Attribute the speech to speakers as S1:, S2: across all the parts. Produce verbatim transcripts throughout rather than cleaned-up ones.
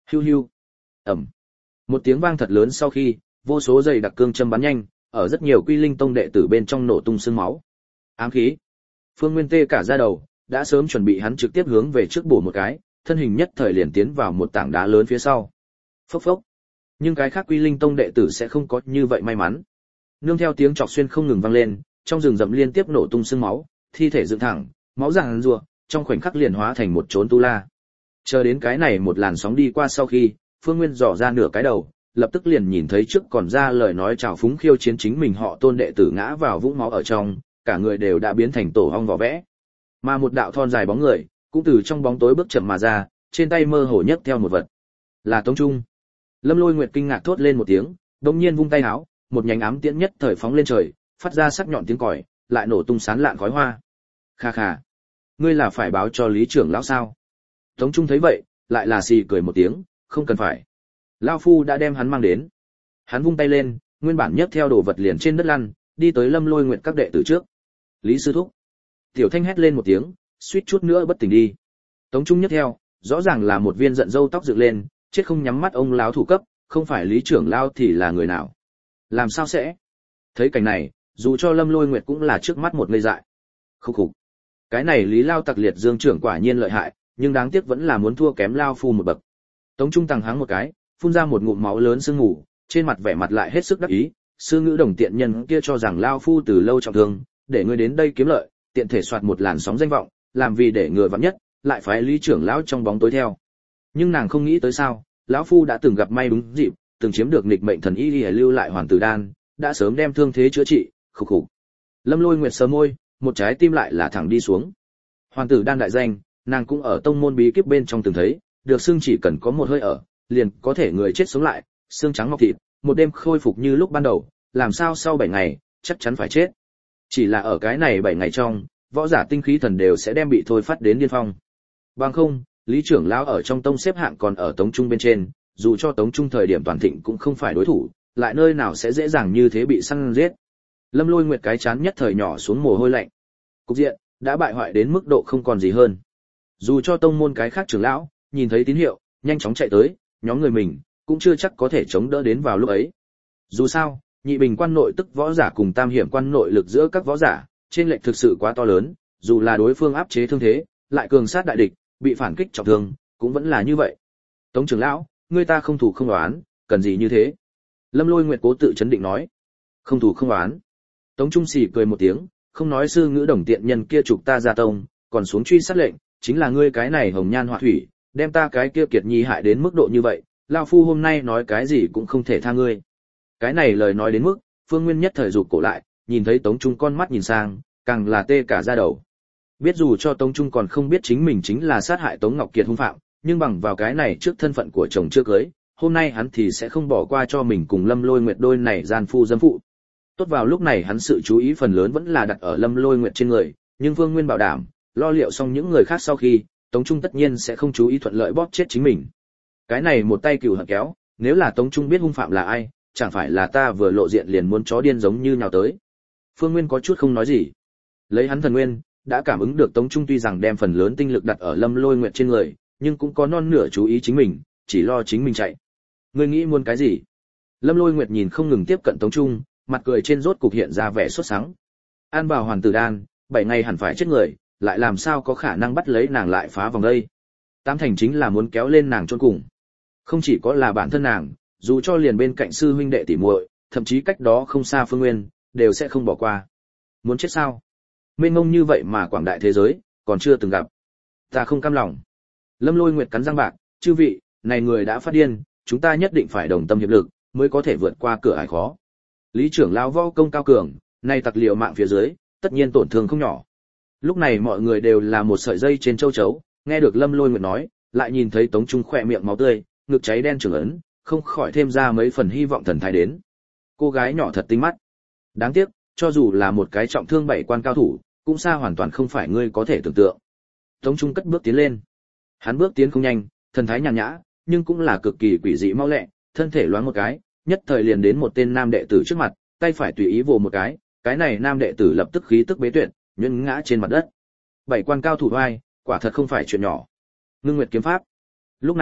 S1: Hiu hiu. Ầm. Một tiếng vang thật lớn sau khi, vô số dày đặc cương châm bắn nhanh, ở rất nhiều Quy Linh Tông đệ tử bên trong nổ tung sương máu. Ám khí. Phương Nguyên tê cả da đầu, đã sớm chuẩn bị hắn trực tiếp hướng về trước bổ một cái, thân hình nhất thời liền tiến vào một tảng đá lớn phía sau. Phốc phốc. Nhưng cái khác Quy Linh Tông đệ tử sẽ không có như vậy may mắn. Nương theo tiếng chọc xuyên không ngừng vang lên, trong rừng rậm liên tiếp nổ tung sương máu, thi thể dựng thẳng, máu ràng rùa, trong khoảnh khắc liền hóa thành một chốn tu la. Chờ đến cái này một làn sóng đi qua sau khi, Phương Nguyên dò ra nửa cái đầu, lập tức liền nhìn thấy trước còn ra lời nói chào phúng khiêu chiến chính mình họ Tôn đệ tử ngã vào vũng máu ở trong, cả người đều đã biến thành tổ ong vỏ vẽ. Mà một đạo thon dài bóng người, cũng từ trong bóng tối bước chậm mà ra, trên tay mơ hồ nhấc theo một vật. Là Tống Trung. Lâm Lôi Nguyệt kinh ngạc thốt lên một tiếng, đột nhiên vung tay áo, một nhánh ám tiễn nhất thời phóng lên trời, phát ra sắc nhọn tiếng còi, lại nổ tung sán lạn khói hoa. Kha kha, ngươi là phải báo cho Lý trưởng lão sao? Tống Trung thấy vậy, lại là xì cười một tiếng, không cần phải. Lão phu đã đem hắn mang đến. Hắn vung tay lên, nguyên bản nhấc theo đồ vật liền trên đất lăn, đi tới Lâm Lôi Nguyệt các đệ tử trước. Lý sư thúc. Tiểu Thanh hét lên một tiếng, suýt chút nữa bất tỉnh đi. Tống Trung nhấc theo, rõ ràng là một viên giận râu tóc dựng lên, chết không nhắm mắt ông lão thủ cấp, không phải Lý trưởng lão thì là người nào? Làm sao sẽ? Thấy cảnh này, dù cho Lâm Lôi Nguyệt cũng là trước mắt một ngây dại. Khục khục. Cái này Lý Lao Tặc Liệt Dương trưởng quả nhiên lợi hại, nhưng đáng tiếc vẫn là muốn thua kém Lao phu một bậc. Tống Trung tăng háng một cái, phun ra một ngụm máu lớn sương mù, trên mặt vẻ mặt lại hết sức đắc ý, sư ngữ đồng tiện nhân kia cho rằng Lao phu từ lâu trọng thương, để ngươi đến đây kiếm lợi, tiện thể soạt một làn sóng danh vọng, làm vì để người vắng nhất, lại phái Lý trưởng lão trong bóng tối theo. Nhưng nàng không nghĩ tới sao, lão phu đã từng gặp may đúng dịp, từng chiếm được nghịch mệnh thần y y lưu lại hoàn tử đan, đã sớm đem thương thế chữa trị. Khục khục. Lâm Lôi Nguyệt sờ môi, một trái tim lại là thẳng đi xuống. Hoàn tử đan đại danh, nàng cũng ở tông môn bí kíp bên trong từng thấy, được xưng chỉ cần có một hơi ở, liền có thể người chết sống lại, xương trắng ngọc thịt, một đêm khôi phục như lúc ban đầu, làm sao sau bảy ngày, chắc chắn phải chết. Chỉ là ở cái này bảy ngày trong, võ giả tinh khí thần đều sẽ đem bị thôi phát đến điên phong. Bằng không, Lý trưởng lão ở trong tông xếp hạng còn ở Tống Trung bên trên, dù cho Tống Trung thời điểm toàn thịnh cũng không phải đối thủ, lại nơi nào sẽ dễ dàng như thế bị săn giết. Lâm Lôi Nguyệt cái chán nhất thời nhỏ xuống mồ hôi lạnh. Cục diện đã bại hoại đến mức độ không còn gì hơn. Dù cho tông môn cái khác trưởng lão nhìn thấy tín hiệu, nhanh chóng chạy tới, nhóm người mình cũng chưa chắc có thể chống đỡ đến vào lúc ấy. Dù sao, nhị bình quan nội tức võ giả cùng tam hiểm quan nội lực giữa các võ giả, trên lệch thực sự quá to lớn, dù là đối phương áp chế thương thế, lại cường sát đại địch, bị phản kích trọng thương, cũng vẫn là như vậy. Tống trưởng lão, ngươi ta không thủ không oán, cần gì như thế? Lâm Lôi Nguyệt cố tự chấn định nói. Không thủ không oán. Tống Trung Sỉ cười một tiếng, không nói sư ngữ đồng tiện nhân kia trục ta ra tông, còn xuống truy sát lệnh, chính là ngươi cái này hồng nhan họa thủy, đem ta cái kia kiệt nhi hại đến mức độ như vậy, lão phu hôm nay nói cái gì cũng không thể tha ngươi. Cái này lời nói đến mức, Phương Nguyên nhất thời rụt cổ lại, nhìn thấy Tống Trung con mắt nhìn sang, càng là tê cả da đầu. Biết dù cho Tống Trung còn không biết chính mình chính là sát hại Tống Ngọc Kiệt hung phạm, nhưng bằng vào cái này trước thân phận của chồng chưa cưới, hôm nay hắn thì sẽ không bỏ qua cho mình cùng Lâm Lôi Nguyệt đôi này gian phu dâm phụ. Tốt vào lúc này hắn sự chú ý phần lớn vẫn là đặt ở Lâm Lôi Nguyệt trên người, nhưng Vương Nguyên bảo đảm, lo liệu xong những người khác sau khi, Tống Trung tất nhiên sẽ không chú ý thuận lợi bóp chết chính mình. Cái này một tay cừu hận kéo, nếu là Tống Trung biết hung phạm là ai, chẳng phải là ta vừa lộ diện liền muốn chó điên giống như nhào tới. Phương Nguyên có chút không nói gì. Lấy hắn thần nguyên, đã cảm ứng được Tống Trung tuy rằng đem phần lớn tinh lực đặt ở Lâm Lôi Nguyệt trên người, nhưng cũng có non nửa chú ý chính mình, chỉ lo chính mình chạy. Ngươi nghĩ muốn cái gì? Lâm Lôi Nguyệt nhìn không ngừng tiếp cận Tống Trung, mặt cười trên rốt cục hiện ra vẻ sốt sắng. An bảo hoàn tử đan, bảy ngày hẳn phải chết người, lại làm sao có khả năng bắt lấy nàng lại phá vòng đây? Tám thành chính là muốn kéo lên nàng chôn cùng. Không chỉ có là bản thân nàng, dù cho liền bên cạnh sư huynh đệ tỷ muội, thậm chí cách đó không xa Phương Nguyên, đều sẽ không bỏ qua. Muốn chết sao? Mênh mông như vậy mà quảng đại thế giới, còn chưa từng gặp. Ta không cam lòng. Lâm Lôi Nguyệt cắn răng bạc, chư vị, này người đã phát điên, chúng ta nhất định phải đồng tâm hiệp lực, mới có thể vượt qua cửa ải khó. Lý trưởng lão võ công cao cường, nay tặc liệu mạng phía dưới, tất nhiên tổn thương không nhỏ. Lúc này mọi người đều là một sợi dây trên châu chấu, nghe được Lâm Lôi Nguyệt nói, lại nhìn thấy Tống Trung khỏe miệng máu tươi, ngực cháy đen trưởng ấn, không khỏi thêm ra mấy phần hy vọng thần thái đến. Cô gái nhỏ thật tinh mắt. Đáng tiếc, cho dù là một cái trọng thương bảy quan cao thủ, cũng xa hoàn toàn không phải ngươi có thể tưởng tượng. Tống Trung cất bước tiến lên. Hắn bước tiến không nhanh, thần thái nhàn nhã, nhưng cũng là cực kỳ quỷ dị mau lẹ, thân thể loáng một cái, nhất thời liền đến một tên nam đệ tử trước mặt, tay phải tùy ý vồ một cái, cái này nam đệ tử lập tức khí tức bế tuyệt, nhuyễn ngã trên mặt đất. Bảy quan cao thủ oai, quả thật không phải chuyện nhỏ. Ngưng Nguyệt kiếm pháp. Lúc này,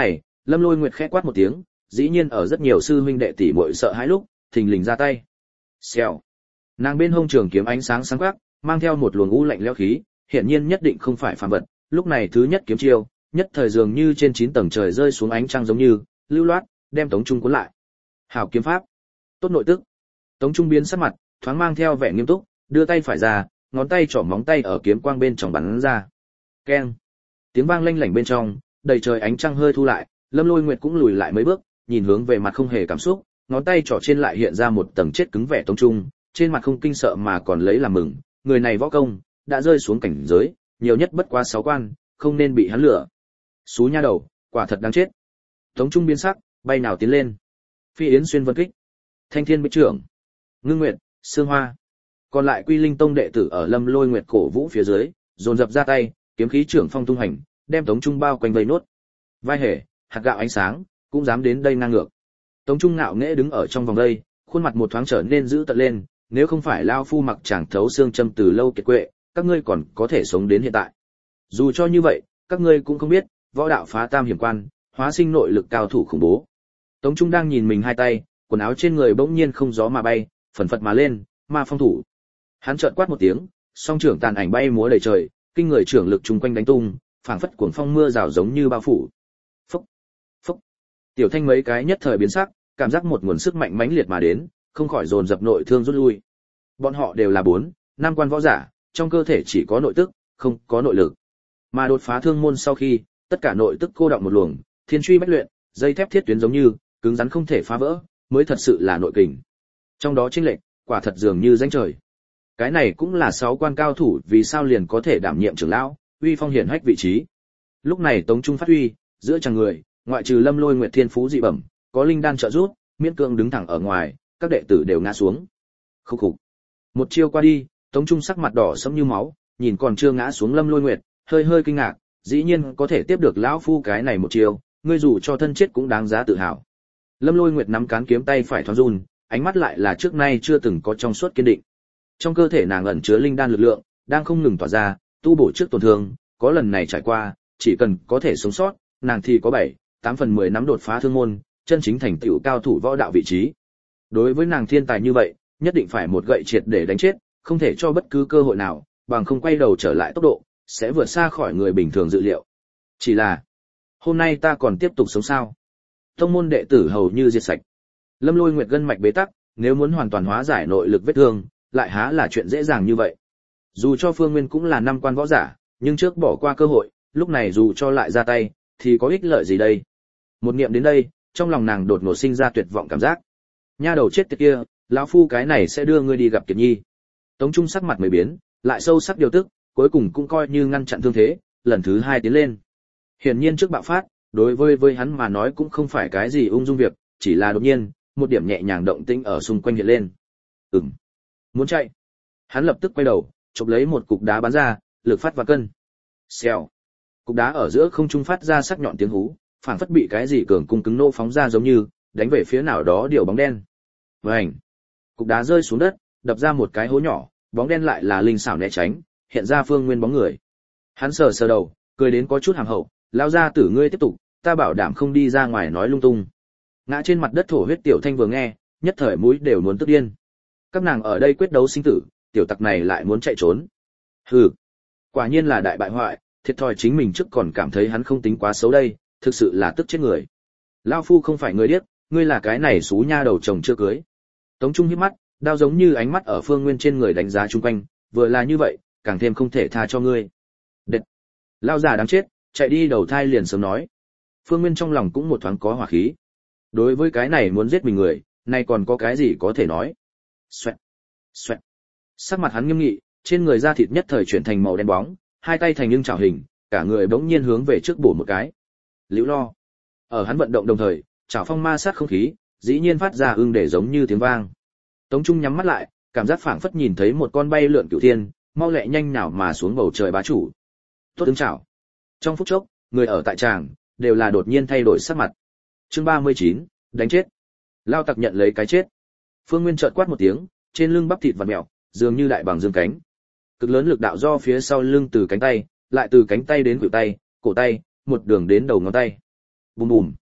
S1: Lâm Lôi Nguyệt khẽ quát một tiếng, dĩ nhiên ở rất nhiều sư huynh đệ tỷ muội sợ hãi lúc, thình lình ra tay. Xèo. Nàng bên hông trường kiếm ánh sáng sáng quắc, mang theo một luồng u lạnh lẽo khí, hiển nhiên nhất định không phải phàm vật. Lúc này thứ nhất kiếm chiêu, nhất thời dường như trên chín tầng trời rơi xuống ánh trăng giống như, lưu loát, đem Tống Trung cuốn lại. Hảo kiếm pháp, tốt nội tức. Tống Trung biến sắc mặt, thoáng mang theo vẻ nghiêm túc, đưa tay phải ra, ngón tay trỏ móng tay ở kiếm quang bên trong bắn ra. Keng. Tiếng vang lanh lảnh bên trong, đầy trời ánh trăng hơi thu lại, Lâm Lôi Nguyệt cũng lùi lại mấy bước, nhìn hướng về mặt không hề cảm xúc, ngón tay trỏ trên lại hiện ra một tầng chết cứng vẻ Tống Trung, trên mặt không kinh sợ mà còn lấy làm mừng, người này võ công đã rơi xuống cảnh giới, nhiều nhất bất quá sáu quan, không nên bị hắn lừa. Xú nha đầu, quả thật đáng chết. Tống Trung biến sắc, bay nào tiến lên. Phi Yến xuyên vân kích, Thanh Thiên bích trưởng, Ngưng Nguyệt, Sương Hoa. Còn lại Quy Linh Tông đệ tử ở Lâm Lôi Nguyệt cổ vũ phía dưới, dồn dập ra tay, kiếm khí trưởng phong tung hành, đem Tống Trung bao quanh vây nốt. Vai hề, hạt gạo ánh sáng, cũng dám đến đây ngang ngược. Tống Trung ngạo nghễ đứng ở trong vòng đây, khuôn mặt một thoáng trở nên dữ tợn lên, nếu không phải lao phu mặc chàng thấu xương châm từ lâu kiệt quệ, các ngươi còn có thể sống đến hiện tại. Dù cho như vậy, các ngươi cũng không biết, võ đạo phá tam hiểm quan, hóa sinh nội lực cao thủ khủng bố. Tống Trung đang nhìn mình hai tay, quần áo trên người bỗng nhiên không gió mà bay, phần phật mà lên, ma phong thủ. Hắn chợt quát một tiếng, song trưởng tàn ảnh bay múa đầy trời, kinh người trưởng lực chung quanh đánh tung, phảng phất cuồng phong mưa rào giống như bao phủ. Phốc, phốc. Tiểu Thanh mấy cái nhất thời biến sắc, cảm giác một nguồn sức mạnh mãnh liệt mà đến, không khỏi dồn dập nội thương rút lui. Bọn họ đều là bốn, năm quan võ giả, trong cơ thể chỉ có nội tức, không có nội lực. Mà đột phá thương môn sau khi, tất cả nội tức cô đọng một luồng, thiên truy bách luyện, dây thép thiết tuyến giống như, cứng rắn không thể phá vỡ, mới thật sự là nội kình. Trong đó chênh lệch, quả thật dường như rãnh trời. Cái này cũng là sáu quan cao thủ vì sao liền có thể đảm nhiệm trưởng lão, uy phong hiển hách vị trí. Lúc này Tống Trung phát huy, giữa chàng người, ngoại trừ Lâm Lôi Nguyệt thiên phú dị bẩm, có linh đan trợ giúp, miễn cưỡng đứng thẳng ở ngoài, các đệ tử đều ngã xuống. Khúc khục. Một chiêu qua đi, Tống Trung sắc mặt đỏ sẫm như máu, nhìn còn chưa ngã xuống Lâm Lôi Nguyệt, hơi hơi kinh ngạc, dĩ nhiên có thể tiếp được lão phu cái này một chiêu, ngươi dù cho thân chết cũng đáng giá tự hào. Lâm Lôi Nguyệt nắm cán kiếm tay phải thoáng run, ánh mắt lại là trước nay chưa từng có trong suốt kiên định. Trong cơ thể nàng ẩn chứa linh đan lực lượng, đang không ngừng tỏa ra, tu bổ trước tổn thương, có lần này trải qua, chỉ cần có thể sống sót, nàng thì có bảy, tám phần mười nắm đột phá thương môn, chân chính thành tựu cao thủ võ đạo vị trí. Đối với nàng thiên tài như vậy, nhất định phải một gậy triệt để đánh chết, không thể cho bất cứ cơ hội nào, bằng không quay đầu trở lại tốc độ, sẽ vượt xa khỏi người bình thường dự liệu. Chỉ là, hôm nay ta còn tiếp tục sống sao? Tông môn đệ tử hầu như diệt sạch. Lâm Lôi Nguyệt gân mạch bế tắc, nếu muốn hoàn toàn hóa giải nội lực vết thương, lại há là chuyện dễ dàng như vậy. Dù cho Phương Nguyên cũng là năm quan võ giả, nhưng trước bỏ qua cơ hội, lúc này dù cho lại ra tay, thì có ích lợi gì đây? Một niệm đến đây, trong lòng nàng đột ngột sinh ra tuyệt vọng cảm giác. Nha đầu chết tiệt kia, lão phu cái này sẽ đưa ngươi đi gặp Kiệt Nhi. Tống Trung sắc mặt mới biến, lại sâu sắc điều tức, cuối cùng cũng coi như ngăn chặn thương thế, lần thứ hai tiến lên. Hiển nhiên trước bạo phát, đối với với hắn mà nói cũng không phải cái gì ung dung việc, chỉ là đột nhiên, một điểm nhẹ nhàng động tĩnh ở xung quanh hiện lên. Ừm, muốn chạy. Hắn lập tức quay đầu, chụp lấy một cục đá bắn ra, lực phát và cân. Xèo. Cục đá ở giữa không trung phát ra sắc nhọn tiếng hú, phảng phất bị cái gì cường cung cứng nổ phóng ra giống như, đánh về phía nào đó điều bóng đen. Vành. Cục đá rơi xuống đất, đập ra một cái hố nhỏ, bóng đen lại là linh xảo né tránh, hiện ra Phương Nguyên bóng người. Hắn sờ sờ đầu, cười đến có chút hàm hậu, lao ra tử ngươi tiếp tục, ta bảo đảm không đi ra ngoài nói lung tung. Ngã trên mặt đất thổ huyết Tiểu Thanh vừa nghe, nhất thời mũi đều muốn tức điên. Các nàng ở đây quyết đấu sinh tử, tiểu tặc này lại muốn chạy trốn. Hừ, quả nhiên là đại bại hoại, thiệt thòi chính mình trước còn cảm thấy hắn không tính quá xấu đây, thực sự là tức chết người. Lao phu không phải người điếc, ngươi là cái này xú nha đầu chồng chưa cưới. Tống Trung híp mắt, đao giống như ánh mắt ở Phương Nguyên trên người đánh giá chung quanh, vừa là như vậy, càng thêm không thể tha cho ngươi. Đệt, lao già đáng chết, chạy đi đầu thai liền sớm nói. Phương Nguyên trong lòng cũng một thoáng có hỏa khí. Đối với cái này muốn giết mình người, nay còn có cái gì có thể nói. Xoẹt, xoẹt. Sắc mặt hắn nghiêm nghị, trên người da thịt nhất thời chuyển thành màu đen bóng, hai tay thành nhưng chảo hình, cả người bỗng nhiên hướng về trước bổ một cái. Liễu lo. Ở hắn vận động đồng thời, chảo phong ma sát không khí, dĩ nhiên phát ra ưng để giống như tiếng vang. Tống Trung nhắm mắt lại, cảm giác phảng phất nhìn thấy một con bay lượn cửu thiên, mau lẹ nhanh nhào mà xuống bầu trời bá chủ. Tốt ứng chảo. Trong phút chốc, người ở tại tràng đều là đột nhiên thay đổi sắc mặt. Chương ba mươi chín, đánh chết. Lao tặc nhận lấy cái chết. Phương Nguyên chợt quát một tiếng, trên lưng bắp thịt vặn mèo, dường như đại bằng dương cánh. Cực lớn lực đạo do phía sau lưng từ cánh tay, lại từ cánh tay đến khuỷu tay, cổ tay, một đường đến đầu ngón tay. Bùm bùm.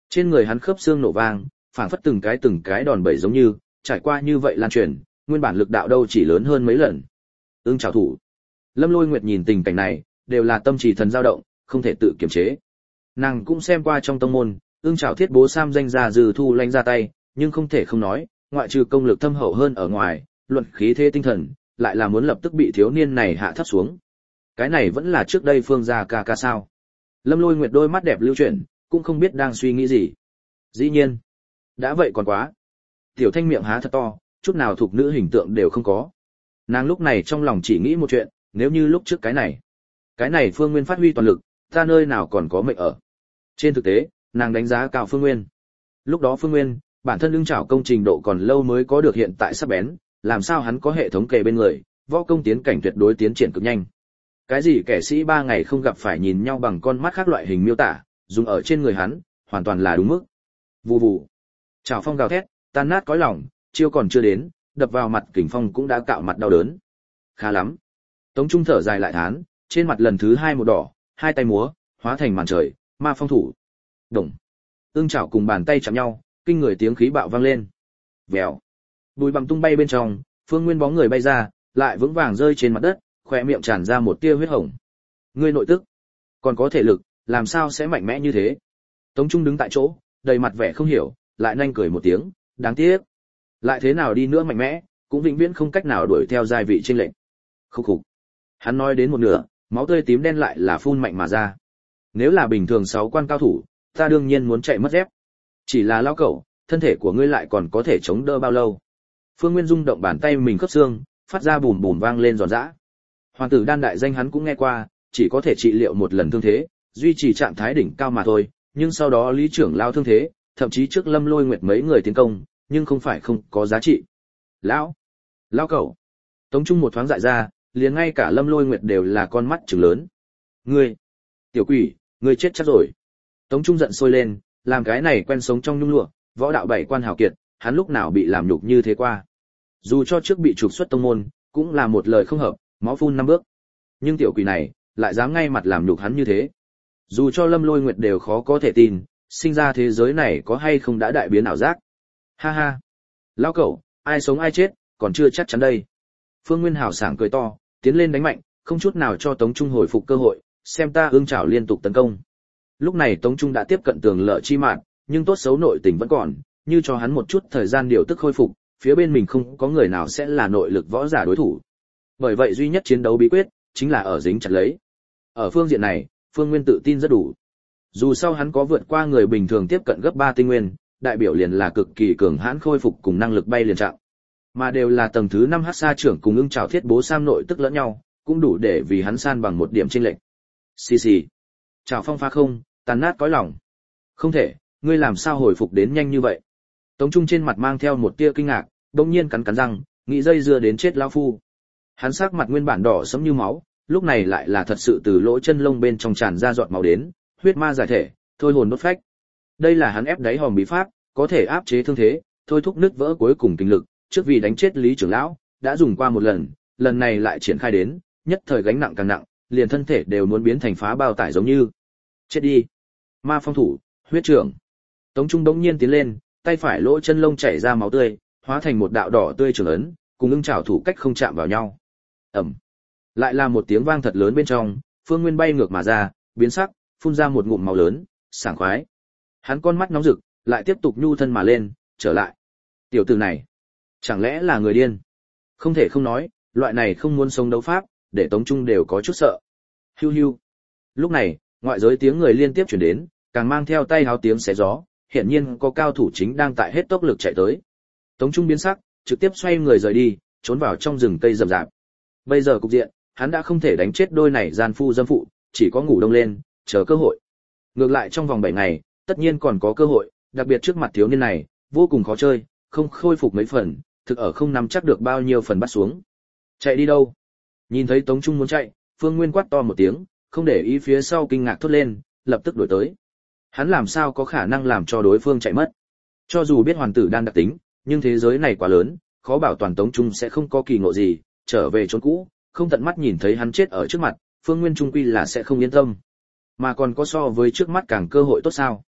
S1: Trên người hắn khớp xương nổ vang, phảng phất từng cái từng cái đòn bẩy giống như, trải qua như vậy lan truyền, nguyên bản lực đạo đâu chỉ lớn hơn mấy lần. Ưng Trảo thủ. Lâm Lôi Nguyệt nhìn tình cảnh này, đều là tâm trí thần dao động, không thể tự kiềm chế. Nàng cũng xem qua trong tông môn, Ưng Trảo thiết bố sam danh ra dư thu lanh ra tay, nhưng không thể không nói, ngoại trừ công lực thâm hậu hơn ở ngoài, luận khí thế tinh thần, lại là muốn lập tức bị thiếu niên này hạ thấp xuống. Cái này vẫn là trước đây Phương gia ca ca sao? Lâm Lôi Nguyệt đôi mắt đẹp lưu chuyển, cũng không biết đang suy nghĩ gì. Dĩ nhiên, đã vậy còn quá. Tiểu Thanh miệng há thật to, chút nào thuộc nữ hình tượng đều không có. Nàng lúc này trong lòng chỉ nghĩ một chuyện, nếu như lúc trước cái này, cái này Phương Nguyên phát huy toàn lực, ta nơi nào còn có mệnh ở. Trên thực tế, nàng đánh giá cao Phương Nguyên. Lúc đó Phương Nguyên, bản thân Ưng Trảo công trình độ còn lâu mới có được hiện tại sắc bén, làm sao hắn có hệ thống kề bên người, võ công tiến cảnh tuyệt đối tiến triển cực nhanh. Cái gì kẻ sĩ ba ngày không gặp phải nhìn nhau bằng con mắt khác loại hình miêu tả, dùng ở trên người hắn, hoàn toàn là đúng mức. Vù vù. Trảo phong gào thét, tan nát cõi lòng, chiêu còn chưa đến, đập vào mặt kình phong cũng đã cạo mặt đau đớn. Khá lắm. Tống Trung thở dài lại thán, trên mặt lần thứ hai một đỏ, hai tay múa, hóa thành màn trời, ma phong thủ. Đồng. Ưng Trảo cùng bàn tay chạm nhau, kinh người tiếng khí bạo vang lên. Vèo. Bùi bặm tung bay bên trong, Phương Nguyên bóng người bay ra, lại vững vàng rơi trên mặt đất, khóe miệng tràn ra một tia huyết hồng. Ngươi nội tức, còn có thể lực, làm sao sẽ mạnh mẽ như thế? Tống Trung đứng tại chỗ, đầy mặt vẻ không hiểu, lại nhanh cười một tiếng, đáng tiếc. Lại thế nào đi nữa mạnh mẽ, cũng vĩnh viễn không cách nào đuổi theo giai vị trên lệnh. Khúc khục. Hắn nói đến một nửa, máu tươi tím đen lại là phun mạnh mà ra. Nếu là bình thường sáu quan cao thủ, ta đương nhiên muốn chạy mất dép. Chỉ là lao cẩu, thân thể của ngươi lại còn có thể chống đỡ bao lâu? Phương Nguyên rung động bàn tay mình khớp xương, phát ra bùm bùm vang lên giòn giã. Hoàng tử đan đại danh hắn cũng nghe qua, chỉ có thể trị liệu một lần thương thế, duy trì trạng thái đỉnh cao mà thôi, nhưng sau đó lý trưởng lao thương thế, thậm chí trước Lâm Lôi Nguyệt mấy người tiến công, nhưng không phải không có giá trị. Lão, lão cẩu. Tống Trung một thoáng dại ra, liền ngay cả Lâm Lôi Nguyệt đều là con mắt trừng lớn. Ngươi, tiểu quỷ, ngươi chết chắc rồi. Tống Trung giận sôi lên, làm cái này quen sống trong nhung lụa, võ đạo bảy quan hào kiệt, hắn lúc nào bị làm nhục như thế qua. Dù cho trước bị trục xuất tông môn, cũng là một lời không hợp, máu phun năm bước. Nhưng tiểu quỷ này, lại dám ngay mặt làm nhục hắn như thế. Dù cho Lâm Lôi Nguyệt đều khó có thể tin, sinh ra thế giới này có hay không đã đại biến ảo giác. Ha ha. Lão cẩu, ai sống ai chết, còn chưa chắc chắn đây. Phương Nguyên hào sảng cười to, tiến lên đánh mạnh, không chút nào cho Tống Trung hồi phục cơ hội, xem ta Ưng Trảo liên tục tấn công. Lúc này Tống Trung đã tiếp cận tường lợ chi mạn, nhưng tốt xấu nội tình vẫn còn, như cho hắn một chút thời gian điều tức khôi phục, phía bên mình không có người nào sẽ là nội lực võ giả đối thủ. Bởi vậy duy nhất chiến đấu bí quyết chính là ở dính chặt lấy. Ở phương diện này, Phương Nguyên tự tin rất đủ. Dù sau hắn có vượt qua người bình thường tiếp cận gấp ba tinh nguyên, đại biểu liền là cực kỳ cường hãn khôi phục cùng năng lực bay liền trạng. Mà đều là tầng thứ năm Hắc Sa trưởng cùng Ưng Trảo thiết bố sam nội tức lẫn nhau, cũng đủ để vì hắn san bằng một điểm chênh lệch. Xì xì. Trảo phong phá không, tàn nát cõi lòng. Không thể, ngươi làm sao hồi phục đến nhanh như vậy? Tống Trung trên mặt mang theo một tia kinh ngạc, đột nhiên cắn cắn răng, nghĩ dây dưa đến chết lão phu. Hắn sắc mặt nguyên bản đỏ sẫm như máu, lúc này lại là thật sự từ lỗ chân lông bên trong tràn ra giọt máu đến, huyết ma giải thể, thôi hồn đốt phách. Đây là hắn ép đáy hòm bí pháp, có thể áp chế thương thế, thôi thúc nứt vỡ cuối cùng kinh lực, trước vì đánh chết Lý trưởng lão, đã dùng qua một lần, lần này lại triển khai đến, nhất thời gánh nặng càng nặng, liền thân thể đều muốn biến thành phá bao tải giống như. Chết đi. Ma phong thủ, huyết trưởng. Tống Trung bỗng nhiên tiến lên, tay phải lỗ chân lông chảy ra máu tươi, hóa thành một đạo đỏ tươi trường ấn, cùng Ưng Trảo thủ cách không chạm vào nhau. Ầm. Lại là một tiếng vang thật lớn bên trong, Phương Nguyên bay ngược mà ra, biến sắc, phun ra một ngụm máu lớn, sảng khoái. Hắn con mắt nóng rực, lại tiếp tục nhu thân mà lên, trở lại. Tiểu tử này, chẳng lẽ là người điên? Không thể không nói, loại này không muốn sống đấu pháp, để Tống Trung đều có chút sợ. Hiu hiu. Lúc này, ngoại giới tiếng người liên tiếp truyền đến, càng mang theo tay háo tiếng xé gió, hiển nhiên có cao thủ chính đang tại hết tốc lực chạy tới. Tống Trung biến sắc, trực tiếp xoay người rời đi, trốn vào trong rừng cây rậm rạp. Bây giờ cục diện, hắn đã không thể đánh chết đôi này gian phu dâm phụ, chỉ có ngủ đông lên, chờ cơ hội. Ngược lại trong vòng bảy ngày, tất nhiên còn có cơ hội, đặc biệt trước mặt thiếu niên này, vô cùng khó chơi, không khôi phục mấy phần, thực ở không nắm chắc được bao nhiêu phần bắt xuống. Chạy đi đâu? Nhìn thấy Tống Trung muốn chạy, Phương Nguyên quát to một tiếng, không để ý phía sau kinh ngạc thốt lên, lập tức đuổi tới. Hắn làm sao có khả năng làm cho đối phương chạy mất? Cho dù biết hoàn tử đan đặc tính, nhưng thế giới này quá lớn, khó bảo toàn Tống Trung sẽ không có kỳ ngộ gì, trở về chốn cũ, không tận mắt nhìn thấy hắn chết ở trước mặt, Phương Nguyên trung quy là sẽ không yên tâm. Mà còn có so với trước mắt càng cơ hội tốt sao?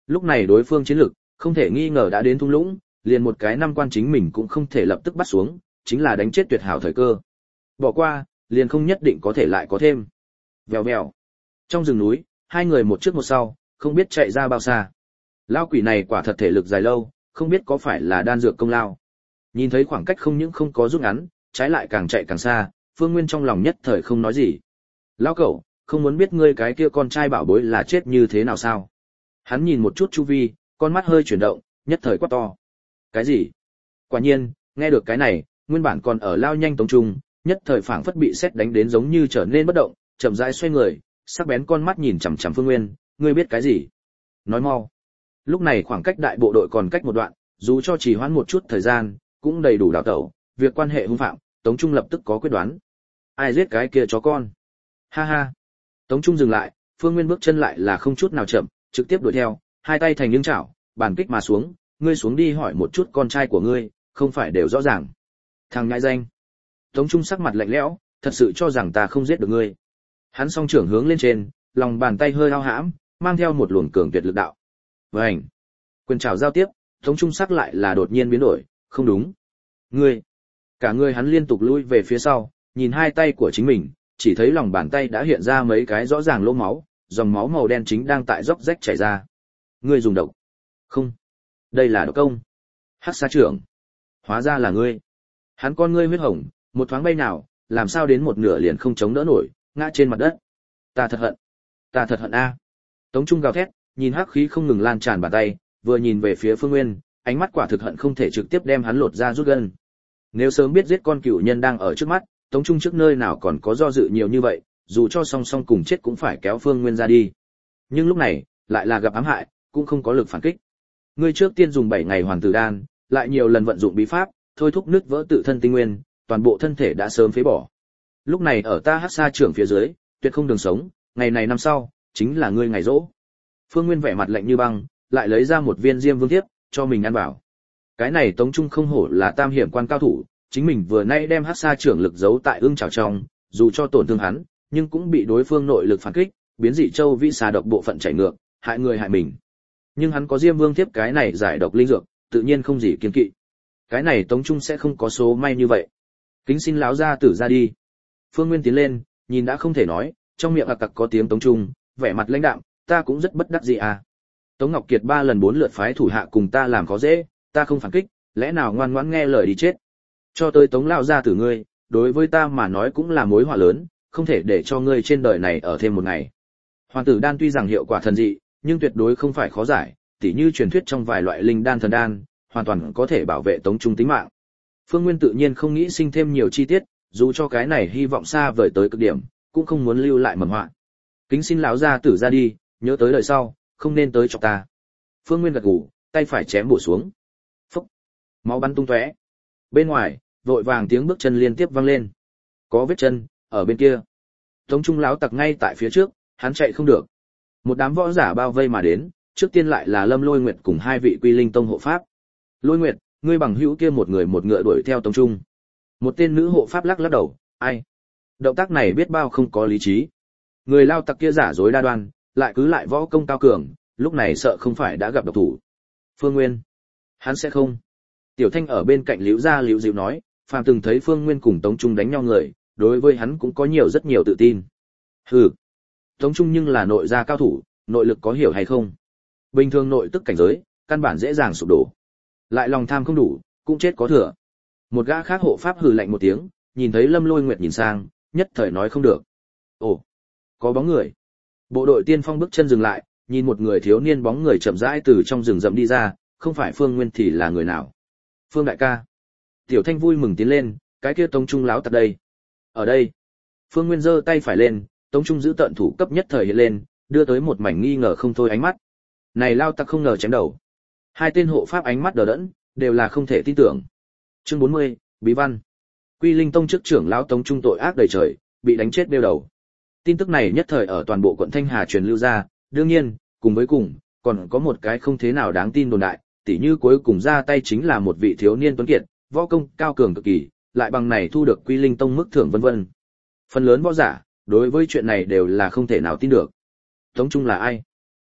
S1: Lúc này đối phương chiến lực, không thể nghi ngờ đã đến thung lũng, liền một cái năm quan chính mình cũng không thể lập tức bắt xuống, chính là đánh chết tuyệt hảo thời cơ. Bỏ qua, liền không nhất định có thể lại có thêm. Vèo vèo. Trong rừng núi, hai người một trước một sau, không biết chạy ra bao xa. Lao quỷ này quả thật thể lực dài lâu, không biết có phải là đan dược công lao. Nhìn thấy khoảng cách không những không có rút ngắn, trái lại càng chạy càng xa, Phương Nguyên trong lòng nhất thời không nói gì. Lão cẩu, không muốn biết ngươi cái kia con trai bảo bối là chết như thế nào sao? Hắn nhìn một chút chu vi, con mắt hơi chuyển động, nhất thời quát to. Cái gì? Quả nhiên, nghe được cái này, nguyên bản còn ở lao nhanh Tống Trung, nhất thời phảng phất bị sét đánh đến giống như trở nên bất động, chậm rãi xoay người, sắc bén con mắt nhìn chằm chằm Phương Nguyên, ngươi biết cái gì? Nói mau. Lúc này khoảng cách đại bộ đội còn cách một đoạn, dù cho chỉ hoãn một chút thời gian, cũng đầy đủ đào tẩu, việc quan hệ hung phạm, Tống Trung lập tức có quyết đoán. Ai giết cái kia chó con? Ha ha. Tống Trung dừng lại, Phương Nguyên bước chân lại là không chút nào chậm, trực tiếp đuổi theo, hai tay thành những chảo, bàn kích mà xuống, ngươi xuống đi hỏi một chút con trai của ngươi, không phải đều rõ ràng. Thằng nhãi danh. Tống Trung sắc mặt lạnh lẽo, thật sự cho rằng ta không giết được ngươi. Hắn song trưởng hướng lên trên, lòng bàn tay hơi ao hãm, mang theo một luồng cường tuyệt lực đạo. Vành. Quyền trảo giao tiếp, Tống Trung sắc lại là đột nhiên biến đổi, không đúng. Ngươi. Cả người hắn liên tục lui về phía sau, nhìn hai tay của chính mình, chỉ thấy lòng bàn tay đã hiện ra mấy cái rõ ràng lỗ máu, dòng máu màu đen chính đang tại róc rách chảy ra. Ngươi dùng độc? Không. Đây là độc công. Hắc Sa trưởng. Hóa ra là ngươi. Hắn con ngươi huyết hồng, một thoáng bay nào, làm sao đến một nửa liền không chống đỡ nổi, ngã trên mặt đất. Ta thật hận. Ta thật hận a. Tống Trung gào thét, nhìn hắc khí không ngừng lan tràn bàn tay, vừa nhìn về phía Phương Nguyên, ánh mắt quả thực hận không thể trực tiếp đem hắn lột ra rút gân. Nếu sớm biết giết con cựu nhân đang ở trước mắt, Tống Trung trước nơi nào còn có do dự nhiều như vậy, dù cho song song cùng chết cũng phải kéo Phương Nguyên ra đi. Nhưng lúc này, lại là gặp ám hại, cũng không có lực phản kích. Ngươi trước tiên dùng bảy ngày hoàn tử đan, lại nhiều lần vận dụng bí pháp, thôi thúc nứt vỡ tự thân tinh nguyên, toàn bộ thân thể đã sớm phế bỏ. Lúc này ở ta Hắc Sa trưởng phía dưới, tuyệt không đường sống, ngày này năm sau, chính là ngươi ngày rỗ. Phương Nguyên vẻ mặt lạnh như băng, lại lấy ra một viên Diêm Vương Thiếp, cho mình ăn vào. Cái này Tống Trung không hổ là tam hiểm quan cao thủ, chính mình vừa nay đem Hắc Sa trưởng lực giấu tại ưng chảo trong, dù cho tổn thương hắn, nhưng cũng bị đối phương nội lực phản kích, biến dị châu vĩ xà độc bộ phận chảy ngược, hại người hại mình. Nhưng hắn có Diêm Vương Thiếp cái này giải độc linh dược, tự nhiên không gì kiêng kỵ. Cái này Tống Trung sẽ không có số may như vậy. Kính xin lão gia tử ra đi. Phương Nguyên tiến lên, nhìn đã không thể nói, trong miệng ặc ặc có tiếng Tống Trung, vẻ mặt lãnh đạm, ta cũng rất bất đắc dĩ à. Tống Ngọc Kiệt ba lần bốn lượt phái thủ hạ cùng ta làm khó dễ, ta không phản kích, lẽ nào ngoan ngoãn nghe lời đi chết. Cho tới Tống lão gia tử ngươi, đối với ta mà nói cũng là mối họa lớn, không thể để cho ngươi trên đời này ở thêm một ngày. Hoàn tử đan tuy rằng hiệu quả thần dị, nhưng tuyệt đối không phải khó giải, tỉ như truyền thuyết trong vài loại linh đan thần đan, hoàn toàn có thể bảo vệ Tống Trung tính mạng. Phương Nguyên tự nhiên không nghĩ sinh thêm nhiều chi tiết, dù cho cái này hy vọng xa vời tới cực điểm, cũng không muốn lưu lại mầm họa. Kính xin lão gia tử ra đi, nhớ tới đời sau, không nên tới chọc ta. Phương Nguyên gật gù, tay phải chém bổ xuống. Phốc, máu bắn tung tóe. Bên ngoài, vội vàng tiếng bước chân liên tiếp vang lên. Có vết chân ở bên kia. Tống Trung lão tặc ngay tại phía trước, hắn chạy không được. Một đám võ giả bao vây mà đến, trước tiên lại là Lâm Lôi Nguyệt cùng hai vị Quy Linh Tông hộ pháp. Lôi Nguyệt, ngươi bằng hữu kia một người một ngựa đuổi theo Tống Trung. Một tên nữ hộ pháp lắc lắc đầu, ai? Động tác này biết bao không có lý trí. Người lao tặc kia giả dối đa đoan, lại cứ lại võ công cao cường, lúc này sợ không phải đã gặp độc thủ. Phương Nguyên, hắn sẽ không. Tiểu Thanh ở bên cạnh Liễu Gia Liễu Dịu nói, phàm từng thấy Phương Nguyên cùng Tống Trung đánh nhau người, đối với hắn cũng có nhiều rất nhiều tự tin. Hừ, Tống Trung nhưng là nội gia cao thủ, nội lực có hiểu hay không? Bình thường nội tức cảnh giới, căn bản dễ dàng sụp đổ. Lại lòng tham không đủ, cũng chết có thừa. Một gã khác hộ pháp hừ lạnh một tiếng, nhìn thấy Lâm Lôi Nguyệt nhìn sang, nhất thời nói không được. Ồ, có bóng người. Bộ đội tiên phong bước chân dừng lại, nhìn một người thiếu niên bóng người chậm rãi từ trong rừng rậm đi ra, không phải Phương Nguyên thì là người nào? Phương đại ca. Tiểu Thanh vui mừng tiến lên, cái kia Tống Trung láo tặc đây. Ở đây. Phương Nguyên giơ tay phải lên, Tống Trung giữ tận thủ cấp nhất thời hiện lên, đưa tới một mảnh nghi ngờ không thôi ánh mắt. Này lao tặc không ngờ chém đầu. Hai tên hộ pháp ánh mắt đờ đẫn, đều là không thể tin tưởng. Chương bốn mươi, Bí văn. Quy Linh Tông trước trưởng lão Tống Trung tội ác đầy trời, bị đánh chết đeo đầu. Tin tức này nhất thời ở toàn bộ quận Thanh Hà truyền lưu ra, đương nhiên, cùng với cùng, còn có một cái không thế nào đáng tin đồn đại, tỉ như cuối cùng ra tay chính là một vị thiếu niên tuấn kiệt, võ công cao cường cực kỳ, lại bằng này thu được Quy Linh Tông mức thưởng vân vân. Phần lớn võ giả, đối với chuyện này đều là không thể nào tin được. Tống Trung là ai?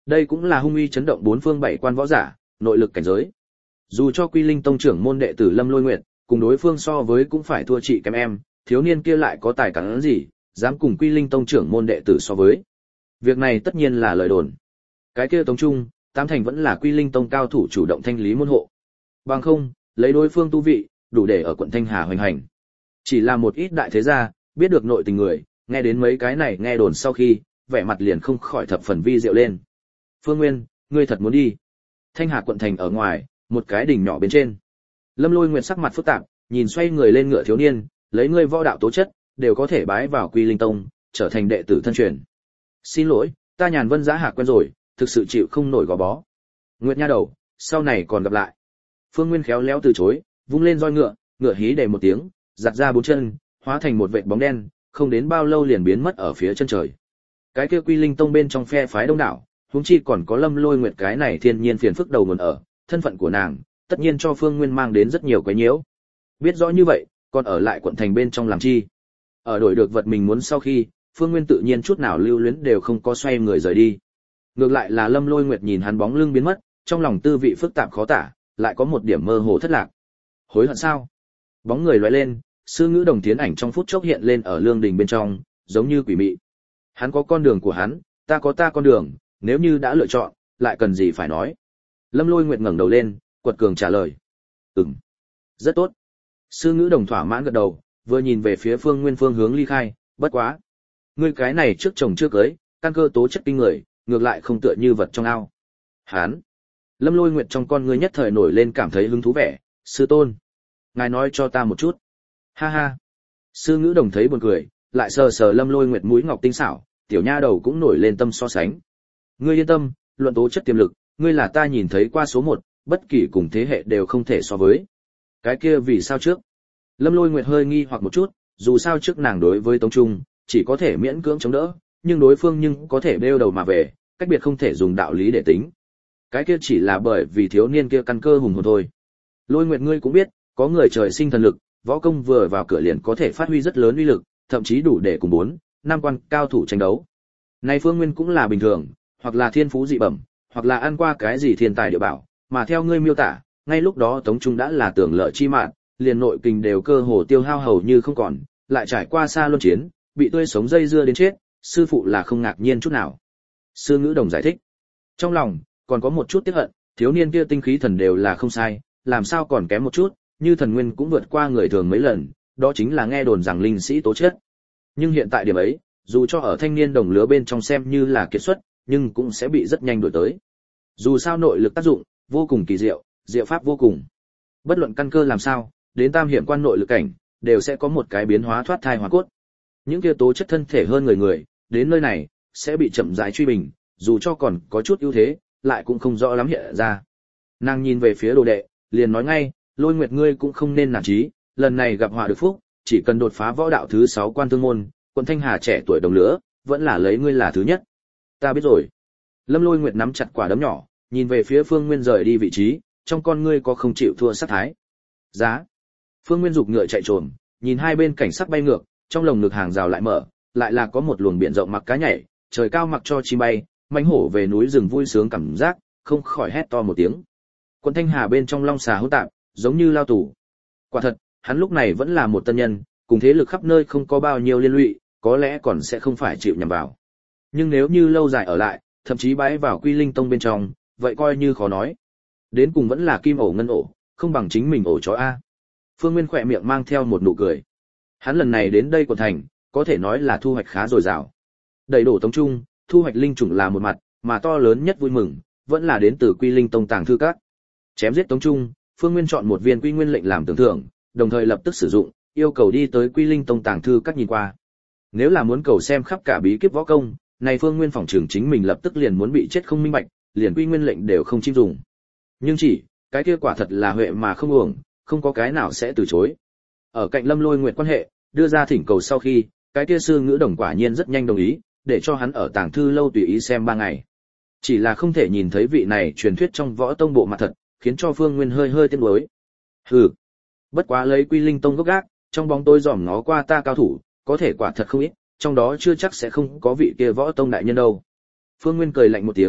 S1: Đây cũng là hung uy chấn động bốn phương bảy quan võ giả, nội lực cảnh giới. Dù cho Quy Linh tông trưởng môn đệ tử Lâm Lôi Nguyệt, cùng đối phương so với cũng phải thua chị kém em, thiếu niên kia lại có tài cán gì, dám cùng Quy Linh tông trưởng môn đệ tử so với. Việc này tất nhiên là lời đồn. Cái kia tông trung, tám thành vẫn là Quy Linh tông cao thủ chủ động thanh lý môn hộ. Bằng không, lấy đối phương tu vị, đủ để ở quận Thanh Hà hoành hành. Chỉ là một ít đại thế gia, biết được nội tình người, nghe đến mấy cái này nghe đồn sau khi, vẻ mặt liền không khỏi thập phần vi diệu lên. Phương Nguyên, ngươi thật muốn đi? Thanh Hà quận thành ở ngoài, một cái đỉnh nhỏ bên trên. Lâm Lôi Nguyệt sắc mặt phức tạp, nhìn xoay người lên ngựa thiếu niên, lấy ngươi võ đạo tố chất, đều có thể bái vào Quy Linh tông, trở thành đệ tử thân truyền. Xin lỗi, ta Nhàn Vân Giá Hạ quen rồi, thực sự chịu không nổi gò bó. Nguyệt nha đầu, sau này còn gặp lại. Phương Nguyên khéo léo từ chối, vung lên roi ngựa, ngựa hí để một tiếng, giặt ra bốn chân, hóa thành một vệt bóng đen, không đến bao lâu liền biến mất ở phía chân trời. Cái kia Quy Linh tông bên trong phe phái đông đảo, huống chi còn có Lâm Lôi Nguyệt cái này thiên nhiên phiền phức đầu nguồn ở, thân phận của nàng, tất nhiên cho Phương Nguyên mang đến rất nhiều quấy nhiễu. Biết rõ như vậy, còn ở lại quận thành bên trong làm chi? Ở đổi được vật mình muốn sau khi, Phương Nguyên tự nhiên chút nào lưu luyến đều không có xoay người rời đi. Ngược lại là Lâm Lôi Nguyệt nhìn hắn bóng lưng biến mất, trong lòng tư vị phức tạp khó tả, lại có một điểm mơ hồ thất lạc. Hối hận sao? Bóng người lóe lên, sư ngữ đồng tiến ảnh trong phút chốc hiện lên ở lương đình bên trong, giống như quỷ mị. Hắn có con đường của hắn, ta có ta con đường, nếu như đã lựa chọn, lại cần gì phải nói. Lâm Lôi Nguyệt ngẩng đầu lên, quật cường trả lời. Ừm, rất tốt. Sư ngữ đồng thỏa mãn gật đầu, vừa nhìn về phía Phương Nguyên phương hướng ly khai, bất quá. Ngươi cái này trước chồng chưa cưới, căn cơ tố chất kinh người, ngược lại không tựa như vật trong ao. Hán. Lâm Lôi Nguyệt trong con ngươi nhất thời nổi lên cảm thấy hứng thú vẻ, sư tôn. Ngài nói cho ta một chút. Ha ha. Sư ngữ đồng thấy buồn cười, lại sờ sờ Lâm Lôi Nguyệt mũi ngọc tinh xảo, tiểu nha đầu cũng nổi lên tâm so sánh. Ngươi yên tâm, luận tố chất tiềm lực, ngươi là ta nhìn thấy qua số một, bất kỳ cùng thế hệ đều không thể so với. Cái kia vì sao trước? Lâm Lôi Nguyệt hơi nghi hoặc một chút, dù sao trước nàng đối với Tống Trung, chỉ có thể miễn cưỡng chống đỡ, nhưng đối phương nhưng có thể bêu đầu mà về, cách biệt không thể dùng đạo lý để tính. Cái kia chỉ là bởi vì thiếu niên kia căn cơ hùng hồn thôi. Lôi Nguyệt ngươi cũng biết, có người trời sinh thần lực, võ công vừa vào cửa liền có thể phát huy rất lớn uy lực, thậm chí đủ để cùng bốn, năm quan cao thủ tranh đấu. Này Phương Nguyên cũng là bình thường, hoặc là thiên phú dị bẩm, hoặc là ăn qua cái gì thiên tài địa bảo, mà theo ngươi miêu tả, ngay lúc đó Tống Trung đã là tưởng lợi chi mạn, liền nội kình đều cơ hồ tiêu hao hầu như không còn, lại trải qua xa luân chiến, bị tươi sống dây dưa đến chết, sư phụ là không ngạc nhiên chút nào. Sư ngữ đồng giải thích. Trong lòng, còn có một chút tiếc hận, thiếu niên kia tinh khí thần đều là không sai, làm sao còn kém một chút, như thần nguyên cũng vượt qua người thường mấy lần, đó chính là nghe đồn rằng linh sĩ tố chất. Nhưng hiện tại điểm ấy, dù cho ở thanh niên đồng lứa bên trong xem như là kiệt xuất, nhưng cũng sẽ bị rất nhanh đổi tới. Dù sao nội lực tác dụng, vô cùng kỳ diệu, diệu pháp vô cùng. Bất luận căn cơ làm sao, đến tam hiểm quan nội lực cảnh, đều sẽ có một cái biến hóa thoát thai hóa cốt. Những kia tố chất thân thể hơn người người, đến nơi này, sẽ bị chậm rãi truy bình, dù cho còn có chút ưu thế, lại cũng không rõ lắm hiện ra. Nàng nhìn về phía đồ đệ, liền nói ngay, Lôi Nguyệt ngươi cũng không nên nản chí, lần này gặp họa được phúc, chỉ cần đột phá võ đạo thứ sáu quan thương môn, quận Thanh Hà trẻ tuổi đồng lứa, vẫn là lấy ngươi là thứ nhất. Ta biết rồi. Lâm Lôi Nguyệt nắm chặt quả đấm nhỏ, nhìn về phía Phương Nguyên rời đi vị trí, trong con ngươi có không chịu thua sát thái. Giá. Phương Nguyên dục ngựa chạy trồm, nhìn hai bên cảnh sắc bay ngược, trong lồng ngực hàng rào lại mở, lại là có một luồng biển rộng mặc cá nhảy, trời cao mặc cho chim bay, mãnh hổ về núi rừng vui sướng cảm giác, không khỏi hét to một tiếng. Quận Thanh Hà bên trong long xà hỗn tạp, giống như lao tù. Quả thật, hắn lúc này vẫn là một tân nhân, cùng thế lực khắp nơi không có bao nhiêu liên lụy, có lẽ còn sẽ không phải chịu nhầm vào. Nhưng nếu như lâu dài ở lại, thậm chí bái vào Quy Linh tông bên trong, vậy coi như khó nói. Đến cùng vẫn là kim ổ ngân ổ, không bằng chính mình ổ chó a. Phương Nguyên khỏe miệng mang theo một nụ cười. Hắn lần này đến đây quận thành, có thể nói là thu hoạch khá dồi dào. Đầy đổ Tống Trung, thu hoạch linh chủng là một mặt, mà to lớn nhất vui mừng, vẫn là đến từ Quy Linh tông tàng thư các. Chém giết Tống Trung, Phương Nguyên chọn một viên Quy Nguyên lệnh làm tưởng thưởng, đồng thời lập tức sử dụng, yêu cầu đi tới Quy Linh tông tàng thư các nhìn qua. Nếu là muốn cầu xem khắp cả bí kíp võ công, này Phương Nguyên phòng trường chính mình lập tức liền muốn bị chết không minh bạch, liền Quy Nguyên lệnh đều không chim dùng. Nhưng chỉ, cái kia quả thật là huệ mà không uổng, không có cái nào sẽ từ chối. Ở cạnh Lâm Lôi Nguyệt quan hệ, đưa ra thỉnh cầu sau khi, cái kia sư ngữ đồng quả nhiên rất nhanh đồng ý, để cho hắn ở tàng thư lâu tùy ý xem ba ngày. Chỉ là không thể nhìn thấy vị này truyền thuyết trong võ tông bộ mặt thật, khiến cho Phương Nguyên hơi hơi tiếc nuối. Hừ, bất quá lấy Quy Linh tông gốc gác, trong bóng tối dòm ngó qua ta cao thủ, có thể quả thật không ít, trong đó chưa chắc sẽ không có vị kia võ tông đại nhân đâu. Phương Nguyên cười lạnh một tiếng,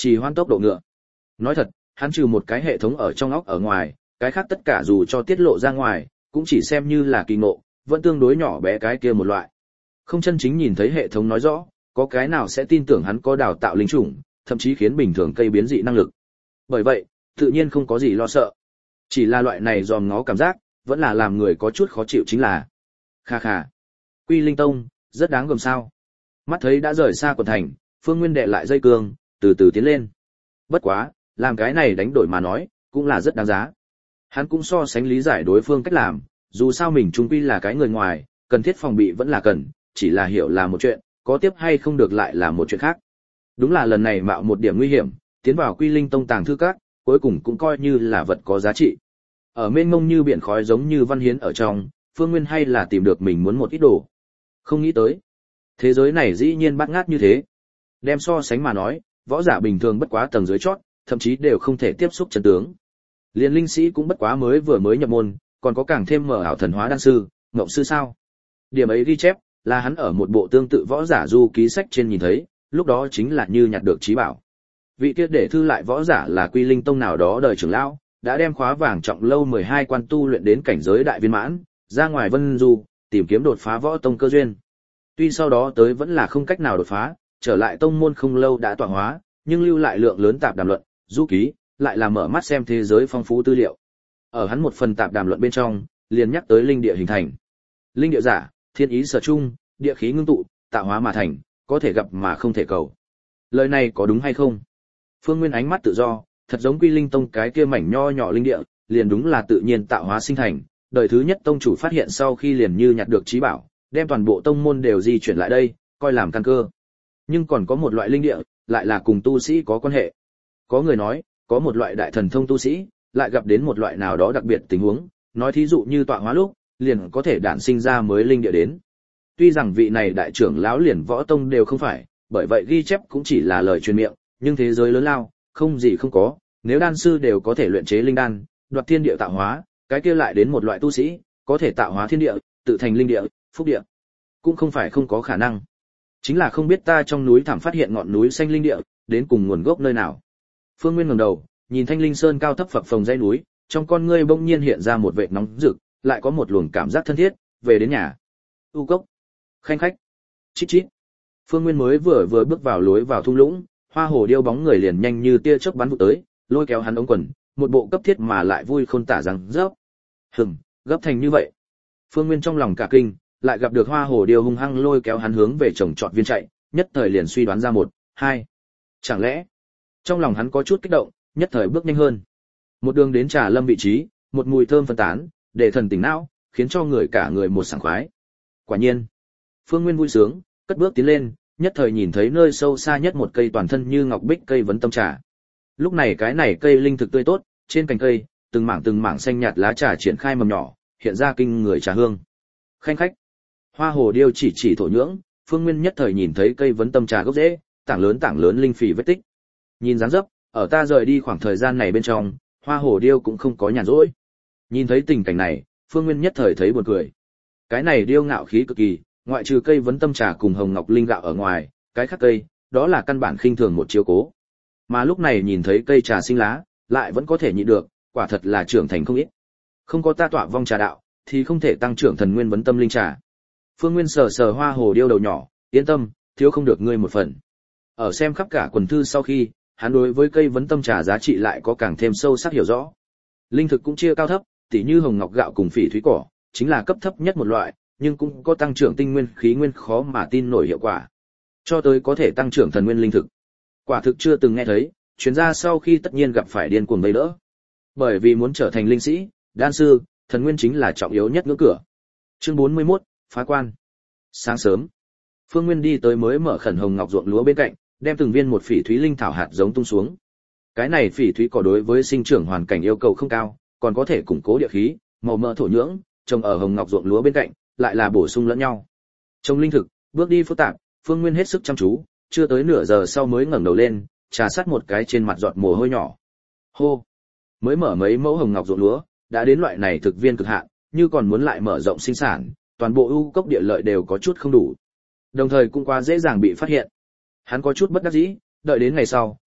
S1: trì hoãn tốc độ ngựa. Nói thật, hắn trừ một cái hệ thống ở trong óc ở ngoài, cái khác tất cả dù cho tiết lộ ra ngoài, cũng chỉ xem như là kỳ ngộ, vẫn tương đối nhỏ bé cái kia một loại. Không chân chính nhìn thấy hệ thống nói rõ, có cái nào sẽ tin tưởng hắn có đào tạo linh chủng, thậm chí khiến bình thường cây biến dị năng lực. Bởi vậy, tự nhiên không có gì lo sợ. Chỉ là loại này dòm ngó cảm giác, vẫn là làm người có chút khó chịu chính là. Kha kha. Quy Linh Tông, rất đáng gờm sao. Mắt thấy đã rời xa quần thành, Phương Nguyên đệ lại dây cương, từ từ tiến lên. Bất quá, làm cái này đánh đổi mà nói, cũng là rất đáng giá. Hắn cũng so sánh lý giải đối phương cách làm, dù sao mình chung quy là cái người ngoài, cần thiết phòng bị vẫn là cần, chỉ là hiểu là một chuyện, có tiếp hay không được lại là một chuyện khác. Đúng là lần này mạo một điểm nguy hiểm, tiến vào Quy Linh Tông tàng thư các, cuối cùng cũng coi như là vật có giá trị. Ở mênh mông như biển khói giống như văn hiến ở trong, Phương Nguyên hay là tìm được mình muốn một ít đồ. Không nghĩ tới, thế giới này dĩ nhiên bát ngát như thế. Đem so sánh mà nói, võ giả bình thường bất quá tầng dưới chót, thậm chí đều không thể tiếp xúc chân tướng. Liên linh sĩ cũng bất quá mới vừa mới nhập môn, còn có càng thêm mở ảo thần hóa đan sư, ngộng sư sao? Điểm ấy ghi chép là hắn ở một bộ tương tự võ giả du ký sách trên nhìn thấy, lúc đó chính là như nhặt được trí bảo. Vị kia để thư lại võ giả là Quy Linh Tông nào đó đời trưởng lão, đã đem khóa vàng trọng lâu mười hai quan tu luyện đến cảnh giới đại viên mãn, ra ngoài vân du, tìm kiếm đột phá võ tông cơ duyên. Tuy sau đó tới vẫn là không cách nào đột phá, trở lại tông môn không lâu đã tọa hóa, nhưng lưu lại lượng lớn tạp đàm luận, du ký, lại là mở mắt xem thế giới phong phú tư liệu. Ở hắn một phần tạp đàm luận bên trong, liền nhắc tới linh địa hình thành. Linh địa giả, thiên ý sở chung, địa khí ngưng tụ, tạo hóa mà thành, có thể gặp mà không thể cầu. Lời này có đúng hay không? Phương Nguyên ánh mắt tự do, thật giống Quy Linh Tông cái kia mảnh nho nhỏ linh địa, liền đúng là tự nhiên tạo hóa sinh thành, đời thứ nhất tông chủ phát hiện sau khi liền như nhặt được trí bảo, đem toàn bộ tông môn đều di chuyển lại đây, coi làm căn cơ. Nhưng còn có một loại linh địa, lại là cùng tu sĩ có quan hệ. Có người nói, có một loại đại thần thông tu sĩ, lại gặp đến một loại nào đó đặc biệt tình huống, nói thí dụ như tọa hóa lúc, liền có thể đản sinh ra mới linh địa đến. Tuy rằng vị này đại trưởng lão liền võ tông đều không phải, bởi vậy ghi chép cũng chỉ là lời truyền miệng, nhưng thế giới lớn lao, không gì không có, nếu đan sư đều có thể luyện chế linh đan, đoạt thiên địa tạo hóa, cái kia lại đến một loại tu sĩ, có thể tạo hóa thiên địa, tự thành linh địa, phúc địa. Cũng không phải không có khả năng. Chính là không biết ta trong núi thẳm phát hiện ngọn núi xanh linh địa, đến cùng nguồn gốc nơi nào. Phương Nguyên ngẩng đầu, nhìn Thanh Linh Sơn cao thấp phập phồng dãy núi, trong con ngươi bỗng nhiên hiện ra một vệt nóng rực, lại có một luồng cảm giác thân thiết, về đến nhà. U cốc, khanh khách, chít chít. Phương Nguyên mới vừa vừa bước vào lối vào thung lũng, Hoa Hồ Điêu bóng người liền nhanh như tia chớp bắn vụt tới, lôi kéo hắn ống quần, một bộ cấp thiết mà lại vui khôn tả rằng rớp. Hừm, gấp thành như vậy. Phương Nguyên trong lòng cả kinh, lại gặp được Hoa Hồ Điêu hung hăng lôi kéo hắn hướng về trồng trọt viên chạy, nhất thời liền suy đoán ra một, hai. Chẳng lẽ? Trong lòng hắn có chút kích động, nhất thời bước nhanh hơn. Một đường đến Trà Lâm vị trí, một mùi thơm phân tán, để thần tỉnh não, khiến cho người cả người một sảng khoái. Quả nhiên, Phương Nguyên vui sướng, cất bước tiến lên, nhất thời nhìn thấy nơi sâu xa nhất một cây toàn thân như ngọc bích cây vấn tâm trà. Lúc này cái này cây linh thực tươi tốt, trên cành cây, từng mảng từng mảng xanh nhạt lá trà triển khai mầm nhỏ, hiện ra kinh người trà hương. Khanh khách. Hoa Hồ Điêu chỉ chỉ thổ nhưỡng, Phương Nguyên nhất thời nhìn thấy cây vấn tâm trà gốc rễ, tảng lớn tảng lớn linh phì vết tích. Nhìn dáng dấp, ở ta rời đi khoảng thời gian này bên trong, Hoa Hồ Điêu cũng không có nhàn rỗi. Nhìn thấy tình cảnh này, Phương Nguyên nhất thời thấy buồn cười. Cái này điêu ngạo khí cực kỳ, ngoại trừ cây vấn tâm trà cùng hồng ngọc linh gạo ở ngoài, cái khác cây, đó là căn bản khinh thường một chiếu cố. Mà lúc này nhìn thấy cây trà sinh lá, lại vẫn có thể nhịn được, quả thật là trưởng thành không ít. Không có ta tọa vong trà đạo, thì không thể tăng trưởng thần nguyên vấn tâm linh trà. Phương Nguyên sờ sờ Hoa Hồ Điêu đầu nhỏ, yên tâm, thiếu không được ngươi một phần. Ở xem khắp cả quần thư sau khi, hắn đối với cây vấn tâm trà giá trị lại có càng thêm sâu sắc hiểu rõ. Linh thực cũng chia cao thấp, tỉ như hồng ngọc gạo cùng phỉ thúy cỏ, chính là cấp thấp nhất một loại, nhưng cũng có tăng trưởng tinh nguyên khí nguyên khó mà tin nổi hiệu quả. Cho tới có thể tăng trưởng thần nguyên linh thực. Quả thực chưa từng nghe thấy, chuyên gia sau khi tất nhiên gặp phải điên cuồng vây đỡ. Bởi vì muốn trở thành linh sĩ, đan sư, thần nguyên chính là trọng yếu nhất ngưỡng cửa. Chương bốn mươi mốt, phá quan. Sáng sớm, Phương Nguyên đi tới mới mở khẩn hồng ngọc ruộng lúa bên cạnh, đem từng viên một phỉ thúy linh thảo hạt giống tung xuống. Cái này phỉ thúy cỏ đối với sinh trưởng hoàn cảnh yêu cầu không cao, còn có thể củng cố địa khí, màu mỡ thổ nhưỡng, trồng ở hồng ngọc ruộng lúa bên cạnh, lại là bổ sung lẫn nhau. Trồng linh thực, bước đi phức tạp, Phương Nguyên hết sức chăm chú, chưa tới nửa giờ sau mới ngẩng đầu lên, trà sát một cái trên mặt giọt mồ hôi nhỏ. Hô, mới mở mấy mẫu hồng ngọc ruộng lúa, đã đến loại này thực viên cực hạn, như còn muốn lại mở rộng sinh sản, toàn bộ ưu cốc địa lợi đều có chút không đủ. Đồng thời cũng quá dễ dàng bị phát hiện. Hắn có chút bất đắc dĩ, đợi đến ngày sau,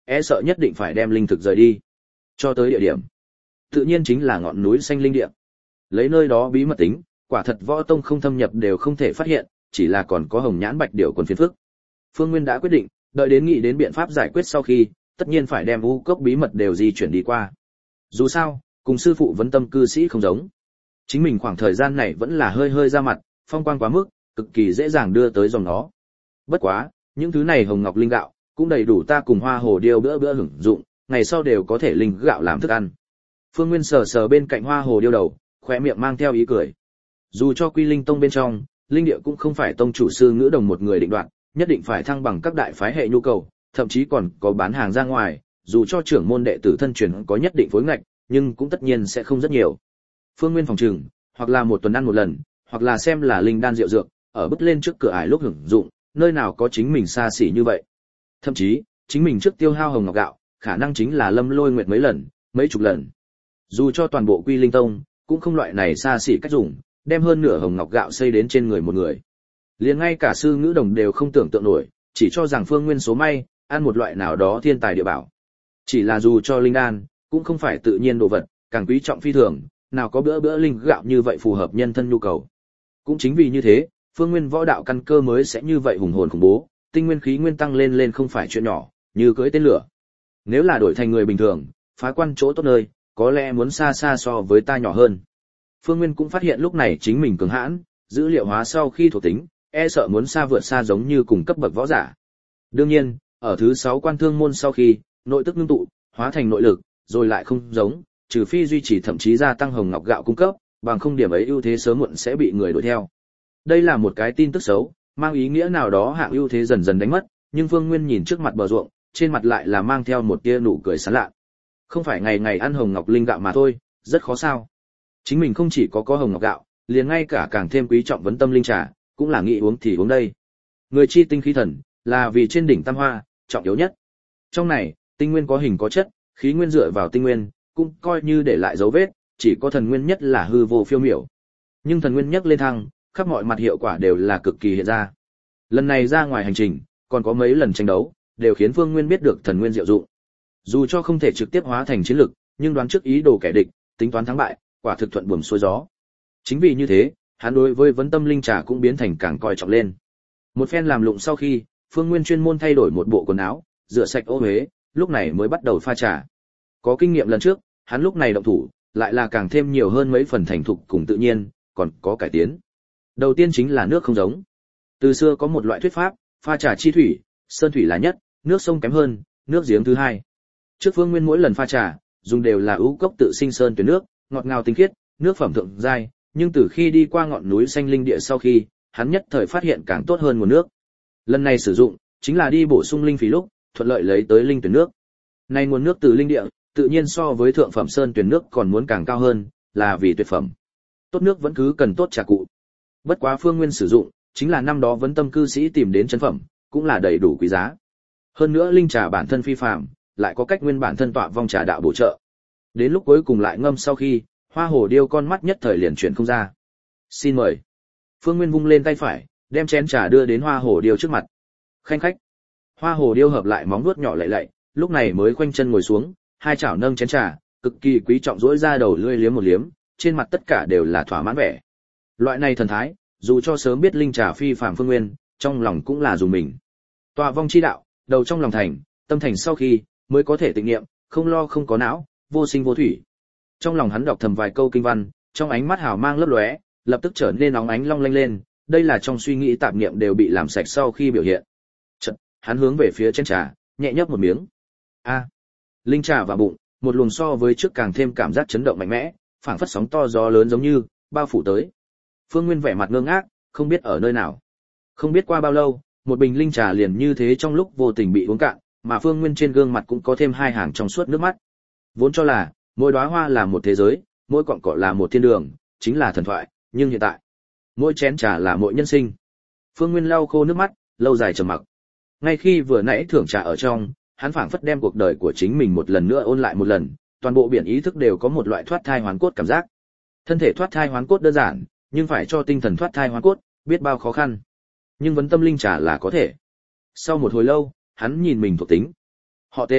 S1: e sợ nhất định phải đem linh thực rời đi. Cho tới địa điểm, tự nhiên chính là ngọn núi xanh linh địa. Lấy nơi đó bí mật tính, quả thật võ tông không thâm nhập đều không thể phát hiện, chỉ là còn có hồng nhãn bạch điểu quần phiền phức. Phương Nguyên đã quyết định, đợi đến nghĩ đến biện pháp giải quyết sau khi, tất nhiên phải đem u cốc bí mật đều di chuyển đi qua. Dù sao, cùng sư phụ vấn tâm cư sĩ không giống. Chính mình khoảng thời gian này vẫn là hơi hơi ra mặt, phong quang quá mức, cực kỳ dễ dàng đưa tới dòng nó. Bất quá, những thứ này hồng ngọc linh gạo, cũng đầy đủ ta cùng hoa hồ điêu bữa bữa hưởng dụng, ngày sau đều có thể linh gạo làm thức ăn. Phương Nguyên sờ sờ bên cạnh hoa hồ điêu đầu, khóe miệng mang theo ý cười. Dù cho Quy Linh Tông bên trong, linh địa cũng không phải tông chủ sư ngữ đồng một người định đoạt, nhất định phải thăng bằng các đại phái hệ nhu cầu, thậm chí còn có bán hàng ra ngoài, dù cho trưởng môn đệ tử thân truyền có nhất định phối ngạch, nhưng cũng tất nhiên sẽ không rất nhiều. Phương Nguyên phòng trừng, hoặc là một tuần ăn một lần, hoặc là xem là linh đan rượu dược, ở bứt lên trước cửa ải lúc hưởng dụng, nơi nào có chính mình xa xỉ như vậy. Thậm chí, chính mình trước tiêu hao hồng ngọc gạo, khả năng chính là Lâm Lôi Nguyệt mấy lần, mấy chục lần. Dù cho toàn bộ Quy Linh Tông, cũng không loại này xa xỉ cách dùng, đem hơn nửa hồng ngọc gạo xây đến trên người một người. Liền ngay cả sư ngữ đồng đều không tưởng tượng nổi, chỉ cho rằng Phương Nguyên số may, ăn một loại nào đó thiên tài địa bảo. Chỉ là dù cho linh đan, cũng không phải tự nhiên đồ vật, càng quý trọng phi thường, nào có bữa bữa linh gạo như vậy phù hợp nhân thân nhu cầu. Cũng chính vì như thế, Phương Nguyên võ đạo căn cơ mới sẽ như vậy hùng hồn khủng bố, tinh nguyên khí nguyên tăng lên lên không phải chuyện nhỏ, như cưỡi tên lửa. Nếu là đổi thành người bình thường, phá quan chỗ tốt nơi, có lẽ muốn xa xa so với ta nhỏ hơn. Phương Nguyên cũng phát hiện lúc này chính mình cường hãn, dữ liệu hóa sau khi thuộc tính, e sợ muốn xa vượt xa giống như cùng cấp bậc võ giả. Đương nhiên, ở thứ sáu quan thương môn sau khi, nội tức ngưng tụ, hóa thành nội lực, rồi lại không giống, trừ phi duy trì thậm chí gia tăng hồng ngọc gạo cung cấp, bằng không điểm ấy ưu thế sớm muộn sẽ bị người đuổi theo. Đây là một cái tin tức xấu, mang ý nghĩa nào đó hạng ưu thế dần dần đánh mất, nhưng Phương Nguyên nhìn trước mặt bờ ruộng, trên mặt lại là mang theo một tia nụ cười sán lạ. Không phải ngày ngày ăn hồng ngọc linh gạo mà thôi, rất khó sao? Chính mình không chỉ có có hồng ngọc gạo, liền ngay cả càng thêm quý trọng vấn tâm linh trà, cũng là nghĩ uống thì uống đây. Người chi tinh khí thần, là vì trên đỉnh tam hoa, trọng yếu nhất. Trong này, tinh nguyên có hình có chất, khí nguyên dựa vào tinh nguyên, cũng coi như để lại dấu vết, chỉ có thần nguyên nhất là hư vô phiêu miểu. Nhưng thần nguyên nhất lên thăng, khắp mọi mặt hiệu quả đều là cực kỳ hiện ra. Lần này ra ngoài hành trình, còn có mấy lần tranh đấu, đều khiến Phương Nguyên biết được thần nguyên diệu dụng. Dù cho không thể trực tiếp hóa thành chiến lực, nhưng đoán trước ý đồ kẻ địch, tính toán thắng bại, quả thực thuận buồm xuôi gió. Chính vì như thế, hắn đối với vấn tâm linh trà cũng biến thành càng coi trọng lên. Một phen làm lụng sau khi, Phương Nguyên chuyên môn thay đổi một bộ quần áo, rửa sạch ô uế, lúc này mới bắt đầu pha trà. Có kinh nghiệm lần trước, hắn lúc này động thủ, lại là càng thêm nhiều hơn mấy phần thành thục cùng tự nhiên, còn có cải tiến. Đầu tiên chính là nước không giống. Từ xưa có một loại thuyết pháp, pha trà chi thủy, sơn thủy là nhất, nước sông kém hơn, nước giếng thứ hai. Trước Phương Nguyên mỗi lần pha trà, dùng đều là ưu cốc tự sinh sơn tuyển nước, ngọt ngào tinh khiết, nước phẩm thượng giai, nhưng từ khi đi qua ngọn núi xanh linh địa sau khi, hắn nhất thời phát hiện càng tốt hơn nguồn nước. Lần này sử dụng, chính là đi bổ sung linh phí lúc, thuận lợi lấy tới linh tuyển nước. Này nguồn nước từ linh địa, tự nhiên so với thượng phẩm sơn tuyển nước còn muốn càng cao hơn, là vì tuyệt phẩm. Tốt nước vẫn cứ cần tốt trà cụ. Bất quá Phương Nguyên sử dụng, chính là năm đó vấn tâm cư sĩ tìm đến chân phẩm, cũng là đầy đủ quý giá. Hơn nữa linh trà bản thân phi phàm, lại có cách nguyên bản thân tọa vong trà đạo bổ trợ. Đến lúc cuối cùng lại ngâm sau khi, hoa hồ điêu con mắt nhất thời liền chuyển không ra. Xin mời. Phương Nguyên vung lên tay phải, đem chén trà đưa đến hoa hồ điêu trước mặt. Khanh khách. Hoa hồ điêu hợp lại móng vuốt nhỏ lạy lạy, lúc này mới khoanh chân ngồi xuống, hai chảo nâng chén trà, cực kỳ quý trọng rỗi ra đầu lưỡi liếm một liếm, trên mặt tất cả đều là thỏa mãn vẻ. Loại này thần thái, dù cho sớm biết linh trà phi phàm Phương Nguyên, trong lòng cũng là dùng mình. Tọa vong chi đạo, đầu trong lòng thành, tâm thành sau khi, mới có thể tịnh niệm, không lo không có não, vô sinh vô thủy. Trong lòng hắn đọc thầm vài câu kinh văn, trong ánh mắt hào mang lấp lóe, lập tức trở nên nóng ánh long lanh lên, đây là trong suy nghĩ tạp niệm đều bị làm sạch sau khi biểu hiện. Chợt, hắn hướng về phía chén trà, nhẹ nhấp một miếng. A. Linh trà vào bụng, một luồng so với trước càng thêm cảm giác chấn động mạnh mẽ, phảng phất sóng to gió lớn giống như bao phủ tới. Phương Nguyên vẻ mặt ngơ ngác, không biết ở nơi nào. Không biết qua bao lâu, một bình linh trà liền như thế trong lúc vô tình bị uống cạn, mà Phương Nguyên trên gương mặt cũng có thêm hai hàng trong suốt nước mắt. Vốn cho là mỗi đóa hoa là một thế giới, mỗi cọng cỏ là một thiên đường, chính là thần thoại, nhưng hiện tại, mỗi chén trà là mỗi nhân sinh. Phương Nguyên lau khô nước mắt, lâu dài trầm mặc. Ngay khi vừa nãy thưởng trà ở trong, hắn phảng phất đem cuộc đời của chính mình một lần nữa ôn lại một lần, toàn bộ biển ý thức đều có một loại thoát thai hoán cốt cảm giác. Thân thể thoát thai hoán cốt đơn giản, nhưng phải cho tinh thần thoát thai hoán cốt, biết bao khó khăn. Nhưng vấn tâm linh trà là có thể. Sau một hồi lâu, hắn nhìn mình thuộc tính. Họ tên: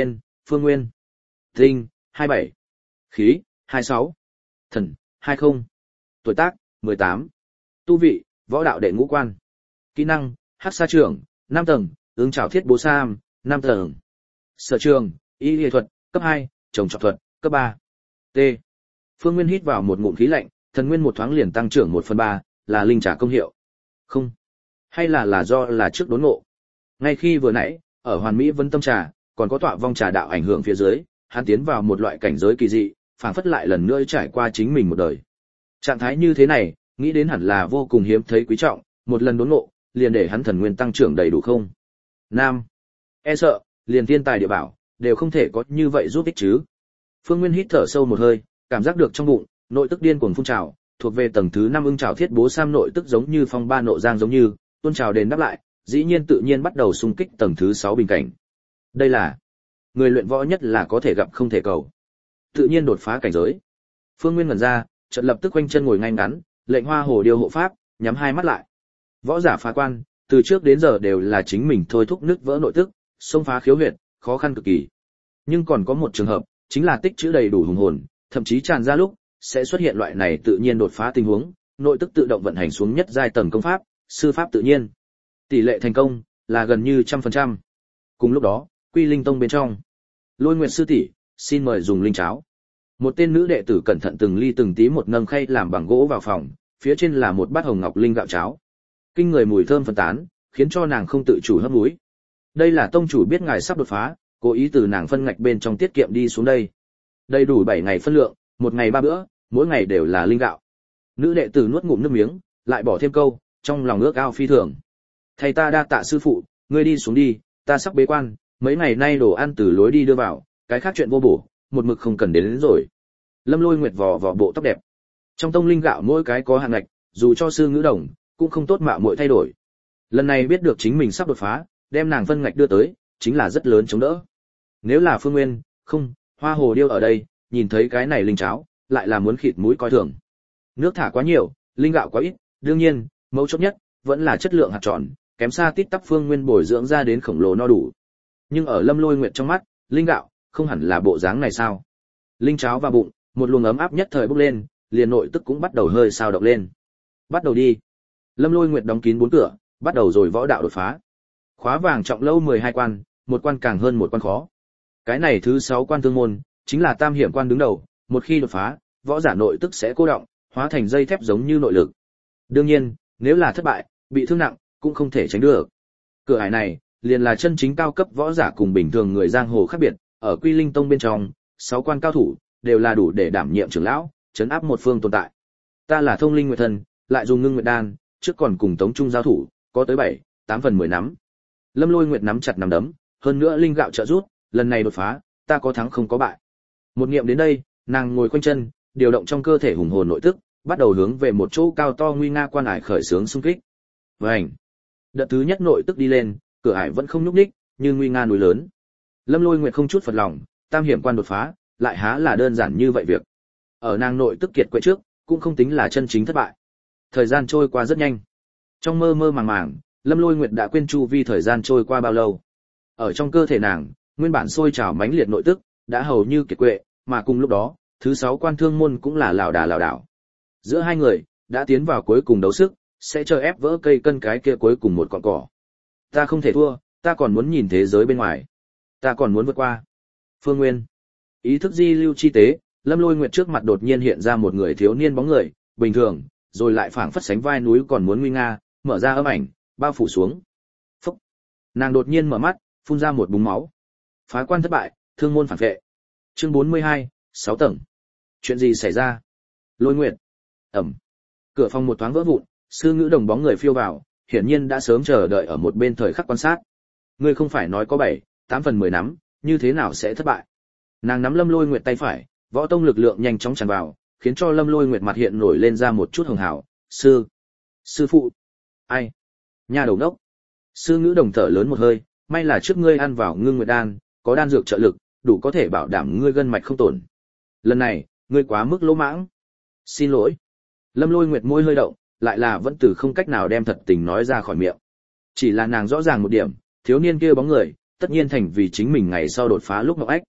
S1: Phương Nguyên. Tinh, hai mươi bảy. Khí, hai mươi sáu. Thần, hai mươi. Tuổi tác, mười tám. Tu vị, võ đạo đệ ngũ quan. Kỹ năng, hắc sa trưởng, năm tầng, ứng trảo thiết bố sam, năm tầng. Sở trường, y y thuật, cấp hai, trồng trọt thuật, cấp ba. T. Phương Nguyên hít vào một ngụm khí lạnh, thần nguyên một thoáng liền tăng trưởng một phần ba, là linh trà công hiệu. Không, hay là là do là trước đốn ngộ. Ngay khi vừa nãy, ở Hoàn Mỹ Vân Tâm Trà, còn có tọa vong trà đạo ảnh hưởng phía dưới, hắn tiến vào một loại cảnh giới kỳ dị, phảng phất lại lần nữa trải qua chính mình một đời. Trạng thái như thế này, nghĩ đến hẳn là vô cùng hiếm thấy quý trọng, một lần đốn ngộ, liền để hắn thần nguyên tăng trưởng đầy đủ không? Nam, e sợ, liền thiên tài địa bảo, đều không thể có như vậy giúp ích chứ. Phương Nguyên hít thở sâu một hơi, cảm giác được trong bụng, nội tức điên cuồng phun trào, thuộc về tầng thứ năm ưng trảo thiết bố sam nội tức giống như phong ba nộ giang giống như, tuôn trào đền đáp lại, dĩ nhiên tự nhiên bắt đầu xung kích tầng thứ sáu bình cảnh. Đây là người luyện võ nhất là có thể gặp không thể cầu. Tự nhiên đột phá cảnh giới. Phương Nguyên ngẩn ra, chợt lập tức quanh chân ngồi ngay ngắn, lệnh Hoa Hồ Điêu hộ pháp, nhắm hai mắt lại. Võ giả phá quan, từ trước đến giờ đều là chính mình thôi thúc nứt vỡ nội tức, xông phá khiếu huyệt, khó khăn cực kỳ. Nhưng còn có một trường hợp, chính là tích trữ đầy đủ hùng hồn, thậm chí tràn ra lúc sẽ xuất hiện loại này tự nhiên đột phá tình huống, nội tức tự động vận hành xuống nhất giai tầng công pháp, sư pháp tự nhiên. Tỷ lệ thành công là gần như trăm phần trăm. Cùng lúc đó, Quy Linh Tông bên trong, Lôi Nguyệt sư tỷ, xin mời dùng linh cháo. Một tên nữ đệ tử cẩn thận từng ly từng tí một nâng khay làm bằng gỗ vào phòng, phía trên là một bát hồng ngọc linh gạo cháo. Kinh người mùi thơm phân tán, khiến cho nàng không tự chủ hấp mũi. Đây là tông chủ biết ngài sắp đột phá, cố ý từ nàng phân ngạch bên trong tiết kiệm đi xuống đây. Đầy đủ bảy ngày phân lượng, một ngày ba bữa, mỗi ngày đều là linh gạo. Nữ đệ tử nuốt ngụm nước miếng, lại bỏ thêm câu, trong lòng ước ao phi thường. Thầy ta đa tạ sư phụ, ngươi đi xuống đi, ta sắp bế quan, mấy ngày nay đồ ăn từ lối đi đưa vào, cái khác chuyện vô bổ, một mực không cần đến, đến rồi. Lâm Lôi Nguyệt vò vò bộ tóc đẹp. Trong tông linh gạo mỗi cái có hạn ngạch, dù cho sư ngữ đồng, cũng không tốt mạo muội thay đổi. Lần này biết được chính mình sắp đột phá, đem nàng phân ngạch đưa tới, chính là rất lớn chống đỡ. Nếu là Phương Nguyên, không, Hoa Hồ Điêu ở đây, nhìn thấy cái này linh cháo, lại là muốn khịt mũi coi thường. Nước thả quá nhiều, linh gạo quá ít, đương nhiên, mấu chốt nhất vẫn là chất lượng hạt tròn, kém xa tít tắp Phương Nguyên bồi dưỡng ra đến khổng lồ no đủ. Nhưng ở Lâm Lôi Nguyệt trong mắt, linh gạo không hẳn là bộ dáng này sao? Linh cháo vào bụng, một luồng ấm áp nhất thời bốc lên, liền nội tức cũng bắt đầu hơi sao động lên. Bắt đầu đi. Lâm Lôi Nguyệt đóng kín bốn cửa, bắt đầu rồi võ đạo đột phá. Khóa vàng trọng lâu mười hai quan, một quan càng hơn một quan khó. Cái này thứ sáu quan thương môn, chính là tam hiểm quan đứng đầu, một khi đột phá, võ giả nội tức sẽ cô động, hóa thành dây thép giống như nội lực. Đương nhiên, nếu là thất bại, bị thương nặng, cũng không thể tránh được. Cửa ải này, liền là chân chính cao cấp võ giả cùng bình thường người giang hồ khác biệt, ở Quy Linh Tông bên trong, sáu quan cao thủ đều là đủ để đảm nhiệm trưởng lão, trấn áp một phương tồn tại. Ta là Thông Linh Nguyệt Thần, lại dùng Ngưng Nguyệt Đan, trước còn cùng Tống Trung giao thủ, có tới bảy, tám phần mười nắm. Lâm Lôi Nguyệt nắm chặt nắm đấm, hơn nữa linh gạo trợ giúp, lần này đột phá, ta có thắng không có bại. Một niệm đến đây, nàng ngồi quanh chân, điều động trong cơ thể hùng hồn nội tức, bắt đầu hướng về một chỗ cao to nguy nga quan ải khởi xướng xung kích. Vành. Đợt thứ nhất nội tức đi lên, cửa ải vẫn không nhúc nhích, như nguy nga núi lớn. Lâm Lôi Nguyệt không chút phật lòng, tam hiểm quan đột phá, lại há là đơn giản như vậy việc. Ở nàng nội tức kiệt quệ trước, cũng không tính là chân chính thất bại. Thời gian trôi qua rất nhanh. Trong mơ mơ màng màng, Lâm Lôi Nguyệt đã quên chu vi thời gian trôi qua bao lâu. Ở trong cơ thể nàng, nguyên bản sôi trào mãnh liệt nội tức, đã hầu như kiệt quệ, mà cùng lúc đó, thứ sáu quan thương môn cũng là lảo đà lảo đảo. Giữa hai người, đã tiến vào cuối cùng đấu sức, sẽ chờ ép vỡ cây cân cái kia cuối cùng một cọn cỏ. Ta không thể thua, ta còn muốn nhìn thế giới bên ngoài. Ta còn muốn vượt qua. Phương Nguyên. Ý thức di lưu chi tế, Lâm Lôi Nguyệt trước mặt đột nhiên hiện ra một người thiếu niên bóng người, bình thường, rồi lại phảng phất sánh vai núi còn muốn nguy nga, mở ra âm ảnh, bao phủ xuống. Phúc. Nàng đột nhiên mở mắt, phun ra một búng máu. Phá quan thất bại, thương môn phản vệ. Chương bốn mươi hai, sáu tầng. Chuyện gì xảy ra? Lôi Nguyệt. Ẩm. Cửa phòng một thoáng vỡ vụn, sư ngữ đồng bóng người phiêu vào, hiển nhiên đã sớm chờ đợi ở một bên thời khắc quan sát. Ngươi không phải nói có bảy, tám phần mười nắm, như thế nào sẽ thất bại? Nàng nắm Lâm Lôi Nguyệt tay phải, võ tông lực lượng nhanh chóng tràn vào, khiến cho Lâm Lôi Nguyệt mặt hiện nổi lên ra một chút hường hào. Sư, sư phụ, ai? Nhà đầu đốc. Sư ngữ đồng thở lớn một hơi, may là trước ngươi ăn vào Ngưng Nguyệt Đan, có đan dược trợ lực, đủ có thể bảo đảm ngươi gân mạch không tổn. Lần này, ngươi quá mức lỗ mãng. Xin lỗi. Lâm Lôi Nguyệt môi hơi động, lại là vẫn từ không cách nào đem thật tình nói ra khỏi miệng. Chỉ là nàng rõ ràng một điểm, thiếu niên kia bóng người, tất nhiên thành vì chính mình ngày sau đột phá lúc ngọc ách.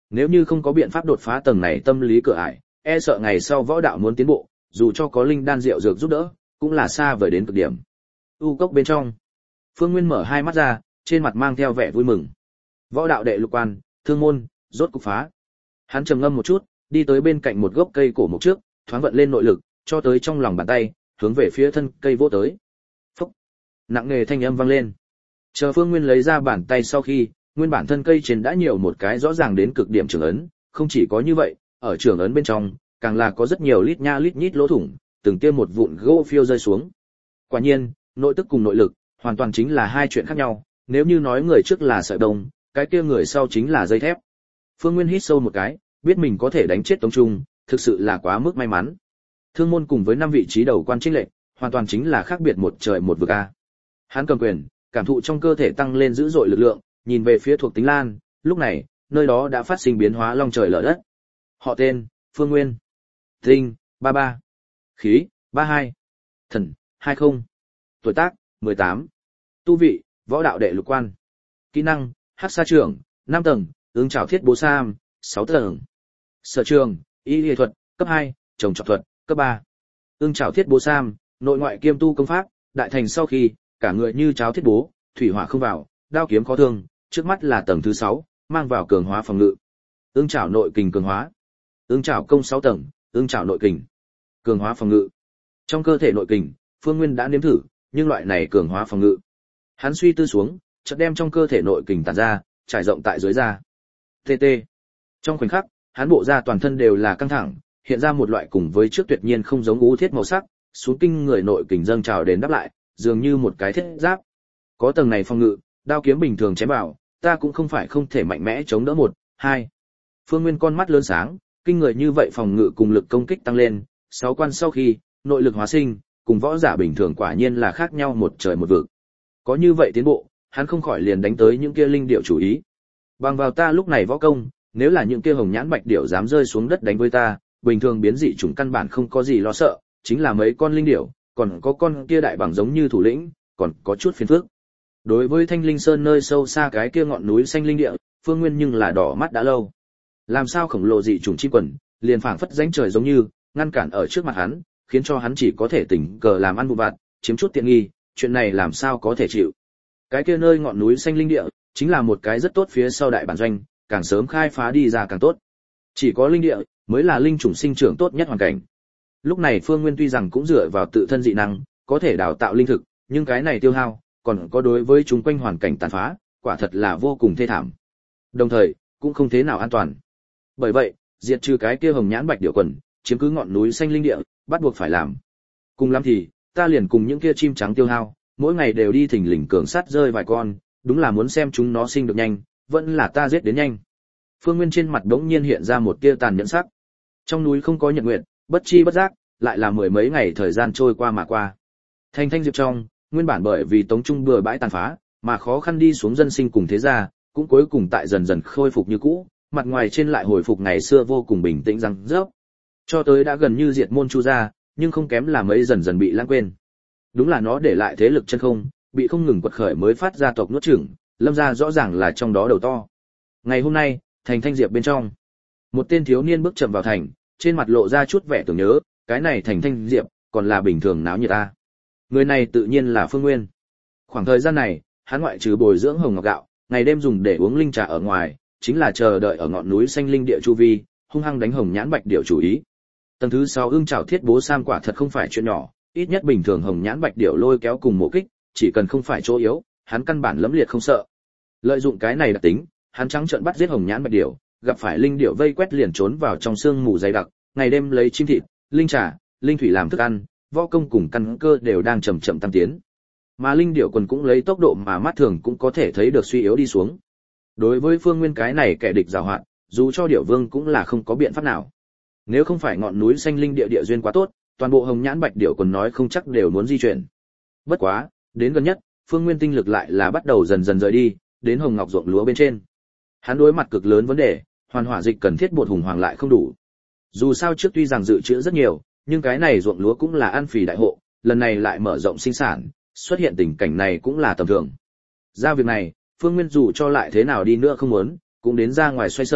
S1: Nếu như không có biện pháp đột phá tầng này tâm lý cửa ải, e sợ ngày sau võ đạo muốn tiến bộ, dù cho có linh đan rượu dược giúp đỡ, cũng là xa vời đến cực điểm. U cốc bên trong, Phương Nguyên mở hai mắt ra, trên mặt mang theo vẻ vui mừng. Võ đạo đệ lục quan, thương môn, rốt cục phá. Hắn trầm ngâm một chút, đi tới bên cạnh một gốc cây cổ mục trước, thoáng vận lên nội lực, cho tới trong lòng bàn tay, hướng về phía thân cây vỗ tới. Phốc, nặng nề thanh âm vang lên. Chờ Phương Nguyên lấy ra bàn tay sau khi, nguyên bản thân cây trên đã nhiều một cái rõ ràng đến cực điểm trường ấn, không chỉ có như vậy, ở trường ấn bên trong, càng là có rất nhiều lít nha lít nhít lỗ thủng, từng tiêm một vụn gỗ phiêu rơi xuống. Quả nhiên, nội tức cùng nội lực, hoàn toàn chính là hai chuyện khác nhau, nếu như nói người trước là sợi đồng, cái kia người sau chính là dây thép. Phương Nguyên hít sâu một cái, biết mình có thể đánh chết Tống Trung, thực sự là quá mức may mắn. Thương môn cùng với năm vị trí đầu quan chênh lệch, hoàn toàn chính là khác biệt một trời một vực a. Hắn cầm quyền, cảm thụ trong cơ thể tăng lên dữ dội lực lượng, nhìn về phía thuộc tính lan, lúc này, nơi đó đã phát sinh biến hóa long trời lở đất. Họ tên, Phương Nguyên. Tinh, ba ba. Khí, ba hai. Thần, hai không. Tuổi tác, mười tám. Tu vị, võ đạo đệ lục quan. Kỹ năng, hắc sa trưởng, năm tầng, ứng trảo thiết bố sam, sáu tầng. Sở trường, y y thuật, cấp hai, trồng trọt thuật, cấp ba. Ưng trảo thiết bố sam, nội ngoại kiêm tu công pháp, đại thành sau khi, cả người như cháo thiết bố, thủy hỏa không vào, đao kiếm khó thương, trước mắt là tầng thứ sáu, mang vào cường hóa phòng ngự. Ưng trảo nội kình cường hóa. Ưng trảo công sáu tầng, ưng trảo nội kình, cường hóa phòng ngự. Trong cơ thể nội kình, Phương Nguyên đã nếm thử, nhưng loại này cường hóa phòng ngự. Hắn suy tư xuống, chợt đem trong cơ thể nội kình tản ra, trải rộng tại dưới da. tê tê. Trong khoảnh khắc, hắn bộ da toàn thân đều là căng thẳng, hiện ra một loại cùng với trước tuyệt nhiên không giống u thiết màu sắc, xuống kinh người nội kình dâng trào đến đáp lại, dường như một cái thiết giáp. Có tầng này phòng ngự, đao kiếm bình thường chém vào, ta cũng không phải không thể mạnh mẽ chống đỡ một, hai. Phương Nguyên con mắt lớn sáng, kinh người như vậy phòng ngự cùng lực công kích tăng lên, sáu quan sau khi, nội lực hóa sinh, cùng võ giả bình thường quả nhiên là khác nhau một trời một vực. Có như vậy tiến bộ, hắn không khỏi liền đánh tới những kia linh điệu chủ ý. Bằng vào ta lúc này võ công, nếu là những kia hồng nhãn bạch điểu dám rơi xuống đất đánh với ta, bình thường biến dị chủng căn bản không có gì lo sợ, chính là mấy con linh điểu, còn có con kia đại bằng giống như thủ lĩnh, còn có chút phiền phức. Đối với Thanh Linh Sơn nơi sâu xa cái kia ngọn núi xanh linh địa, Phương Nguyên nhưng là đỏ mắt đã lâu. Làm sao khổng lồ dị chủng chim quần, liền phảng phất rãnh trời giống như, ngăn cản ở trước mặt hắn, khiến cho hắn chỉ có thể tỉnh cờ làm ăn vụ vặt, chiếm chút tiện nghi, chuyện này làm sao có thể chịu. Cái kia nơi ngọn núi xanh linh địa, chính là một cái rất tốt phía sau đại bản doanh, càng sớm khai phá đi ra càng tốt. Chỉ có linh địa mới là linh chủng sinh trưởng tốt nhất hoàn cảnh. Lúc này Phương Nguyên tuy rằng cũng dựa vào tự thân dị năng, có thể đào tạo linh thực, nhưng cái này tiêu hao, còn có đối với chúng quanh hoàn cảnh tàn phá, quả thật là vô cùng thê thảm. Đồng thời, cũng không thế nào an toàn. Bởi vậy, diệt trừ cái kia hồng nhãn bạch điểu quần, chiếm cứ ngọn núi xanh linh địa, bắt buộc phải làm. Cùng lắm thì, ta liền cùng những kia chim trắng tiêu hao, mỗi ngày đều đi thỉnh lình cường sát rơi vài con, đúng là muốn xem chúng nó sinh được nhanh, vẫn là ta giết đến nhanh. Phương Nguyên trên mặt đống nhiên hiện ra một tia tàn nhẫn sắc. Trong núi không có nhật nguyện, bất chi bất giác, lại là mười mấy ngày thời gian trôi qua mà qua. Thanh Thanh Diệp trong, nguyên bản bởi vì Tống Trung bừa bãi tàn phá, mà khó khăn đi xuống dân sinh cùng thế gia, cũng cuối cùng tại dần dần khôi phục như cũ, mặt ngoài trên lại hồi phục ngày xưa vô cùng bình tĩnh răng rớp. Cho tới đã gần như diệt môn Chu gia, nhưng không kém là mấy dần dần bị lãng quên. Đúng là nó để lại thế lực chân không, bị không ngừng quật khởi mới phát ra tộc nuốt chửng, Lâm gia rõ ràng là trong đó đầu to. Ngày hôm nay, thành Thanh Diệp bên trong, một tên thiếu niên bước chậm vào thành, trên mặt lộ ra chút vẻ tưởng nhớ, cái này thành Thanh Diệp, còn là bình thường náo nhiệt ta. Người này tự nhiên là Phương Nguyên. Khoảng thời gian này, hắn ngoại trừ bồi dưỡng hồng ngọc gạo, ngày đêm dùng để uống linh trà ở ngoài, chính là chờ đợi ở ngọn núi xanh linh địa chu vi, hung hăng đánh hồng nhãn bạch điểu chủ ý. Tầng thứ sáu ưng trảo thiết bố sam quả thật không phải chuyện nhỏ, ít nhất bình thường hồng nhãn bạch điểu lôi kéo cùng mộ kích, chỉ cần không phải chỗ yếu, hắn căn bản lẫm liệt không sợ. Lợi dụng cái này đặc tính, hắn trắng trợn bắt giết hồng nhãn bạch điểu, gặp phải linh điểu vây quét liền trốn vào trong sương mù dày đặc, ngày đêm lấy chim thịt, linh trà, linh thủy làm thức ăn, võ công cùng căn cơ đều đang chậm chậm tăng tiến. Mà linh điểu quần cũng lấy tốc độ mà mắt thường cũng có thể thấy được suy yếu đi xuống. Đối với Phương Nguyên cái này kẻ địch giàu hạn, dù cho điểu vương cũng là không có biện pháp nào. Nếu không phải ngọn núi xanh linh địa địa duyên quá tốt, toàn bộ hồng nhãn bạch điểu quần nói không chắc đều muốn di chuyển. Bất quá, đến gần nhất, Phương Nguyên tinh lực lại là bắt đầu dần dần rời đi, đến hồng ngọc ruộng lúa bên trên. Hắn đối mặt cực lớn vấn đề, hoàn hỏa dịch cần thiết bột hùng hoàng lại không đủ. Dù sao trước tuy rằng dự trữ rất nhiều, nhưng cái này ruộng lúa cũng là ăn phì đại hộ, lần này lại mở rộng sinh sản, xuất hiện tình cảnh này cũng là tầm thường. Ra việc này, Phương Nguyên dù cho lại thế nào đi nữa không muốn, cũng đến ra ngoài xoay sở,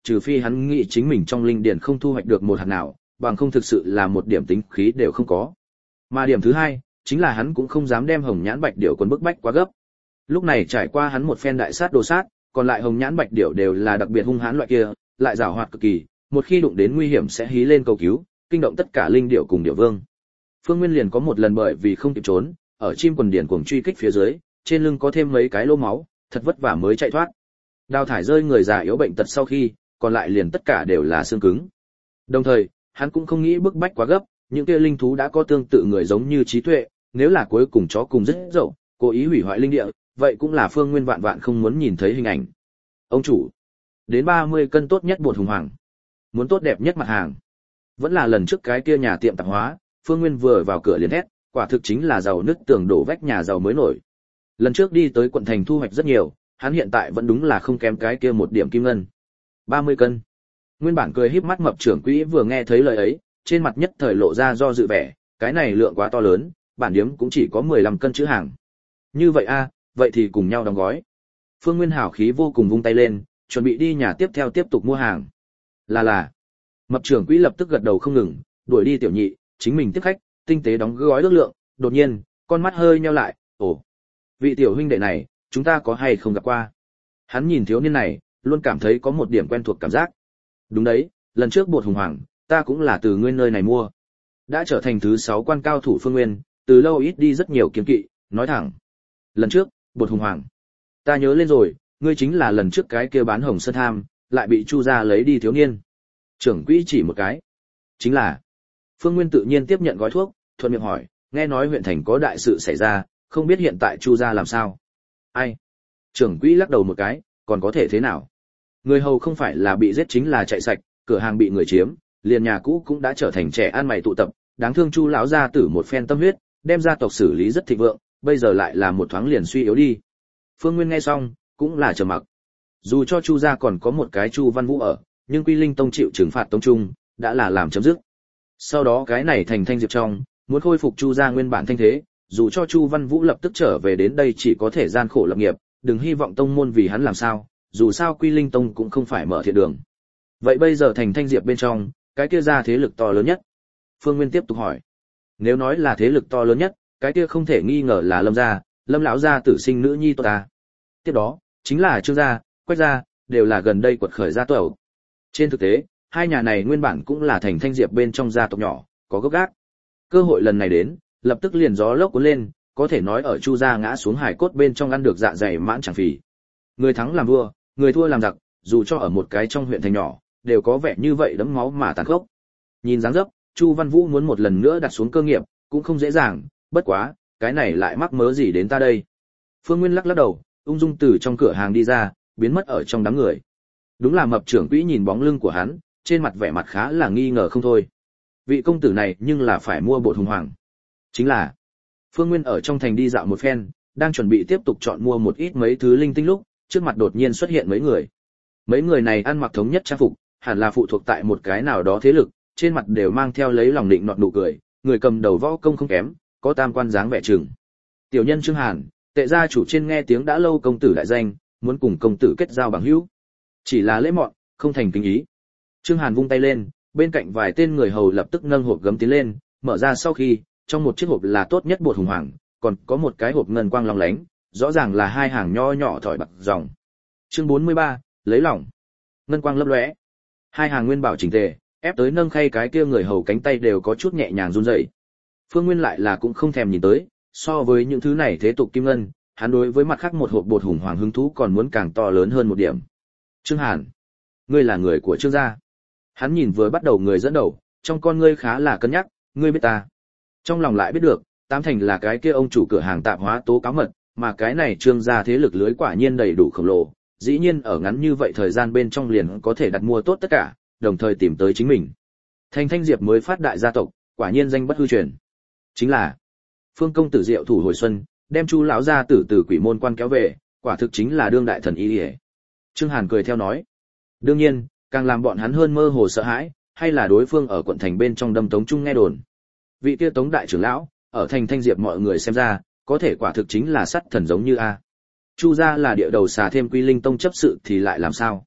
S1: trừ phi hắn nghĩ chính mình trong linh điển không thu hoạch được một hạt nào, bằng không thực sự là một điểm tính khí đều không có. Mà điểm thứ hai, chính là hắn cũng không dám đem hồng nhãn bạch điểu quân bức bách quá gấp. Lúc này trải qua hắn một phen đại sát đồ sát, còn lại hồng nhãn bạch điểu đều là đặc biệt hung hãn loại kia, lại giàu hoạt cực kỳ, một khi đụng đến nguy hiểm sẽ hí lên cầu cứu, kinh động tất cả linh điểu cùng điểu vương. Phương Nguyên liền có một lần bởi vì không kịp trốn, ở chim quần điển cuồng truy kích phía dưới, trên lưng có thêm mấy cái lỗ máu, thật vất vả mới chạy thoát. Đào thải rơi người già yếu bệnh tật sau khi, còn lại liền tất cả đều là xương cứng. Đồng thời, hắn cũng không nghĩ bức bách quá gấp, những kia linh thú đã có tương tự người giống như trí tuệ, nếu là cuối cùng chó cùng rất dậu, cố ý hủy hoại linh địa, vậy cũng là Phương Nguyên vạn vạn không muốn nhìn thấy hình ảnh. Ông chủ, đến ba mươi cân tốt nhất bột hùng hoàng, muốn tốt đẹp nhất mặt hàng. Vẫn là lần trước cái kia nhà tiệm tạp hóa, Phương Nguyên vừa vào cửa liền hét, quả thực chính là giàu nứt tường đổ vách nhà giàu mới nổi. Lần trước đi tới quận thành thu hoạch rất nhiều, hắn hiện tại vẫn đúng là không kém cái kia một điểm kim ngân. ba mươi cân. Nguyên bản cười híp mắt mập trưởng quỹ vừa nghe thấy lời ấy, trên mặt nhất thời lộ ra do dự vẻ, cái này lượng quá to lớn, bản điếm cũng chỉ có mười lăm cân chữ hàng. Như vậy a, vậy thì cùng nhau đóng gói. Phương Nguyên hảo khí vô cùng vung tay lên, chuẩn bị đi nhà tiếp theo tiếp tục mua hàng. Là là. Mập trưởng quỹ lập tức gật đầu không ngừng, đuổi đi tiểu nhị, chính mình tiếp khách, tinh tế đóng gói ước lượng, đột nhiên, con mắt hơi nheo lại, ồ, vị tiểu huynh đệ này, chúng ta có hay không gặp qua? Hắn nhìn thiếu niên này, luôn cảm thấy có một điểm quen thuộc cảm giác. Đúng đấy, lần trước bột hùng hoàng, ta cũng là từ ngươi nơi này mua. Đã trở thành thứ sáu quan cao thủ Phương Nguyên, từ lâu ít đi rất nhiều kiêng kỵ, nói thẳng. Lần trước, bột hùng hoàng, ta nhớ lên rồi, ngươi chính là lần trước cái kia bán hồng sơn tham, lại bị Chu gia lấy đi thiếu niên. Trưởng quỹ chỉ một cái. Chính là. Phương Nguyên tự nhiên tiếp nhận gói thuốc, thuận miệng hỏi, nghe nói huyện thành có đại sự xảy ra, không biết hiện tại Chu gia làm sao. Ai? Trưởng quỹ lắc đầu một cái, còn có thể thế nào? Người hầu không phải là bị giết chính là chạy sạch, cửa hàng bị người chiếm, liền nhà cũ cũng đã trở thành trẻ ăn mày tụ tập, đáng thương Chu lão gia tử một phen tâm huyết, đem gia tộc xử lý rất thịnh vượng, bây giờ lại là một thoáng liền suy yếu đi. Phương Nguyên nghe xong, cũng là trầm mặc. Dù cho Chu gia còn có một cái Chu Văn Vũ ở, nhưng Quy Linh Tông chịu trừng phạt tông trung, đã là làm chấm dứt. Sau đó cái này thành Thanh Diệp trong, muốn khôi phục Chu gia nguyên bản thanh thế, dù cho Chu Văn Vũ lập tức trở về đến đây chỉ có thể gian khổ lập nghiệp, đừng hy vọng tông môn vì hắn làm sao, dù sao Quy Linh Tông cũng không phải mở thiện đường. Vậy bây giờ thành Thanh Diệp bên trong, cái kia gia thế lực to lớn nhất. Phương Nguyên tiếp tục hỏi. Nếu nói là thế lực to lớn nhất, cái kia không thể nghi ngờ là Lâm gia, Lâm lão gia tử sinh nữ nhi tốt ta. Tiếp đó, chính là Trương gia, Quách gia, đều là gần đây quật khởi gia tộc. Trên thực tế, hai nhà này nguyên bản cũng là thành Thanh Diệp bên trong gia tộc nhỏ, có gốc gác. Cơ hội lần này đến, lập tức liền gió lốc cuốn lên, có thể nói ở Chu gia ngã xuống hải cốt bên trong ăn được dạ dày mãn chẳng phì. Người thắng làm vua, người thua làm giặc, dù cho ở một cái trong huyện thành nhỏ, đều có vẻ như vậy đẫm máu mà tàn khốc. Nhìn dáng dấp, Chu Văn Vũ muốn một lần nữa đặt xuống cơ nghiệp, cũng không dễ dàng, bất quá, cái này lại mắc mớ gì đến ta đây. Phương Nguyên lắc lắc đầu, ung dung từ trong cửa hàng đi ra, biến mất ở trong đám người. Đúng là mập trưởng quỹ nhìn bóng lưng của hắn, trên mặt vẻ mặt khá là nghi ngờ không thôi. Vị công tử này nhưng là phải mua bột hùng hoàng. Chính là, Phương Nguyên ở trong thành đi dạo một phen, đang chuẩn bị tiếp tục chọn mua một ít mấy thứ linh tinh lúc, trước mặt đột nhiên xuất hiện mấy người. Mấy người này ăn mặc thống nhất trang phục, hẳn là phụ thuộc tại một cái nào đó thế lực, trên mặt đều mang theo lấy lòng định nọt nụ cười, người cầm đầu võ công không kém, có tam quan dáng vẻ chừng. Tiểu nhân Trương Hàn, tệ gia chủ trên nghe tiếng đã lâu công tử đại danh, muốn cùng công tử kết giao bằng hữu. Chỉ là lễ mọn, không thành kính ý. Trương Hàn vung tay lên, bên cạnh vài tên người hầu lập tức nâng hộp gấm tiến lên, mở ra sau khi, trong một chiếc hộp là tốt nhất bột hùng hoàng, còn có một cái hộp ngân quang long lánh, rõ ràng là hai hàng nho nhỏ thỏi bạc dòng. Chương bốn mươi ba, lấy lòng. Ngân quang lấp lóe. Hai hàng nguyên bảo chỉnh tề, ép tới nâng khay cái kia người hầu cánh tay đều có chút nhẹ nhàng run rẩy. Phương Nguyên lại là cũng không thèm nhìn tới, so với những thứ này thế tục kim ngân, hắn đối với mặt khác một hộp bột hùng hoàng hứng thú còn muốn càng to lớn hơn một điểm. Trương Hàn, ngươi là người của Trương gia. Hắn nhìn vừa bắt đầu người dẫn đầu, trong con ngươi khá là cân nhắc, ngươi biết ta. Trong lòng lại biết được, tám thành là cái kia ông chủ cửa hàng tạp hóa tố cáo mật, mà cái này Trương gia thế lực lưới quả nhiên đầy đủ khổng lồ, dĩ nhiên ở ngắn như vậy thời gian bên trong liền có thể đặt mua tốt tất cả, đồng thời tìm tới chính mình. Thành Thanh Diệp mới phát đại gia tộc, quả nhiên danh bất hư truyền. Chính là Phương công tử Diệu thủ hồi xuân, đem Chu lão gia tử từ quỷ môn quan kéo về, quả thực chính là đương đại thần y. Trương Hàn cười theo nói. Đương nhiên, càng làm bọn hắn hơn mơ hồ sợ hãi, hay là đối phương ở quận thành bên trong đâm tống trung nghe đồn. Vị kia Tống đại trưởng lão, ở thành Thanh Diệp mọi người xem ra, có thể quả thực chính là sắt thần giống như a. Chu gia là địa đầu xà thêm Quy Linh Tông chấp sự thì lại làm sao?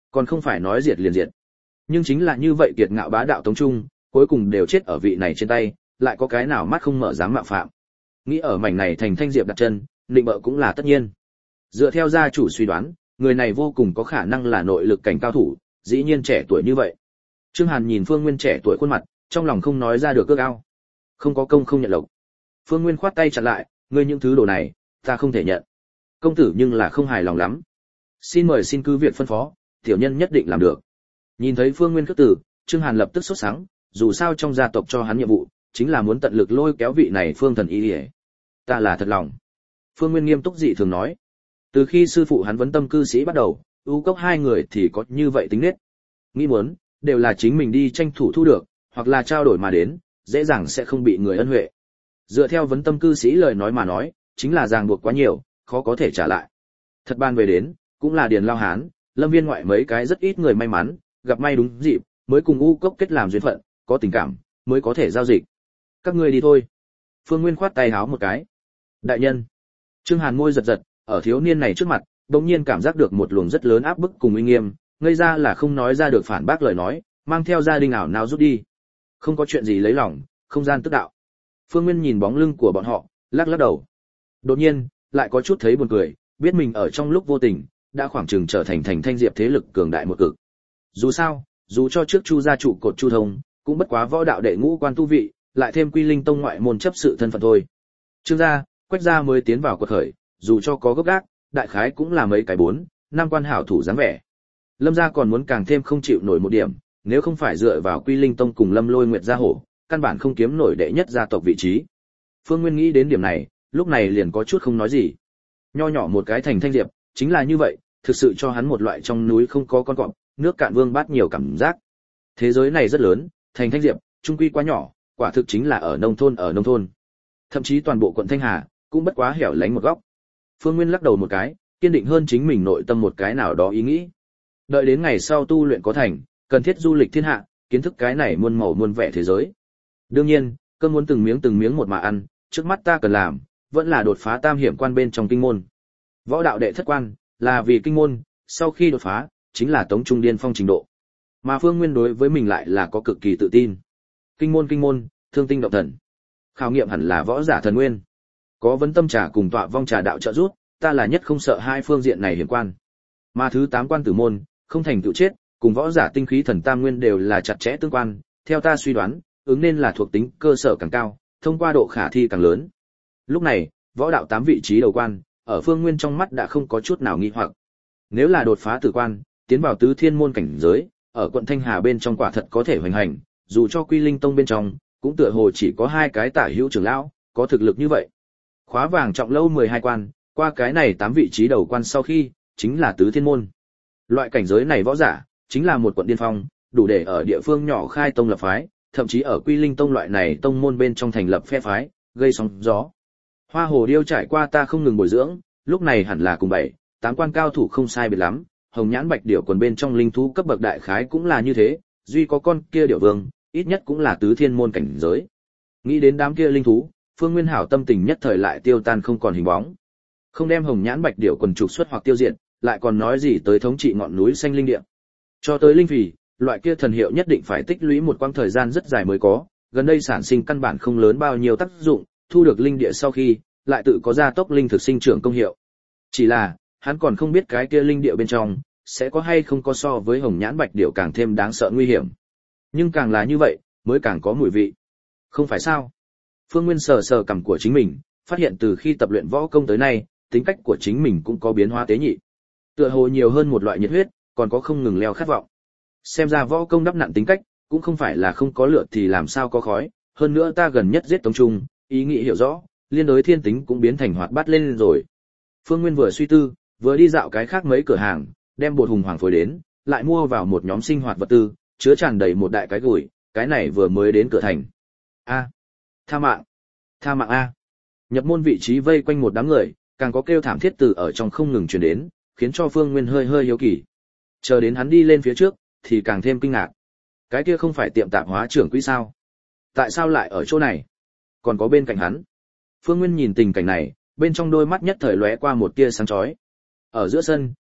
S1: Còn không phải nói diệt liền diệt. Nhưng chính là như vậy kiệt ngạo bá đạo Tống Trung, cuối cùng đều chết ở vị này trên tay, lại có cái nào mắt không mở dám mạo phạm. Nghĩ ở mảnh này thành Thanh Diệp đặt chân, định bợ cũng là tất nhiên. Dựa theo gia chủ suy đoán, người này vô cùng có khả năng là nội lực cảnh cao thủ, dĩ nhiên trẻ tuổi như vậy. Trương Hàn nhìn Phương Nguyên trẻ tuổi khuôn mặt, trong lòng không nói ra được ước ao. Không có công không nhận lộc. Phương Nguyên khoát tay chặn lại, ngươi những thứ đồ này, ta không thể nhận. Công tử nhưng là không hài lòng lắm. Xin mời xin cứ việc phân phó, tiểu nhân nhất định làm được. Nhìn thấy Phương Nguyên khước từ, Trương Hàn lập tức sốt sắng, dù sao trong gia tộc cho hắn nhiệm vụ, chính là muốn tận lực lôi kéo vị này Phương Thần Y Điệp. Ta là thật lòng. Phương Nguyên nghiêm túc dị thường nói. Từ khi sư phụ hắn vấn tâm cư sĩ bắt đầu, ưu cốc hai người thì có như vậy tính nết. Nghĩ muốn, đều là chính mình đi tranh thủ thu được, hoặc là trao đổi mà đến, dễ dàng sẽ không bị người ân huệ. Dựa theo vấn tâm cư sĩ lời nói mà nói, chính là ràng buộc quá nhiều, khó có thể trả lại. Thật ban về đến, cũng là Điền Lao Hán, Lâm Viên ngoại mấy cái rất ít người may mắn, gặp may đúng dịp, mới cùng u cốc kết làm duyên phận, có tình cảm, mới có thể giao dịch. Các ngươi đi thôi. Phương Nguyên khoát tay háo một cái. Đại nhân. Trương Hàn môi giật giật, ở thiếu niên này trước mặt, đột nhiên cảm giác được một luồng rất lớn áp bức cùng uy nghiêm, ngây ra là không nói ra được phản bác lời nói, mang theo gia đình ảo nào rút đi. Không có chuyện gì lấy lòng, không gian tức đạo. Phương Nguyên nhìn bóng lưng của bọn họ, lắc lắc đầu. Đột nhiên, lại có chút thấy buồn cười, biết mình ở trong lúc vô tình, đã khoảng chừng trở thành thành Thanh Diệp thế lực cường đại một cực. Dù sao, dù cho trước Chu gia trụ cột Chu Thông, cũng bất quá võ đạo đệ ngũ quan tu vị, lại thêm Quy Linh tông ngoại môn chấp sự thân phận thôi. Trương gia, Quách gia mới tiến vào quật khởi, dù cho có gốc gác, đại khái cũng là mấy cái bốn, năm quan hảo thủ dáng vẻ. Lâm gia còn muốn càng thêm không chịu nổi một điểm, nếu không phải dựa vào Quy Linh tông cùng Lâm Lôi Nguyệt gia hổ, căn bản không kiếm nổi đệ nhất gia tộc vị trí. Phương Nguyên nghĩ đến điểm này, lúc này liền có chút không nói gì. Nho nhỏ một cái thành Thanh Diệp, chính là như vậy, thực sự cho hắn một loại trong núi không có con cọp, nước cạn vương bát nhiều cảm giác. Thế giới này rất lớn, thành Thanh Diệp, trung quy quá nhỏ, quả thực chính là ở nông thôn ở nông thôn. Thậm chí toàn bộ quận Thanh Hà, cũng bất quá hẻo lánh một góc. Phương Nguyên lắc đầu một cái, kiên định hơn chính mình nội tâm một cái nào đó ý nghĩ. Đợi đến ngày sau tu luyện có thành, cần thiết du lịch thiên hạ, kiến thức cái này muôn màu muôn vẻ thế giới. Đương nhiên, cơm muốn từng miếng từng miếng một mà ăn, trước mắt ta cần làm, vẫn là đột phá tam hiểm quan bên trong kinh môn. Võ đạo đệ thất quan, là vì kinh môn, sau khi đột phá, chính là tống trung điên phong trình độ. Mà Phương Nguyên đối với mình lại là có cực kỳ tự tin. Kinh môn kinh môn, thương tinh động thần. Khảo nghiệm hẳn là võ giả thần nguyên. Có vấn tâm trà cùng tọa vong trà đạo trợ giúp, ta là nhất không sợ hai phương diện này hiểm quan. Mà thứ tám quan tử môn, không thành tựu chết, cùng võ giả tinh khí thần tam nguyên đều là chặt chẽ tương quan, theo ta suy đoán, ứng nên là thuộc tính cơ sở càng cao, thông qua độ khả thi càng lớn. Lúc này, võ đạo tám vị trí đầu quan, ở Phương Nguyên trong mắt đã không có chút nào nghi hoặc. Nếu là đột phá tử quan, tiến vào tứ thiên môn cảnh giới, ở quận Thanh Hà bên trong quả thật có thể hoành hành, dù cho Quy Linh tông bên trong, cũng tựa hồ chỉ có hai cái tả hữu trưởng lão, có thực lực như vậy. Khóa vàng trọng lâu mười hai quan, qua cái này tám vị trí đầu quan sau khi, chính là tứ thiên môn. Loại cảnh giới này võ giả, chính là một quận điên phong, đủ để ở địa phương nhỏ khai tông lập phái, thậm chí ở Quy Linh tông loại này tông môn bên trong thành lập phe phái, gây sóng gió. Hoa Hồ Điêu trải qua ta không ngừng bồi dưỡng, lúc này hẳn là cùng bảy, tám quan cao thủ không sai biệt lắm, Hồng Nhãn Bạch Điểu quần bên trong linh thú cấp bậc đại khái cũng là như thế, duy có con kia điểu vương, ít nhất cũng là tứ thiên môn cảnh giới. Nghĩ đến đám kia linh thú, Phương Nguyên hảo tâm tình nhất thời lại tiêu tan không còn hình bóng. Không đem Hồng Nhãn Bạch Điểu quần trục xuất hoặc tiêu diệt, lại còn nói gì tới thống trị ngọn núi xanh linh địa. Cho tới linh phỉ, loại kia thần hiệu nhất định phải tích lũy một quãng thời gian rất dài mới có, gần đây sản sinh căn bản không lớn bao nhiêu tác dụng, thu được linh địa sau khi, lại tự có gia tốc linh thực sinh trưởng công hiệu. Chỉ là, hắn còn không biết cái kia linh địa bên trong sẽ có hay không có so với Hồng Nhãn Bạch Điểu càng thêm đáng sợ nguy hiểm. Nhưng càng là như vậy, mới càng có mùi vị. Không phải sao? Phương Nguyên sờ sờ cằm của chính mình, phát hiện từ khi tập luyện võ công tới nay, tính cách của chính mình cũng có biến hóa tế nhị. Tựa hồ nhiều hơn một loại nhiệt huyết, còn có không ngừng leo khát vọng. Xem ra võ công đắp nặn tính cách, cũng không phải là không có lửa thì làm sao có khói, hơn nữa ta gần nhất giết Tống Trung, ý nghĩ hiểu rõ, liên đối thiên tính cũng biến thành hoạt bát lên rồi. Phương Nguyên vừa suy tư, vừa đi dạo cái khác mấy cửa hàng, đem bột hùng hoàng phối đến, lại mua vào một nhóm sinh hoạt vật tư, chứa tràn đầy một đại cái gùi, cái này vừa mới đến cửa thành. A, tha mạng, tha mạng a. Nhập môn vị trí vây quanh một đám người, càng có kêu thảm thiết từ ở trong không ngừng truyền đến, khiến cho Phương Nguyên hơi hơi hiếu kỳ. Chờ đến hắn đi lên phía trước, thì càng thêm kinh ngạc. Cái kia không phải tiệm tạp hóa trưởng quỹ sao? Tại sao lại ở chỗ này? Còn có bên cạnh hắn. Phương Nguyên nhìn tình cảnh này, bên trong đôi mắt nhất thời lóe qua một tia sáng chói. Ở giữa sân,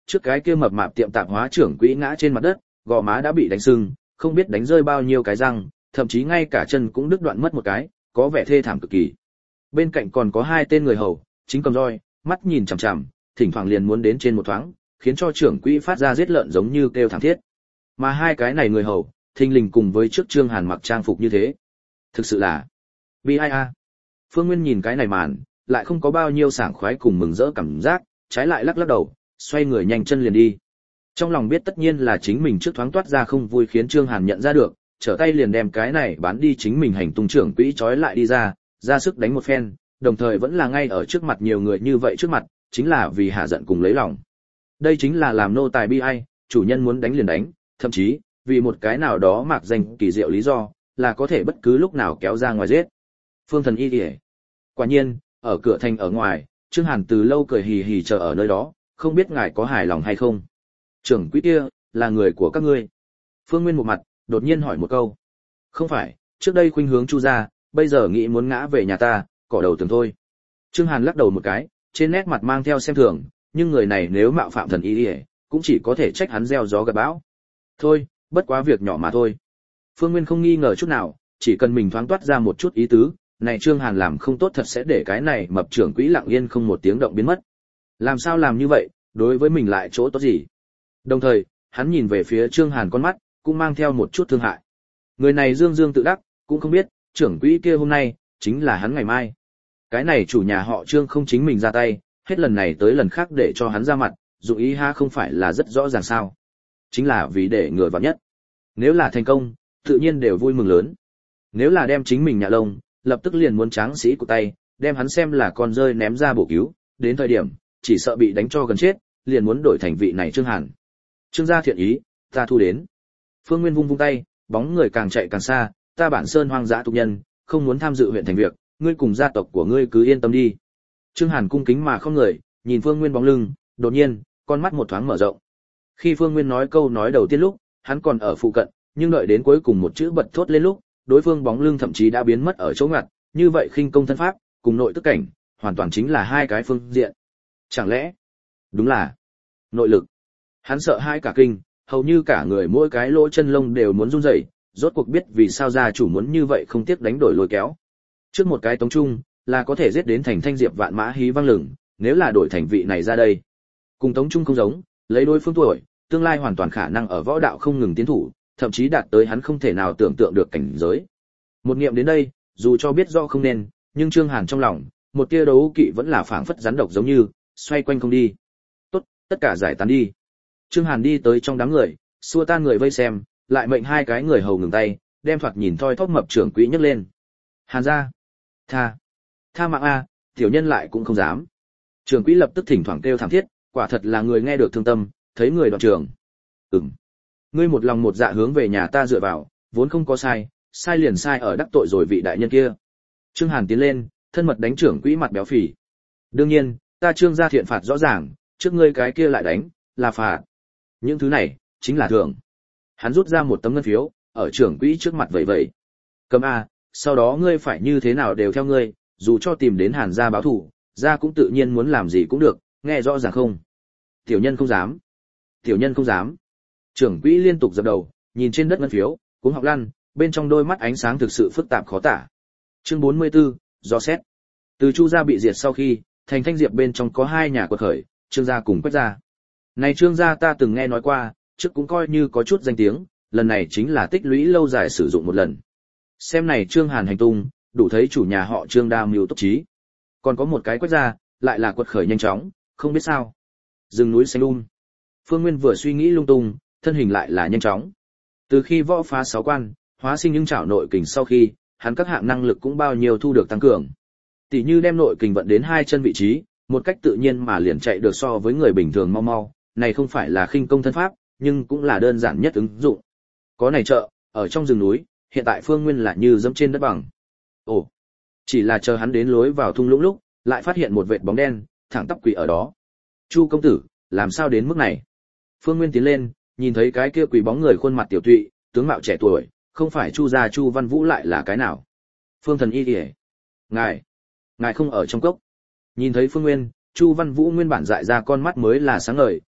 S1: trước cái kia mập mạp tiệm tạp hóa trưởng quỹ ngã trên mặt đất, gò má đã bị đánh sưng, không biết đánh rơi bao nhiêu cái răng, thậm chí ngay cả chân cũng đứt đoạn mất một cái, có vẻ thê thảm cực kỳ. Bên cạnh còn có hai tên người hầu, chính cầm roi, mắt nhìn chằm chằm, thỉnh thoảng liền muốn đến trên một thoáng, khiến cho trưởng quỹ phát ra giết lợn giống như kêu thảm thiết. Mà hai cái này người hầu, thình lình cùng với trước Trương Hàn mặc trang phục như thế. Thực sự là bi ai a. Phương Nguyên nhìn cái này màn, lại không có bao nhiêu sảng khoái cùng mừng rỡ cảm giác, trái lại lắc lắc đầu, xoay người nhanh chân liền đi. Trong lòng biết tất nhiên là chính mình trước thoáng toát ra không vui khiến Trương Hàn nhận ra được, trở tay liền đem cái này bán đi chính mình hành tung trưởng quỹ trói lại đi ra, ra sức đánh một phen, đồng thời vẫn là ngay ở trước mặt nhiều người như vậy trước mặt, chính là vì hạ giận cùng lấy lòng. Đây chính là làm nô tài bi ai, chủ nhân muốn đánh liền đánh, thậm chí vì một cái nào đó mạc danh kỳ diệu lý do, là có thể bất cứ lúc nào kéo ra ngoài giết. Phương Thần Y Điệp. Quả nhiên, ở cửa thành ở ngoài, Trương Hàn từ lâu cười hì hì chờ ở nơi đó, không biết ngài có hài lòng hay không. Trưởng quỹ kia, là người của các ngươi. Phương Nguyên một mặt, đột nhiên hỏi một câu. Không phải, trước đây khuynh hướng Chu gia, bây giờ nghĩ muốn ngã về nhà ta, cỏ đầu tường thôi. Trương Hàn lắc đầu một cái, trên nét mặt mang theo xem thường, nhưng người này nếu mạo phạm Thần Y Điệp, cũng chỉ có thể trách hắn gieo gió gặt bão. Thôi, bất quá việc nhỏ mà thôi. Phương Nguyên không nghi ngờ chút nào, chỉ cần mình thoáng toát ra một chút ý tứ, này Trương Hàn làm không tốt thật sẽ để cái này mập trưởng quỹ lặng yên không một tiếng động biến mất. Làm sao làm như vậy, đối với mình lại chỗ tốt gì? Đồng thời, hắn nhìn về phía Trương Hàn con mắt, cũng mang theo một chút thương hại. Người này dương dương tự đắc, cũng không biết, trưởng quỹ kia hôm nay, chính là hắn ngày mai. Cái này chủ nhà họ Trương không chính mình ra tay, hết lần này tới lần khác để cho hắn ra mặt, dụng ý ha không phải là rất rõ ràng sao. Chính là vì để người vào nhất. Nếu là thành công, tự nhiên đều vui mừng lớn. Nếu là đem chính mình nhà lông, lập tức liền muốn tráng sĩ của tay, đem hắn xem là con rơi ném ra bổ cứu, đến thời điểm, chỉ sợ bị đánh cho gần chết, liền muốn đổi thành vị này Trương Hàn. Trương gia thiện ý, ta thu đến. Phương Nguyên vung vung tay, bóng người càng chạy càng xa, ta bản sơn hoang dã tục nhân, không muốn tham dự huyện thành việc, ngươi cùng gia tộc của ngươi cứ yên tâm đi. Trương Hàn cung kính mà không người, nhìn Phương Nguyên bóng lưng, đột nhiên, con mắt một thoáng mở rộng. Khi Phương Nguyên nói câu nói đầu tiên lúc, hắn còn ở phụ cận, nhưng đợi đến cuối cùng một chữ bật thốt lên lúc, đối phương bóng lưng thậm chí đã biến mất ở chỗ ngặt, như vậy khinh công thân pháp, cùng nội tức cảnh, hoàn toàn chính là hai cái phương diện. Chẳng lẽ, đúng là nội lực. Hắn sợ hai cả kinh, hầu như cả người mỗi cái lỗ chân lông đều muốn run rẩy, rốt cuộc biết vì sao gia chủ muốn như vậy không tiếc đánh đổi lôi kéo. Trước một cái tống trung, là có thể giết đến thành thanh diệp vạn mã hí vang lừng, nếu là đổi thành vị này ra đây. Cùng tống trung không giống, lấy đối phương tuổi, tương lai hoàn toàn khả năng ở võ đạo không ngừng tiến thủ, thậm chí đạt tới hắn không thể nào tưởng tượng được cảnh giới. Một nghiệm đến đây, dù cho biết rõ không nên, nhưng Trương Hàn trong lòng, một tia đấu kỵ vẫn là phảng phất rắn độc giống như, xoay quanh không đi. Tốt, tất cả giải tán đi. Trương Hàn đi tới trong đám người, xua tan người vây xem, lại mệnh hai cái người hầu ngừng tay, đem thoạt nhìn thoi thóp mập trưởng quỹ nhấc lên. Hàn gia, tha, tha mạng a, tiểu nhân lại cũng không dám. Trưởng quỹ lập tức thỉnh thoảng kêu thảm thiết, quả thật là người nghe được thương tâm, thấy người đoạn trường. Ừm, ngươi một lòng một dạ hướng về nhà ta dựa vào, vốn không có sai, sai liền sai ở đắc tội rồi vị đại nhân kia. Trương Hàn tiến lên, thân mật đánh trưởng quỹ mặt béo phì. Đương nhiên, ta Trương gia thiện phạt rõ ràng, trước ngươi cái kia lại đánh, là phạt. Những thứ này, chính là thưởng. Hắn rút ra một tấm ngân phiếu, ở trưởng quỹ trước mặt vẫy vẫy. Cầm a, sau đó ngươi phải như thế nào đều theo ngươi, dù cho tìm đến Hàn gia báo thù, gia cũng tự nhiên muốn làm gì cũng được, nghe rõ ràng không? Tiểu nhân không dám. Tiểu nhân không dám. Trưởng quỹ liên tục dập đầu, nhìn trên đất ngân phiếu, cuống học lăn, bên trong đôi mắt ánh sáng thực sự phức tạp khó tả. Chương bốn mươi tư, do xét. Từ Chu gia bị diệt sau khi, thành Thanh Diệp bên trong có hai nhà quật khởi, Trương gia cùng Quách gia. Này Trương gia ta từng nghe nói qua, trước cũng coi như có chút danh tiếng, lần này chính là tích lũy lâu dài sử dụng một lần. Xem này Trương Hàn hành tung, đủ thấy chủ nhà họ Trương đa mưu túc trí. Còn có một cái Quách gia, lại là quật khởi nhanh chóng, không biết sao. Rừng núi xanh um. Phương Nguyên vừa suy nghĩ lung tung, thân hình lại là nhanh chóng. Từ khi võ phá sáu quan, hóa sinh những trảo nội kình sau khi, hắn các hạng năng lực cũng bao nhiêu thu được tăng cường. Tỷ như đem nội kình vận đến hai chân vị trí, một cách tự nhiên mà liền chạy được so với người bình thường mau mau, này không phải là khinh công thân pháp, nhưng cũng là đơn giản nhất ứng dụng. Có này trợ, ở trong rừng núi, hiện tại Phương Nguyên là như dẫm trên đất bằng. Ồ, chỉ là chờ hắn đến lối vào thung lũng lúc, lại phát hiện một vệt bóng đen, thẳng tắp quỳ ở đó. Chu công tử, làm sao đến mức này? Phương Nguyên tiến lên, nhìn thấy cái kia quỳ bóng người khuôn mặt tiểu tụy, tướng mạo trẻ tuổi, không phải Chu gia Chu Văn Vũ lại là cái nào? Phương Thần Y Điệp. Ngài, ngài không ở trong cốc. Nhìn thấy Phương Nguyên, Chu Văn Vũ nguyên bản dại ra con mắt mới là sáng ngời,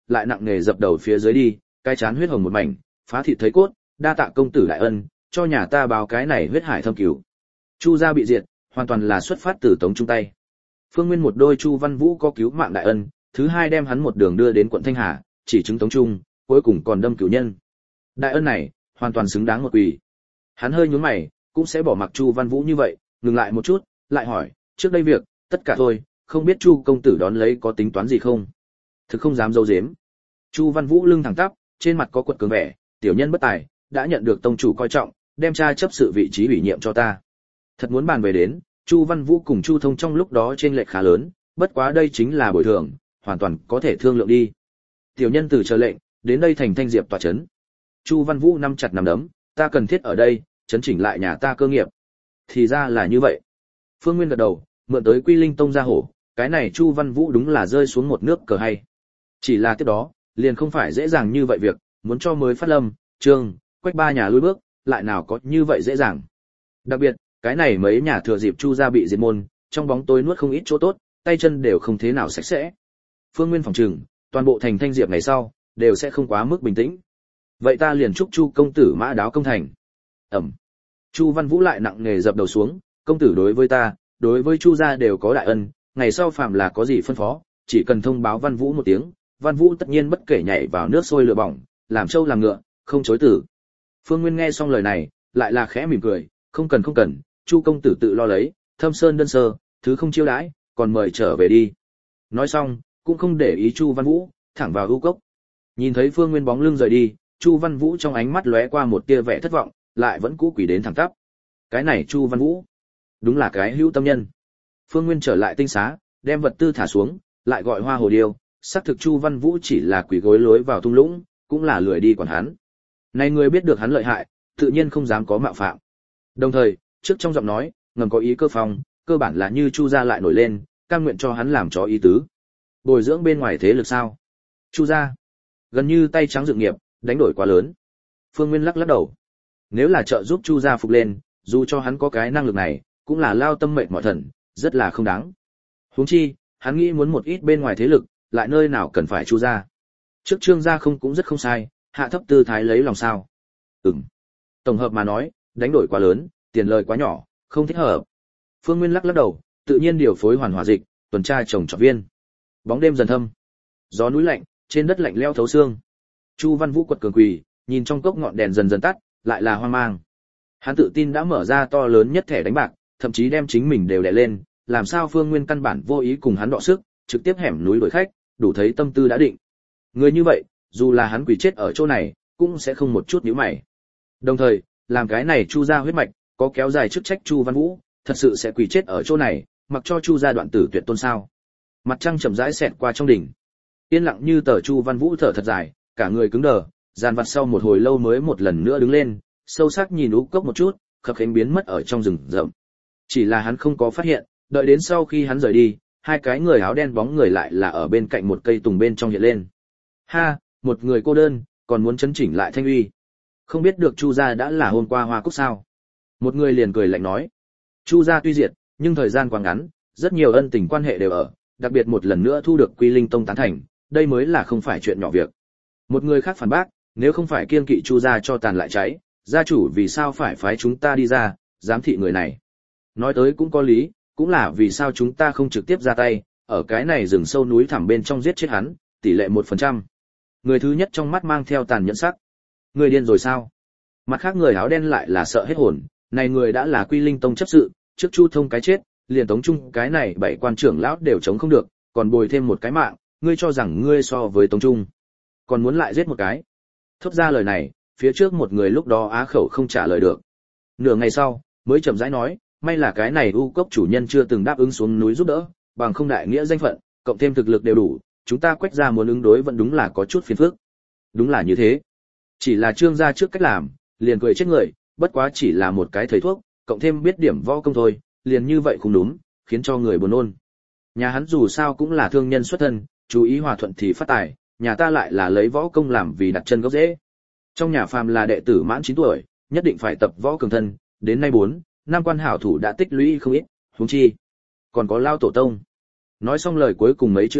S1: lại nặng nề dập đầu phía dưới đi, cái chán huyết hồng một mảnh, phá thịt thấy cốt, đa tạ công tử đại ân, cho nhà ta báo cái này huyết hải thâm cửu. Chu gia bị diệt, hoàn toàn là xuất phát từ Tống Trung tay. Phương Nguyên một đôi Chu Văn Vũ có cứu mạng đại ân, thứ hai đem hắn một đường đưa đến quận Thanh Hà, chỉ chứng Tống Trung, cuối cùng còn đâm cửu nhân. Đại ân này, hoàn toàn xứng đáng một quỳ. Hắn hơi nhướng mày, cũng sẽ bỏ mặc Chu Văn Vũ như vậy, ngừng lại một chút, lại hỏi, trước đây việc, tất cả thôi, không biết Chu công tử đón lấy có tính toán gì không? Thực không dám giấu giếm. Chu Văn Vũ lưng thẳng tắp, trên mặt có quật cường vẻ, tiểu nhân bất tài, đã nhận được tông chủ coi trọng, đem tra chấp sự vị trí ủy nhiệm cho ta. Thật muốn bàn về đến, Chu Văn Vũ cùng Chu Thông trong lúc đó chênh lệch khá lớn, bất quá đây chính là bồi thường, hoàn toàn có thể thương lượng đi. Tiểu nhân từ chờ lệnh, đến đây thành Thanh Diệp tòa chấn. Chu Văn Vũ nắm chặt nắm đấm, ta cần thiết ở đây, chấn chỉnh lại nhà ta cơ nghiệp. Thì ra là như vậy. Phương Nguyên gật đầu, mượn tới Quy Linh Tông ra hổ, cái này Chu Văn Vũ đúng là rơi xuống một nước cờ hay. Chỉ là tiếp đó, liền không phải dễ dàng như vậy việc, muốn cho mới Phát Lâm, Trương, Quách ba nhà lui bước, lại nào có như vậy dễ dàng. Đặc biệt, cái này mấy nhà thừa dịp Chu gia bị diệt môn, trong bóng tối nuốt không ít chỗ tốt, tay chân đều không thế nào sạch sẽ. Phương Nguyên phòng trừng, toàn bộ thành Thanh Diệp ngày sau, đều sẽ không quá mức bình tĩnh. Vậy ta liền chúc Chu công tử mã đáo công thành. Ẩm. Chu Văn Vũ lại nặng nề dập đầu xuống, công tử đối với ta, đối với Chu gia đều có đại ân, ngày sau phàm là có gì phân phó, chỉ cần thông báo Văn Vũ một tiếng, Văn Vũ tất nhiên bất kể nhảy vào nước sôi lửa bỏng, làm trâu làm ngựa, không chối từ. Phương Nguyên nghe xong lời này, lại là khẽ mỉm cười, không cần không cần, Chu công tử tự lo lấy, Thâm Sơn đơn sơ, thứ không chiêu đãi, còn mời trở về đi. Nói xong, cũng không để ý Chu Văn Vũ, thẳng vào ưu cốc. Nhìn thấy Phương Nguyên bóng lưng rời đi, Chu Văn Vũ trong ánh mắt lóe qua một tia vẻ thất vọng, lại vẫn cũ quỷ đến thẳng tắp. Cái này Chu Văn Vũ, đúng là cái hữu tâm nhân. Phương Nguyên trở lại tinh xá, đem vật tư thả xuống, lại gọi Hoa Hồ Điêu, xác thực Chu Văn Vũ chỉ là quỷ gối lối vào thung lũng, cũng là lười đi quản hắn. Này người biết được hắn lợi hại, tự nhiên không dám có mạo phạm. Đồng thời, trước trong giọng nói, ngầm có ý cơ phong, cơ bản là như Chu gia lại nổi lên, cam nguyện cho hắn làm chó ý tứ. Bồi dưỡng bên ngoài thế lực sao? Chu gia, gần như tay trắng dự nghiệp, đánh đổi quá lớn. Phương Nguyên lắc lắc đầu. Nếu là trợ giúp Chu gia phục lên, dù cho hắn có cái năng lực này, cũng là lao tâm mệnh mỏi thần, rất là không đáng. Huống chi, hắn nghĩ muốn một ít bên ngoài thế lực, lại nơi nào cần phải Chu gia. Trước Trương gia không cũng rất không sai, hạ thấp tư thái lấy lòng sao? Ừm. Tổng hợp mà nói, đánh đổi quá lớn, tiền lời quá nhỏ, không thích hợp. Phương Nguyên lắc lắc đầu, tự nhiên điều phối hoàn hòa dịch, tuần tra trồng trọt viên. Bóng đêm dần thâm, gió núi lạnh, trên đất lạnh lẽo thấu xương. Chu Văn Vũ quật cường quỳ, nhìn trong cốc ngọn đèn dần dần tắt, lại là hoang mang. Hắn tự tin đã mở ra to lớn nhất thẻ đánh bạc, thậm chí đem chính mình đều đè lên, làm sao Phương Nguyên căn bản vô ý cùng hắn đọ sức, trực tiếp hẻm núi đuổi khách, đủ thấy tâm tư đã định. Người như vậy, dù là hắn quỳ chết ở chỗ này, cũng sẽ không một chút nhíu mày. Đồng thời, làm cái này Chu gia huyết mạch, có kéo dài chức trách Chu Văn Vũ, thật sự sẽ quỳ chết ở chỗ này, mặc cho Chu gia đoạn tử tuyệt tôn sao? Mặt trăng chậm rãi xẹt qua trong đỉnh. Yên lặng như tờ Chu Văn Vũ thở thật dài, cả người cứng đờ, dàn vặt sau một hồi lâu mới một lần nữa đứng lên, sâu sắc nhìn ú cốc một chút, khập khiễng biến mất ở trong rừng rậm. Chỉ là hắn không có phát hiện, đợi đến sau khi hắn rời đi, hai cái người áo đen bóng người lại là ở bên cạnh một cây tùng bên trong hiện lên. Ha, một người cô đơn, còn muốn chấn chỉnh lại thanh uy. Không biết được Chu gia đã là hôm qua hoa cúc sao? Một người liền cười lạnh nói. Chu gia tuy diệt, nhưng thời gian quá ngắn, rất nhiều ân tình quan hệ đều ở, đặc biệt một lần nữa thu được Quy Linh Tông tán thành, đây mới là không phải chuyện nhỏ việc. Một người khác phản bác, nếu không phải kiêng kỵ Chu gia cho tàn lại cháy, gia chủ vì sao phải phái chúng ta đi ra, giám thị người này? Nói tới cũng có lý, cũng là vì sao chúng ta không trực tiếp ra tay, ở cái này rừng sâu núi thẳm bên trong giết chết hắn, tỷ lệ một phần trăm. Người thứ nhất trong mắt mang theo tàn nhẫn sắc. Người điên rồi sao? Mặt khác người áo đen lại là sợ hết hồn, này người đã là Quy Linh Tông chấp sự, trước Chu Thông cái chết, liền Tống Trung cái này bảy quan trưởng lão đều chống không được, còn bồi thêm một cái mạng, ngươi cho rằng ngươi so với Tống Trung, còn muốn lại giết một cái. Thốt ra lời này, phía trước một người lúc đó á khẩu không trả lời được. Nửa ngày sau, mới chậm rãi nói, may là cái này u cốc chủ nhân chưa từng đáp ứng xuống núi giúp đỡ, bằng không đại nghĩa danh phận, cộng thêm thực lực đều đủ, chúng ta Quách gia muốn ứng đối vẫn đúng là có chút phiền phức. Đúng là như thế. Chỉ là Trương gia trước cách làm, liền cười chết người, bất quá chỉ là một cái thầy thuốc, cộng thêm biết điểm võ công thôi, liền như vậy không đúng, khiến cho người buồn nôn. Nhà hắn dù sao cũng là thương nhân xuất thân, chú ý hòa thuận thì phát tài, nhà ta lại là lấy võ công làm vì đặt chân gốc rễ. Trong nhà phàm là đệ tử mãn chín tuổi, nhất định phải tập võ cường thân, đến nay bốn, năm quan hảo thủ đã tích lũy không ít, huống chi còn có lao tổ tông. Nói xong lời cuối cùng mấy chữ lúc,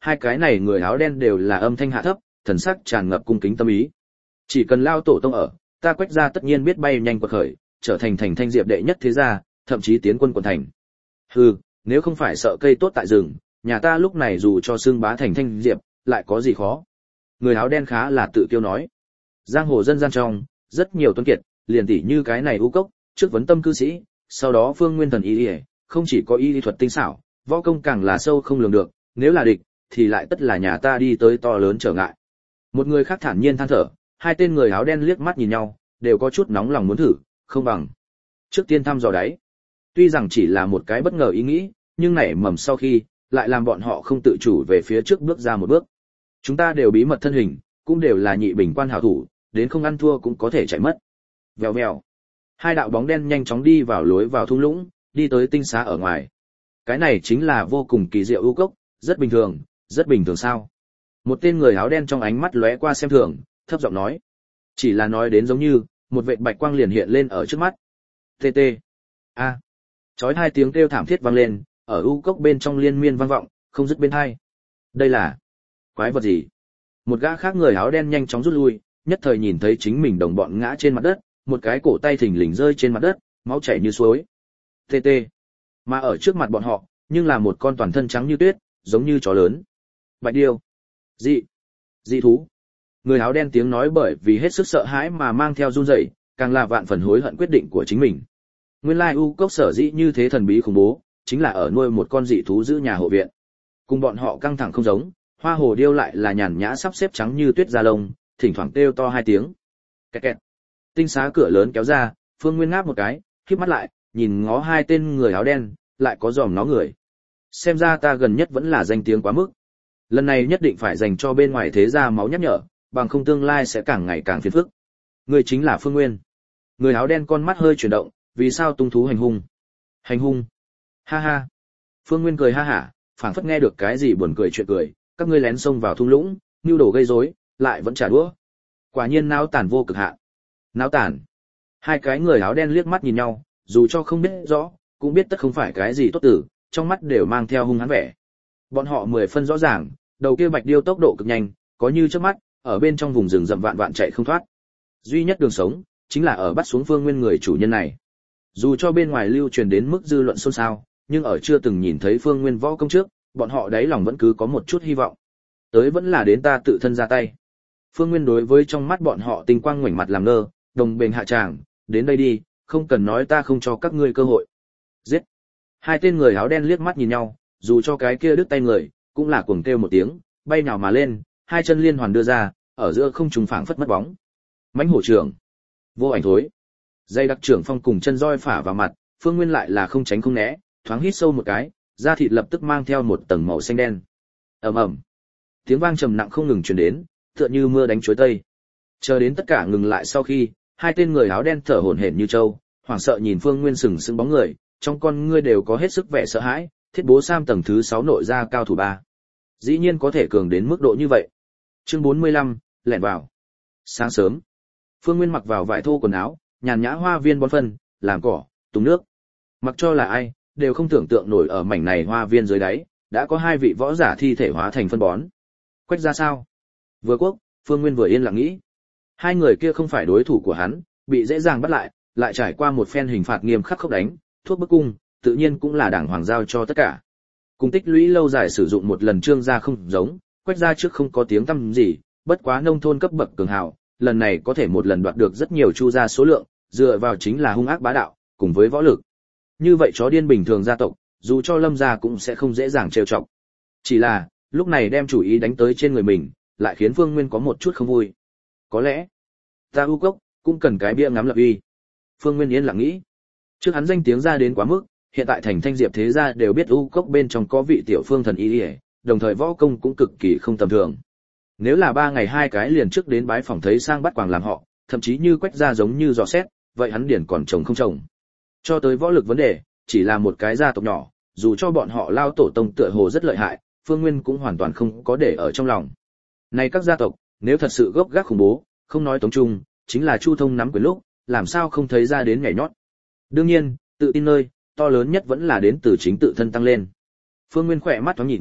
S1: hai cái này người áo đen đều là âm thanh hạ thấp, thần sắc tràn ngập cung kính tâm ý. Chỉ cần lao tổ tông ở, ta Quách gia tất nhiên biết bay nhanh quật khởi, trở thành thành thanh diệp đệ nhất thế gia, thậm chí tiến quân quận thành. Hừ, nếu không phải sợ cây tốt tại rừng, nhà ta lúc này dù cho xương bá thành thanh diệp, lại có gì khó. Người áo đen khá là tự kiêu nói. Giang hồ dân gian trong, rất nhiều tuấn kiệt, liền tỉ như cái này u cốc, trước vấn tâm cư sĩ, sau đó phương nguyên thần y y, không chỉ có y lý thuật tinh xảo, võ công càng là sâu không lường được, nếu là địch, thì lại tất là nhà ta đi tới to lớn trở ngại. Một người khác thản nhiên than thở, hai tên người áo đen liếc mắt nhìn nhau, đều có chút nóng lòng muốn thử, không bằng trước tiên thăm dò đáy. Tuy rằng chỉ là một cái bất ngờ ý nghĩ, nhưng nảy mầm sau khi, lại làm bọn họ không tự chủ về phía trước bước ra một bước. Chúng ta đều bí mật thân hình, cũng đều là nhị bình quan hảo thủ, đến không ăn thua cũng có thể chạy mất. Vèo vèo. Hai đạo bóng đen nhanh chóng đi vào lối vào thung lũng, đi tới tinh xá ở ngoài. Cái này chính là vô cùng kỳ diệu ưu cốc, rất bình thường, rất bình thường sao? Một tên người áo đen trong ánh mắt lóe qua xem thường, thấp giọng nói. Chỉ là nói đến giống như, một vệt bạch quang liền hiện lên ở trước mắt. Tê tê. A. Chói hai tiếng kêu thảm thiết vang lên, ở u cốc bên trong liên miên vang vọng, không dứt bên hai. Đây là quái vật gì? Một gã khác người áo đen nhanh chóng rút lui, nhất thời nhìn thấy chính mình đồng bọn ngã trên mặt đất, một cái cổ tay thình lình rơi trên mặt đất, máu chảy như suối. Tê tê. Mà ở trước mặt bọn họ, nhưng là một con toàn thân trắng như tuyết, giống như chó lớn. Bạch điêu. Dị. Dị thú. Người áo đen tiếng nói bởi vì hết sức sợ hãi mà mang theo run rẩy, càng là vạn phần hối hận quyết định của chính mình. Nguyên lai u cốc sở dĩ như thế thần bí khủng bố, chính là ở nuôi một con dị thú giữ nhà hộ viện. Cùng bọn họ căng thẳng không giống, hoa hồ điêu lại là nhàn nhã sắp xếp trắng như tuyết da lông, thỉnh thoảng kêu to hai tiếng. Kẹt kẹt. Tinh xá cửa lớn kéo ra, Phương Nguyên ngáp một cái, khép mắt lại, nhìn ngó hai tên người áo đen, lại có dòm nó người. Xem ra ta gần nhất vẫn là danh tiếng quá mức. Lần này nhất định phải dành cho bên ngoài thế gia máu nhắc nhở, bằng không tương lai sẽ càng ngày càng phiền phức. Người chính là Phương Nguyên. Người áo đen con mắt hơi chuyển động, vì sao tung thú hành hung? Hành hung? Ha ha. Phương Nguyên cười ha hả, phảng phất nghe được cái gì buồn cười chuyện cười, các ngươi lén xông vào thung lũng, nưu đồ gây rối, lại vẫn trả đũa. Quả nhiên náo tàn vô cực hạn. Náo tàn. Hai cái người áo đen liếc mắt nhìn nhau, dù cho không biết rõ, cũng biết tất không phải cái gì tốt tử, trong mắt đều mang theo hung hãn vẻ. Bọn họ mười phân rõ ràng, đầu kia bạch điêu tốc độ cực nhanh, có như trước mắt, ở bên trong vùng rừng rậm vạn vạn chạy không thoát. Duy nhất đường sống, chính là ở bắt xuống Phương Nguyên người chủ nhân này. Dù cho bên ngoài lưu truyền đến mức dư luận xôn xao, nhưng ở chưa từng nhìn thấy Phương Nguyên võ công trước, bọn họ đáy lòng vẫn cứ có một chút hy vọng. Tới vẫn là đến ta tự thân ra tay. Phương Nguyên đối với trong mắt bọn họ tinh quang ngoảnh mặt làm ngơ, đồng bền hạ tràng, đến đây đi, không cần nói ta không cho các ngươi cơ hội. Giết. Hai tên người áo đen liếc mắt nhìn nhau, dù cho cái kia đứt tay người, cũng là cuồng kêu một tiếng, bay nào mà lên, hai chân liên hoàn đưa ra, ở giữa không trùng phảng phất mất bóng. Mãnh hổ trưởng. Vô ảnh thối. Dây đặc trưởng phong cùng chân roi phả vào mặt, Phương Nguyên lại là không tránh không né, thoáng hít sâu một cái, da thịt lập tức mang theo một tầng màu xanh đen. Ầm ầm. Tiếng vang trầm nặng không ngừng truyền đến, tựa như mưa đánh chuối tây. Chờ đến tất cả ngừng lại sau khi, hai tên người áo đen thở hổn hển như trâu, hoảng sợ nhìn Phương Nguyên sừng sững bóng người, trong con ngươi đều có hết sức vẻ sợ hãi, Thiết Bố Sam tầng thứ sáu nội gia cao thủ ba. Dĩ nhiên có thể cường đến mức độ như vậy. Chương bốn mươi lăm, lẻn vào. Sáng sớm, Phương Nguyên mặc vào vải thô quần áo, nhàn nhã hoa viên bón phân, làm cỏ, tùng nước. Mặc cho là ai, đều không tưởng tượng nổi ở mảnh này hoa viên dưới đáy, đã có hai vị võ giả thi thể hóa thành phân bón. Quách ra sao? Vừa quốc, Phương Nguyên vừa yên lặng nghĩ. Hai người kia không phải đối thủ của hắn, bị dễ dàng bắt lại, lại trải qua một phen hình phạt nghiêm khắc khốc đánh, thuốc bức cung, tự nhiên cũng là đảng hoàng giao cho tất cả. Cùng tích lũy lâu dài sử dụng một lần trương gia không giống, Quách gia trước không có tiếng tăm gì, bất quá nông thôn cấp bậc cường hào, lần này có thể một lần đoạt được rất nhiều chu gia số lượng, dựa vào chính là hung ác bá đạo, cùng với võ lực. Như vậy chó điên bình thường gia tộc, dù cho Lâm gia cũng sẽ không dễ dàng trêu chọc. Chỉ là, lúc này đem chủ ý đánh tới trên người mình, lại khiến Phương Nguyên có một chút không vui. Có lẽ, ta u cốc cũng cần cái bia ngắm lập uy. Phương Nguyên yên lặng nghĩ. Trước hắn danh tiếng ra đến quá mức, hiện tại thành thanh diệp thế gia đều biết u cốc bên trong có vị tiểu phương thần y, đồng thời võ công cũng cực kỳ không tầm thường. Nếu là ba ngày hai cái liền trước đến bái phỏng thấy sang bắt quàng làm họ, thậm chí như Quách gia giống như dò xét, vậy hắn điển còn chồng không chồng. Cho tới võ lực vấn đề, chỉ là một cái gia tộc nhỏ, dù cho bọn họ lao tổ tông tựa hồ rất lợi hại, Phương Nguyên cũng hoàn toàn không có để ở trong lòng. Này các gia tộc, nếu thật sự gốc gác khủng bố, không nói tống trung, chính là Chu Thông nắm quyền lúc, làm sao không thấy ra đến nhảy nhót. Đương nhiên, tự tin nơi, to lớn nhất vẫn là đến từ chính tự thân tăng lên. Phương Nguyên khỏe mắt thoáng nhìn,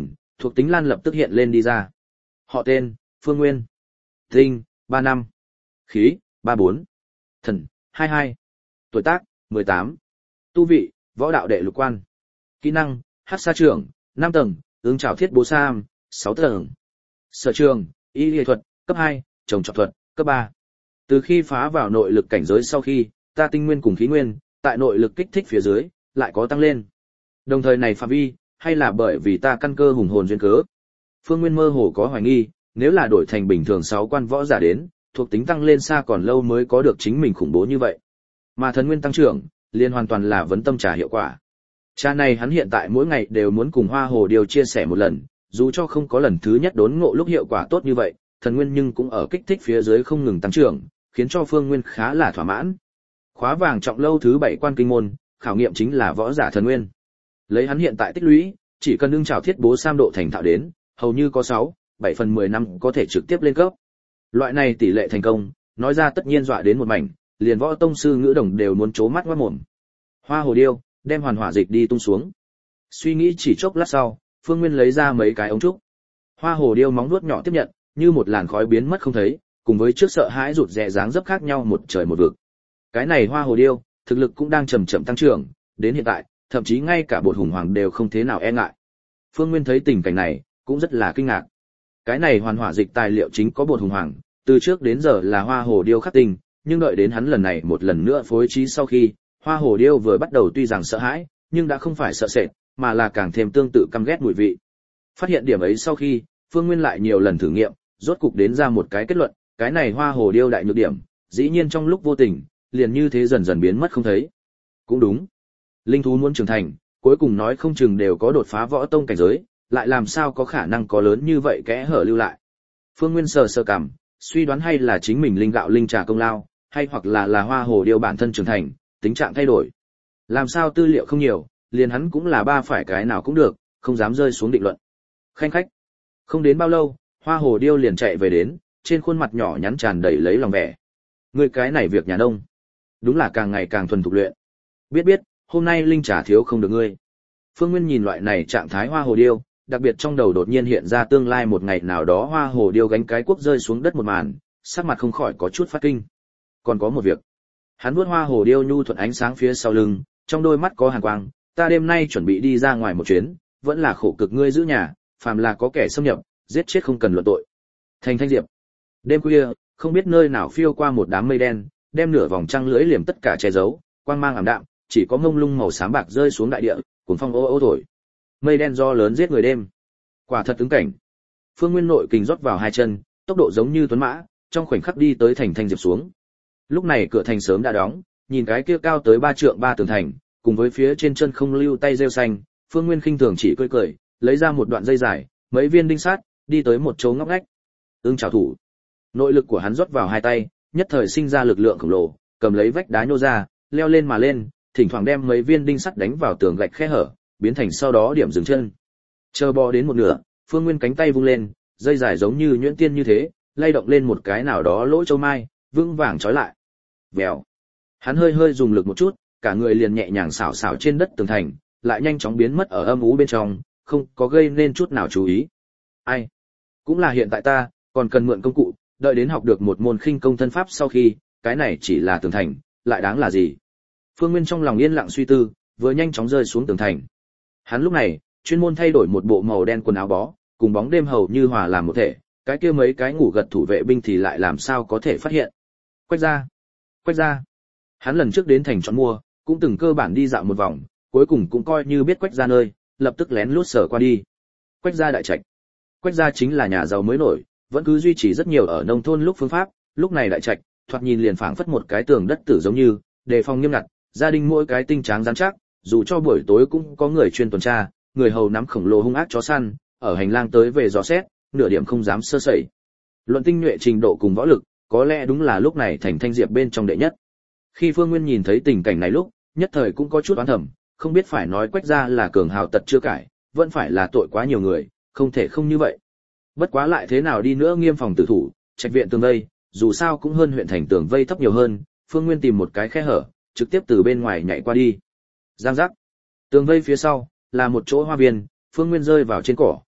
S1: thuộc tính lan lập tức hiện lên đi ra. Họ tên, Phương Nguyên. Tinh, ba năm. Khí, ba bốn. Thần, hai hai. Tuổi tác, mười tám. Tu vị, võ đạo đệ lục quan. Kỹ năng, Hắc Sa Trưởng, năm tầng, ứng trảo thiết bố sam, sáu tầng. Sở trường, y y thuật, cấp hai, trồng trọt thuật, cấp ba. Từ khi phá vào nội lực cảnh giới sau khi, ta tinh nguyên cùng khí nguyên, tại nội lực kích thích phía dưới, lại có tăng lên. Đồng thời này phạm vi, hay là bởi vì ta căn cơ hùng hồn duyên cớ. Phương Nguyên mơ hồ có hoài nghi, nếu là đổi thành bình thường sáu quan võ giả đến, thuộc tính tăng lên xa còn lâu mới có được chính mình khủng bố như vậy. Mà thần nguyên tăng trưởng, liền hoàn toàn là vấn tâm trà hiệu quả. Trà này hắn hiện tại mỗi ngày đều muốn cùng Hoa Hồ Điêu chia sẻ một lần, dù cho không có lần thứ nhất đốn ngộ lúc hiệu quả tốt như vậy, thần nguyên nhưng cũng ở kích thích phía dưới không ngừng tăng trưởng, khiến cho Phương Nguyên khá là thỏa mãn. Khóa vàng trọng lâu thứ bảy quan kinh môn, khảo nghiệm chính là võ giả thần nguyên. Lấy hắn hiện tại tích lũy, chỉ cần ưng trảo thiết bố sam độ thành thạo đến, hầu như có sáu, bảy phần mười năm có thể trực tiếp lên cấp. Loại này tỷ lệ thành công, nói ra tất nhiên dọa đến một mảnh, liền võ tông sư ngữ đồng đều muốn trố mắt ngoác mồm. Hoa Hồ Điêu, đem hoàn hỏa dịch đi tung xuống. Suy nghĩ chỉ chốc lát sau, Phương Nguyên lấy ra mấy cái ống trúc. Hoa Hồ Điêu móng nuốt nhỏ tiếp nhận, như một làn khói biến mất không thấy, cùng với trước sợ hãi rụt rè dáng dấp khác nhau một trời một vực. Cái này Hoa Hồ Điêu, thực lực cũng đang chậm chậm tăng trưởng, đến hiện tại, thậm chí ngay cả bột hùng hoàng đều không thế nào e ngại. Phương Nguyên thấy tình cảnh này, cũng rất là kinh ngạc. Cái này hoàn hỏa dịch tài liệu chính có bột hùng hoàng, từ trước đến giờ là Hoa Hồ Điêu khắc tinh, nhưng đợi đến hắn lần này một lần nữa phối trí sau khi, Hoa Hồ Điêu vừa bắt đầu tuy rằng sợ hãi, nhưng đã không phải sợ sệt, mà là càng thêm tương tự căm ghét mùi vị. Phát hiện điểm ấy sau khi, Phương Nguyên lại nhiều lần thử nghiệm, rốt cục đến ra một cái kết luận, cái này Hoa Hồ Điêu đại nhược điểm, dĩ nhiên trong lúc vô tình, liền như thế dần dần biến mất không thấy. Cũng đúng. Linh thú muốn trưởng thành, cuối cùng nói không chừng đều có đột phá võ tông cảnh giới, lại làm sao có khả năng có lớn như vậy kẽ hở lưu lại. Phương Nguyên sờ sờ cằm, suy đoán hay là chính mình linh gạo linh trà công lao, hay hoặc là là Hoa Hồ Điêu bản thân trưởng thành, tính trạng thay đổi. Làm sao tư liệu không nhiều, liền hắn cũng là ba phải cái nào cũng được, không dám rơi xuống định luận. Khanh khách. Không đến bao lâu, Hoa Hồ Điêu liền chạy về đến, trên khuôn mặt nhỏ nhắn tràn đầy lấy lòng vẻ. Người cái này việc nhà nông, đúng là càng ngày càng thuần thục luyện. Biết biết, hôm nay linh trà thiếu không được ngươi. Phương Nguyên nhìn loại này trạng thái Hoa Hồ Điêu, đặc biệt trong đầu đột nhiên hiện ra tương lai một ngày nào đó Hoa Hồ Điêu gánh cái cuốc rơi xuống đất một màn, sắc mặt không khỏi có chút phát kinh. Còn có một việc. Hắn vuốt Hoa Hồ Điêu nhu thuận ánh sáng phía sau lưng, trong đôi mắt có hàn quang, ta đêm nay chuẩn bị đi ra ngoài một chuyến, vẫn là khổ cực ngươi giữ nhà, phàm là có kẻ xâm nhập, giết chết không cần luận tội. Thành Thanh Diệp. Đêm khuya, không biết nơi nào phiêu qua một đám mây đen, đem nửa vòng trăng lưỡi liềm tất cả che giấu, quang mang ảm đạm, chỉ có ngông lung màu xám bạc rơi xuống đại địa, cuồng phong ô ô thổi. Mây đen do lớn giết người đêm. Quả thật ứng cảnh. Phương Nguyên nội kình rót vào hai chân, tốc độ giống như tuấn mã, trong khoảnh khắc đi tới Thành Thanh Diệp xuống. Lúc này cửa thành sớm đã đóng, nhìn cái kia cao tới ba trượng ba tường thành, cùng với phía trên chân không lưu tay rêu xanh, Phương Nguyên khinh thường chỉ cười cười, lấy ra một đoạn dây dài, mấy viên đinh sắt, đi tới một chỗ ngóc ngách. Ưng chào thủ. Nội lực của hắn rót vào hai tay, nhất thời sinh ra lực lượng khổng lồ, cầm lấy vách đá nhô ra, leo lên mà lên, thỉnh thoảng đem mấy viên đinh sắt đánh vào tường gạch khe hở, biến thành sau đó điểm dừng chân. Chờ bò đến một nửa, Phương Nguyên cánh tay vung lên, dây dài giống như nhuyễn tiên như thế, lay động lên một cái nào đó lỗ châu mai, vững vàng trói lại. Vèo. Hắn hơi hơi dùng lực một chút, cả người liền nhẹ nhàng xảo xảo trên đất tường thành, lại nhanh chóng biến mất ở âm u bên trong, không có gây nên chút nào chú ý. Ai? Cũng là hiện tại ta, còn cần mượn công cụ, đợi đến học được một môn khinh công thân pháp sau khi, cái này chỉ là tường thành, lại đáng là gì? Phương Nguyên trong lòng yên lặng suy tư, vừa nhanh chóng rơi xuống tường thành. Hắn lúc này, chuyên môn thay đổi một bộ màu đen quần áo bó, cùng bóng đêm hầu như hòa làm một thể, cái kia mấy cái ngủ gật thủ vệ binh thì lại làm sao có thể phát hiện. Quách ra, quách ra. Hắn lần trước đến thành chọn mua, cũng từng cơ bản đi dạo một vòng, cuối cùng cũng coi như biết quách ra nơi, lập tức lén lút sở qua đi. Quách ra đại trạch. Quách ra chính là nhà giàu mới nổi, vẫn cứ duy trì rất nhiều ở nông thôn lúc phương pháp, lúc này đại trạch, thoạt nhìn liền phảng phất một cái tường đất tử giống như, đề phòng nghiêm ngặt, gia đình mỗi cái tinh tráng rắn chắc, dù cho buổi tối cũng có người chuyên tuần tra, người hầu nắm khổng lồ hung ác chó săn, ở hành lang tới về dò xét, nửa điểm không dám sơ sẩy. Luận tinh nhuệ trình độ cùng võ lực, có lẽ đúng là lúc này Thành Thanh Diệp bên trong đệ nhất. Khi Phương Nguyên nhìn thấy tình cảnh này lúc, nhất thời cũng có chút oán thầm, không biết phải nói quách ra là cường hào tật chưa cải, vẫn phải là tội quá nhiều người, không thể không như vậy. Bất quá lại thế nào đi nữa nghiêm phòng tử thủ, trạch viện tường vây, dù sao cũng hơn huyện thành tường vây thấp nhiều hơn, Phương Nguyên tìm một cái khe hở, trực tiếp từ bên ngoài nhảy qua đi. Giang giác. Tường vây phía sau là một chỗ hoa viên, Phương Nguyên rơi vào trên cỏ,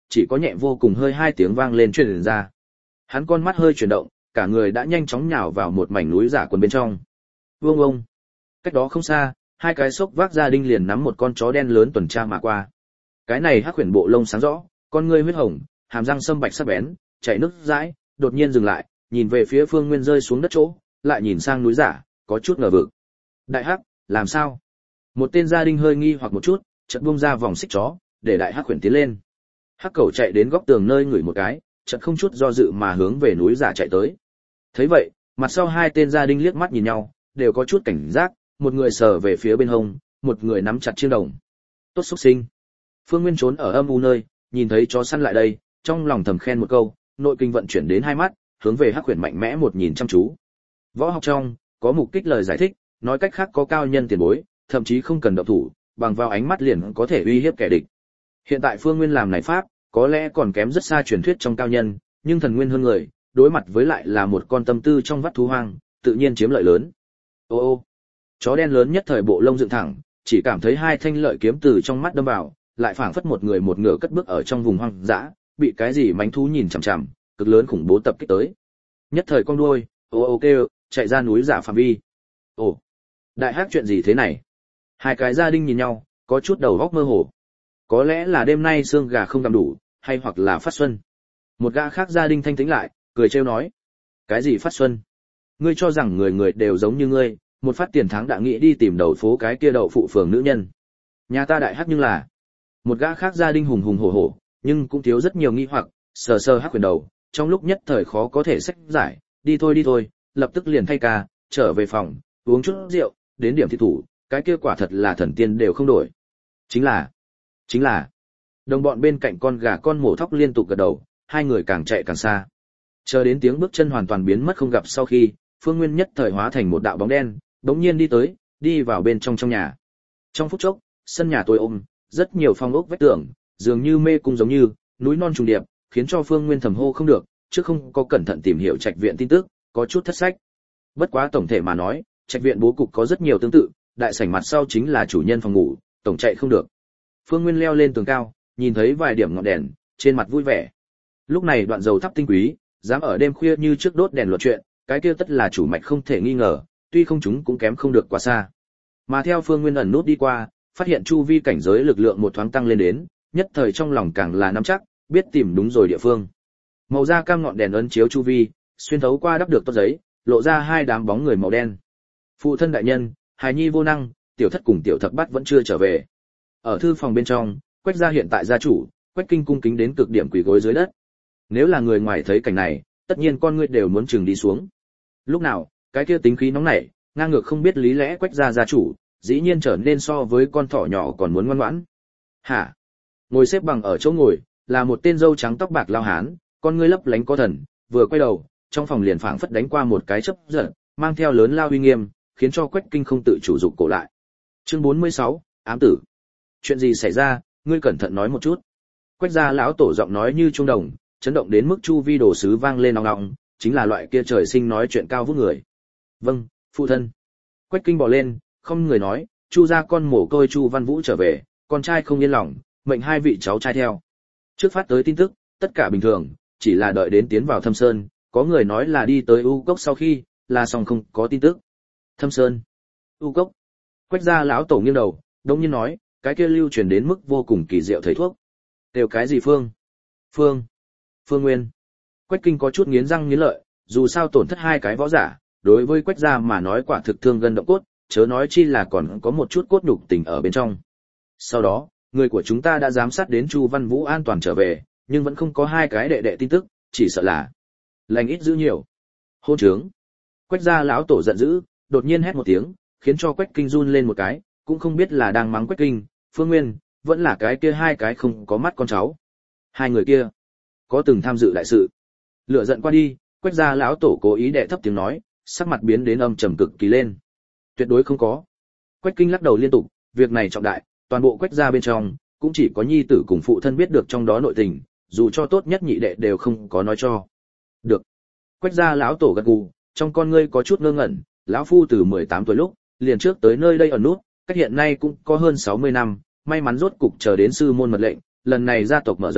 S1: chỉ có nhẹ vô cùng hơi hai tiếng vang lên truyền ra. Hắn con mắt hơi chuyển động, cả người đã nhanh chóng nhào vào một mảnh núi giả quần bên trong. Vương ông. Cách đó không xa, hai cái xốc vác gia đình liền nắm một con chó đen lớn tuần tra mà qua. Cái này hắc huyền bộ lông sáng rõ, con ngươi huyết hồng, hàm răng sâm bạch sắc bén, chảy nước dãi, đột nhiên dừng lại, nhìn về phía Phương Nguyên rơi xuống đất chỗ, lại nhìn sang núi giả, có chút ngờ vực. Đại hắc, làm sao? Một tên gia đình hơi nghi hoặc một chút, chợt buông ra vòng xích chó, để đại hắc huyền tiến lên. Hắc cẩu chạy đến góc tường nơi ngửi một cái, chợt không chút do dự mà hướng về núi giả chạy tới. Thấy vậy, mặt sau hai tên gia đình liếc mắt nhìn nhau, đều có chút cảnh giác, một người sờ về phía bên hông, một người nắm chặt chiêng đồng. Tốt xúc sinh. Phương Nguyên trốn ở âm u nơi, nhìn thấy chó săn lại đây, trong lòng thầm khen một câu, nội kinh vận chuyển đến hai mắt, hướng về hắc huyền mạnh mẽ một nhìn chăm chú. Võ học trong có mục kích lời giải thích, nói cách khác có cao nhân tiền bối, thậm chí không cần động thủ, bằng vào ánh mắt liền có thể uy hiếp kẻ địch. Hiện tại Phương Nguyên làm này pháp, có lẽ còn kém rất xa truyền thuyết trong cao nhân, nhưng thần nguyên hơn người, đối mặt với lại là một con tâm tư trong vắt thú hoang, tự nhiên chiếm lợi lớn. Ô ô, chó đen lớn nhất thời bộ lông dựng thẳng, chỉ cảm thấy hai thanh lợi kiếm từ trong mắt đâm vào, lại phảng phất một người một ngựa cất bước ở trong vùng hoang dã, bị cái gì mánh thú nhìn chằm chằm, cực lớn khủng bố tập kích tới. Nhất thời con đuôi, ô ô kêu, chạy ra núi giả phạm vi. Ồ, đại hắc chuyện gì thế này? Hai cái gia đình nhìn nhau, có chút đầu óc mơ hồ. Có lẽ là đêm nay xương gà không gặm đủ, hay hoặc là phát xuân. Một gã khác gia đình thanh tĩnh lại, cười trêu nói: cái gì phát xuân? Ngươi cho rằng người người đều giống như ngươi, một phát tiền thắng đã nghĩ đi tìm đầu phố cái kia đậu phụ phường nữ nhân. Nhà ta đại hắc nhưng là. Một gã khác gia đình hùng hùng hổ hổ, nhưng cũng thiếu rất nhiều nghi hoặc, sờ sờ hắc quyền đầu, trong lúc nhất thời khó có thể sách giải, đi thôi đi thôi, lập tức liền thay ca, trở về phòng, uống chút rượu, đến điểm thi thủ, cái kia quả thật là thần tiên đều không đổi. Chính là, chính là, đồng bọn bên cạnh con gà con mổ thóc liên tục gật đầu, hai người càng chạy càng xa. Chờ đến tiếng bước chân hoàn toàn biến mất không gặp sau khi, Phương Nguyên nhất thời hóa thành một đạo bóng đen, bỗng nhiên đi tới, đi vào bên trong trong nhà. Trong phút chốc, sân nhà tối ôm, rất nhiều phong ốc vách tường, dường như mê cung giống như núi non trùng điệp, khiến cho Phương Nguyên thầm hô không được, chứ không có cẩn thận tìm hiểu trạch viện tin tức, có chút thất sách. Bất quá tổng thể mà nói, trạch viện bố cục có rất nhiều tương tự, đại sảnh mặt sau chính là chủ nhân phòng ngủ, tổng chạy không được. Phương Nguyên leo lên tường cao, nhìn thấy vài điểm ngọn đèn, trên mặt vui vẻ. Lúc này đoạn dầu thắp tinh quý, dám ở đêm khuya như trước đốt đèn luật chuyện, cái kia tất là chủ mạch không thể nghi ngờ, tuy không chúng cũng kém không được quá xa. Mà theo Phương Nguyên ẩn nút đi qua, phát hiện chu vi cảnh giới lực lượng một thoáng tăng lên đến, nhất thời trong lòng càng là nắm chắc, biết tìm đúng rồi địa phương. Màu da cam ngọn đèn ấn chiếu chu vi, xuyên thấu qua đắp được tốt giấy, lộ ra hai đám bóng người màu đen. Phụ thân đại nhân, hài nhi vô năng, tiểu thất cùng tiểu thập bát vẫn chưa trở về. Ở thư phòng bên trong, Quách gia hiện tại gia chủ, Quách Kinh cung kính đến cực điểm quỳ gối dưới đất. Nếu là người ngoài thấy cảnh này, tất nhiên con ngươi đều muốn chừng đi xuống. Lúc nào, cái kia tính khí nóng nảy, ngang ngược không biết lý lẽ Quách gia gia chủ, dĩ nhiên trở nên so với con thỏ nhỏ còn muốn ngoan ngoãn. Hả? Ngồi xếp bằng ở chỗ ngồi, là một tên râu trắng tóc bạc lao hán, con ngươi lấp lánh có thần, vừa quay đầu, trong phòng liền phảng phất đánh qua một cái chớp giật, mang theo lớn lao uy nghiêm, khiến cho Quách Kinh không tự chủ dục cổ lại. Chương bốn mươi sáu, ám tử. Chuyện gì xảy ra, ngươi cẩn thận nói một chút. Quách gia lão tổ giọng nói như trung đồng, chấn động đến mức chu vi đồ sứ vang lên ong ong, chính là loại kia trời sinh nói chuyện cao vút người. Vâng, phụ thân. Quách Kinh bò lên, không người nói, Chu gia con mồ côi Chu Văn Vũ trở về, con trai không yên lòng, mệnh hai vị cháu trai theo. Trước phát tới tin tức, tất cả bình thường, chỉ là đợi đến tiến vào Thâm Sơn, có người nói là đi tới U Cốc sau khi, là xong không có tin tức. Thâm Sơn, U Cốc. Quách gia lão tổ nghiêng đầu, đông nhiên nói, cái kia lưu truyền đến mức vô cùng kỳ diệu thầy thuốc. Đều cái gì Phương? Phương. Phương Nguyên. Quách Kinh có chút nghiến răng nghiến lợi, dù sao tổn thất hai cái võ giả, đối với Quách gia mà nói quả thực thương gân động cốt, chớ nói chi là còn có một chút cốt nhục tình ở bên trong. Sau đó, người của chúng ta đã giám sát đến Chu Văn Vũ an toàn trở về, nhưng vẫn không có hai cái đệ đệ tin tức, chỉ sợ là lành ít dữ nhiều. Hôn trướng. Quách gia lão tổ giận dữ, đột nhiên hét một tiếng, khiến cho Quách Kinh run lên một cái, cũng không biết là đang mắng Quách Kinh, Phương Nguyên, vẫn là cái kia hai cái không có mắt con cháu. Hai người kia có từng tham dự đại sự. Lửa giận qua đi, Quách gia lão tổ cố ý đệ thấp tiếng nói, sắc mặt biến đến âm trầm cực kỳ lên. Tuyệt đối không có. Quách Kinh lắc đầu liên tục, việc này trọng đại, toàn bộ Quách gia bên trong, cũng chỉ có nhi tử cùng phụ thân biết được trong đó nội tình, dù cho tốt nhất nhị đệ đều không có nói cho. Được. Quách gia lão tổ gật gù, trong con ngươi có chút ngơ ngẩn, lão phu từ mười tám tuổi lúc, liền trước tới nơi đây ở nút, cách hiện nay cũng có hơn sáu mươi năm, may mắn rốt cục chờ đến sư môn mật lệnh, lần này gia tộc mở rộng,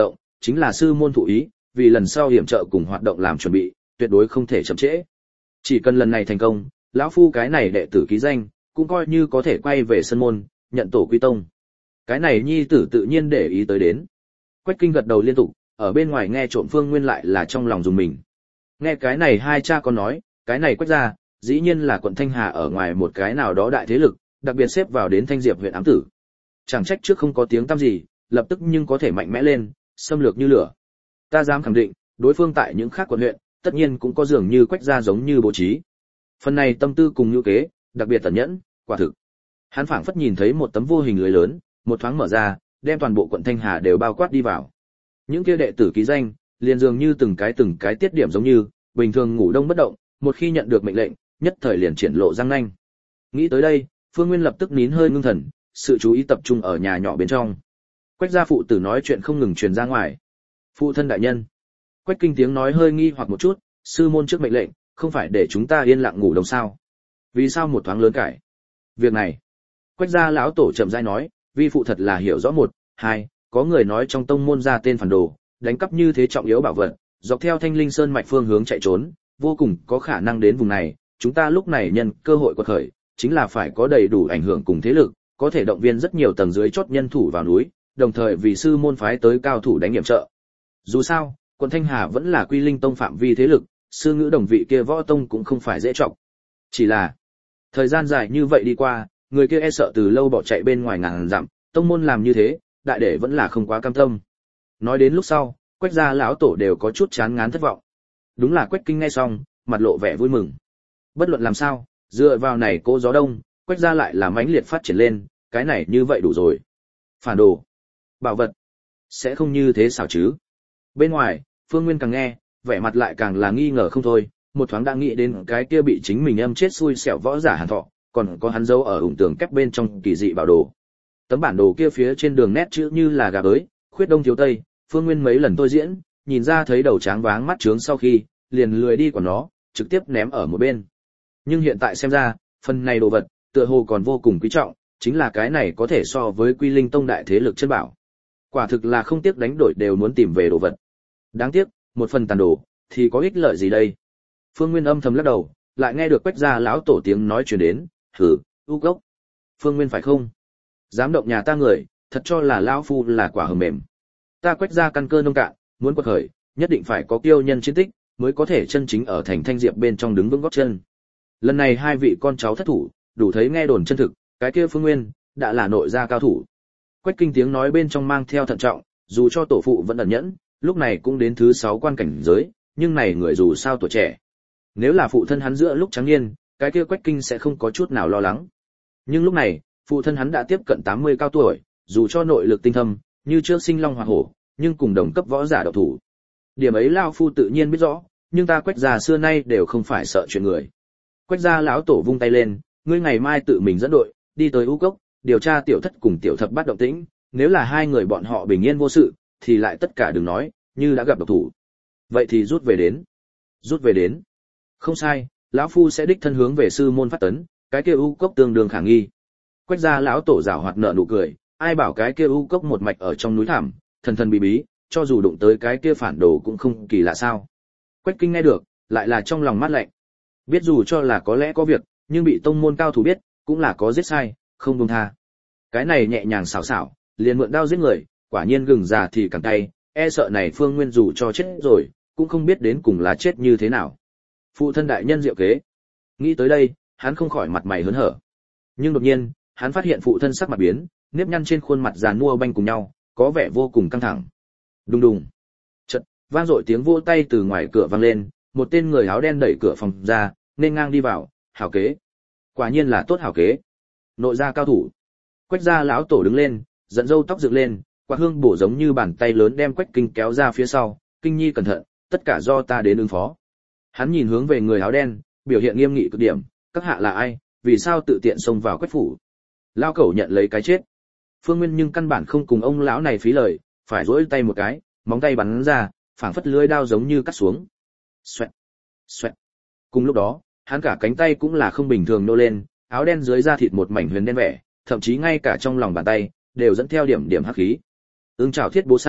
S1: chính là sư môn thụ ý, vì lần sau hiểm trợ cùng hoạt động làm chuẩn bị, tuyệt đối không thể chậm trễ. Chỉ cần lần này thành công, lão phu cái này đệ tử ký danh, cũng coi như có thể quay về sân môn, nhận tổ quy tông. Cái này nhi tử tự nhiên để ý tới đến. Quách Kinh gật đầu liên tục, ở bên ngoài nghe trộm Phương Nguyên lại là trong lòng dùng mình. Nghe cái này hai cha con nói, cái này Quách gia, dĩ nhiên là quận Thanh Hà ở ngoài một cái nào đó đại thế lực, đặc biệt xếp vào đến Thanh Diệp huyện ám tử. Chẳng trách trước không có tiếng tăm gì, lập tức nhưng có thể mạnh mẽ lên, xâm lược như lửa. Ta dám khẳng định, đối phương tại những khác quận huyện, tất nhiên cũng có dường như Quách gia giống như bố trí. Phần này tâm tư cùng nhu kế, đặc biệt tẩn nhẫn, quả thực. Hắn phảng phất nhìn thấy một tấm vô hình lưới lớn, một thoáng mở ra, đem toàn bộ quận Thanh Hà đều bao quát đi vào. Những kia đệ tử ký danh, liền dường như từng cái từng cái tiết điểm giống như, bình thường ngủ đông bất động, một khi nhận được mệnh lệnh, nhất thời liền triển lộ răng nanh. Nghĩ tới đây, Phương Nguyên lập tức nín hơi ngưng thần, sự chú ý tập trung ở nhà nhỏ bên trong. Quách gia phụ tử nói chuyện không ngừng truyền ra ngoài. Phụ thân đại nhân. Quách Kinh tiếng nói hơi nghi hoặc một chút, sư môn trước mệnh lệnh, không phải để chúng ta yên lặng ngủ đông sao? Vì sao một thoáng lớn cải? Việc này, Quách gia lão tổ chậm rãi nói, vi phụ thật là hiểu rõ một, hai, có người nói trong tông môn ra tên phản đồ, đánh cắp như thế trọng yếu bảo vật, dọc theo Thanh Linh Sơn mạch phương hướng chạy trốn, vô cùng có khả năng đến vùng này, chúng ta lúc này nhân cơ hội quật khởi, chính là phải có đầy đủ ảnh hưởng cùng thế lực, có thể động viên rất nhiều tầng dưới chót nhân thủ vào núi, đồng thời vì sư môn phái tới cao thủ đánh nghiệm trợ. Dù sao, quận Thanh Hà vẫn là Quy Linh tông phạm vi thế lực, sư ngữ đồng vị kia võ tông cũng không phải dễ trọng. Chỉ là, thời gian dài như vậy đi qua, người kia e sợ từ lâu bỏ chạy bên ngoài ngàn dặm, tông môn làm như thế, đại để vẫn là không quá cam tâm. Nói đến lúc sau, Quách gia lão tổ đều có chút chán ngán thất vọng. Đúng là Quách Kinh nghe xong, mặt lộ vẻ vui mừng. Bất luận làm sao, dựa vào này cô gió đông, Quách gia lại làm mãnh liệt phát triển lên, cái này như vậy đủ rồi. Phản đồ, bảo vật, sẽ không như thế sao chứ? Bên ngoài, Phương Nguyên càng nghe, vẻ mặt lại càng là nghi ngờ không thôi, một thoáng đã nghĩ đến cái kia bị chính mình âm chết xui xẻo võ giả Hàn Thọ, còn có hắn dấu ở ủng tường kép bên trong kỳ dị bảo đồ. Tấm bản đồ kia phía trên đường nét chữ như là gà bới, khuyết đông thiếu tây, Phương Nguyên mấy lần tôi diễn, nhìn ra thấy đầu tráng váng mắt trướng sau khi, liền lười đi của nó, trực tiếp ném ở một bên. Nhưng hiện tại xem ra, phần này đồ vật, tựa hồ còn vô cùng quý trọng, chính là cái này có thể so với Quy Linh tông đại thế lực chân bảo. Quả thực là không tiếc đánh đổi đều muốn tìm về đồ vật. Đáng tiếc, một phần tàn đồ, thì có ích lợi gì đây? Phương Nguyên âm thầm lắc đầu, lại nghe được Quách gia lão tổ tiếng nói truyền đến, "Hử, u cốc. Phương Nguyên phải không? Dám động nhà ta người, thật cho là lão phu là quả hờm mềm. Ta Quách gia căn cơ nông cạn, muốn quật khởi, nhất định phải có kiêu nhân chiến tích, mới có thể chân chính ở thành Thanh Diệp bên trong đứng vững gót chân." Lần này hai vị con cháu thất thủ, đủ thấy nghe đồn chân thực, cái kia Phương Nguyên đã là nội gia cao thủ. Quách Kinh tiếng nói bên trong mang theo thận trọng, dù cho tổ phụ vẫn ẩn nhẫn, lúc này cũng đến thứ sáu quan cảnh giới, nhưng này người dù sao tuổi trẻ. Nếu là phụ thân hắn giữa lúc trắng niên, cái kia Quách Kinh sẽ không có chút nào lo lắng. Nhưng lúc này, phụ thân hắn đã tiếp cận tám mươi cao tuổi, dù cho nội lực tinh thâm, như trước sinh long hỏa hổ, nhưng cùng đồng cấp võ giả độc thủ. Điểm ấy lão phu tự nhiên biết rõ, nhưng ta Quách gia xưa nay đều không phải sợ chuyện người. Quách gia lão tổ vung tay lên, ngươi ngày mai tự mình dẫn đội, đi tới U Cốc, điều tra tiểu thất cùng tiểu thập bát động tĩnh, nếu là hai người bọn họ bình yên vô sự, thì lại tất cả đừng nói, như đã gặp độc thủ. Vậy thì rút về đến. Rút về đến. Không sai, lão phu sẽ đích thân hướng về sư môn phát tấn, cái kia U Cốc tương đương khả nghi. Quách gia lão tổ giảo hoạt nợ nụ cười, ai bảo cái kia U Cốc một mạch ở trong núi thẳm, thần thần bí bí, cho dù đụng tới cái kia phản đồ cũng không kỳ lạ sao? Quách Kinh nghe được, lại là trong lòng mát lạnh. Biết dù cho là có lẽ có việc, nhưng bị tông môn cao thủ biết, cũng là có giết sai, không buông tha. Cái này nhẹ nhàng xảo xảo, liền mượn đao giết người, quả nhiên gừng già thì càng cay, e sợ này Phương Nguyên dù cho chết rồi, cũng không biết đến cùng là chết như thế nào. Phụ thân đại nhân diệu kế. Nghĩ tới đây, hắn không khỏi mặt mày hớn hở. Nhưng đột nhiên, hắn phát hiện phụ thân sắc mặt biến, nếp nhăn trên khuôn mặt giàn mua banh cùng nhau, có vẻ vô cùng căng thẳng. Đùng đùng. Chợt, vang dội tiếng vỗ tay từ ngoài cửa vang lên, một tên người áo đen đẩy cửa phòng ra, nên ngang đi vào, hảo kế. Quả nhiên là tốt hảo kế. Nội gia cao thủ. Quách gia lão tổ đứng lên, giận râu tóc dựng lên, quạt hương bổ giống như bàn tay lớn đem Quách Kinh kéo ra phía sau, Kinh nhi cẩn thận, tất cả do ta đến ứng phó. Hắn nhìn hướng về người áo đen, biểu hiện nghiêm nghị cực điểm, các hạ là ai, vì sao tự tiện xông vào Quách phủ? Lao cẩu nhận lấy cái chết. Phương Nguyên nhưng căn bản không cùng ông lão này phí lời, phải duỗi tay một cái, móng tay bắn ra, phảng phất lưỡi đao giống như cắt xuống. Xoẹt, xoẹt. Cùng lúc đó, hắn cả cánh tay cũng là không bình thường nô lên, áo đen dưới da thịt một mảnh huyền đen vẻ, thậm chí ngay cả trong lòng bàn tay đều dẫn theo điểm điểm hắc khí. Ưng trảo thiết bố sam,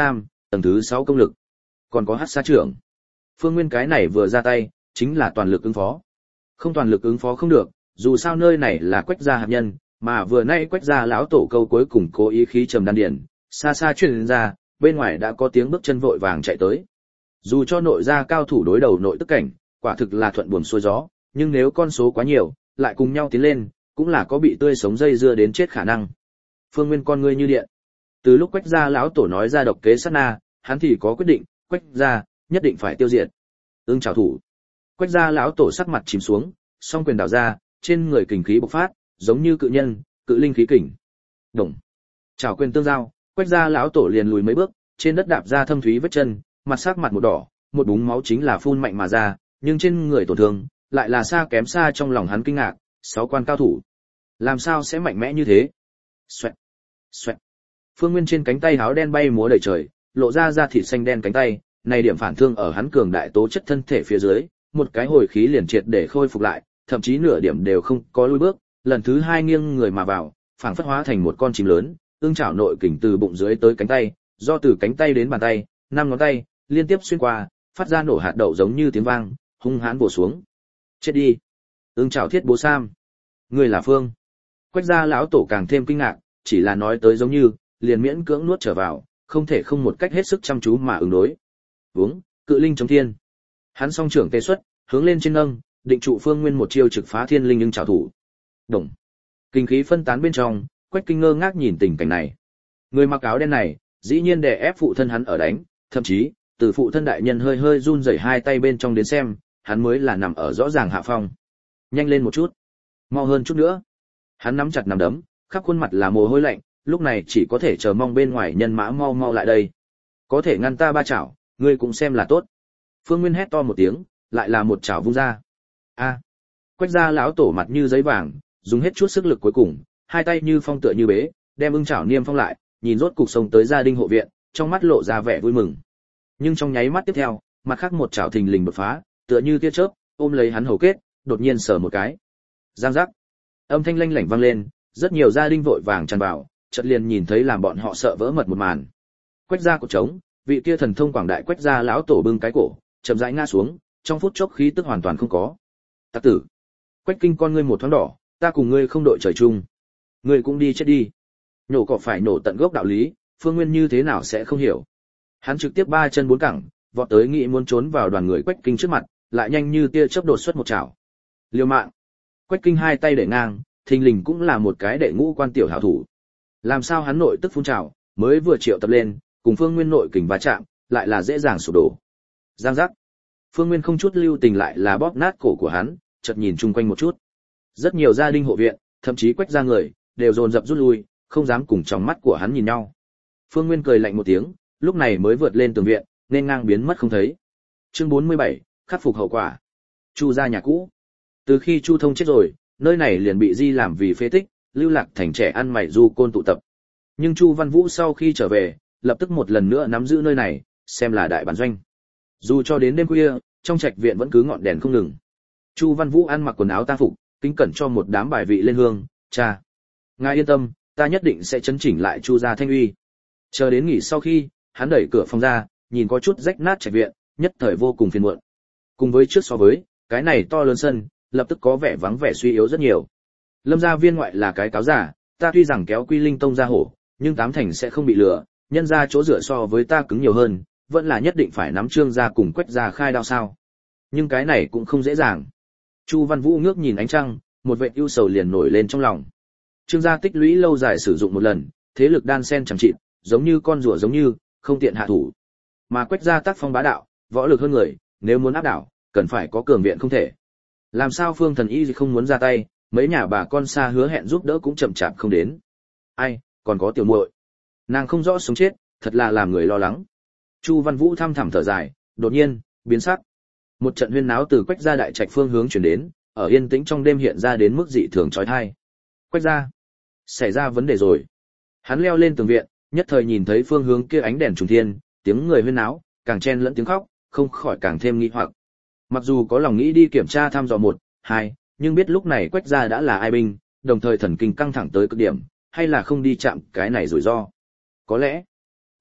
S1: tầng thứ sáu công lực. Còn có Hắc Sa trưởng. Phương Nguyên cái này vừa ra tay, chính là toàn lực ứng phó. Không toàn lực ứng phó không được, dù sao nơi này là Quách gia hạt nhân, mà vừa nay Quách gia lão tổ câu cuối cùng cố ý khí trầm đan điển, xa xa truyền ra, bên ngoài đã có tiếng bước chân vội vàng chạy tới. Dù cho nội gia cao thủ đối đầu nội tức cảnh, quả thực là thuận buồm xuôi gió, nhưng nếu con số quá nhiều, lại cùng nhau tiến lên, cũng là có bị tươi sống dây dưa đến chết khả năng. Phương Nguyên con ngươi như điện. Từ lúc Quách gia lão tổ nói ra độc kế sát na, hắn thì có quyết định, Quách gia nhất định phải tiêu diệt. Ưng chào thủ. Quách gia lão tổ sắc mặt chìm xuống, song quyền đảo ra, trên người kình khí bộc phát, giống như cự nhân, cự linh khí kình. Đồng. Chào quyền tương giao, Quách gia lão tổ liền lùi mấy bước, trên đất đạp ra thâm thúy vết chân, mặt sắc mặt một đỏ, một búng máu chính là phun mạnh mà ra, nhưng trên người tổn thương lại là xa kém xa trong lòng hắn kinh ngạc, sáu quan cao thủ, làm sao sẽ mạnh mẽ như thế? Xoẹt, xoẹt. Phương Nguyên trên cánh tay áo đen bay múa đầy trời, lộ ra da thịt xanh đen cánh tay, này điểm phản thương ở hắn cường đại tố chất thân thể phía dưới, một cái hồi khí liền triệt để khôi phục lại, thậm chí nửa điểm đều không có lùi bước, lần thứ hai nghiêng người mà vào, phảng phất hóa thành một con chim lớn, ương chảo nội kình từ bụng dưới tới cánh tay, do từ cánh tay đến bàn tay, năm ngón tay liên tiếp xuyên qua, phát ra nổ hạt đậu giống như tiếng vang, hung hãn bổ xuống. Chết đi! Ương chảo thiết bố sam. Người là Phương. Quách gia lão tổ càng thêm kinh ngạc, chỉ là nói tới giống như, liền miễn cưỡng nuốt trở vào, không thể không một cách hết sức chăm chú mà ứng đối. Uống, cự linh chống thiên. Hắn song trưởng tê xuất, hướng lên trên nâng, định trụ Phương Nguyên một chiêu trực phá thiên linh nhưng trảo thủ. Đồng. Kinh khí phân tán bên trong, Quách Kinh ngơ ngác nhìn tình cảnh này. Người mặc áo đen này, dĩ nhiên đè ép phụ thân hắn ở đánh, thậm chí, từ phụ thân đại nhân hơi hơi run rẩy hai tay bên trong đến xem, hắn mới là nằm ở rõ ràng hạ phong. Nhanh lên một chút, mau hơn chút nữa. Hắn nắm chặt nắm đấm, khắp khuôn mặt là mồ hôi lạnh, lúc này chỉ có thể chờ mong bên ngoài nhân mã mau mau lại đây. Có thể ngăn ta ba chảo, ngươi cũng xem là tốt. Phương Nguyên hét to một tiếng, lại là một chảo vung ra. A! Quách gia lão tổ mặt như giấy vàng, dùng hết chút sức lực cuối cùng, hai tay như phong tựa như bế, đem ưng chảo niêm phong lại, nhìn rốt cục sông tới gia đình hộ viện, trong mắt lộ ra vẻ vui mừng. Nhưng trong nháy mắt tiếp theo, mặt khác một chảo thình lình đột phá, tựa như tia chớp, ôm lấy hắn hầu kết, đột nhiên sờ một cái. Giang giác. Âm thanh lanh lảnh vang lên, rất nhiều gia đình vội vàng tràn vào, chợt liền nhìn thấy làm bọn họ sợ vỡ mật một màn. Quách gia cổ trống, vị kia thần thông quảng đại Quách gia lão tổ bưng cái cổ, chậm rãi ngã xuống, trong phút chốc khí tức hoàn toàn không có. Tặc tử. Quách Kinh con ngươi một thoáng đỏ, ta cùng ngươi không đội trời chung, ngươi cũng đi chết đi. Nhổ cỏ phải nổ tận gốc đạo lý, Phương Nguyên như thế nào sẽ không hiểu. Hắn trực tiếp ba chân bốn cẳng, vọt tới nghĩ muốn trốn vào đoàn người Quách Kinh trước mặt, lại nhanh như tia chớp đột xuất một chảo. Liều mạng. Quách Kinh hai tay để ngang, thình lình cũng là một cái đệ ngũ quan tiểu hảo thủ. Làm sao hắn nội tức phun trào, mới vừa triệu tập lên, cùng Phương Nguyên nội kình va chạm, lại là dễ dàng sụp đổ. Giang giác. Phương Nguyên không chút lưu tình lại là bóp nát cổ của hắn, chợt nhìn chung quanh một chút. Rất nhiều gia đình hộ viện, thậm chí Quách gia người, đều dồn dập rút lui, không dám cùng trong mắt của hắn nhìn nhau. Phương Nguyên cười lạnh một tiếng, lúc này mới vượt lên tường viện, nên ngang biến mất không thấy. Chương bốn mươi bảy, khắc phục hậu quả. Chu gia nhà cũ. Từ khi Chu Thông chết rồi, nơi này liền bị di làm vì phế tích, lưu lạc thành trẻ ăn mày du côn tụ tập. Nhưng Chu Văn Vũ sau khi trở về, lập tức một lần nữa nắm giữ nơi này, xem là đại bản doanh. Dù cho đến đêm khuya, trong trạch viện vẫn cứ ngọn đèn không ngừng. Chu Văn Vũ ăn mặc quần áo tang phục, kính cẩn cho một đám bài vị lên hương, "Cha, ngài yên tâm, ta nhất định sẽ chấn chỉnh lại Chu gia thanh uy." Chờ đến nghỉ sau khi, hắn đẩy cửa phòng ra, nhìn có chút rách nát trạch viện, nhất thời vô cùng phiền muộn. Cùng với trước so với, cái này to lớn sân, lập tức có vẻ vắng vẻ suy yếu rất nhiều. Lâm gia viên ngoại là cái cáo giả, ta tuy rằng kéo Quy Linh Tông ra hổ, nhưng tám thành sẽ không bị lừa, nhân ra chỗ dựa so với ta cứng nhiều hơn, vẫn là nhất định phải nắm Trương gia cùng Quách gia khai đao sao. Nhưng cái này cũng không dễ dàng. Chu Văn Vũ ngước nhìn ánh trăng, một vệt ưu sầu liền nổi lên trong lòng. Trương gia tích lũy lâu dài sử dụng một lần, thế lực đan sen chẳng chịt, giống như con rùa giống như, không tiện hạ thủ. Mà Quách gia tác phong bá đạo, võ lực hơn người, nếu muốn áp đảo, cần phải có cường viện không thể. Làm sao Phương Thần Y không muốn ra tay, mấy nhà bà con xa hứa hẹn giúp đỡ cũng chậm chạp không đến. Ai, còn có tiểu muội, nàng không rõ sống chết, thật là làm người lo lắng. Chu Văn Vũ thăm thẳm thở dài, đột nhiên biến sắc. Một trận huyên náo từ Quách gia đại trạch phương hướng chuyển đến, ở yên tĩnh trong đêm hiện ra đến mức dị thường chói tai. Quách gia, xảy ra vấn đề rồi. Hắn leo lên tường viện, nhất thời nhìn thấy phương hướng kia ánh đèn trùng thiên, tiếng người huyên náo, càng chen lẫn tiếng khóc, không khỏi càng thêm nghi hoặc. Mặc dù có lòng nghĩ đi kiểm tra thăm dò một, hai, nhưng biết lúc này Quách gia đã là ai binh, đồng thời thần kinh căng thẳng tới cực điểm, hay là không đi chạm cái này rủi ro. Có lẽ,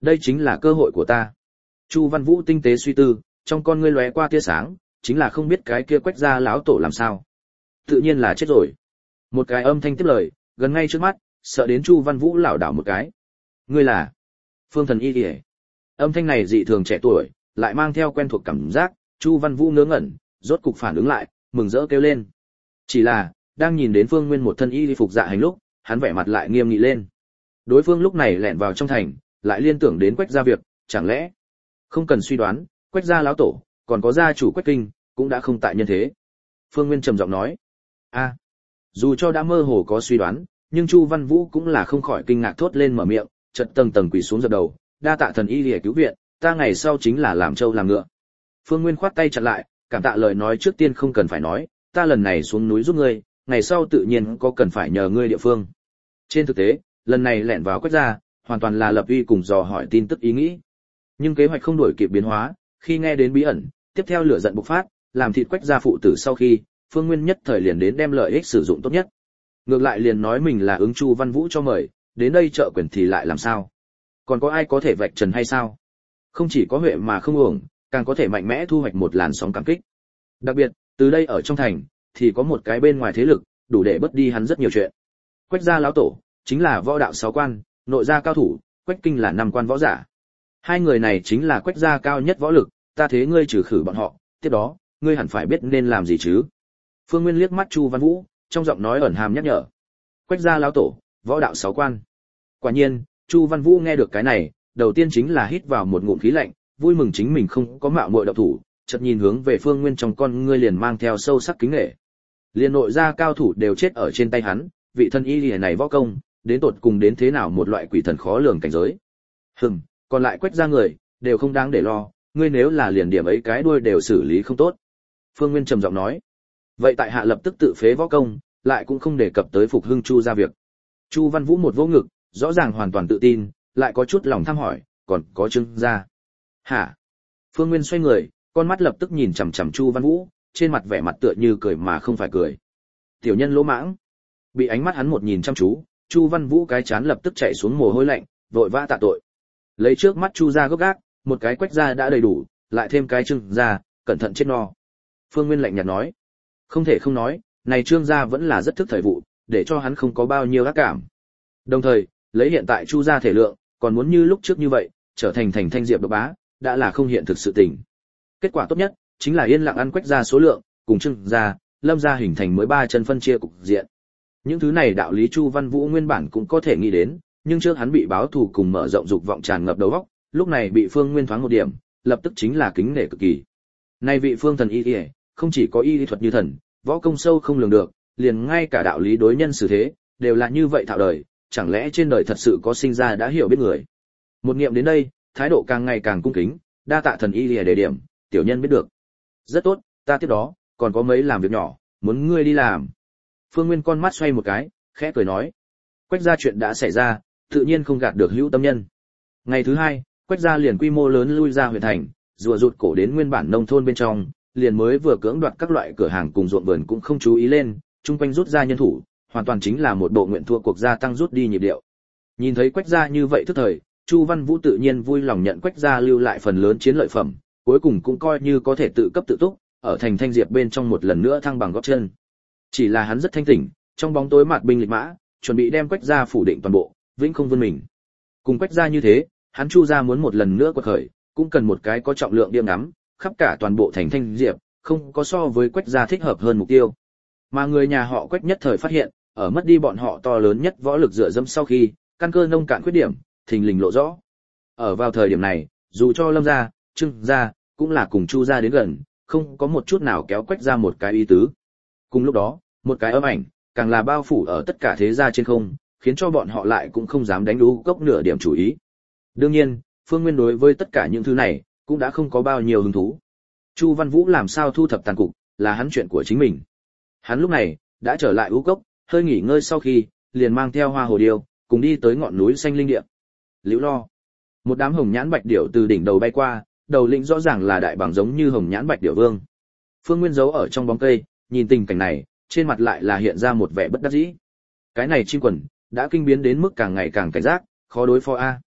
S1: Đây chính là cơ hội của ta. Chu Văn Vũ tinh tế suy tư, trong con ngươi lóe qua tia sáng, chính là không biết cái kia Quách gia lão tổ làm sao. Tự nhiên là chết rồi. Một cái âm thanh tiếp lời, gần ngay trước mắt, sợ đến Chu Văn Vũ lảo đảo một cái. Ngươi là Phương Thần Y Y. Âm thanh này dị thường trẻ tuổi, lại mang theo quen thuộc cảm giác, Chu Văn Vũ ngớ ngẩn, rốt cục phản ứng lại, mừng rỡ kêu lên. Chỉ là, đang nhìn đến Phương Nguyên một thân y phục dạ hành lúc, hắn vẻ mặt lại nghiêm nghị lên. Đối phương lúc này lẻn vào trong thành, lại liên tưởng đến Quách gia việc, chẳng lẽ không cần suy đoán, Quách gia lão tổ, còn có gia chủ Quách Kinh, cũng đã không tại nhân thế. Phương Nguyên trầm giọng nói. A, dù cho đã mơ hồ có suy đoán, nhưng Chu Văn Vũ cũng là không khỏi kinh ngạc thốt lên mở miệng, chợt tầng tầng quỳ xuống dập đầu, đa tạ thần y liễu cứu viện, ta ngày sau chính là làm trâu làm ngựa. Phương Nguyên khoát tay chặn lại, cảm tạ lời nói trước tiên không cần phải nói, ta lần này xuống núi giúp ngươi, ngày sau tự nhiên có cần phải nhờ ngươi địa phương. Trên thực tế, lần này lẻn vào Quách gia, hoàn toàn là lập uy cùng dò hỏi tin tức ý nghĩ. Nhưng kế hoạch không đổi kịp biến hóa, khi nghe đến bí ẩn, tiếp theo lửa giận bộc phát, làm thịt Quách gia phụ tử sau khi, Phương Nguyên nhất thời liền đến đem lợi ích sử dụng tốt nhất. Ngược lại liền nói mình là ứng Chu Văn Vũ cho mời, đến đây trợ quyền thì lại làm sao? Còn có ai có thể vạch trần hay sao? Không chỉ có huệ mà không uổng, càng có thể mạnh mẽ thu hoạch một làn sóng cảm kích. Đặc biệt, từ đây ở trong thành, thì có một cái bên ngoài thế lực, đủ để bớt đi hắn rất nhiều chuyện. Quách gia lão tổ, chính là võ đạo sáu quan, nội gia cao thủ, Quách Kinh là năm quan võ giả. Hai người này chính là Quách gia cao nhất võ lực, ta thế ngươi trừ khử bọn họ, tiếp đó, ngươi hẳn phải biết nên làm gì chứ. Phương Nguyên liếc mắt Chu Văn Vũ, trong giọng nói ẩn hàm nhắc nhở. Quách gia lão tổ, võ đạo sáu quan. Quả nhiên, Chu Văn Vũ nghe được cái này, đầu tiên chính là hít vào một ngụm khí lạnh, vui mừng chính mình không có mạo muội động thủ, chợt nhìn hướng về Phương Nguyên trong con ngươi liền mang theo sâu sắc kính nể. Liên nội gia cao thủ đều chết ở trên tay hắn, vị thân y liễu này võ công, đến tột cùng đến thế nào một loại quỷ thần khó lường cảnh giới. Hừm, còn lại Quách gia người, đều không đáng để lo, ngươi nếu là liền điểm ấy cái đuôi đều xử lý không tốt. Phương Nguyên trầm giọng nói. Vậy tại hạ lập tức tự phế võ công, lại cũng không đề cập tới phục hưng Chu gia việc. Chu Văn Vũ một vỗ ngực, rõ ràng hoàn toàn tự tin, lại có chút lòng tham hỏi, còn có Trương gia. Hả? Phương Nguyên xoay người, con mắt lập tức nhìn chằm chằm Chu Văn Vũ, trên mặt vẻ mặt tựa như cười mà không phải cười. Tiểu nhân lỗ mãng. Bị ánh mắt hắn một nhìn chăm chú, Chu Văn Vũ cái chán lập tức chạy xuống mồ hôi lạnh, vội vã tạ tội. Lấy trước mắt Chu gia gốc gác, một cái Quách gia đã đầy đủ, lại thêm cái Trương gia, cẩn thận chết no. Phương Nguyên lạnh nhạt nói. Không thể không nói, này Trương gia vẫn là rất thức thời vụ, để cho hắn không có bao nhiêu ác cảm. Đồng thời, lấy hiện tại Chu gia thể lượng, còn muốn như lúc trước như vậy, trở thành thành thanh diệp độc bá, đã là không hiện thực sự tình. Kết quả tốt nhất, chính là yên lặng ăn Quách gia số lượng, cùng Trương gia, Lâm gia hình thành mới ba chân phân chia cục diện. Những thứ này đạo lý Chu Văn Vũ nguyên bản cũng có thể nghĩ đến, nhưng trước hắn bị báo thù cùng mở rộng dục vọng tràn ngập đầu óc, lúc này bị Phương Nguyên thoáng một điểm, lập tức chính là kính nể cực kỳ. Nay vị Phương Thần y y, không chỉ có y lý thuật như thần, võ công sâu không lường được, liền ngay cả đạo lý đối nhân xử thế, đều là như vậy thạo đời, chẳng lẽ trên đời thật sự có sinh ra đã hiểu biết người. Một nghiệm đến đây, thái độ càng ngày càng cung kính, đa tạ thần y lìa đề điểm, tiểu nhân biết được. Rất tốt, ta tiếp đó, còn có mấy làm việc nhỏ, muốn ngươi đi làm. Phương Nguyên con mắt xoay một cái, khẽ cười nói. Quách gia chuyện đã xảy ra, tự nhiên không gạt được hữu tâm nhân. Ngày thứ hai, Quách gia liền quy mô lớn lui ra huyện thành, rùa rụt cổ đến nguyên bản nông thôn bên trong, liền mới vừa cưỡng đoạt các loại cửa hàng cùng ruộng vườn cũng không chú ý lên, chung quanh rút ra nhân thủ, hoàn toàn chính là một bộ nguyện thua cuộc gia tăng rút đi nhịp điệu. Nhìn thấy Quách gia như vậy thức thời, Chu Văn Vũ tự nhiên vui lòng nhận Quách gia lưu lại phần lớn chiến lợi phẩm, cuối cùng cũng coi như có thể tự cấp tự túc, ở thành thanh diệp bên trong một lần nữa thăng bằng gót chân. Chỉ là hắn rất thanh tỉnh, trong bóng tối mặt binh lịch mã, chuẩn bị đem Quách gia phủ định toàn bộ, vĩnh không vươn mình. Cùng Quách gia như thế, hắn Chu gia muốn một lần nữa quật khởi, cũng cần một cái có trọng lượng điểm ngắm, khắp cả toàn bộ thành thanh diệp, không có so với Quách gia thích hợp hơn mục tiêu. Mà người nhà họ Quách nhất thời phát hiện, ở mất đi bọn họ to lớn nhất võ lực dựa dẫm sau khi, căn cơ nông cạn khuyết điểm, thình lình lộ rõ. Ở vào thời điểm này, dù cho Lâm gia, Trương gia, cũng là cùng Chu gia đến gần, không có một chút nào kéo Quách gia một cái ý tứ. Cùng lúc đó, một cái âm ảnh, càng là bao phủ ở tất cả thế gia trên không, khiến cho bọn họ lại cũng không dám đánh đú gốc nửa điểm chủ ý. Đương nhiên, Phương Nguyên đối với tất cả những thứ này, cũng đã không có bao nhiêu hứng thú. Chu Văn Vũ làm sao thu thập tàn cục, là hắn chuyện của chính mình. Hắn lúc này, đã trở lại ưu cốc, hơi nghỉ ngơi sau khi, liền mang theo Hoa Hồ Điêu, cùng đi tới ngọn núi xanh linh địa. Liễu Lo. Một đám hồng nhãn bạch điểu từ đỉnh đầu bay qua, đầu lĩnh rõ ràng là đại bảng giống như hồng nhãn bạch điểu vương. Phương Nguyên giấu ở trong bóng cây, nhìn tình cảnh này, trên mặt lại là hiện ra một vẻ bất đắc dĩ. Cái này chim quần, đã kinh biến đến mức càng ngày càng cảnh giác, khó đối phó a.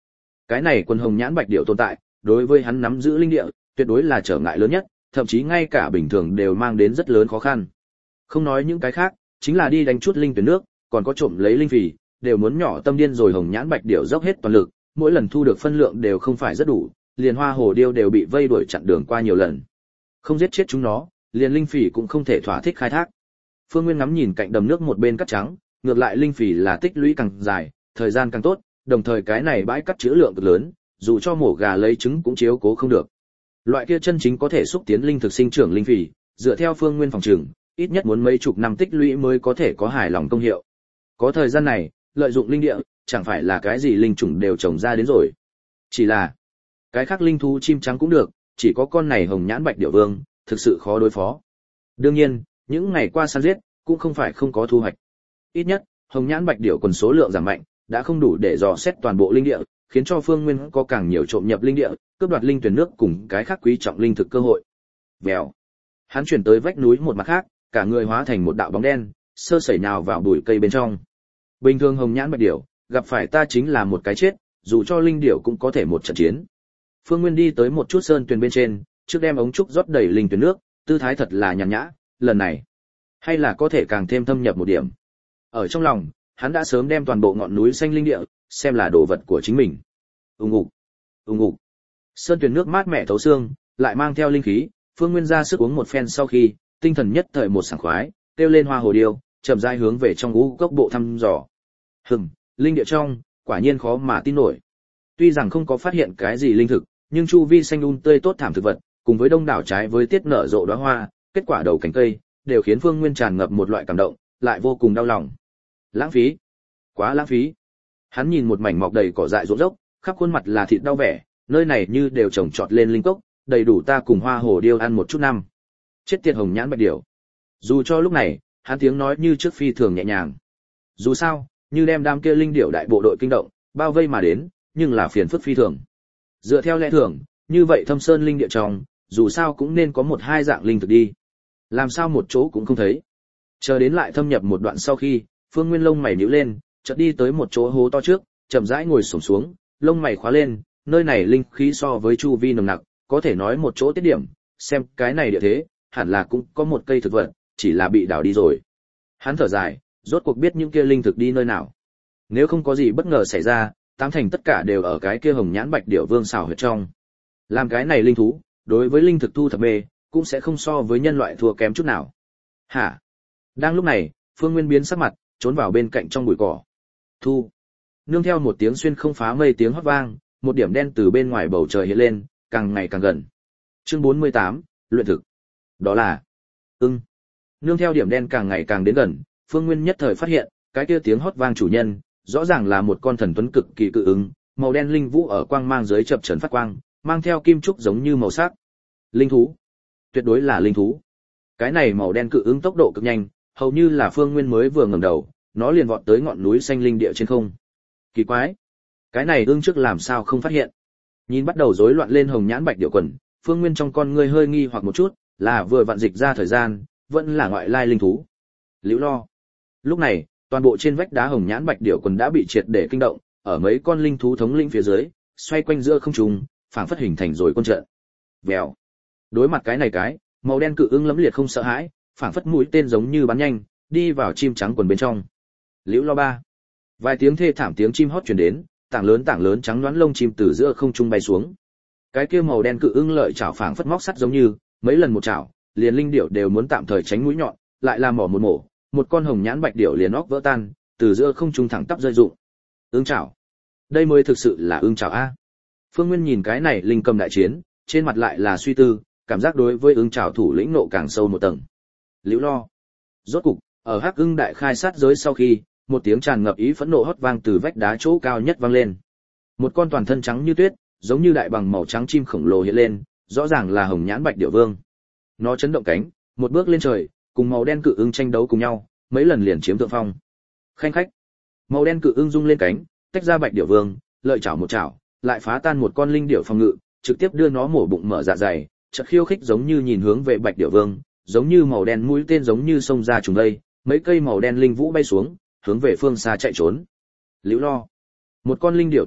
S1: Cái này quần hồng nhãn bạch điểu tồn tại, đối với hắn nắm giữ linh địa, tuyệt đối là trở ngại lớn nhất, thậm chí ngay cả bình thường đều mang đến rất lớn khó khăn. Không nói những cái khác, chính là đi đánh chút linh tuyển nước, còn có trộm lấy linh phì, đều muốn nhỏ tâm điên rồi hồng nhãn bạch điểu dốc hết toàn lực, mỗi lần thu được phân lượng đều không phải rất đủ, liền hoa hồ điêu đều bị vây đuổi chặn đường qua nhiều lần. Không giết chết chúng nó, liền linh phì cũng không thể thỏa thích khai thác. Phương Nguyên ngắm nhìn cạnh đầm nước một bên cắt trắng, ngược lại linh phì là tích lũy càng dài, thời gian càng tốt, đồng thời cái này bãi cắt trữ lượng cực lớn, dù cho mổ gà lấy trứng cũng chiếu cố không được. Loại kia chân chính có thể xúc tiến linh thực sinh trưởng linh phì, dựa theo Phương Nguyên phòng trường, ít nhất muốn mấy chục năm tích lũy mới có thể có hài lòng công hiệu. Có thời gian này, lợi dụng linh địa, chẳng phải là cái gì linh chủng đều trồng ra đến rồi. Chỉ là, cái khác linh thú chim trắng cũng được, chỉ có con này hồng nhãn bạch điểu vương, thực sự khó đối phó. Đương nhiên, những ngày qua săn giết, cũng không phải không có thu hoạch. Ít nhất, hồng nhãn bạch điểu quần số lượng giảm mạnh, đã không đủ để dò xét toàn bộ linh địa, khiến cho Phương Nguyên có càng nhiều trộm nhập linh địa, cướp đoạt linh tuyển nước cùng cái khác quý trọng linh thực cơ hội. Vèo. Hắn chuyển tới vách núi một mặt khác, cả người hóa thành một đạo bóng đen, sơ sẩy nào vào bụi cây bên trong. Bình thường hồng nhãn bạch điểu, gặp phải ta chính là một cái chết, dù cho linh điểu cũng có thể một trận chiến. Phương Nguyên đi tới một chút sơn tuyền bên trên, trước đem ống trúc rót đầy linh tuyển nước, tư thái thật là nhàn nhã, lần này hay là có thể càng thêm thâm nhập một điểm. Ở trong lòng, hắn đã sớm đem toàn bộ ngọn núi xanh linh địa xem là đồ vật của chính mình. Ùng ục, ùng ục. Sơn tuyền nước mát mẻ thấu xương, lại mang theo linh khí, Phương Nguyên ra sức uống một phen sau khi, tinh thần nhất thời một sảng khoái, kêu lên hoa hồ điêu, chậm rãi hướng về trong ngũ cốc bộ thăm dò. Hừm, linh địa trong, quả nhiên khó mà tin nổi. Tuy rằng không có phát hiện cái gì linh thực, nhưng chu vi xanh um tươi tốt thảm thực vật, cùng với đông đảo trái với tiết nở rộ đóa hoa, kết quả đầu cành cây, đều khiến Phương Nguyên tràn ngập một loại cảm động, lại vô cùng đau lòng. Lãng phí, quá lãng phí. Hắn nhìn một mảnh mọc đầy cỏ dại rộn rốc, khắp khuôn mặt là thịt đau vẻ, nơi này như đều trồng trọt lên linh cốc, đầy đủ ta cùng hoa hồ điêu ăn một chút năm. Chết tiệt hồng nhãn bạch điểu. Dù cho lúc này, hắn tiếng nói như trước phi thường nhẹ nhàng. Dù sao, như đem đám kia linh điểu đại bộ đội kinh động, bao vây mà đến, nhưng là phiền phức phi thường. Dựa theo lẽ thường, như vậy thâm sơn linh địa trong, dù sao cũng nên có một hai dạng linh thực đi. Làm sao một chỗ cũng không thấy. Chờ đến lại thâm nhập một đoạn sau khi, Phương Nguyên lông mày nhíu lên, chợt đi tới một chỗ hố to trước, chậm rãi ngồi xổm xuống, lông mày khóa lên, nơi này linh khí so với chu vi nồng nặc, có thể nói một chỗ tiết điểm, xem cái này địa thế, hẳn là cũng có một cây thực vật, chỉ là bị đào đi rồi. Hắn thở dài, rốt cuộc biết những kia linh thực đi nơi nào. Nếu không có gì bất ngờ xảy ra, tám thành tất cả đều ở cái kia hồng nhãn bạch điểu vương xào huyệt trong. Làm cái này linh thú, đối với linh thực thu thập mê, cũng sẽ không so với nhân loại thua kém chút nào. Hả? Đang lúc này, Phương Nguyên biến sắc mặt, trốn vào bên cạnh trong bụi cỏ. Thu. Nương theo một tiếng xuyên không phá mây tiếng hót vang, một điểm đen từ bên ngoài bầu trời hiện lên, càng ngày càng gần. Chương bốn mươi tám, luyện thực. Đó là ưng. Nương theo điểm đen càng ngày càng đến gần, Phương Nguyên nhất thời phát hiện, cái kia tiếng hót vang chủ nhân, rõ ràng là một con thần tuấn cực kỳ cự ưng, màu đen linh vũ ở quang mang dưới chập chờn phát quang, mang theo kim trúc giống như màu sắc. Linh thú, tuyệt đối là linh thú. Cái này màu đen cự ưng tốc độ cực nhanh, hầu như là Phương Nguyên mới vừa ngẩng đầu, nó liền vọt tới ngọn núi xanh linh địa trên không. Kỳ quái, cái này ưng trước làm sao không phát hiện? Nhìn bắt đầu rối loạn lên hồng nhãn bạch điểu quần, Phương Nguyên trong con ngươi hơi nghi hoặc một chút, là vừa vặn dịch ra thời gian, vẫn là ngoại lai linh thú. Liễu Lo. Lúc này, toàn bộ trên vách đá hồng nhãn bạch điểu quần đã bị triệt để kinh động, ở mấy con linh thú thống lĩnh phía dưới, xoay quanh giữa không trung, phảng phất hình thành rồi quân trận. Vèo. Đối mặt cái này cái, màu đen cự ưng lẫm liệt không sợ hãi, phảng phất mũi tên giống như bắn nhanh, đi vào chim trắng quần bên trong. Liễu Lo ba. Vài tiếng thê thảm tiếng chim hót truyền đến, tảng lớn tảng lớn trắng đoán lông chim từ giữa không trung bay xuống. Cái kia màu đen cự ưng lợi chảo phảng phất móc sắt giống như, mấy lần một chảo, liền linh điểu đều muốn tạm thời tránh mũi nhọn, lại làm mỏ một mổ, một con hồng nhãn bạch điểu liền óc vỡ tan, từ giữa không trung thẳng tắp rơi rụng. Ưng chảo. Đây mới thực sự là ưng chảo a. Phương Nguyên nhìn cái này linh cầm đại chiến, trên mặt lại là suy tư, cảm giác đối với ưng chảo thủ lĩnh nộ càng sâu một tầng. Liễu Lo. Rốt cục, ở Hắc Ưng đại khai sát giới sau khi, một tiếng tràn ngập ý phẫn nộ hót vang từ vách đá chỗ cao nhất vang lên. Một con toàn thân trắng như tuyết, giống như đại bằng màu trắng chim khổng lồ hiện lên, rõ ràng là hồng nhãn bạch điểu vương. Nó chấn động cánh, một bước lên trời, cùng màu đen cự ưng tranh đấu cùng nhau, mấy lần liền chiếm thượng phong. Khanh khách. Màu đen cự ưng rung lên cánh, tách ra bạch điểu vương, lợi chảo một chảo, lại phá tan một con linh điểu phòng ngự, trực tiếp đưa nó mổ bụng mở dạ dày, chợt khiêu khích giống như nhìn hướng về bạch điểu vương, giống như màu đen mũi tên giống như xông ra trùng đây, mấy cây màu đen linh vũ bay xuống, hướng về phương xa chạy trốn. Liễu Lo. Một con linh điểu tổn thất,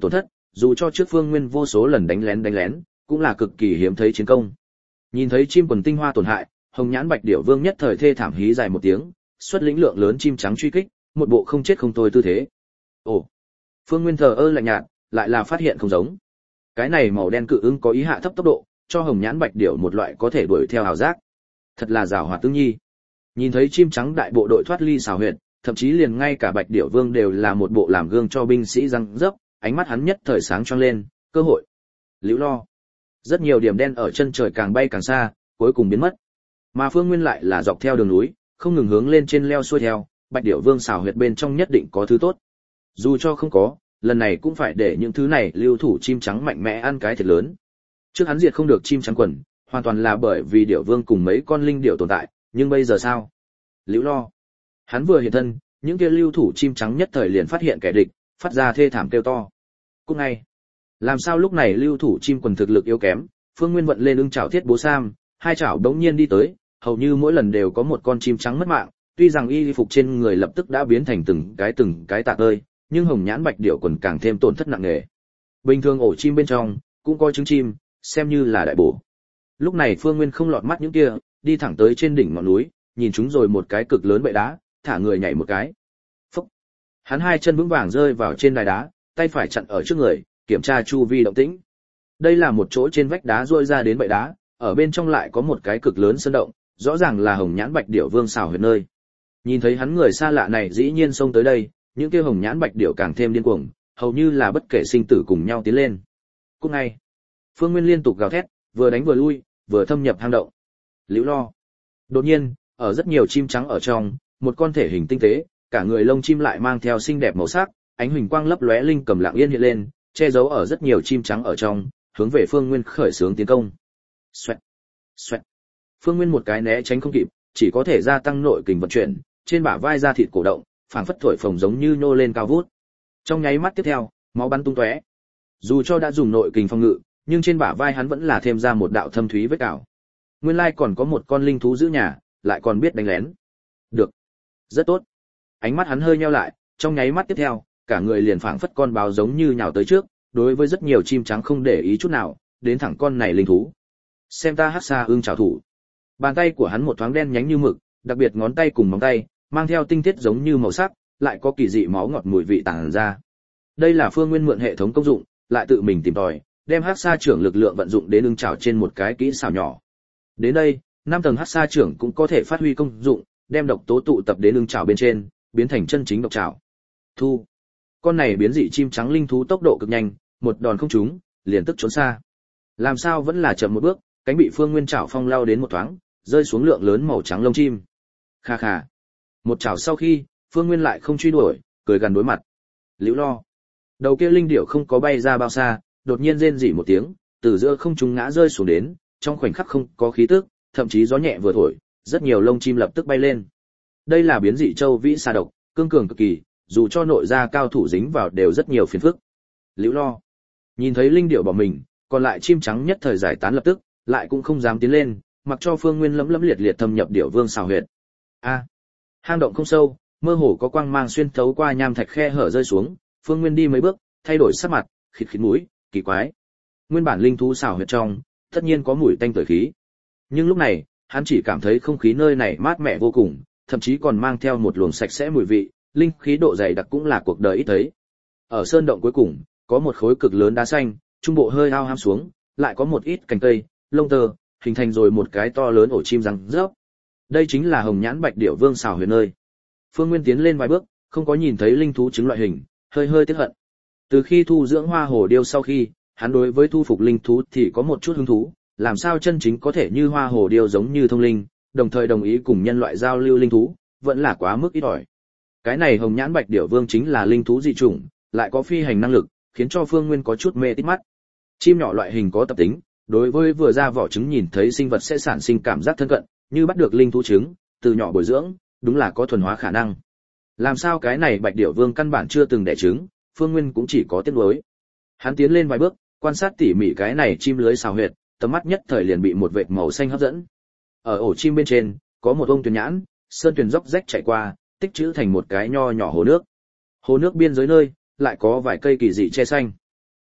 S1: dù cho trước Phương Nguyên vô số lần đánh lén đánh lén, cũng là cực kỳ hiếm thấy chiến công. Nhìn thấy chim quần tinh hoa tổn hại, Hồng Nhãn Bạch Điểu Vương nhất thời thê thảm hí dài một tiếng, xuất lĩnh lượng lớn chim trắng truy kích, một bộ không chết không thôi tư thế. Ồ, Phương Nguyên thờ ơ lạnh nhạt, lại là phát hiện không giống. Cái này màu đen cự ưng có ý hạ thấp tốc độ, cho Hồng Nhãn Bạch Điểu một loại có thể đuổi theo ảo giác. Thật là giàu hoạt tương nhi. Nhìn thấy chim trắng đại bộ đội thoát ly xào huyệt, thậm chí liền ngay cả Bạch Điểu Vương đều là một bộ làm gương cho binh sĩ răng dấp, ánh mắt hắn nhất thời sáng choang lên, cơ hội. Liễu lo. Rất nhiều điểm đen ở chân trời càng bay càng xa, cuối cùng biến mất. Mà Phương Nguyên lại là dọc theo đường núi, không ngừng hướng lên trên leo xuôi theo, Bạch Điểu Vương xào huyệt bên trong nhất định có thứ tốt. Dù cho không có, lần này cũng phải để những thứ này lưu thủ chim trắng mạnh mẽ ăn cái thiệt lớn. Trước hắn diệt không được chim trắng quần, hoàn toàn là bởi vì Điểu Vương cùng mấy con linh điểu tồn tại, nhưng bây giờ sao? Liễu lo. Hắn vừa hiện thân, những kia lưu thủ chim trắng nhất thời liền phát hiện kẻ địch, phát ra thê thảm kêu to. Cút ngay. Làm sao lúc này lưu thủ chim quần thực lực yếu kém, Phương Nguyên vận lên ưng chảo thiết bố sam, hai chảo đống nhiên đi tới, hầu như mỗi lần đều có một con chim trắng mất mạng, tuy rằng y phục trên người lập tức đã biến thành từng cái từng cái tạc ơi, nhưng Hồng Nhãn Bạch Điểu quần càng thêm tổn thất nặng nề. Bình thường ổ chim bên trong cũng có trứng chim, xem như là đại bổ. Lúc này Phương Nguyên không lọt mắt những kia, đi thẳng tới trên đỉnh ngọn núi, nhìn chúng rồi một cái cực lớn bệ đá, thả người nhảy một cái. Phúc. Hắn hai chân vững vàng rơi vào trên đài đá, tay phải chặn ở trước người, kiểm tra chu vi động tĩnh. Đây là một chỗ trên vách đá rôi ra đến bệ đá, ở bên trong lại có một cái cực lớn sơn động, rõ ràng là Hồng Nhãn Bạch Điểu Vương xào huyệt nơi. Nhìn thấy hắn người xa lạ này dĩ nhiên xông tới đây, những kia Hồng Nhãn Bạch Điểu càng thêm điên cuồng, hầu như là bất kể sinh tử cùng nhau tiến lên. Cút ngay. Phương Nguyên liên tục gào thét, vừa đánh vừa lui, vừa thâm nhập hang động. Liễu lo. Đột nhiên, ở rất nhiều chim trắng ở trong, một con thể hình tinh tế, cả người lông chim lại mang theo xinh đẹp màu sắc, ánh huỳnh quang lấp lóe linh cầm lặng yên hiện lên, che giấu ở rất nhiều chim trắng ở trong, hướng về Phương Nguyên khởi xướng tiến công. Xoẹt, xoẹt. Phương Nguyên một cái né tránh không kịp, chỉ có thể gia tăng nội kình vận chuyển, trên bả vai da thịt cổ động, phảng phất thổi phồng giống như nhô lên cao vút. Trong nháy mắt tiếp theo, máu bắn tung tóe. Dù cho đã dùng nội kình phòng ngự, nhưng trên bả vai hắn vẫn là thêm ra một đạo thâm thúy vết cào. Nguyên lai còn có một con linh thú giữ nhà, lại còn biết đánh lén. Được, rất tốt. Ánh mắt hắn hơi nheo lại, trong nháy mắt tiếp theo, cả người liền phảng phất con báo giống như nhào tới trước, đối với rất nhiều chim trắng không để ý chút nào, đến thẳng con này linh thú. Xem ta hắc xa ưng trảo thủ. Bàn tay của hắn một thoáng đen nhánh như mực, đặc biệt ngón tay cùng móng tay, mang theo tinh tiết giống như màu sắc, lại có kỳ dị máu ngọt mùi vị tàng ra. Đây là Phương Nguyên mượn hệ thống công dụng, lại tự mình tìm tòi, đem hắc sa trưởng lực lượng vận dụng đến ưng trảo trên một cái kỹ xảo nhỏ. Đến đây, năm tầng hắc sa trưởng cũng có thể phát huy công dụng, đem độc tố tụ tập đến ưng trảo bên trên, biến thành chân chính độc trảo. Thu. Con này biến dị chim trắng linh thú tốc độ cực nhanh, một đòn không trúng, liền tức trốn xa. Làm sao vẫn là chậm một bước, cánh bị Phương Nguyên chảo phong lao đến một thoáng, rơi xuống lượng lớn màu trắng lông chim. Kha kha. Một chảo sau khi, Phương Nguyên lại không truy đuổi, cười gần đối mặt. Liễu lo. Đầu kia linh điểu không có bay ra bao xa, đột nhiên rên rỉ một tiếng, từ giữa không trung ngã rơi xuống đến, trong khoảnh khắc không có khí tức, thậm chí gió nhẹ vừa thổi, rất nhiều lông chim lập tức bay lên. Đây là biến dị châu vĩ xà độc, cương cường cực kỳ, dù cho nội gia cao thủ dính vào đều rất nhiều phiền phức. Liễu lo. Nhìn thấy linh điểu bỏ mình, còn lại chim trắng nhất thời giải tán lập tức, lại cũng không dám tiến lên, mặc cho Phương Nguyên lấm lấm liệt liệt thâm nhập điểu vương xào huyệt. A. Hang động không sâu, mơ hồ có quang mang xuyên thấu qua nham thạch khe hở rơi xuống, Phương Nguyên đi mấy bước, thay đổi sắc mặt, khịt khịt mũi, kỳ quái. Nguyên bản linh thú xào huyệt trong, tất nhiên có mùi tanh tưởi khí. Nhưng lúc này, hắn chỉ cảm thấy không khí nơi này mát mẻ vô cùng, thậm chí còn mang theo một luồng sạch sẽ mùi vị, linh khí độ dày đặc cũng là cuộc đời ít thấy. Ở sơn động cuối cùng, có một khối cực lớn đá xanh, trung bộ hơi ao ham xuống, lại có một ít cành cây, lông tơ, hình thành rồi một cái to lớn ổ chim răng rớp. Đây chính là Hồng Nhãn Bạch Điểu Vương xào huyệt nơi. Phương Nguyên tiến lên vài bước, không có nhìn thấy linh thú trứng loại hình, hơi hơi tiếc hận. Từ khi thu dưỡng hoa hồ điêu sau khi, hắn đối với thu phục linh thú thì có một chút hứng thú, làm sao chân chính có thể như hoa hồ điêu giống như thông linh, đồng thời đồng ý cùng nhân loại giao lưu linh thú, vẫn là quá mức ít ỏi. Cái này Hồng Nhãn Bạch Điểu Vương chính là linh thú dị chủng, lại có phi hành năng lực, khiến cho Phương Nguyên có chút mê tít mắt. Chim nhỏ loại hình có tập tính, đối với vừa ra vỏ trứng nhìn thấy sinh vật sẽ sản sinh cảm giác thân cận, như bắt được linh thú trứng, từ nhỏ bồi dưỡng, đúng là có thuần hóa khả năng. Làm sao cái này Bạch Điểu Vương căn bản chưa từng đẻ trứng, Phương Nguyên cũng chỉ có tiếc nuối. Hắn tiến lên vài bước, quan sát tỉ mỉ cái này chim lưới xào huyệt, tầm mắt nhất thời liền bị một vệt màu xanh hấp dẫn. Ở ổ chim bên trên, có một ông tuyền nhãn, sơn tuyền dốc rách chảy qua, tích trữ thành một cái nho nhỏ hồ nước. Hồ nước biên giới nơi, lại có vài cây kỳ dị che xanh.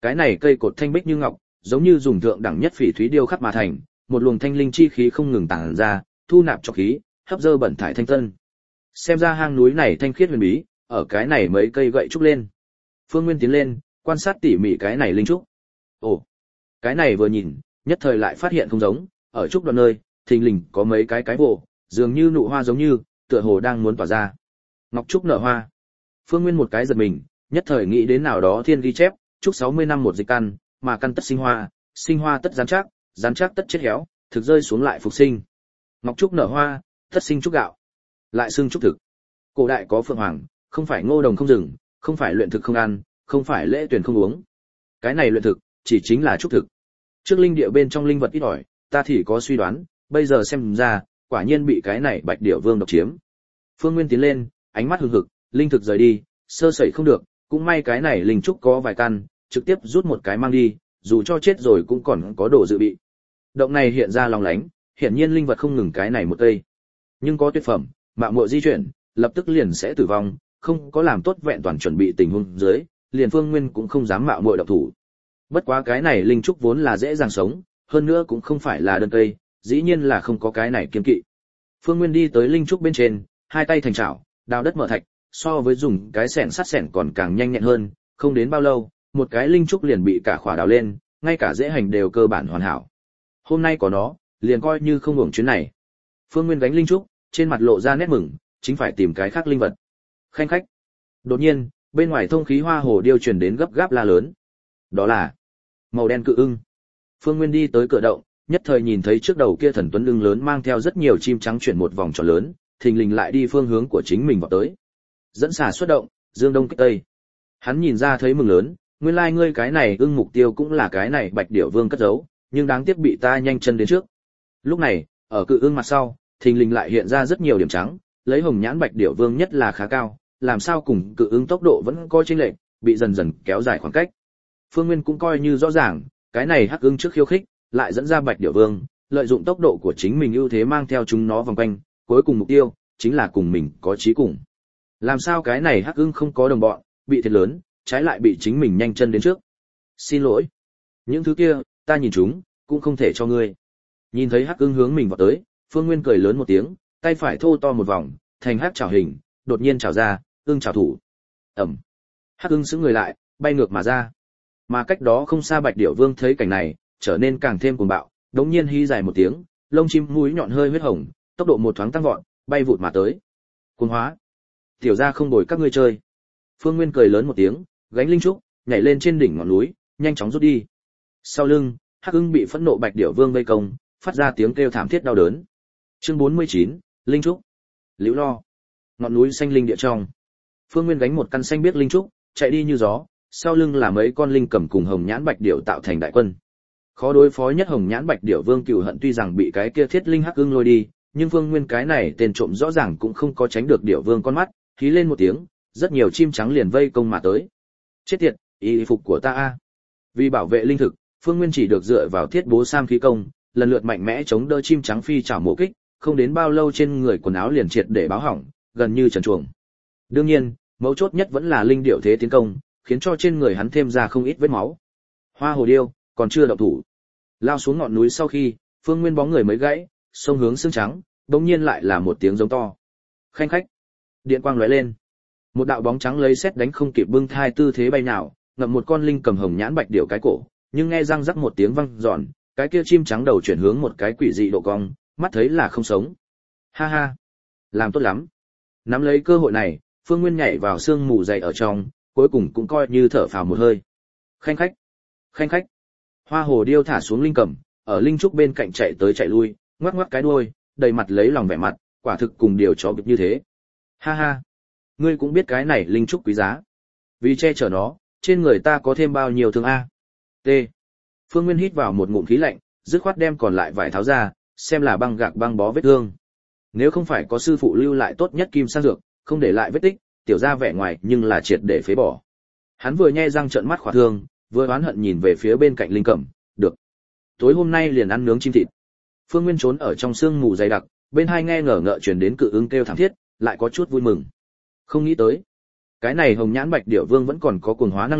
S1: Cái này cây cột thanh bích như ngọc, giống như dùng thượng đẳng nhất phỉ thúy điêu khắc mà thành, một luồng thanh linh chi khí không ngừng tản ra, thu nạp cho khí, hấp dơ bẩn thải thanh tân. Xem ra hang núi này thanh khiết huyền bí, ở cái này mấy cây gậy trúc lên. Phương Nguyên tiến lên, quan sát tỉ mỉ cái này linh trúc. Ồ, cái này vừa nhìn, nhất thời lại phát hiện không giống, ở trúc đoạn nơi, thình lình có mấy cái cái vồ, dường như nụ hoa giống như, tựa hồ đang muốn tỏa ra. Ngọc trúc nở hoa. Phương Nguyên một cái giật mình, nhất thời nghĩ đến nào đó thiên ghi chép, trúc sáu mươi năm một dịch căn, mà căn tất sinh hoa, sinh hoa tất rắn chắc, rắn chắc tất chết héo, thực rơi xuống lại phục sinh. Ngọc trúc nở hoa, tất sinh trúc gạo, lại xương trúc thực. Cổ đại có phượng hoàng, không phải ngô đồng không dừng, không phải luyện thực không ăn, không phải lễ tuyển không uống. Cái này luyện thực, chỉ chính là trúc thực. Trước linh địa bên trong linh vật ít ỏi, ta thì có suy đoán, bây giờ xem ra, quả nhiên bị cái này Bạch Điểu Vương độc chiếm. Phương Nguyên tiến lên, ánh mắt hừng hực, linh thực rời đi, sơ sẩy không được, cũng may cái này linh trúc có vài căn, trực tiếp rút một cái mang đi, dù cho chết rồi cũng còn có đồ dự bị. Động này hiện ra long lánh, hiển nhiên linh vật không ngừng cái này một cây. Nhưng có tuyệt phẩm, mạo muội di chuyển, lập tức liền sẽ tử vong, không có làm tốt vẹn toàn chuẩn bị tình huống dưới, liền Phương Nguyên cũng không dám mạo muội động thủ. Bất quá cái này linh trúc vốn là dễ dàng sống, hơn nữa cũng không phải là đơn cây, dĩ nhiên là không có cái này kiên kỵ. Phương Nguyên đi tới linh trúc bên trên, hai tay thành chảo, đào đất mở thạch, so với dùng cái xẻng sắt xẻng còn càng nhanh nhẹn hơn, không đến bao lâu, một cái linh trúc liền bị cả khỏa đào lên, ngay cả dễ hành đều cơ bản hoàn hảo. Hôm nay có nó, liền coi như không hưởng chuyến này. Phương Nguyên gánh linh trúc, trên mặt lộ ra nét mừng, chính phải tìm cái khác linh vật. Khanh khách. Đột nhiên, bên ngoài thông khí hoa hồ điêu truyền đến gấp gáp la lớn. Đó là màu đen cự ưng. Phương Nguyên đi tới cửa động, nhất thời nhìn thấy trước đầu kia thần tuấn ưng lớn mang theo rất nhiều chim trắng chuyển một vòng tròn lớn, thình lình lại đi phương hướng của chính mình vào tới. Dẫn xà xuất động, dương đông kích tây. Hắn nhìn ra thấy mừng lớn, nguyên lai like ngươi cái này ưng mục tiêu cũng là cái này Bạch Điểu Vương cất giấu, nhưng đáng tiếc bị ta nhanh chân đến trước. Lúc này, ở cự ưng mặt sau, thình lình lại hiện ra rất nhiều điểm trắng, lấy hồng nhãn Bạch Điểu Vương nhất là khá cao, làm sao cùng cự ưng tốc độ vẫn coi chênh lệch, bị dần dần kéo dài khoảng cách. Phương Nguyên cũng coi như rõ ràng, cái này hắc ưng trước khiêu khích, lại dẫn ra Bạch Điểu Vương, lợi dụng tốc độ của chính mình ưu thế mang theo chúng nó vòng quanh, cuối cùng mục tiêu chính là cùng mình có chí cùng. Làm sao cái này hắc ưng không có đồng bọn, bị thiệt lớn, trái lại bị chính mình nhanh chân đến trước. Xin lỗi, những thứ kia, ta nhìn chúng, cũng không thể cho ngươi. Nhìn thấy hắc ưng hướng mình vào tới, Phương Nguyên cười lớn một tiếng, tay phải thô to một vòng, thành hắc chảo hình, đột nhiên chảo ra, ưng chảo thủ. Ầm. Hắc ưng sững người lại, bay ngược mà ra. Mà cách đó không xa Bạch Điểu Vương thấy cảnh này, trở nên càng thêm cuồng bạo, đống nhiên hí dài một tiếng, lông chim mũi nhọn hơi huyết hồng, tốc độ một thoáng tăng vọt, bay vụt mà tới. Cuồng hóa. Tiểu gia không bồi các ngươi chơi. Phương Nguyên cười lớn một tiếng, gánh linh trúc, nhảy lên trên đỉnh ngọn núi, nhanh chóng rút đi. Sau lưng, Hắc ưng bị phẫn nộ Bạch Điểu Vương vây công, phát ra tiếng kêu thảm thiết đau đớn. Chương bốn mươi chín, linh trúc. Liễu Lo. Ngọn núi xanh linh địa trong. Phương Nguyên gánh một căn xanh biếc linh trúc, chạy đi như gió, sau lưng là mấy con linh cầm cùng hồng nhãn Bạch Điểu tạo thành đại quân. Khó đối phó nhất hồng nhãn Bạch Điểu Vương cừu hận tuy rằng bị cái kia thiết linh Hắc ưng lôi đi, nhưng Phương Nguyên cái này tên trộm rõ ràng cũng không có tránh được Điểu Vương con mắt, hí lên một tiếng, rất nhiều chim trắng liền vây công mà tới. Chết tiệt, y phục của ta a. Vì bảo vệ linh thực, Phương Nguyên chỉ được dựa vào thiết bố sam khí công, lần lượt mạnh mẽ chống đỡ chim trắng phi chảo mổ kích, không đến bao lâu trên người quần áo liền triệt để báo hỏng, gần như trần truồng. Đương nhiên, mấu chốt nhất vẫn là linh điệu thế tiến công, khiến cho trên người hắn thêm ra không ít vết máu. Hoa hồ điêu còn chưa động thủ, lao xuống ngọn núi sau khi, Phương Nguyên bóng người mới gãy, xông hướng xương trắng, bỗng nhiên lại là một tiếng giống to. Khanh khách. Điện quang lóe lên. Một đạo bóng trắng lấy sét đánh không kịp bưng thai tư thế bay nào, ngậm một con linh cầm hồng nhãn Bạch Điểu cái cổ, nhưng nghe răng rắc một tiếng vang giòn, cái kia chim trắng đầu chuyển hướng một cái quỷ dị độ cong, mắt thấy là không sống. Ha ha, làm tốt lắm. Nắm lấy cơ hội này, Phương Nguyên nhảy vào sương mù dày ở trong, cuối cùng cũng coi như thở phào một hơi. Khanh khách, khanh khách. Hoa hồ điêu thả xuống linh cầm, ở linh trúc bên cạnh chạy tới chạy lui, ngoắc ngoắc cái đuôi, đầy mặt lấy lòng vẻ mặt, quả thực cùng điều chó bịp như thế. Ha ha, ngươi cũng biết cái này linh trúc quý giá. Vì che chở nó, trên người ta có thêm bao nhiêu thương a. T. Phương Nguyên hít vào một ngụm khí lạnh, dứt khoát đem còn lại vải tháo ra, xem là băng gạc băng bó vết thương. Nếu không phải có sư phụ lưu lại tốt nhất kim sang dược, không để lại vết tích, tiểu ra vẻ ngoài nhưng là triệt để phế bỏ. Hắn vừa nhe răng trợn mắt khỏa thương, vừa oán hận nhìn về phía bên cạnh linh cẩm, được. Tối hôm nay liền ăn nướng chim thịt. Phương Nguyên trốn ở trong sương mù dày đặc, bên hai nghe ngờ ngợ truyền đến cự ưng kêu thảm thiết, lại có chút vui mừng. Không nghĩ tới, cái này hồng nhãn Bạch Điểu Vương vẫn còn có cuồng hóa năng lực,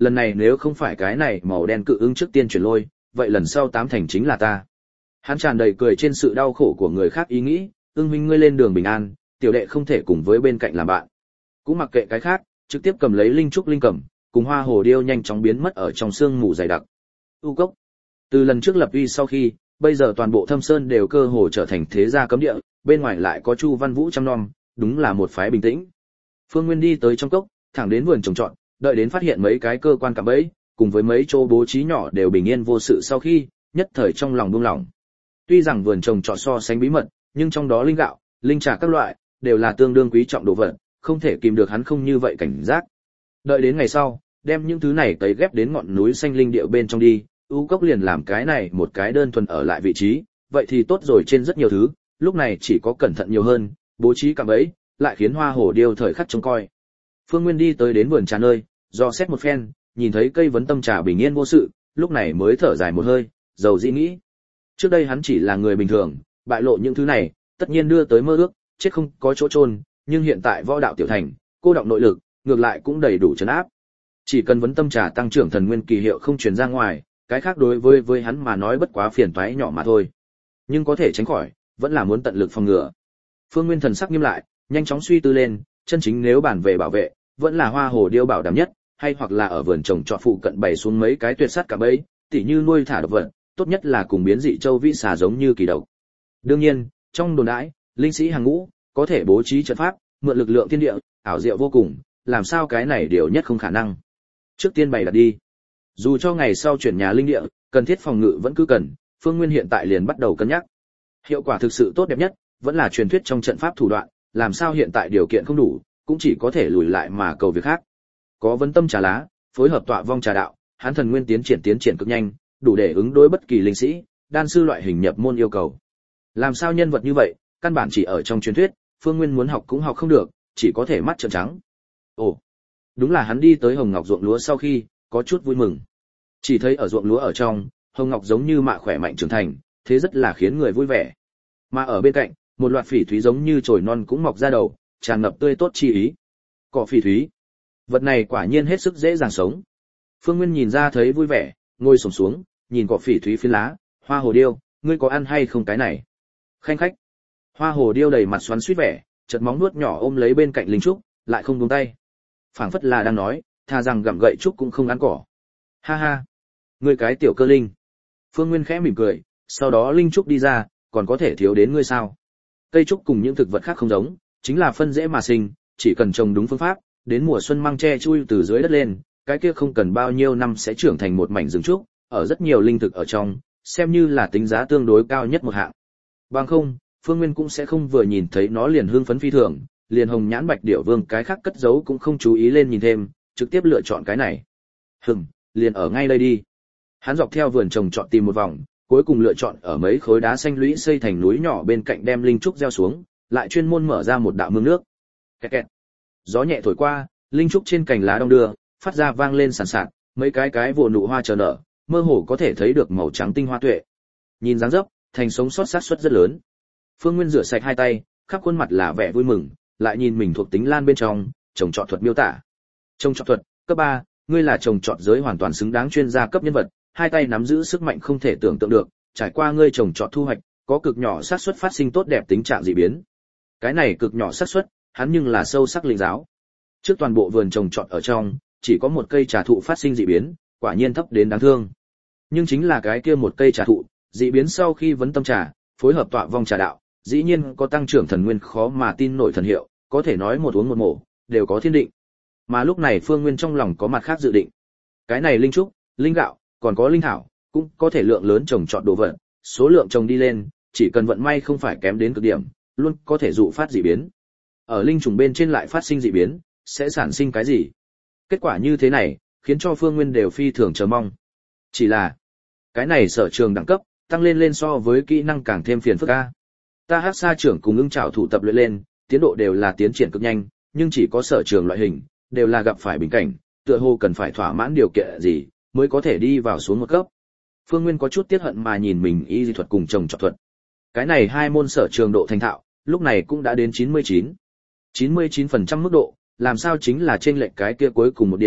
S1: lần này nếu không phải cái này màu đen cự ưng trước tiên chuyển lôi, vậy lần sau tám thành chính là ta. Hắn tràn đầy cười trên sự đau khổ của người khác ý nghĩ, ưng huynh ngươi lên đường bình an, tiểu đệ không thể cùng với bên cạnh làm bạn. Cũng mặc kệ cái khác, trực tiếp cầm lấy linh trúc linh cầm, cùng hoa hồ điêu nhanh chóng biến mất ở trong sương mù dày đặc. U cốc. Từ lần trước lập uy sau khi, bây giờ toàn bộ Thâm Sơn đều cơ hồ trở thành thế gia cấm địa, bên ngoài lại có Chu Văn Vũ chăm nom, đúng là một phái bình tĩnh. Phương Nguyên đi tới trong cốc, thẳng đến vườn trồng trọt, đợi đến phát hiện mấy cái cơ quan cạm bẫy, cùng với mấy chỗ bố trí nhỏ đều bình yên vô sự sau khi, nhất thời trong lòng buông lỏng. Tuy rằng vườn trồng trọt so sánh bí mật, nhưng trong đó linh gạo, linh trà các loại đều là tương đương quý trọng đồ vật, không thể kìm được hắn không như vậy cảnh giác. Đợi đến ngày sau, đem những thứ này tấy ghép đến ngọn núi xanh linh địa bên trong đi, U cốc liền làm cái này một cái đơn thuần ở lại vị trí, vậy thì tốt rồi trên rất nhiều thứ, lúc này chỉ có cẩn thận nhiều hơn, bố trí cạm bẫy, lại khiến hoa hồ điêu thời khắc trông coi. Phương Nguyên đi tới đến vườn trà nơi, do xét một phen, nhìn thấy cây vấn tâm trà bình yên vô sự, lúc này mới thở dài một hơi, dầu dĩ nghĩ. Trước đây hắn chỉ là người bình thường, bại lộ những thứ này, tất nhiên đưa tới mơ ước, chết không có chỗ chôn, nhưng hiện tại võ đạo tiểu thành, cô động nội lực, ngược lại cũng đầy đủ trấn áp. Chỉ cần vấn tâm trà tăng trưởng thần nguyên kỳ hiệu không truyền ra ngoài, cái khác đối với với hắn mà nói bất quá phiền toái nhỏ mà thôi. Nhưng có thể tránh khỏi, vẫn là muốn tận lực phòng ngừa. Phương Nguyên thần sắc nghiêm lại, nhanh chóng suy tư lên, chân chính nếu bản về bảo vệ, vẫn là hoa hồ điêu bảo đảm nhất, hay hoặc là ở vườn trồng trọt phụ cận bày xuống mấy cái tuyệt sắt cả bẫy, tỉ như nuôi thả độc vật, tốt nhất là cùng biến dị châu vĩ xà giống như kỳ độc. Đương nhiên, trong đồn đãi, linh sĩ hàng ngũ có thể bố trí trận pháp, mượn lực lượng thiên địa, ảo diệu vô cùng, làm sao cái này điều nhất không khả năng. Trước tiên bày đặt đi. Dù cho ngày sau chuyển nhà linh địa, cần thiết phòng ngự vẫn cứ cần, Phương Nguyên hiện tại liền bắt đầu cân nhắc. Hiệu quả thực sự tốt đẹp nhất, vẫn là truyền thuyết trong trận pháp thủ đoạn, làm sao hiện tại điều kiện không đủ, cũng chỉ có thể lùi lại mà cầu việc khác. Có vấn tâm trà lá, phối hợp tọa vong trà đạo, hắn thần nguyên tiến triển tiến triển cực nhanh, đủ để ứng đối bất kỳ linh sĩ, đan sư loại hình nhập môn yêu cầu. Làm sao nhân vật như vậy, căn bản chỉ ở trong truyền thuyết, Phương Nguyên muốn học cũng học không được, chỉ có thể mắt trợn trắng. Ồ, đúng là hắn đi tới hồng ngọc ruộng lúa sau khi, có chút vui mừng. Chỉ thấy ở ruộng lúa ở trong, hồng ngọc giống như mạ khỏe mạnh trưởng thành, thế rất là khiến người vui vẻ. Mà ở bên cạnh, một loạt phỉ thúy giống như chồi non cũng mọc ra đầu, tràn ngập tươi tốt chi ý. Cỏ phỉ thúy, vật này quả nhiên hết sức dễ dàng sống. Phương Nguyên nhìn ra thấy vui vẻ, ngồi xổm xuống, nhìn cỏ phỉ thúy phiến lá, hoa hồ điêu, ngươi có ăn hay không cái này? Khanh khách. Hoa hồ điêu đầy mặt xoắn xuýt vẻ, chợt móng nuốt nhỏ ôm lấy bên cạnh linh trúc, lại không buông tay. Phảng phất là đang nói, tha rằng gặm gậy trúc cũng không ăn cỏ. Ha ha, ngươi cái tiểu cơ linh. Phương Nguyên khẽ mỉm cười, sau đó linh trúc đi ra, còn có thể thiếu đến ngươi sao? Cây trúc cùng những thực vật khác không giống, chính là phân rễ mà sinh, chỉ cần trồng đúng phương pháp, đến mùa xuân mang tre chui từ dưới đất lên, cái kia không cần bao nhiêu năm sẽ trưởng thành một mảnh rừng trúc, ở rất nhiều linh thực ở trong, xem như là tính giá tương đối cao nhất một hạng. Bằng không, Phương Nguyên cũng sẽ không vừa nhìn thấy nó liền hưng phấn phi thường, liền hồng nhãn bạch điểu vương cái khác cất giấu cũng không chú ý lên nhìn thêm, trực tiếp lựa chọn cái này. Hừm, liền ở ngay đây đi. Hắn dọc theo vườn trồng trọt tìm một vòng, cuối cùng lựa chọn ở mấy khối đá xanh lũy xây thành núi nhỏ bên cạnh đem linh trúc gieo xuống, lại chuyên môn mở ra một đạo mương nước. Kẹt kẹt. Gió nhẹ thổi qua, linh trúc trên cành lá đong đưa, phát ra vang lên sàn sạt, mấy cái cái vồ nụ hoa chờ nở, mơ hồ có thể thấy được màu trắng tinh hoa tuệ. Nhìn dáng dấp, thành sống sót xác suất rất lớn. Phương Nguyên rửa sạch hai tay, khắp khuôn mặt là vẻ vui mừng, lại nhìn mình thuộc tính lan bên trong, trồng trọt thuật miêu tả. Trồng trọt thuật, cấp ba, ngươi là trồng trọt giới hoàn toàn xứng đáng chuyên gia cấp nhân vật, hai tay nắm giữ sức mạnh không thể tưởng tượng được, trải qua ngươi trồng trọt thu hoạch, có cực nhỏ xác suất phát sinh tốt đẹp tính trạng dị biến. Cái này cực nhỏ xác suất, hắn nhưng là sâu sắc linh giáo. Trước toàn bộ vườn trồng trọt ở trong, chỉ có một cây trà thụ phát sinh dị biến, quả nhiên thấp đến đáng thương. Nhưng chính là cái kia một cây trà thụ, dị biến sau khi vấn tâm trà, phối hợp tọa vong trà đạo, dĩ nhiên có tăng trưởng thần nguyên khó mà tin nổi thần hiệu, có thể nói một uống một mổ, đều có thiên định. Mà lúc này Phương Nguyên trong lòng có mặt khác dự định. Cái này linh trúc, linh gạo, còn có linh thảo, cũng có thể lượng lớn trồng trọt đồ vật, số lượng trồng đi lên, chỉ cần vận may không phải kém đến cực điểm, luôn có thể dụ phát dị biến. Ở linh trùng bên trên lại phát sinh dị biến, sẽ sản sinh cái gì? Kết quả như thế này, khiến cho Phương Nguyên đều phi thường chờ mong. Chỉ là, cái này sở trường đẳng cấp, tăng lên lên so với kỹ năng càng thêm phiền phức a. Ta Hắc Sa trưởng cùng ưng trảo thủ tập luyện lên, tiến độ đều là tiến triển cực nhanh, nhưng chỉ có sở trường loại hình, đều là gặp phải bình cảnh, tựa hồ cần phải thỏa mãn điều kiện gì, mới có thể đi vào xuống một cấp. Phương Nguyên có chút tiếc hận mà nhìn mình y dị thuật cùng trồng trọt thuật. Cái này hai môn sở trường độ thành thạo, lúc này cũng đã đến chín mươi chín. chín mươi chín phần trăm mức độ, làm sao chính là chênh lệch cái kia cuối cùng một điểm,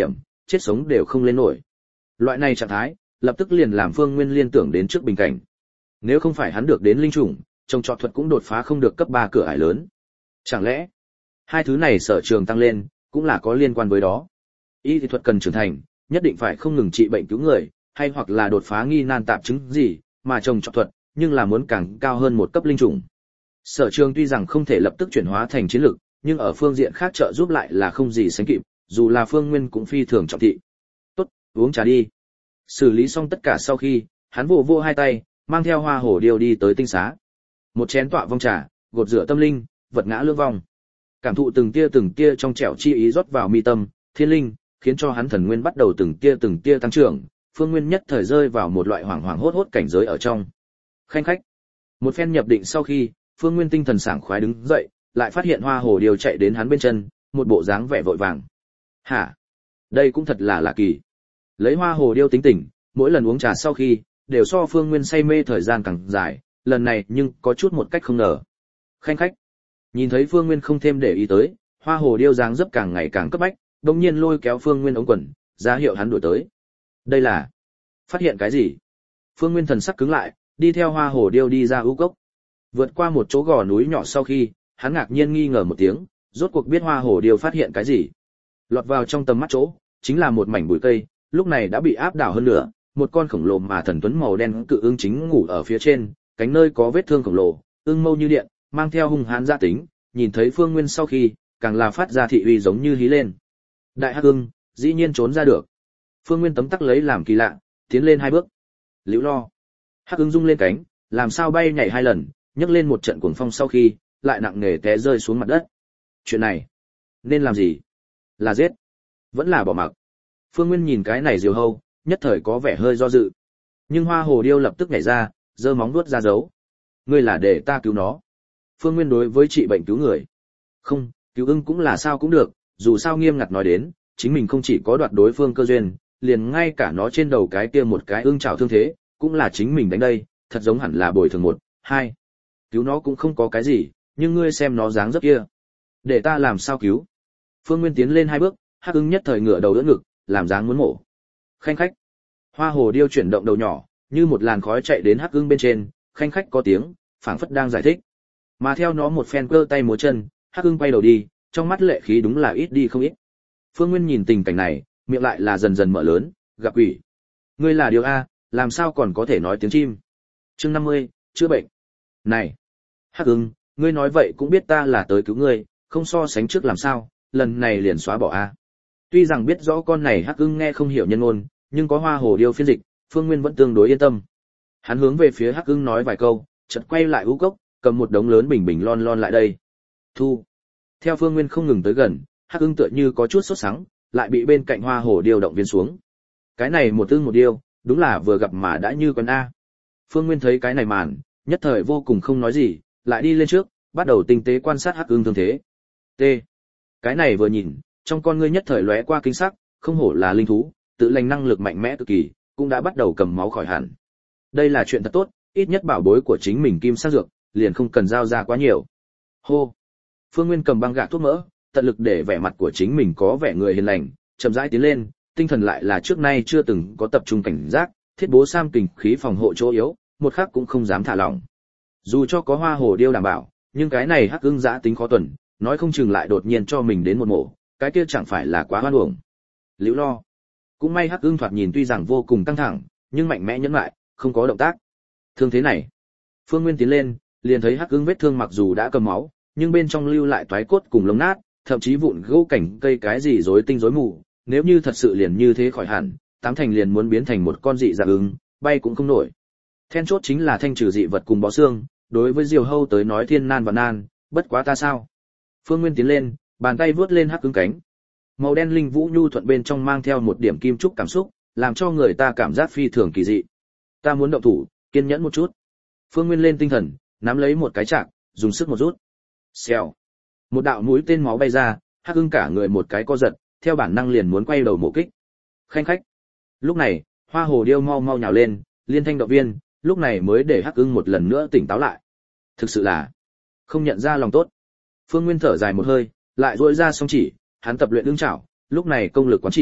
S1: chết sống đều không lên nổi. Loại này trạng thái, lập tức liền làm Phương Nguyên liên tưởng đến trước bình cảnh. Nếu không phải hắn được đến linh chủng, trồng trọt thuật cũng đột phá không được cấp ba cửa ải lớn. Chẳng lẽ, hai thứ này sở trường tăng lên, cũng là có liên quan với đó. Y thì thuật cần trưởng thành, nhất định phải không ngừng trị bệnh cứu người, hay hoặc là đột phá nghi nan tạp chứng gì, mà trồng trọt thuật, nhưng là muốn càng cao hơn một cấp linh chủng. Sở trường tuy rằng không thể lập tức chuyển hóa thành chiến lực, nhưng ở phương diện khác trợ giúp lại là không gì sánh kịp, dù là Phương Nguyên cũng phi thường trọng thị. Tốt, uống trà đi. Xử lý xong tất cả sau khi, hắn vỗ vỗ hai tay, mang theo Hoa Hổ Điêu đi tới tinh xá. Một chén tọa vong trà, gột rửa tâm linh, vật ngã lương vong. Cảm thụ từng tia từng tia trong trẻo chi ý rót vào mi tâm, thiên linh, khiến cho hắn thần nguyên bắt đầu từng tia từng tia tăng trưởng, Phương Nguyên nhất thời rơi vào một loại hoảng hoảng hốt hốt cảnh giới ở trong. Khanh khách. Một phen nhập định sau khi, Phương Nguyên tinh thần sảng khoái đứng dậy, lại phát hiện Hoa Hổ Điêu chạy đến hắn bên chân, một bộ dáng vẻ vội vàng. Hả? Đây cũng thật là lạ kỳ. Lấy Hoa Hổ Điêu tính tình, mỗi lần uống trà sau khi, đều so Phương Nguyên say mê thời gian càng dài, lần này nhưng có chút một cách không ngờ. Khanh khách. Nhìn thấy Phương Nguyên không thêm để ý tới, Hoa Hổ Điêu dáng dấp càng ngày càng cấp bách, đột nhiên lôi kéo Phương Nguyên ống quần, ra hiệu hắn đuổi tới. Đây là phát hiện cái gì? Phương Nguyên thần sắc cứng lại, đi theo Hoa Hổ Điêu đi ra ưu cốc. Vượt qua một chỗ gò núi nhỏ sau khi, hắn ngạc nhiên nghi ngờ một tiếng, rốt cuộc biết Hoa Hổ Điêu phát hiện cái gì. Lọt vào trong tầm mắt chỗ, chính là một mảnh bụi cây, lúc này đã bị áp đảo hơn nữa, một con khổng lồ mà thần tuấn màu đen cự ưng chính ngủ ở phía trên, cánh nơi có vết thương khổng lồ, ưng mâu như điện, mang theo hung hãn gia tính, nhìn thấy Phương Nguyên sau khi, càng là phát ra thị uy giống như hí lên. Đại hắc ưng, dĩ nhiên trốn ra được. Phương Nguyên tấm tắc lấy làm kỳ lạ, tiến lên hai bước. Liễu lo. Hắc ưng rung lên cánh, làm sao bay nhảy hai lần, nhấc lên một trận cuồng phong sau khi, lại nặng nề té rơi xuống mặt đất. Chuyện này, nên làm gì? Là giết, vẫn là bỏ mặc? Phương Nguyên nhìn cái này diều hâu, nhất thời có vẻ hơi do dự. Nhưng Hoa Hổ Điêu lập tức nhảy ra, giơ móng vuốt ra dấu. Ngươi là để ta cứu nó. Phương Nguyên đối với trị bệnh cứu người. Không, cứu ưng cũng là sao cũng được, dù sao nghiêm ngặt nói đến, chính mình không chỉ có đoạt đối phương cơ duyên, liền ngay cả nó trên đầu cái kia một cái ưng trảo thương thế, cũng là chính mình đánh đây, thật giống hẳn là bồi thường một, hai. Cứu nó cũng không có cái gì, nhưng ngươi xem nó dáng dấp kia. Để ta làm sao cứu? Phương Nguyên tiến lên hai bước, Hắc ưng nhất thời ngửa đầu đỡ ngực, làm dáng muốn mổ. Khanh khách. Hoa Hổ Điêu chuyển động đầu nhỏ, như một làn khói chạy đến Hắc ưng bên trên, khanh khách có tiếng, phảng phất đang giải thích. Mà theo nó một phen cơ tay múa chân, Hắc ưng quay đầu đi, trong mắt lệ khí đúng là ít đi không ít. Phương Nguyên nhìn tình cảnh này, miệng lại là dần dần mở lớn, gặp quỷ. Ngươi là điều a, làm sao còn có thể nói tiếng chim? Chương năm mươi, chữa bệnh. Này, Hắc ưng, ngươi nói vậy cũng biết ta là tới cứu ngươi, không so sánh trước làm sao, lần này liền xóa bỏ a. Tuy rằng biết rõ con này Hắc ưng nghe không hiểu nhân ngôn, nhưng có Hoa Hổ Điêu phiên dịch, Phương Nguyên vẫn tương đối yên tâm. Hắn hướng về phía Hắc ưng nói vài câu, chợt quay lại ưu cốc, cầm một đống lớn bình bình lon lon lại đây. Thu. Theo Phương Nguyên không ngừng tới gần, Hắc ưng tựa như có chút sốt sắng, lại bị bên cạnh Hoa Hổ Điêu động viên xuống. Cái này một ưng một điêu, đúng là vừa gặp mà đã như con a. Phương Nguyên thấy cái này màn, nhất thời vô cùng không nói gì, lại đi lên trước, bắt đầu tinh tế quan sát Hắc ưng thương thế. T. Cái này vừa nhìn, trong con ngươi nhất thời lóe qua kinh sắc, không hổ là linh thú, tự lành năng lực mạnh mẽ cực kỳ, cũng đã bắt đầu cầm máu khỏi hẳn. Đây là chuyện thật tốt, ít nhất bảo bối của chính mình kim sắc dược, liền không cần giao ra quá nhiều. Hô. Phương Nguyên cầm băng gạc thuốc mỡ, tận lực để vẻ mặt của chính mình có vẻ người hiền lành, chậm rãi tiến lên, tinh thần lại là trước nay chưa từng có tập trung cảnh giác, thiết bố sam kình khí phòng hộ chỗ yếu, một khắc cũng không dám thả lỏng. Dù cho có Hoa Hổ Điêu đảm bảo, nhưng cái này Hắc ưng dã tính khó tuần, nói không chừng lại đột nhiên cho mình đến một mổ, cái kia chẳng phải là quá hoan uổng. Liễu lo. Cũng may Hắc ưng thoạt nhìn tuy rằng vô cùng căng thẳng, nhưng mạnh mẽ nhẫn lại, không có động tác. Thương thế này. Phương Nguyên tiến lên, liền thấy Hắc ưng vết thương mặc dù đã cầm máu, nhưng bên trong lưu lại toái cốt cùng lông nát, thậm chí vụn gỗ cảnh cây cái gì rối tinh rối mù, nếu như thật sự liền như thế khỏi hẳn, tám thành liền muốn biến thành một con dị dạng ưng, bay cũng không nổi. Then chốt chính là thanh trừ dị vật cùng bó xương, đối với Diều Hâu tới nói thiên nan và nan, bất quá ta sao? Phương Nguyên tiến lên, bàn tay vướt lên Hắc ưng cánh. Màu đen linh vũ nhu thuận bên trong mang theo một điểm kim trúc cảm xúc, làm cho người ta cảm giác phi thường kỳ dị. Ta muốn động thủ, kiên nhẫn một chút. Phương Nguyên lên tinh thần, nắm lấy một cái chạc, dùng sức một rút. Xèo. Một đạo mũi tên máu bay ra, Hắc ưng cả người một cái co giật, theo bản năng liền muốn quay đầu mổ kích. Khanh khách. Lúc này, Hoa Hổ Điêu mau mau nhào lên, liên thanh động viên, lúc này mới để Hắc ưng một lần nữa tỉnh táo lại. Thực sự là không nhận ra lòng tốt. Phương Nguyên thở dài một hơi, lại duỗi ra song chỉ, hắn tập luyện ưng chảo, lúc này công lực quán chỉ,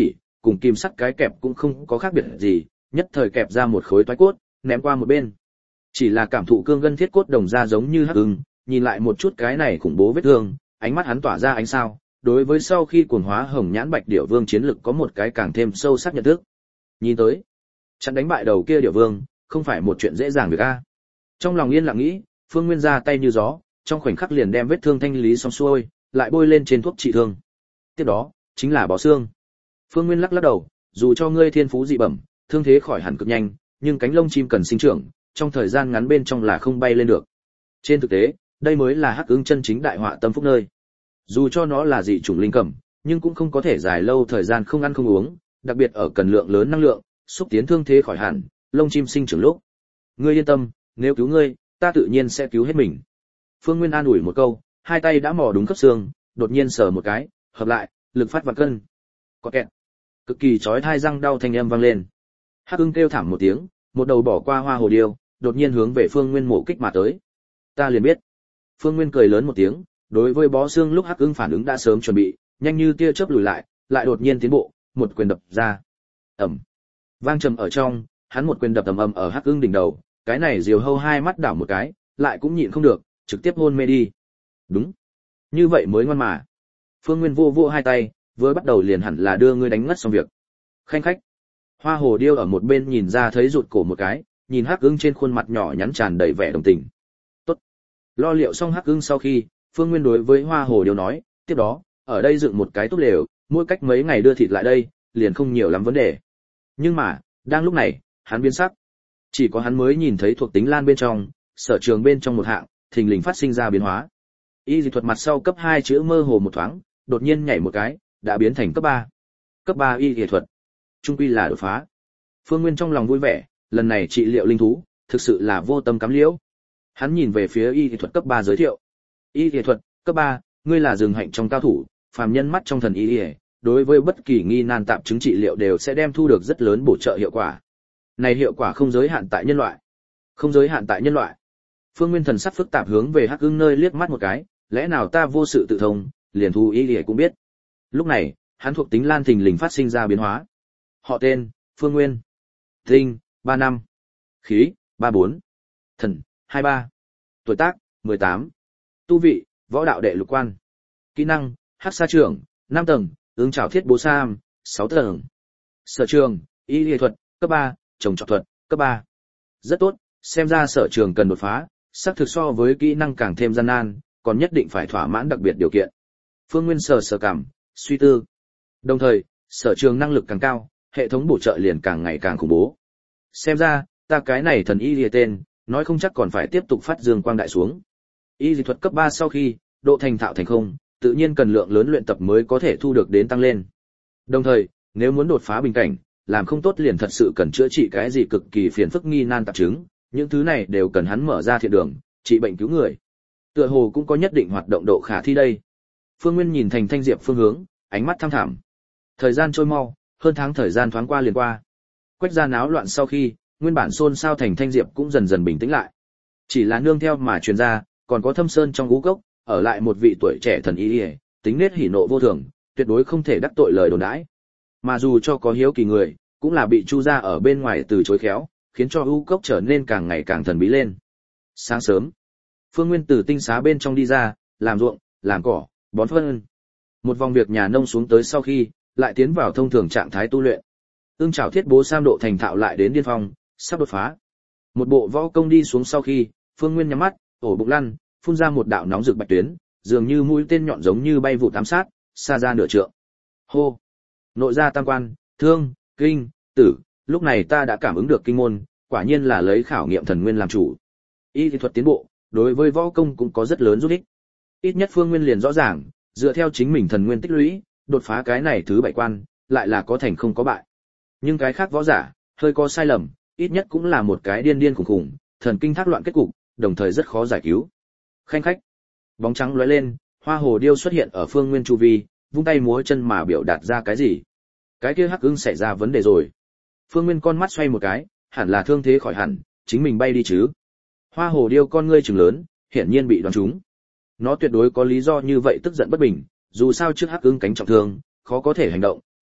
S1: cùng kim sắt cái kẹp cũng không có khác biệt gì, nhất thời kẹp ra một khối toái cốt, ném qua một bên. Chỉ là cảm thụ cương ngân thiết cốt đồng ra giống như hắc ưng, nhìn lại một chút cái này khủng bố vết thương, ánh mắt hắn tỏa ra ánh sao, đối với sau khi cuồng hóa hồng nhãn bạch điểu vương chiến lực có một cái càng thêm sâu sắc nhận thức. Nhìn tới, chặn đánh bại đầu kia điểu vương, không phải một chuyện dễ dàng việc a. Trong lòng yên lặng nghĩ, Phương Nguyên ra tay như gió, trong khoảnh khắc liền đem vết thương thanh lý xong xuôi, lại bôi lên trên thuốc trị thương. Tiếp đó, chính là bó xương. Phương Nguyên lắc lắc đầu, dù cho ngươi thiên phú dị bẩm, thương thế khỏi hẳn cực nhanh, nhưng cánh lông chim cần sinh trưởng, trong thời gian ngắn bên trong là không bay lên được. Trên thực tế, đây mới là hắc ưng chân chính đại họa tâm phúc nơi. Dù cho nó là dị chủng linh cầm, nhưng cũng không có thể dài lâu thời gian không ăn không uống, đặc biệt ở cần lượng lớn năng lượng, xúc tiến thương thế khỏi hẳn, lông chim sinh trưởng lúc. Ngươi yên tâm, nếu cứu ngươi, ta tự nhiên sẽ cứu hết mình. Phương Nguyên an ủi một câu, hai tay đã mò đúng khớp xương, đột nhiên sờ một cái, hợp lại, lực phát vạn cân. Có kẹt. Cực kỳ chói tai răng đau thanh âm vang lên. Hắc ưng kêu thảm một tiếng, một đầu bỏ qua hoa hồ điêu, đột nhiên hướng về Phương Nguyên mổ kích mà tới. Ta liền biết. Phương Nguyên cười lớn một tiếng, đối với bó xương lúc Hắc ưng phản ứng đã sớm chuẩn bị, nhanh như tia chớp lùi lại, lại đột nhiên tiến bộ, một quyền đập ra. Ầm. Vang trầm ở trong, hắn một quyền đập ầm ầm ở Hắc ưng đỉnh đầu, cái này Diều Hâu hai mắt đảo một cái, lại cũng nhịn không được, trực tiếp hôn mê đi. Đúng. Như vậy mới ngoan mà. Phương Nguyên vô vô hai tay, vừa bắt đầu liền hẳn là đưa ngươi đánh ngất xong việc. Khanh khách. Hoa hồ điêu ở một bên nhìn ra thấy rụt cổ một cái, nhìn Hắc ưng trên khuôn mặt nhỏ nhắn tràn đầy vẻ đồng tình. Tốt. Lo liệu xong Hắc ưng sau khi, Phương Nguyên đối với hoa hồ điêu nói, tiếp đó, ở đây dựng một cái túp lều, mỗi cách mấy ngày đưa thịt lại đây, liền không nhiều lắm vấn đề. Nhưng mà, đang lúc này, hắn biến sắc. Chỉ có hắn mới nhìn thấy thuộc tính lan bên trong, sở trường bên trong một hạng, thình lình phát sinh ra biến hóa. Y dị thuật mặt sau cấp hai chữ mơ hồ một thoáng, đột nhiên nhảy một cái, đã biến thành cấp ba. Cấp ba y dị thuật. Trung quy là đột phá. Phương Nguyên trong lòng vui vẻ, lần này trị liệu linh thú, thực sự là vô tâm cắm liễu. Hắn nhìn về phía y dị thuật cấp ba giới thiệu. Y dị thuật, cấp ba, ngươi là rừng hạnh trong cao thủ, phàm nhân mắt trong thần y y, đối với bất kỳ nghi nan tạm chứng trị liệu đều sẽ đem thu được rất lớn bổ trợ hiệu quả. Này hiệu quả không giới hạn tại nhân loại. Không giới hạn tại nhân loại. Phương Nguyên thần sắc phức tạp hướng về Hắc ưng nơi liếc mắt một cái, lẽ nào ta vô sự tự thông, liền thu y y cũng biết. Lúc này, hắn thuộc tính lan thình lình phát sinh ra biến hóa. Họ tên, Phương Nguyên. Tinh, ba năm. Khí, ba bốn. Thần, hai ba. Tuổi tác, mười tám. Tu vị, võ đạo đệ lục quan. Kỹ năng, Hắc Sa Trưởng, năm tầng, ứng trảo thiết bố sam, sáu tầng. Sở trường, y y thuật, cấp ba, trồng trọt thuật, cấp ba. Rất tốt, xem ra sở trường cần đột phá, xác thực so với kỹ năng càng thêm gian nan, còn nhất định phải thỏa mãn đặc biệt điều kiện. Phương Nguyên sờ sờ cảm, suy tư. Đồng thời, sở trường năng lực càng cao, hệ thống bổ trợ liền càng ngày càng khủng bố. Xem ra, ta cái này thần y lìa tên, nói không chắc còn phải tiếp tục phát dương quang đại xuống. Y dị thuật cấp ba sau khi, độ thành thạo thành không, tự nhiên cần lượng lớn luyện tập mới có thể thu được đến tăng lên. Đồng thời, nếu muốn đột phá bình cảnh, làm không tốt liền thật sự cần chữa trị cái gì cực kỳ phiền phức nghi nan tạp chứng, những thứ này đều cần hắn mở ra thiện đường, trị bệnh cứu người. Tựa hồ cũng có nhất định hoạt động độ khả thi đây. Phương Nguyên nhìn Thành Thanh Diệp phương hướng, ánh mắt thăm thẳm. Thời gian trôi mau, hơn tháng thời gian thoáng qua liền qua. Quách gia náo loạn sau khi, nguyên bản xôn xao Thành Thanh Diệp cũng dần dần bình tĩnh lại. Chỉ là nương theo mà truyền ra, còn có Thâm Sơn trong ngũ cốc, ở lại một vị tuổi trẻ thần y, tính nết hỉ nộ vô thường, tuyệt đối không thể đắc tội lời đồn đãi. Mà dù cho có hiếu kỳ người, cũng là bị Chu gia ở bên ngoài từ chối khéo, khiến cho u cốc trở nên càng ngày càng thần bí lên. Sáng sớm, Phương Nguyên từ tinh xá bên trong đi ra, làm ruộng, làm cỏ, bón phân. Một vòng việc nhà nông xuống tới sau khi, lại tiến vào thông thường trạng thái tu luyện. Ưng Trảo Thiết Bố Sam độ thành thạo lại đến điên phong, sắp đột phá. Một bộ võ công đi xuống sau khi, Phương Nguyên nhắm mắt, ổ bụng lăn, phun ra một đạo nóng rực bạch tuyến, dường như mũi tên nhọn giống như bay vụ ám sát, xa ra nửa trượng. Hô! Nội gia tam quan, thương, kinh, tử, lúc này ta đã cảm ứng được kinh môn, quả nhiên là lấy khảo nghiệm thần nguyên làm chủ. Y kỹ thuật tiến bộ, đối với võ công cũng có rất lớn giúp ích. Ít nhất Phương Nguyên liền rõ ràng, dựa theo chính mình thần nguyên tích lũy, đột phá cái này thứ bảy quan, lại là có thành không có bại. Nhưng cái khác võ giả, hơi có sai lầm, ít nhất cũng là một cái điên điên khủng khủng, thần kinh thác loạn kết cục, đồng thời rất khó giải cứu. Khanh khách, bóng trắng lóe lên, hoa hồ điêu xuất hiện ở Phương Nguyên chu vi, vung tay múa chân mà biểu đạt ra cái gì. Cái kia Hắc ưng xảy ra vấn đề rồi. Phương Nguyên con mắt xoay một cái, hẳn là thương thế khỏi hẳn, chính mình bay đi chứ. Hoa hồ điêu con ngươi trừng lớn, hiển nhiên bị đoán trúng. Nó tuyệt đối có lý do như vậy tức giận bất bình, dù sao trước Hắc ưng cánh trọng thương, khó có thể hành động,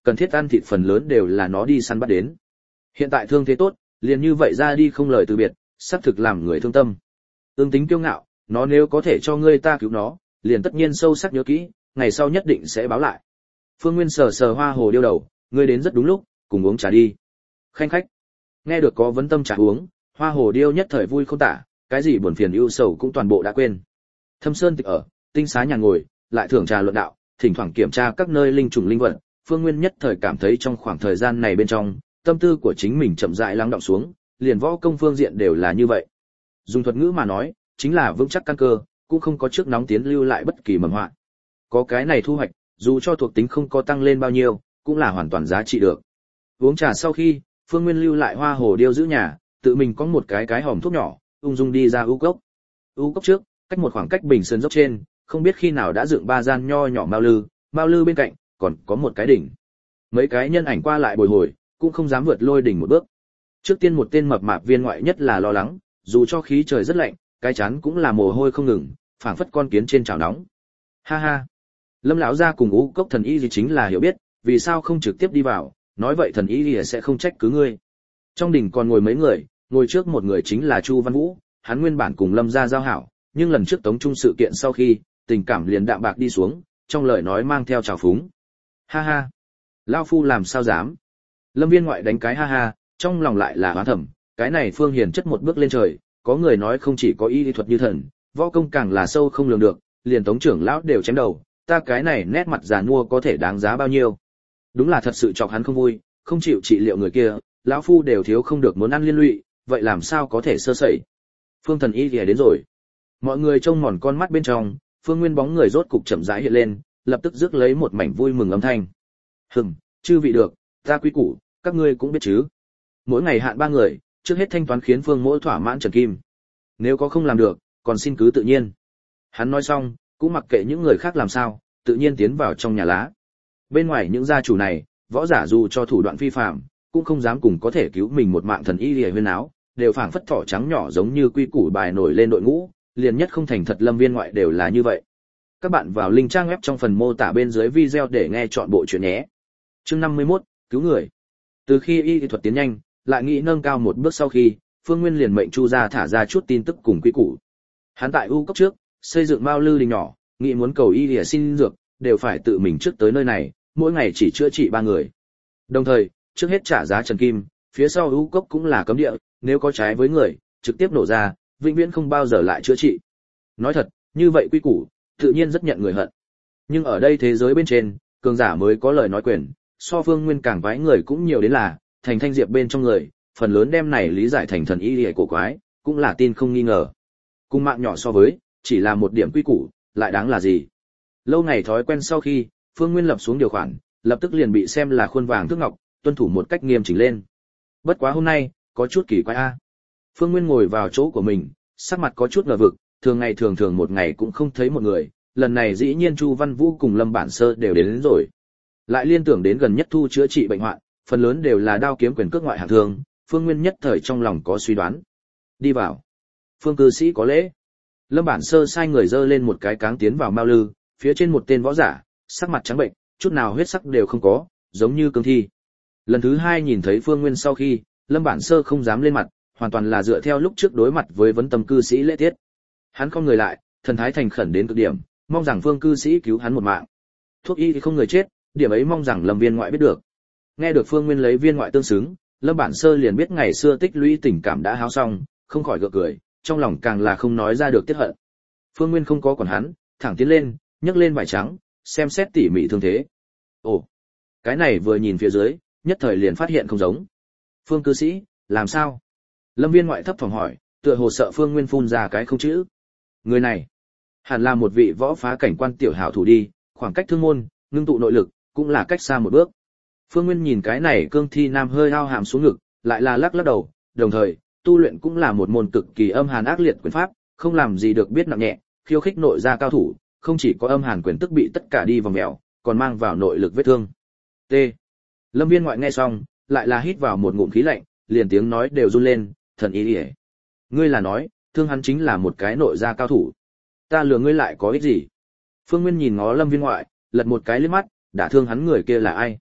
S1: cần thiết ăn thịt phần lớn đều là nó đi săn bắt đến. Hiện tại thương thế tốt, liền như vậy ra đi không lời từ biệt, sắp thực làm người thương tâm. Ương tính kiêu ngạo, nó nếu có thể cho ngươi ta cứu nó, liền tất nhiên sâu sắc nhớ kỹ, ngày sau nhất định sẽ báo lại. Phương Nguyên sờ sờ Hoa Hồ Điêu đầu, ngươi đến rất đúng lúc, cùng uống trà đi. Khanh khách. Nghe được có vấn tâm trà uống, Hoa Hồ Điêu nhất thời vui không tả, cái gì buồn phiền ưu sầu cũng toàn bộ đã quên. Thâm Sơn Tịch ở, tinh xá nhà ngồi, lại thưởng trà luận đạo, thỉnh thoảng kiểm tra các nơi linh trùng linh vật, Phương Nguyên nhất thời cảm thấy trong khoảng thời gian này bên trong, tâm tư của chính mình chậm rãi lắng đọng xuống, liền võ công phương diện đều là như vậy. Dùng thuật ngữ mà nói, chính là vững chắc căn cơ, cũng không có trước nóng tiến lưu lại bất kỳ mầm họa. Có cái này thu hoạch, dù cho thuộc tính không có tăng lên bao nhiêu, cũng là hoàn toàn giá trị được. Uống trà sau khi, Phương Nguyên lưu lại Hoa Hồ Điêu giữ nhà, tự mình có một cái cái hòm thuốc nhỏ, ung dung đi ra ưu cốc. Ưu cốc trước, cách một khoảng cách bình sơn dốc trên, không biết khi nào đã dựng ba gian nho nhỏ mao lư, mao lư bên cạnh còn có một cái đỉnh. Mấy cái nhân ảnh qua lại bồi hồi, cũng không dám vượt lôi đỉnh một bước. Trước tiên một tên mập mạp viên ngoại nhất là lo lắng, dù cho khí trời rất lạnh, cái chán cũng là mồ hôi không ngừng, phảng phất con kiến trên chảo nóng. Ha ha. Lâm lão gia cùng Ú Cốc thần y gì chính là hiểu biết, vì sao không trực tiếp đi vào, nói vậy thần y gì sẽ không trách cứ ngươi. Trong đỉnh còn ngồi mấy người, ngồi trước một người chính là Chu Văn Vũ, hắn nguyên bản cùng Lâm gia giao hảo, nhưng lần trước tống trung sự kiện sau khi, tình cảm liền đạm bạc đi xuống, trong lời nói mang theo trào phúng. Ha ha. Lão phu làm sao dám. Lâm viên ngoại đánh cái ha ha, trong lòng lại là oán thầm, cái này Phương Hiền chất một bước lên trời, có người nói không chỉ có y lý thuật như thần, võ công càng là sâu không lường được, liền tống trưởng lão đều chém đầu, ta cái này nét mặt già nua có thể đáng giá bao nhiêu. Đúng là thật sự chọc hắn không vui, không chịu trị liệu người kia, lão phu đều thiếu không được muốn ăn liên lụy, vậy làm sao có thể sơ sẩy. Phương thần y thì đến rồi. Mọi người trông mòn con mắt bên trong, Phương Nguyên bóng người rốt cục chậm rãi hiện lên, lập tức rước lấy một mảnh vui mừng âm thanh. Hừm, chư vị được, ta quý củ, các ngươi cũng biết chứ. Mỗi ngày hạn ba người, trước hết thanh toán khiến Phương mỗi thỏa mãn trần kim. Nếu có không làm được, còn xin cứ tự nhiên. Hắn nói xong, cũng mặc kệ những người khác làm sao, tự nhiên tiến vào trong nhà lá. Bên ngoài những gia chủ này, võ giả dù cho thủ đoạn phi phạm, cũng không dám cùng có thể cứu mình một mạng thần y liễu huyên áo, đều phảng phất thỏ trắng nhỏ giống như quy củ bài nổi lên đội ngũ, liền nhất không thành thật Lâm viên ngoại đều là như vậy. Các bạn vào link trang web trong phần mô tả bên dưới video để nghe chọn bộ truyện nhé. Chương năm mươi mốt, cứu người. Từ khi y thuật tiến nhanh, lại nghĩ nâng cao một bước sau khi, Phương Nguyên liền mệnh Chu gia thả ra chút tin tức cùng quy củ. Hắn tại U cốc trước, xây dựng mao lư đình nhỏ, nghĩ muốn cầu y lìa xin dược, đều phải tự mình trước tới nơi này, mỗi ngày chỉ chữa trị ba người. Đồng thời, trước hết trả giá trần kim, phía sau U cốc cũng là cấm địa, nếu có trái với người, trực tiếp nổ ra, vĩnh viễn không bao giờ lại chữa trị. Nói thật, như vậy quy củ, tự nhiên rất nhận người hận. Nhưng ở đây thế giới bên trên, cường giả mới có lời nói quyền, so Phương Nguyên càng vái người cũng nhiều đến là, thành thanh diệp bên trong người, phần lớn đem này lý giải thành thần y lìa cổ quái, cũng là tin không nghi ngờ. Cùng mạng nhỏ so với, chỉ là một điểm quy củ, lại đáng là gì? Lâu ngày thói quen sau khi, Phương Nguyên lập xuống điều khoản, lập tức liền bị xem là khuôn vàng thước ngọc, tuân thủ một cách nghiêm chỉnh lên. Bất quá hôm nay, có chút kỳ quái a. Phương Nguyên ngồi vào chỗ của mình, sắc mặt có chút ngờ vực, thường ngày thường thường một ngày cũng không thấy một người, lần này dĩ nhiên Chu Văn Vũ cùng Lâm Bản Sơ đều đến, đến rồi. Lại liên tưởng đến gần nhất thu chữa trị bệnh hoạn, phần lớn đều là đao kiếm quyền cước ngoại hạng thường, Phương Nguyên nhất thời trong lòng có suy đoán. Đi vào. Phương cư sĩ có lễ. Lâm Bản Sơ sai người dơ lên một cái cáng tiến vào mao lư, phía trên một tên võ giả, sắc mặt trắng bệnh, chút nào huyết sắc đều không có, giống như cương thi. Lần thứ hai nhìn thấy Phương Nguyên sau khi, Lâm Bản Sơ không dám lên mặt, hoàn toàn là dựa theo lúc trước đối mặt với vấn tâm cư sĩ lễ tiết. Hắn không người lại, thần thái thành khẩn đến cực điểm, mong rằng Phương cư sĩ cứu hắn một mạng. Thuốc y thì không người chết, điểm ấy mong rằng Lâm viên ngoại biết được. Nghe được Phương Nguyên lấy viên ngoại tương xứng, Lâm Bản Sơ liền biết ngày xưa tích lũy tình cảm đã hao xong, không khỏi gượng cười, trong lòng càng là không nói ra được tiếc hận. Phương Nguyên không có còn hắn, thẳng tiến lên, nhấc lên vải trắng, xem xét tỉ mỉ thương thế. Ồ, cái này vừa nhìn phía dưới, nhất thời liền phát hiện không giống. Phương cư sĩ, làm sao? Lâm viên ngoại thấp thỏm hỏi, tựa hồ sợ Phương Nguyên phun ra cái không chữ. Người này, hẳn là một vị võ phá cảnh quan tiểu hảo thủ đi, khoảng cách thương môn, ngưng tụ nội lực, cũng là cách xa một bước. Phương Nguyên nhìn cái này cương thi nam hơi ao hàm xuống ngực, lại là lắc lắc đầu, đồng thời, tu luyện cũng là một môn cực kỳ âm hàn ác liệt quyền pháp, không làm gì được biết nặng nhẹ, khiêu khích nội gia cao thủ, không chỉ có âm hàn quyền tức bị tất cả đi vòng mèo, còn mang vào nội lực vết thương. T. Lâm viên ngoại nghe xong, lại là hít vào một ngụm khí lạnh, liền tiếng nói đều run lên, thần ý ỉa. Ngươi là nói, thương hắn chính là một cái nội gia cao thủ. Ta lừa ngươi lại có ích gì? Phương Nguyên nhìn ngó Lâm viên ngoại, lật một cái liếc mắt, đã thương hắn người kia là ai?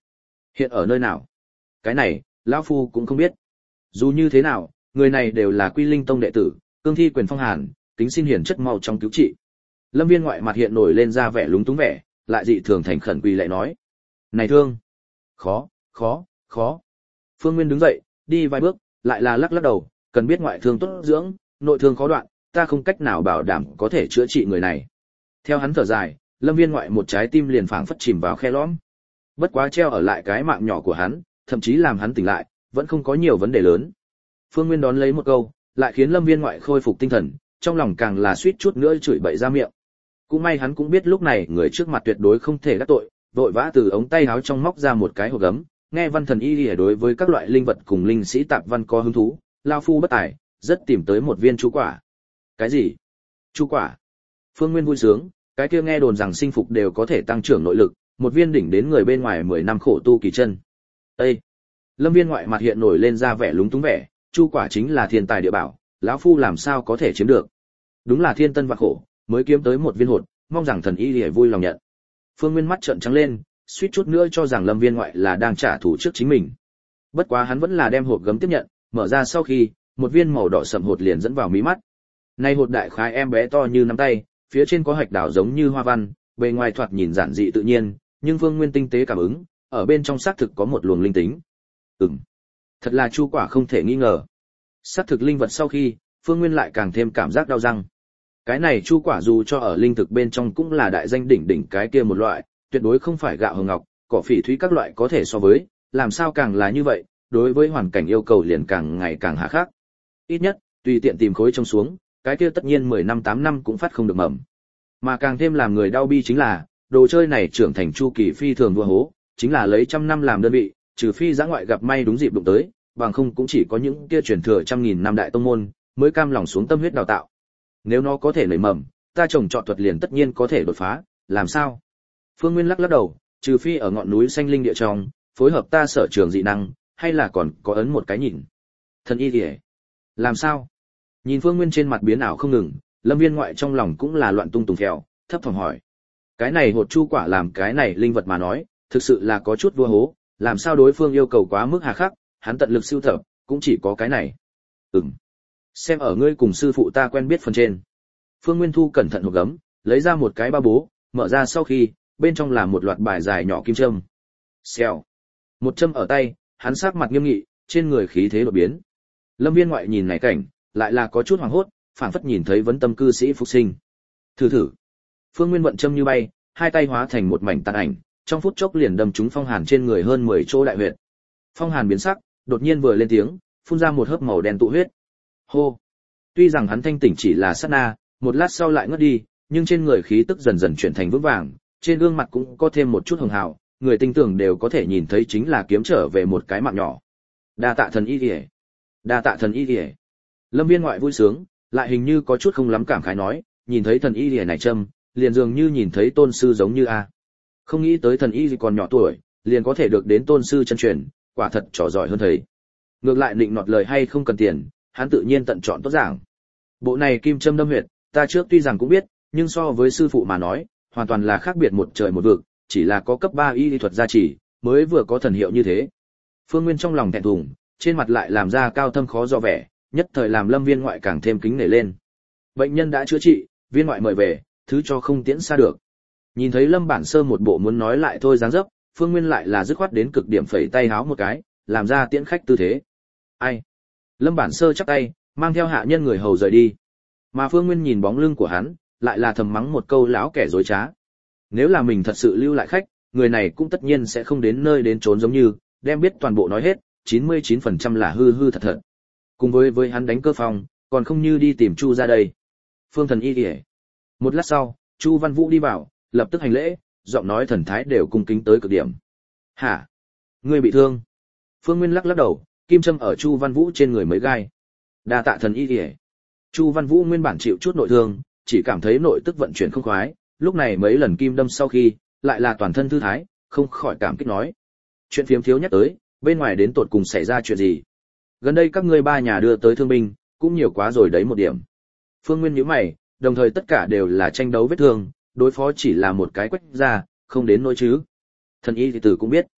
S1: Hiện ở nơi nào? Cái này, lão phu cũng không biết. Dù như thế nào, người này đều là Quy Linh Tông đệ tử, cương thi quyền phong hàn, kính xin hiển chất mau trong cứu trị. Lâm Viên Ngoại mặt hiện nổi lên ra vẻ lúng túng vẻ, lại dị thường thành khẩn quỳ lại nói: "Này thương, khó, khó, khó." Phương Nguyên đứng dậy, đi vài bước, lại là lắc lắc đầu, cần biết ngoại thương tốt dưỡng, nội thương khó đoạn, ta không cách nào bảo đảm có thể chữa trị người này. Theo hắn thở dài, Lâm Viên Ngoại một trái tim liền phảng phất chìm vào khe lõm. Bất quá treo ở lại cái mạng nhỏ của hắn, thậm chí làm hắn tỉnh lại, vẫn không có nhiều vấn đề lớn. Phương Nguyên đón lấy một câu, lại khiến Lâm Viên Ngoại khôi phục tinh thần, trong lòng càng là suýt chút nữa chửi bậy ra miệng. Cũng may hắn cũng biết lúc này người trước mặt tuyệt đối không thể đắc tội, vội vã từ ống tay áo trong móc ra một cái hộp gấm, nghe Văn Thần Y Lìa đối với các loại linh vật cùng linh sĩ tạp văn có hứng thú, lao phu bất tài, rất tìm tới một viên chu quả. Cái gì? Chu quả? Phương Nguyên vui sướng, cái kia nghe đồn rằng sinh phục đều có thể tăng trưởng nội lực, một viên đỉnh đến người bên ngoài mười năm khổ tu kỳ chân. Ê! Lâm Viên Ngoại mặt hiện nổi lên ra vẻ lúng túng vẻ, chu quả chính là thiên tài địa bảo, lão phu làm sao có thể chiếm được? Đúng là thiên tân vạn khổ, mới kiếm tới một viên hột, mong rằng thần y lìa vui lòng nhận. Phương Nguyên mắt trợn trắng lên, suýt chút nữa cho rằng Lâm Viên Ngoại là đang trả thù trước chính mình. Bất quá hắn vẫn là đem hộp gấm tiếp nhận, mở ra sau khi, một viên màu đỏ sậm hột liền dẫn vào mí mắt. Nay hột đại khái em bé to như nắm tay, phía trên có hạch đảo giống như hoa văn, bề ngoài thoạt nhìn giản dị tự nhiên, nhưng Phương Nguyên tinh tế cảm ứng, ở bên trong xác thực có một luồng linh tính. Ừm, thật là chu quả không thể nghi ngờ. Xác thực linh vật sau khi, Phương Nguyên lại càng thêm cảm giác đau răng. Cái này chu quả dù cho ở linh thực bên trong cũng là đại danh đỉnh đỉnh cái kia một loại, tuyệt đối không phải gạo hồng ngọc, cỏ phỉ thúy các loại có thể so với, làm sao càng là như vậy, đối với hoàn cảnh yêu cầu liền càng ngày càng hà khắc. Ít nhất, tùy tiện tìm khối trông xuống, cái kia tất nhiên mười năm tám năm cũng phát không được mầm. Mà càng thêm làm người đau bi chính là, đồ chơi này trưởng thành chu kỳ phi thường vua hố, chính là lấy trăm năm làm đơn vị, trừ phi giã ngoại gặp may đúng dịp đụng tới, bằng không cũng chỉ có những kia truyền thừa trăm nghìn năm đại tông môn mới cam lòng xuống tâm huyết đào tạo. Nếu nó có thể nảy mầm, ta trồng trọt thuật liền tất nhiên có thể đột phá, làm sao? Phương Nguyên lắc lắc đầu, trừ phi ở ngọn núi xanh linh địa trong, phối hợp ta sở trường dị năng, hay là còn có ấn một cái nhìn. Thần y liễu, làm sao? Nhìn Phương Nguyên trên mặt biến ảo không ngừng, Lâm Viên Ngoại trong lòng cũng là loạn tung tùng phèo, thấp thỏm hỏi: cái này hột chu quả làm cái này linh vật mà nói, thực sự là có chút vua hố, làm sao đối phương yêu cầu quá mức hà khắc, hắn tận lực sưu tập, cũng chỉ có cái này. Ừm. Xem ở ngươi cùng sư phụ ta quen biết phần trên. Phương Nguyên thu cẩn thận hộp gấm, lấy ra một cái ba bố, mở ra sau khi, bên trong là một loạt bài dài nhỏ kim châm. Xèo. Một châm ở tay, hắn sắc mặt nghiêm nghị, trên người khí thế đột biến. Lâm Viên Ngoại nhìn này cảnh, lại là có chút hoảng hốt, phảng phất nhìn thấy vấn tâm cư sĩ phục sinh. Thử thử. Phương Nguyên vận châm như bay, hai tay hóa thành một mảnh tàn ảnh, trong phút chốc liền đâm trúng Phong Hàn trên người hơn mười chỗ đại huyệt. Phong Hàn biến sắc, đột nhiên vừa lên tiếng, phun ra một hớp màu đen tụ huyết. Hô. Tuy rằng hắn thanh tỉnh chỉ là sát na, một lát sau lại ngất đi, nhưng trên người khí tức dần dần chuyển thành vững vàng, trên gương mặt cũng có thêm một chút hường hào, người tinh tưởng đều có thể nhìn thấy chính là kiếm trở về một cái mạng nhỏ. Đa tạ thần y liễu, đa tạ thần y liễu. Lâm Viên Ngoại vui sướng, lại hình như có chút không lắm cảm khái nói, nhìn thấy thần y liễu này châm, liền dường như nhìn thấy tôn sư giống như a. Không nghĩ tới thần y còn nhỏ tuổi, liền có thể được đến tôn sư chân truyền, quả thật trò giỏi hơn thầy. Ngược lại định nọt lời hay không cần tiền, hắn tự nhiên tận chọn tốt giảng. Bộ này kim châm đâm huyệt, ta trước tuy rằng cũng biết, nhưng so với sư phụ mà nói, hoàn toàn là khác biệt một trời một vực, chỉ là có cấp ba y lý thuật gia trì, mới vừa có thần hiệu như thế. Phương Nguyên trong lòng thẹn thùng, trên mặt lại làm ra cao thâm khó do vẻ, nhất thời làm Lâm Viên Ngoại càng thêm kính nể lên. Bệnh nhân đã chữa trị, Viên Ngoại mời về, thứ cho không tiễn xa được. Nhìn thấy Lâm Bản Sơ một bộ muốn nói lại thôi dáng dấp, Phương Nguyên lại là dứt khoát đến cực điểm phẩy tay háo một cái, làm ra tiễn khách tư thế. Ai? Lâm Bản Sơ chắp tay, mang theo hạ nhân người hầu rời đi. Mà Phương Nguyên nhìn bóng lưng của hắn, lại là thầm mắng một câu lão kẻ dối trá. Nếu là mình thật sự lưu lại khách, người này cũng tất nhiên sẽ không đến nơi đến trốn giống như, đem biết toàn bộ nói hết, chín mươi chín phần trăm là hư hư thật thật. Cùng với với hắn đánh cơ phòng, còn không như đi tìm Chu ra đây. Phương thần y kìa. Một lát sau, Chu Văn Vũ đi vào, lập tức hành lễ, giọng nói thần thái đều cung kính tới cực điểm. Hả? Ngươi bị thương? Phương Nguyên lắc lắc đầu, kim châm ở Chu Văn Vũ trên người mới gai. Đa tạ thần y kìa. Chu Văn Vũ nguyên bản chịu chút nội thương, chỉ cảm thấy nội tức vận chuyển không khoái, lúc này mấy lần kim đâm sau khi, lại là toàn thân thư thái, không khỏi cảm kích nói. Chuyện phiếm thiếu nhắc tới, bên ngoài đến tột cùng xảy ra chuyện gì? Gần đây các ngươi ba nhà đưa tới thương binh, cũng nhiều quá rồi đấy một điểm. Phương Nguyên nhíu mày, đồng thời tất cả đều là tranh đấu vết thương, đối phó chỉ là một cái quách ra, không đến nỗi chứ. Thần y thì tử cũng biết.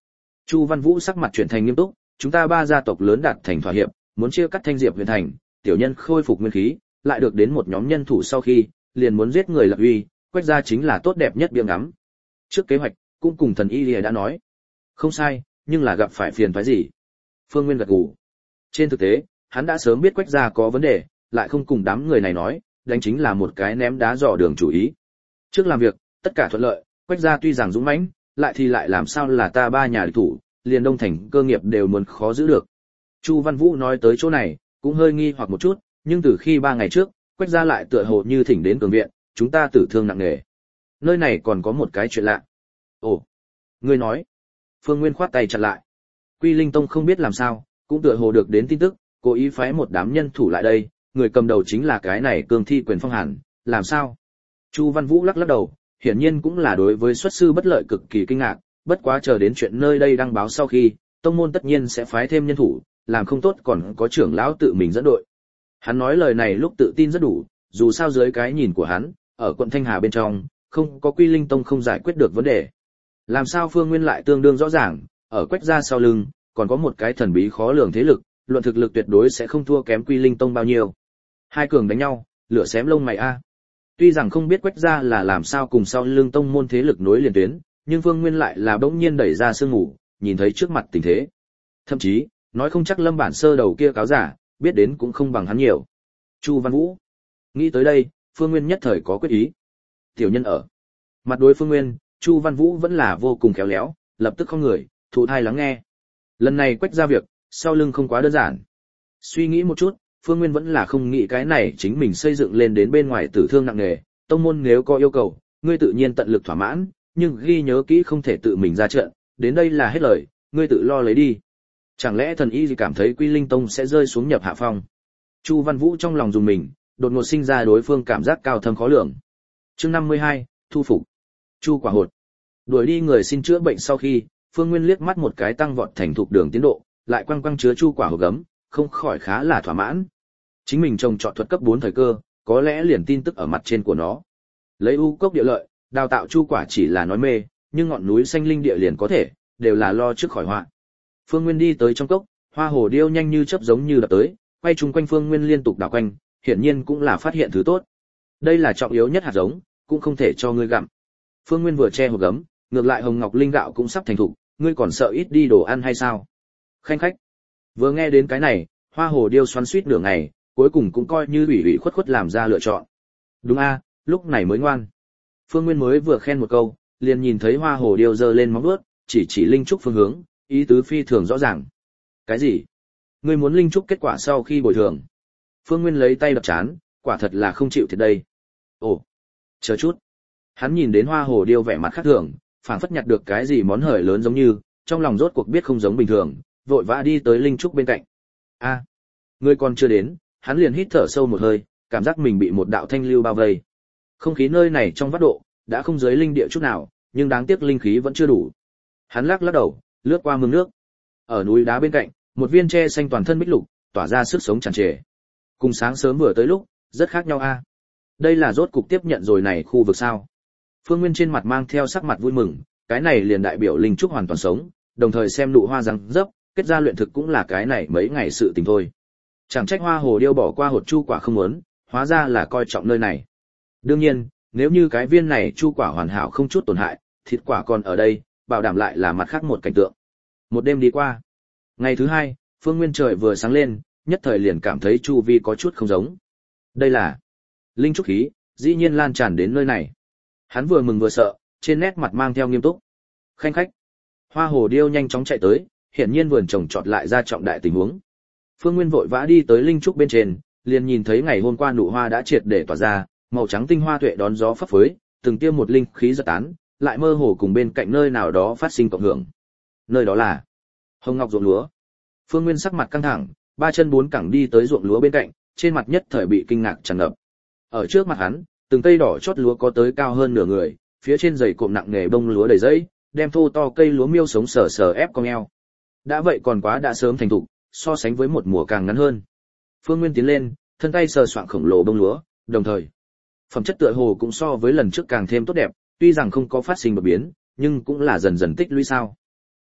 S1: Chu Văn Vũ sắc mặt chuyển thành nghiêm túc, chúng ta ba gia tộc lớn đạt thành thỏa hiệp, muốn chia cắt Thanh Diệp huyện thành, tiểu nhân khôi phục nguyên khí, lại được đến một nhóm nhân thủ sau khi, liền muốn giết người lập uy, Quách gia chính là tốt đẹp nhất biếng ngắm. Trước kế hoạch, cũng cùng thần y lìa đã nói. Không sai, nhưng là gặp phải phiền phức gì? Phương Nguyên gật gù. Trên thực tế, hắn đã sớm biết Quách gia có vấn đề, lại không cùng đám người này nói, đánh chính là một cái ném đá dò đường chủ ý. Trước làm việc, tất cả thuận lợi, Quách gia tuy rằng dũng mãnh, lại thì lại làm sao là ta ba nhà địch thủ, liền Đông Thành cơ nghiệp đều muốn khó giữ được. Chu Văn Vũ nói tới chỗ này, cũng hơi nghi hoặc một chút, nhưng từ khi ba ngày trước, Quách gia lại tựa hồ như thỉnh đến cường viện, chúng ta tử thương nặng nề. Nơi này còn có một cái chuyện lạ. Ồ, ngươi nói? Phương Nguyên khoát tay chặn lại. Quy Linh Tông không biết làm sao, cũng tựa hồ được đến tin tức, cố ý phái một đám nhân thủ lại đây, người cầm đầu chính là cái này Cương Thi Quyền Phong Hàn, làm sao? Chu Văn Vũ lắc lắc đầu, hiển nhiên cũng là đối với xuất sư bất lợi cực kỳ kinh ngạc, bất quá chờ đến chuyện nơi đây đăng báo sau khi, tông môn tất nhiên sẽ phái thêm nhân thủ, làm không tốt còn có trưởng lão tự mình dẫn đội. Hắn nói lời này lúc tự tin rất đủ, dù sao dưới cái nhìn của hắn, ở quận Thanh Hà bên trong, không có Quy Linh Tông không giải quyết được vấn đề. Làm sao Phương Nguyên lại tương đương rõ ràng, ở Quách gia sau lưng, còn có một cái thần bí khó lường thế lực, luận thực lực tuyệt đối sẽ không thua kém Quy Linh Tông bao nhiêu. Hai cường đánh nhau, lửa xém lông mày a. Tuy rằng không biết Quách gia là làm sao cùng sau lưng tông môn thế lực nối liền tuyến, nhưng Phương Nguyên lại là bỗng nhiên đẩy ra sương ngủ, nhìn thấy trước mặt tình thế. Thậm chí, nói không chắc Lâm Bản Sơ đầu kia cáo giả, biết đến cũng không bằng hắn nhiều. Chu Văn Vũ. Nghĩ tới đây, Phương Nguyên nhất thời có quyết ý. Tiểu nhân ở. Mặt đối Phương Nguyên, Chu Văn Vũ vẫn là vô cùng khéo léo, lập tức không người, thụ thai lắng nghe. Lần này Quách gia việc, sau lưng không quá đơn giản. Suy nghĩ một chút, Phương Nguyên vẫn là không nghĩ cái này chính mình xây dựng lên đến bên ngoài tử thương nặng nề, tông môn nếu có yêu cầu, ngươi tự nhiên tận lực thỏa mãn, nhưng ghi nhớ kỹ không thể tự mình ra trận, đến đây là hết lời, ngươi tự lo lấy đi. Chẳng lẽ thần y gì cảm thấy Quy Linh Tông sẽ rơi xuống nhập hạ phong? Chu Văn Vũ trong lòng dùng mình, đột ngột sinh ra đối phương cảm giác cao thâm khó lường. Chương năm mươi hai, thu phục. Chu Quả Hột. Đuổi đi người xin chữa bệnh sau khi, Phương Nguyên liếc mắt một cái tăng vọt thành thục đường tiến độ, lại quăng quăng chứa Chu Quả Hột gấm, không khỏi khá là thỏa mãn. Chính mình trồng trọt thuật cấp bốn thời cơ, có lẽ liền tin tức ở mặt trên của nó. Lấy u cốc địa lợi, đào tạo chu quả chỉ là nói mê, nhưng ngọn núi xanh linh địa liền có thể, đều là lo trước khỏi họa. Phương Nguyên đi tới trong cốc, hoa hồ điêu nhanh như chớp giống như đập tới, quay chung quanh Phương Nguyên liên tục đảo quanh, hiển nhiên cũng là phát hiện thứ tốt. Đây là trọng yếu nhất hạt giống, cũng không thể cho ngươi gặm. Phương Nguyên vừa che hộp gấm, ngược lại hồng ngọc linh gạo cũng sắp thành thục, ngươi còn sợ ít đi đồ ăn hay sao? Khanh khách. Vừa nghe đến cái này, hoa hồ điêu xoắn xuýt nửa ngày, cuối cùng cũng coi như ủy ủy khuất khuất làm ra lựa chọn. Đúng a, lúc này mới ngoan. Phương Nguyên mới vừa khen một câu, liền nhìn thấy hoa hồ điêu giơ lên móng vuốt, chỉ chỉ linh trúc phương hướng, ý tứ phi thường rõ ràng. Cái gì? Ngươi muốn linh trúc kết quả sau khi bồi thường? Phương Nguyên lấy tay đập chán, quả thật là không chịu thiệt đây. Ồ, chờ chút. Hắn nhìn đến hoa hồ điêu vẻ mặt khác thường, phảng phất nhặt được cái gì món hời lớn giống như, trong lòng rốt cuộc biết không giống bình thường, vội vã đi tới linh trúc bên cạnh. A, ngươi còn chưa đến, hắn liền hít thở sâu một hơi, cảm giác mình bị một đạo thanh lưu bao vây. Không khí nơi này trong vắt độ, đã không dưới linh địa chút nào, nhưng đáng tiếc linh khí vẫn chưa đủ. Hắn lắc lắc đầu, lướt qua mương nước. Ở núi đá bên cạnh, một viên tre xanh toàn thân bích lục, tỏa ra sức sống tràn trề. Cùng sáng sớm vừa tới lúc, rất khác nhau a. Đây là rốt cục tiếp nhận rồi này khu vực sao? Phương Nguyên trên mặt mang theo sắc mặt vui mừng, cái này liền đại biểu linh trúc hoàn toàn sống, đồng thời xem nụ hoa răng dấp, kết ra luyện thực cũng là cái này mấy ngày sự tình thôi. Chẳng trách hoa hồ điêu bỏ qua hột chu quả không muốn, hóa ra là coi trọng nơi này. Đương nhiên, nếu như cái viên này chu quả hoàn hảo không chút tổn hại, thịt quả còn ở đây, bảo đảm lại là mặt khác một cảnh tượng. Một đêm đi qua. Ngày thứ hai, Phương Nguyên trời vừa sáng lên, nhất thời liền cảm thấy chu vi có chút không giống. Đây là linh trúc khí, dĩ nhiên lan tràn đến nơi này. Hắn vừa mừng vừa sợ, trên nét mặt mang theo nghiêm túc. Khanh khách. Hoa hồ điêu nhanh chóng chạy tới, hiển nhiên vườn trồng trọt lại ra trọng đại tình huống. Phương Nguyên vội vã đi tới linh trúc bên trên, liền nhìn thấy ngày hôm qua nụ hoa đã triệt để tỏa ra, màu trắng tinh hoa tuệ đón gió phấp phới, từng tia một linh khí giật tán, lại mơ hồ cùng bên cạnh nơi nào đó phát sinh cộng hưởng. Nơi đó là hồng ngọc ruộng lúa. Phương Nguyên sắc mặt căng thẳng, ba chân bốn cẳng đi tới ruộng lúa bên cạnh, trên mặt nhất thời bị kinh ngạc tràn ngập. Ở trước mặt hắn, từng cây đỏ chót lúa có tới cao hơn nửa người, phía trên dày cộm nặng nề bông lúa đầy dẫy, đem thô to cây lúa miêu sống sờ sờ ép cong eo. Đã vậy còn quá đã sớm thành thục, so sánh với một mùa càng ngắn hơn. Phương Nguyên tiến lên, thân tay sờ soạng khổng lồ bông lúa, đồng thời phẩm chất tựa hồ cũng so với lần trước càng thêm tốt đẹp, tuy rằng không có phát sinh đột biến, nhưng cũng là dần dần tích lũy sao.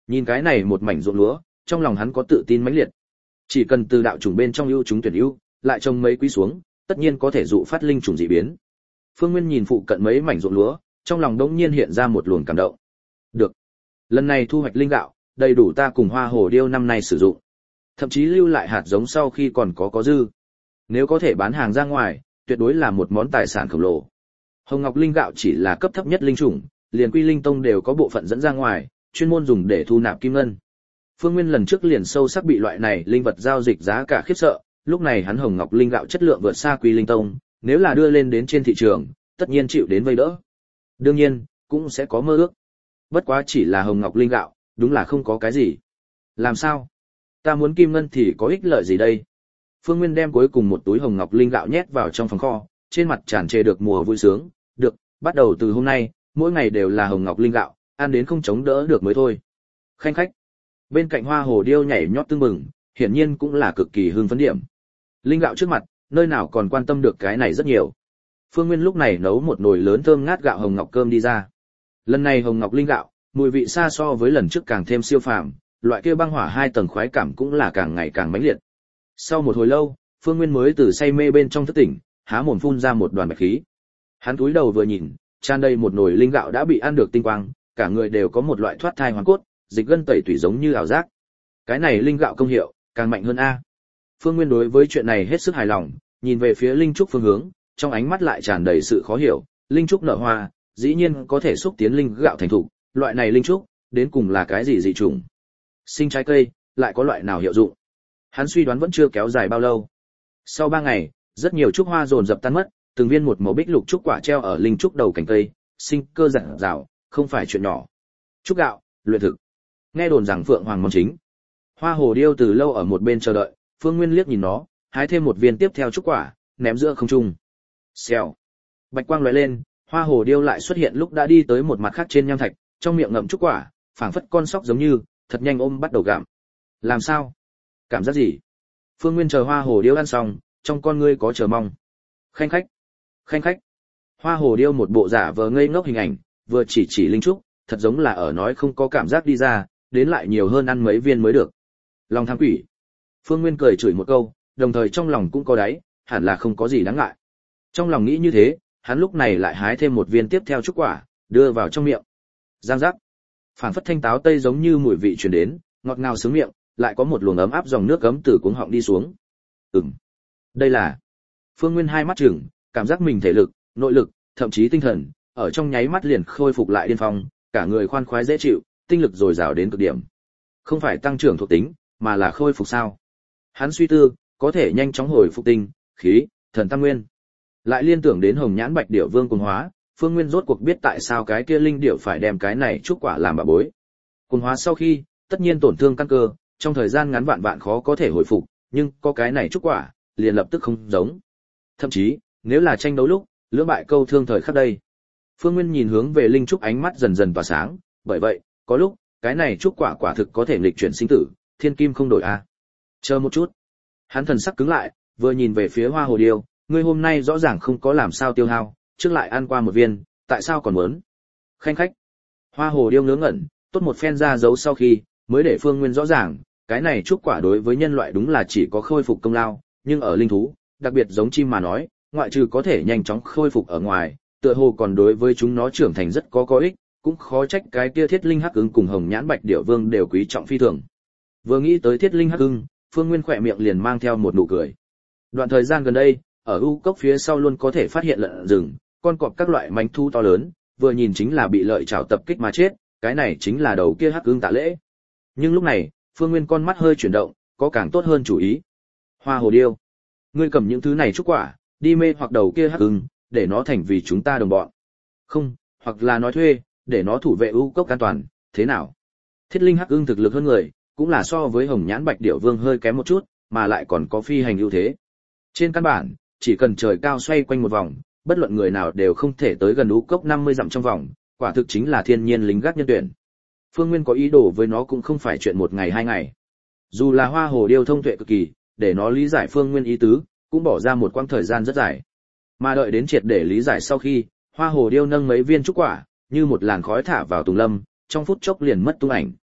S1: Nhìn cái này một mảnh ruộng lúa, trong lòng hắn có tự tin mãnh liệt. Chỉ cần từ đạo chủng bên trong ưu chúng tuyển ưu, lại trồng mấy quý xuống, tất nhiên có thể dụ phát linh chủng dị biến. Phương Nguyên nhìn phụ cận mấy mảnh ruộng lúa, trong lòng đống nhiên hiện ra một luồng cảm động. Được, lần này thu hoạch linh gạo, đầy đủ ta cùng Hoa Hồ Điêu năm nay sử dụng. Thậm chí lưu lại hạt giống sau khi còn có có dư. Nếu có thể bán hàng ra ngoài, tuyệt đối là một món tài sản khổng lồ. Hồng Ngọc linh gạo chỉ là cấp thấp nhất linh chủng, liền Quy Linh Tông đều có bộ phận dẫn ra ngoài, chuyên môn dùng để thu nạp kim ngân. Phương Nguyên lần trước liền sâu sắc bị loại này linh vật giao dịch giá cả khiếp sợ, lúc này hắn Hồng Ngọc linh gạo chất lượng vượt xa Quy Linh Tông, nếu là đưa lên đến trên thị trường, tất nhiên chịu đến vây đỡ. Đương nhiên, cũng sẽ có mơ ước. Bất quá chỉ là Hồng Ngọc linh gạo, đúng là không có cái gì. Làm sao? Ta muốn kim ngân thì có ích lợi gì đây? Phương Nguyên đem cuối cùng một túi Hồng Ngọc linh gạo nhét vào trong phòng kho, trên mặt tràn trề được mùa vui sướng, được, bắt đầu từ hôm nay, mỗi ngày đều là Hồng Ngọc linh gạo, ăn đến không chống đỡ được mới thôi. Khanh khách. Bên cạnh Hoa Hồ Điêu nhảy nhót tưng bừng, hiển nhiên cũng là cực kỳ hưng phấn điểm. Linh gạo trước mặt, nơi nào còn quan tâm được cái này rất nhiều. Phương Nguyên lúc này nấu một nồi lớn thơm ngát gạo hồng ngọc cơm đi ra. Lần này Hồng Ngọc linh gạo, mùi vị xa so với lần trước càng thêm siêu phàm, loại kia băng hỏa hai tầng khoái cảm cũng là càng ngày càng mãnh liệt. Sau một hồi lâu, Phương Nguyên mới từ say mê bên trong thức tỉnh, há mồm phun ra một đoàn bạch khí. Hắn cúi đầu vừa nhìn, tràn đầy một nồi linh gạo đã bị ăn được tinh quang, cả người đều có một loại thoát thai hoàn cốt, dịch gân tẩy tủy giống như ảo giác. Cái này linh gạo công hiệu càng mạnh hơn a. Phương Nguyên đối với chuyện này hết sức hài lòng, nhìn về phía linh trúc phương hướng, trong ánh mắt lại tràn đầy sự khó hiểu. Linh trúc nở hoa, dĩ nhiên có thể xúc tiến linh gạo thành thục, loại này linh trúc, đến cùng là cái gì dị chủng? Sinh trái cây, lại có loại nào hiệu dụng? Hắn suy đoán vẫn chưa kéo dài bao lâu. Sau ba ngày, rất nhiều trúc hoa dồn dập tan mất, từng viên một màu bích lục trúc quả treo ở linh trúc đầu cành cây, sinh cơ rạng rào, không phải chuyện nhỏ. Trúc gạo, luyện thực. Nghe đồn rằng Phượng Hoàng món chính. Hoa Hồ Điêu từ lâu ở một bên chờ đợi, Phương Nguyên liếc nhìn nó, hái thêm một viên tiếp theo trúc quả, ném giữa không trung. Xèo. Bạch quang lóe lên, Hoa Hồ Điêu lại xuất hiện lúc đã đi tới một mặt khác trên nham thạch, trong miệng ngậm trúc quả, phảng phất con sóc giống như, thật nhanh ôm bắt đầu gặm. Làm sao? Cảm giác gì? Phương Nguyên chờ Hoa Hồ Điêu ăn xong, trong con ngươi có chờ mong. Khanh khách, khanh khách. Hoa Hồ Điêu một bộ giả vờ ngây ngốc hình ảnh, vừa chỉ chỉ linh trúc, thật giống là ở nói không có cảm giác đi ra, đến lại nhiều hơn ăn mấy viên mới được. Lòng tham quỷ. Phương Nguyên cười chửi một câu, đồng thời trong lòng cũng có đáy, hẳn là không có gì đáng ngại. Trong lòng nghĩ như thế, hắn lúc này lại hái thêm một viên tiếp theo trúc quả, đưa vào trong miệng. Giang giác. Phảng phất thanh táo tây giống như mùi vị truyền đến, ngọt ngào sướng miệng, lại có một luồng ấm áp dòng nước ấm từ cuống họng đi xuống. Ừm. Đây là. Phương Nguyên hai mắt trừng, cảm giác mình thể lực, nội lực, thậm chí tinh thần, ở trong nháy mắt liền khôi phục lại điên phong, cả người khoan khoái dễ chịu, tinh lực dồi dào đến cực điểm. Không phải tăng trưởng thuộc tính, mà là khôi phục sao? Hắn suy tư, có thể nhanh chóng hồi phục tinh, khí, thần tam nguyên. Lại liên tưởng đến Hồng Nhãn Bạch Điểu Vương cuồng hóa, Phương Nguyên rốt cuộc biết tại sao cái kia linh điểu phải đem cái này trúc quả làm bà bối. Cuồng hóa sau khi, tất nhiên tổn thương căn cơ, trong thời gian ngắn vạn vạn khó có thể hồi phục, nhưng có cái này trúc quả, liền lập tức không giống. Thậm chí, nếu là tranh đấu lúc, lưỡng bại câu thương thời khắc đây. Phương Nguyên nhìn hướng về linh trúc ánh mắt dần dần tỏa sáng, bởi vậy, có lúc, cái này trúc quả quả thực có thể nghịch chuyển sinh tử, thiên kim không đổi a. À. Chờ một chút. Hắn thần sắc cứng lại, vừa nhìn về phía Hoa Hồ Điêu, ngươi hôm nay rõ ràng không có làm sao tiêu hao, trước lại ăn qua một viên, tại sao còn muốn? Khanh khách. Hoa Hồ Điêu ngớ ngẩn, tốt một phen ra dấu sau khi, mới để Phương Nguyên rõ ràng, cái này trúc quả đối với nhân loại đúng là chỉ có khôi phục công lao, nhưng ở linh thú, đặc biệt giống chim mà nói, ngoại trừ có thể nhanh chóng khôi phục ở ngoài, tựa hồ còn đối với chúng nó trưởng thành rất có có ích, cũng khó trách cái kia Thiết Linh Hắc Ưng cùng Hồng Nhãn Bạch Điểu Vương đều quý trọng phi thường. Vừa nghĩ tới Thiết Linh Hắc Ưng, Phương Nguyên khỏe miệng liền mang theo một nụ cười. Đoạn thời gian gần đây, ở u cốc phía sau luôn có thể phát hiện lợn rừng, con cọp các loại manh thu to lớn, vừa nhìn chính là bị lợi chảo tập kích mà chết, cái này chính là đầu kia Hắc Ưng Tạ Lễ. Nhưng lúc này, Phương Nguyên con mắt hơi chuyển động, có càng tốt hơn chủ ý. Hoa Hồ Điêu, ngươi cầm những thứ này trúc quả, đi mê hoặc đầu kia Hắc Ưng, để nó thành vì chúng ta đồng bọn. Không, hoặc là nói thuê, để nó thủ vệ u cốc an toàn, thế nào? Thiết Linh Hắc Ưng thực lực hơn người, cũng là so với Hồng Nhãn Bạch Điểu Vương hơi kém một chút, mà lại còn có phi hành ưu thế. Trên căn bản, chỉ cần trời cao xoay quanh một vòng, bất luận người nào đều không thể tới gần u cốc năm mươi dặm trong vòng, quả thực chính là thiên nhiên lính gác nhân tuyển. Phương Nguyên có ý đồ với nó cũng không phải chuyện một ngày hai ngày. Dù là Hoa Hồ Điêu thông tuệ cực kỳ, để nó lý giải Phương Nguyên ý tứ, cũng bỏ ra một quãng thời gian rất dài. Mà đợi đến triệt để lý giải sau khi, Hoa Hồ Điêu nâng mấy viên trúc quả, như một làn khói thả vào tùng lâm, trong phút chốc liền mất tung ảnh.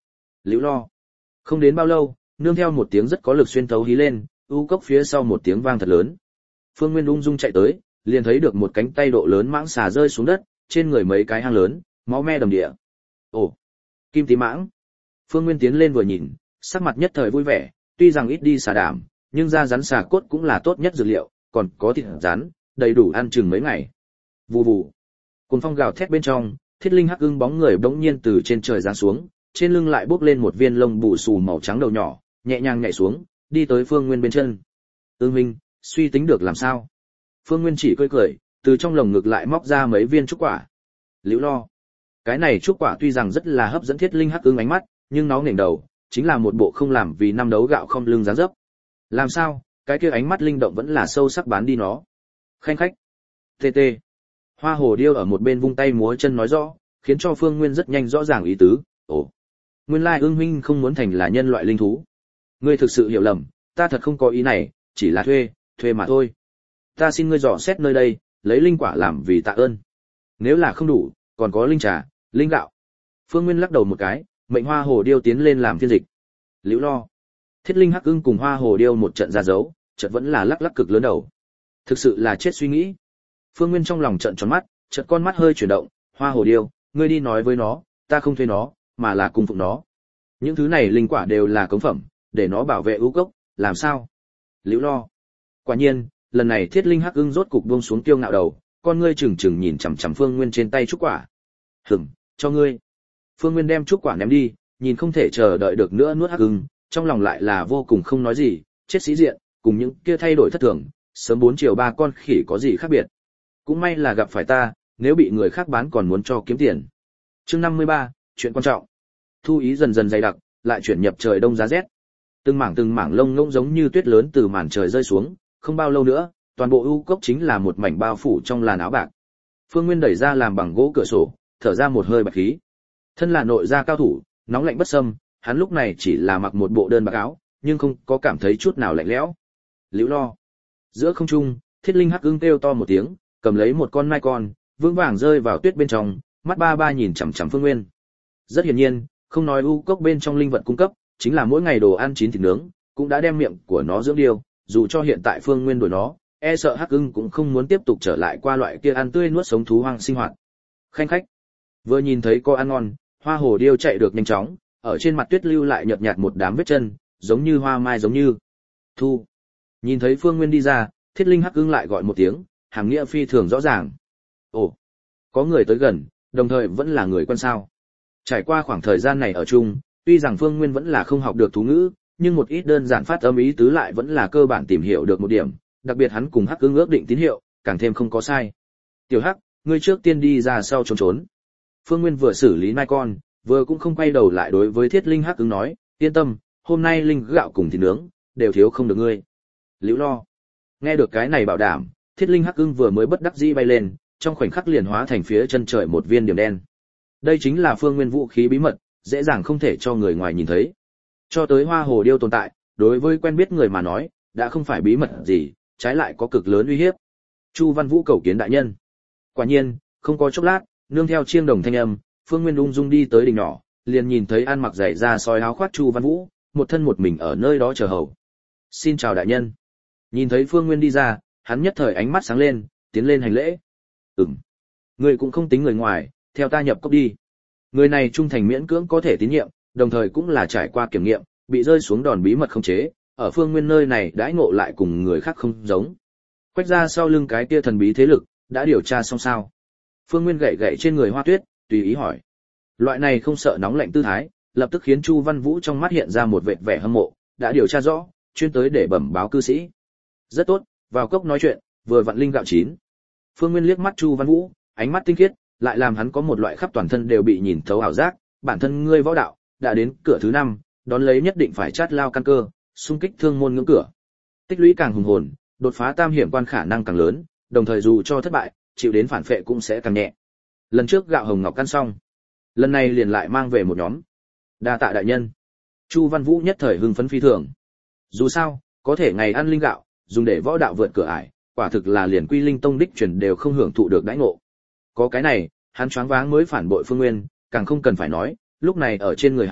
S1: Liễu lo. Không đến bao lâu, nương theo một tiếng rất có lực xuyên thấu hí lên, u cốc phía sau một tiếng vang thật lớn. Phương Nguyên ung dung chạy tới, liền thấy được một cánh tay độ lớn mãng xà rơi xuống đất, trên người mấy cái hang lớn, máu me đầm địa. Ồ, kim tí mãng. Phương Nguyên tiến lên vừa nhìn, sắc mặt nhất thời vui vẻ, tuy rằng ít đi xà đảm, nhưng da rắn xà cốt cũng là tốt nhất dược liệu, còn có thịt rắn, đầy đủ ăn chừng mấy ngày. Vù vù. Cuồng phong gào thét bên trong, Thiết Linh Hắc Ưng bóng người bỗng nhiên từ trên trời giáng xuống, trên lưng lại bốc lên một viên lông bù xù màu trắng đầu nhỏ, nhẹ nhàng nhảy xuống, đi tới Phương Nguyên bên chân. Ưng Minh, suy tính được làm sao? Phương Nguyên chỉ cười cười, từ trong lồng ngực lại móc ra mấy viên trúc quả. Liễu lo. Cái này trúc quả tuy rằng rất là hấp dẫn Thiết Linh Hắc Ưng ánh mắt, nhưng nó ngẩng đầu, chính là một bộ không làm vì năm đấu gạo không lưng dáng dấp. Làm sao? Cái kia ánh mắt linh động vẫn là sâu sắc bán đi nó. Khanh khách. Tê tê. Hoa hồ điêu ở một bên vung tay múa chân nói rõ, khiến cho Phương Nguyên rất nhanh rõ ràng ý tứ. Ồ, nguyên lai Ưng huynh không muốn thành là nhân loại linh thú. Ngươi thực sự hiểu lầm, ta thật không có ý này, chỉ là thuê, thuê mà thôi. Ta xin ngươi dò xét nơi đây, lấy linh quả làm vì tạ ơn. Nếu là không đủ, còn có linh trà, linh gạo. Phương Nguyên lắc đầu một cái, mệnh Hoa hồ điêu tiến lên làm phiên dịch. Liễu lo. Thiết Linh Hắc Ưng cùng Hoa hồ điêu một trận ra dấu, chợt vẫn là lắc lắc cực lớn đầu. Thực sự là chết suy nghĩ. Phương Nguyên trong lòng trợn tròn mắt, chợt con mắt hơi chuyển động, Hoa hồ điêu, ngươi đi nói với nó, ta không thuê nó, mà là cung phụng nó. Những thứ này linh quả đều là cống phẩm, để nó bảo vệ ưu cốc, làm sao? Liễu lo. Quả nhiên, lần này Thiết Linh Hắc Ưng rốt cục buông xuống kiêu ngạo đầu, con ngươi chừng chừng nhìn chằm chằm Phương Nguyên trên tay trúc quả. Hửm, cho ngươi. Phương Nguyên đem trúc quả ném đi, nhìn không thể chờ đợi được nữa nuốt Hắc Ưng, trong lòng lại là vô cùng không nói gì, chết sĩ diện, cùng những kia thay đổi thất thường, sớm bốn chiều ba con khỉ có gì khác biệt. Cũng may là gặp phải ta, nếu bị người khác bán còn muốn cho kiếm tiền. Chương năm mươi ba, chuyện quan trọng. Thu ý dần dần dày đặc, lại chuyển nhập trời đông giá rét. Từng mảng từng mảng lông ngỗng giống như tuyết lớn từ màn trời rơi xuống, không bao lâu nữa, toàn bộ u cốc chính là một mảnh bao phủ trong làn áo bạc. Phương Nguyên đẩy ra làm bằng gỗ cửa sổ, thở ra một hơi bạch khí. Thân là nội gia cao thủ, nóng lạnh bất xâm, hắn lúc này chỉ là mặc một bộ đơn bạc áo, nhưng không có cảm thấy chút nào lạnh lẽo. Liễu lo. Giữa không trung, Thiết Linh Hắc Ưng kêu to một tiếng, cầm lấy một con mai con, vững vàng rơi vào tuyết bên trong, mắt ba ba nhìn chằm chằm Phương Nguyên. Rất hiển nhiên, không nói u cốc bên trong linh vật cung cấp, chính là mỗi ngày đồ ăn chín thịt nướng, cũng đã đem miệng của nó dưỡng điêu, dù cho hiện tại Phương Nguyên đuổi nó, e sợ Hắc Ưng cũng không muốn tiếp tục trở lại qua loại kia ăn tươi nuốt sống thú hoang sinh hoạt. Khanh khách. Vừa nhìn thấy có ăn ngon, Hoa hồ điêu chạy được nhanh chóng, ở trên mặt tuyết lưu lại nhợt nhạt một đám vết chân, giống như hoa mai giống như. Thu. Nhìn thấy Phương Nguyên đi ra, Thiết Linh Hắc Ưng lại gọi một tiếng, hàm nghĩa phi thường rõ ràng. Ồ, có người tới gần, đồng thời vẫn là người quen sao. Trải qua khoảng thời gian này ở chung, tuy rằng Phương Nguyên vẫn là không học được thú ngữ, nhưng một ít đơn giản phát âm ý tứ lại vẫn là cơ bản tìm hiểu được một điểm, đặc biệt hắn cùng Hắc Ưng ước định tín hiệu, càng thêm không có sai. Tiểu Hắc, ngươi trước tiên đi ra sau trốn trốn. Phương Nguyên vừa xử lý mai con, vừa cũng không quay đầu lại đối với Thiết Linh Hắc Ưng nói, yên tâm, hôm nay linh gạo cùng thịt nướng, đều thiếu không được ngươi. Liễu lo. Nghe được cái này bảo đảm, Thiết Linh Hắc Ưng vừa mới bất đắc dĩ bay lên, trong khoảnh khắc liền hóa thành phía chân trời một viên điểm đen. Đây chính là Phương Nguyên vũ khí bí mật, dễ dàng không thể cho người ngoài nhìn thấy. Cho tới Hoa hồ điêu tồn tại, đối với quen biết người mà nói, đã không phải bí mật gì, trái lại có cực lớn uy hiếp. Chu Văn Vũ cầu kiến đại nhân. Quả nhiên, không có chốc lát, nương theo chiêng đồng thanh âm, Phương Nguyên ung dung đi tới đỉnh nhỏ, liền nhìn thấy ăn mặc dày da soi áo khoác Chu Văn Vũ, một thân một mình ở nơi đó chờ hầu. Xin chào đại nhân. Nhìn thấy Phương Nguyên đi ra, hắn nhất thời ánh mắt sáng lên, tiến lên hành lễ. Ừm. Người cũng không tính người ngoài, theo ta nhập cốc đi. Người này trung thành miễn cưỡng có thể tín nhiệm, đồng thời cũng là trải qua kiểm nghiệm, bị rơi xuống đòn bí mật không chế, ở Phương Nguyên nơi này đãi ngộ lại cùng người khác không giống. Quách ra sau lưng cái kia thần bí thế lực, đã điều tra xong sao? Phương Nguyên gậy gậy trên người Hoa Tuyết, tùy ý hỏi. Loại này không sợ nóng lạnh tư thái, lập tức khiến Chu Văn Vũ trong mắt hiện ra một vệt vẻ hâm mộ, đã điều tra rõ, chuyên tới để bẩm báo cư sĩ. Rất tốt, vào cốc nói chuyện, vừa vặn linh gạo chín. Phương Nguyên liếc mắt Chu Văn Vũ, ánh mắt tinh khiết, lại làm hắn có một loại khắp toàn thân đều bị nhìn thấu ảo giác, bản thân ngươi võ đạo đã đến cửa thứ năm, đón lấy nhất định phải chát lao căn cơ, xung kích thương môn ngưỡng cửa. Tích lũy càng hùng hồn, đột phá tam hiểm quan khả năng càng lớn, đồng thời dù cho thất bại, chịu đến phản phệ cũng sẽ càng nhẹ. Lần trước gạo hồng ngọc căn xong, lần này liền lại mang về một nhóm. Đa tạ đại nhân. Chu Văn Vũ nhất thời hưng phấn phi thường. Dù sao, có thể ngày ăn linh gạo, dùng để võ đạo vượt cửa ải, quả thực là liền Quy Linh Tông đích truyền đều không hưởng thụ được đãi ngộ. Có cái này, hắn choáng váng mới phản bội Phương Nguyên, càng không cần phải nói, lúc này ở trên người hắn,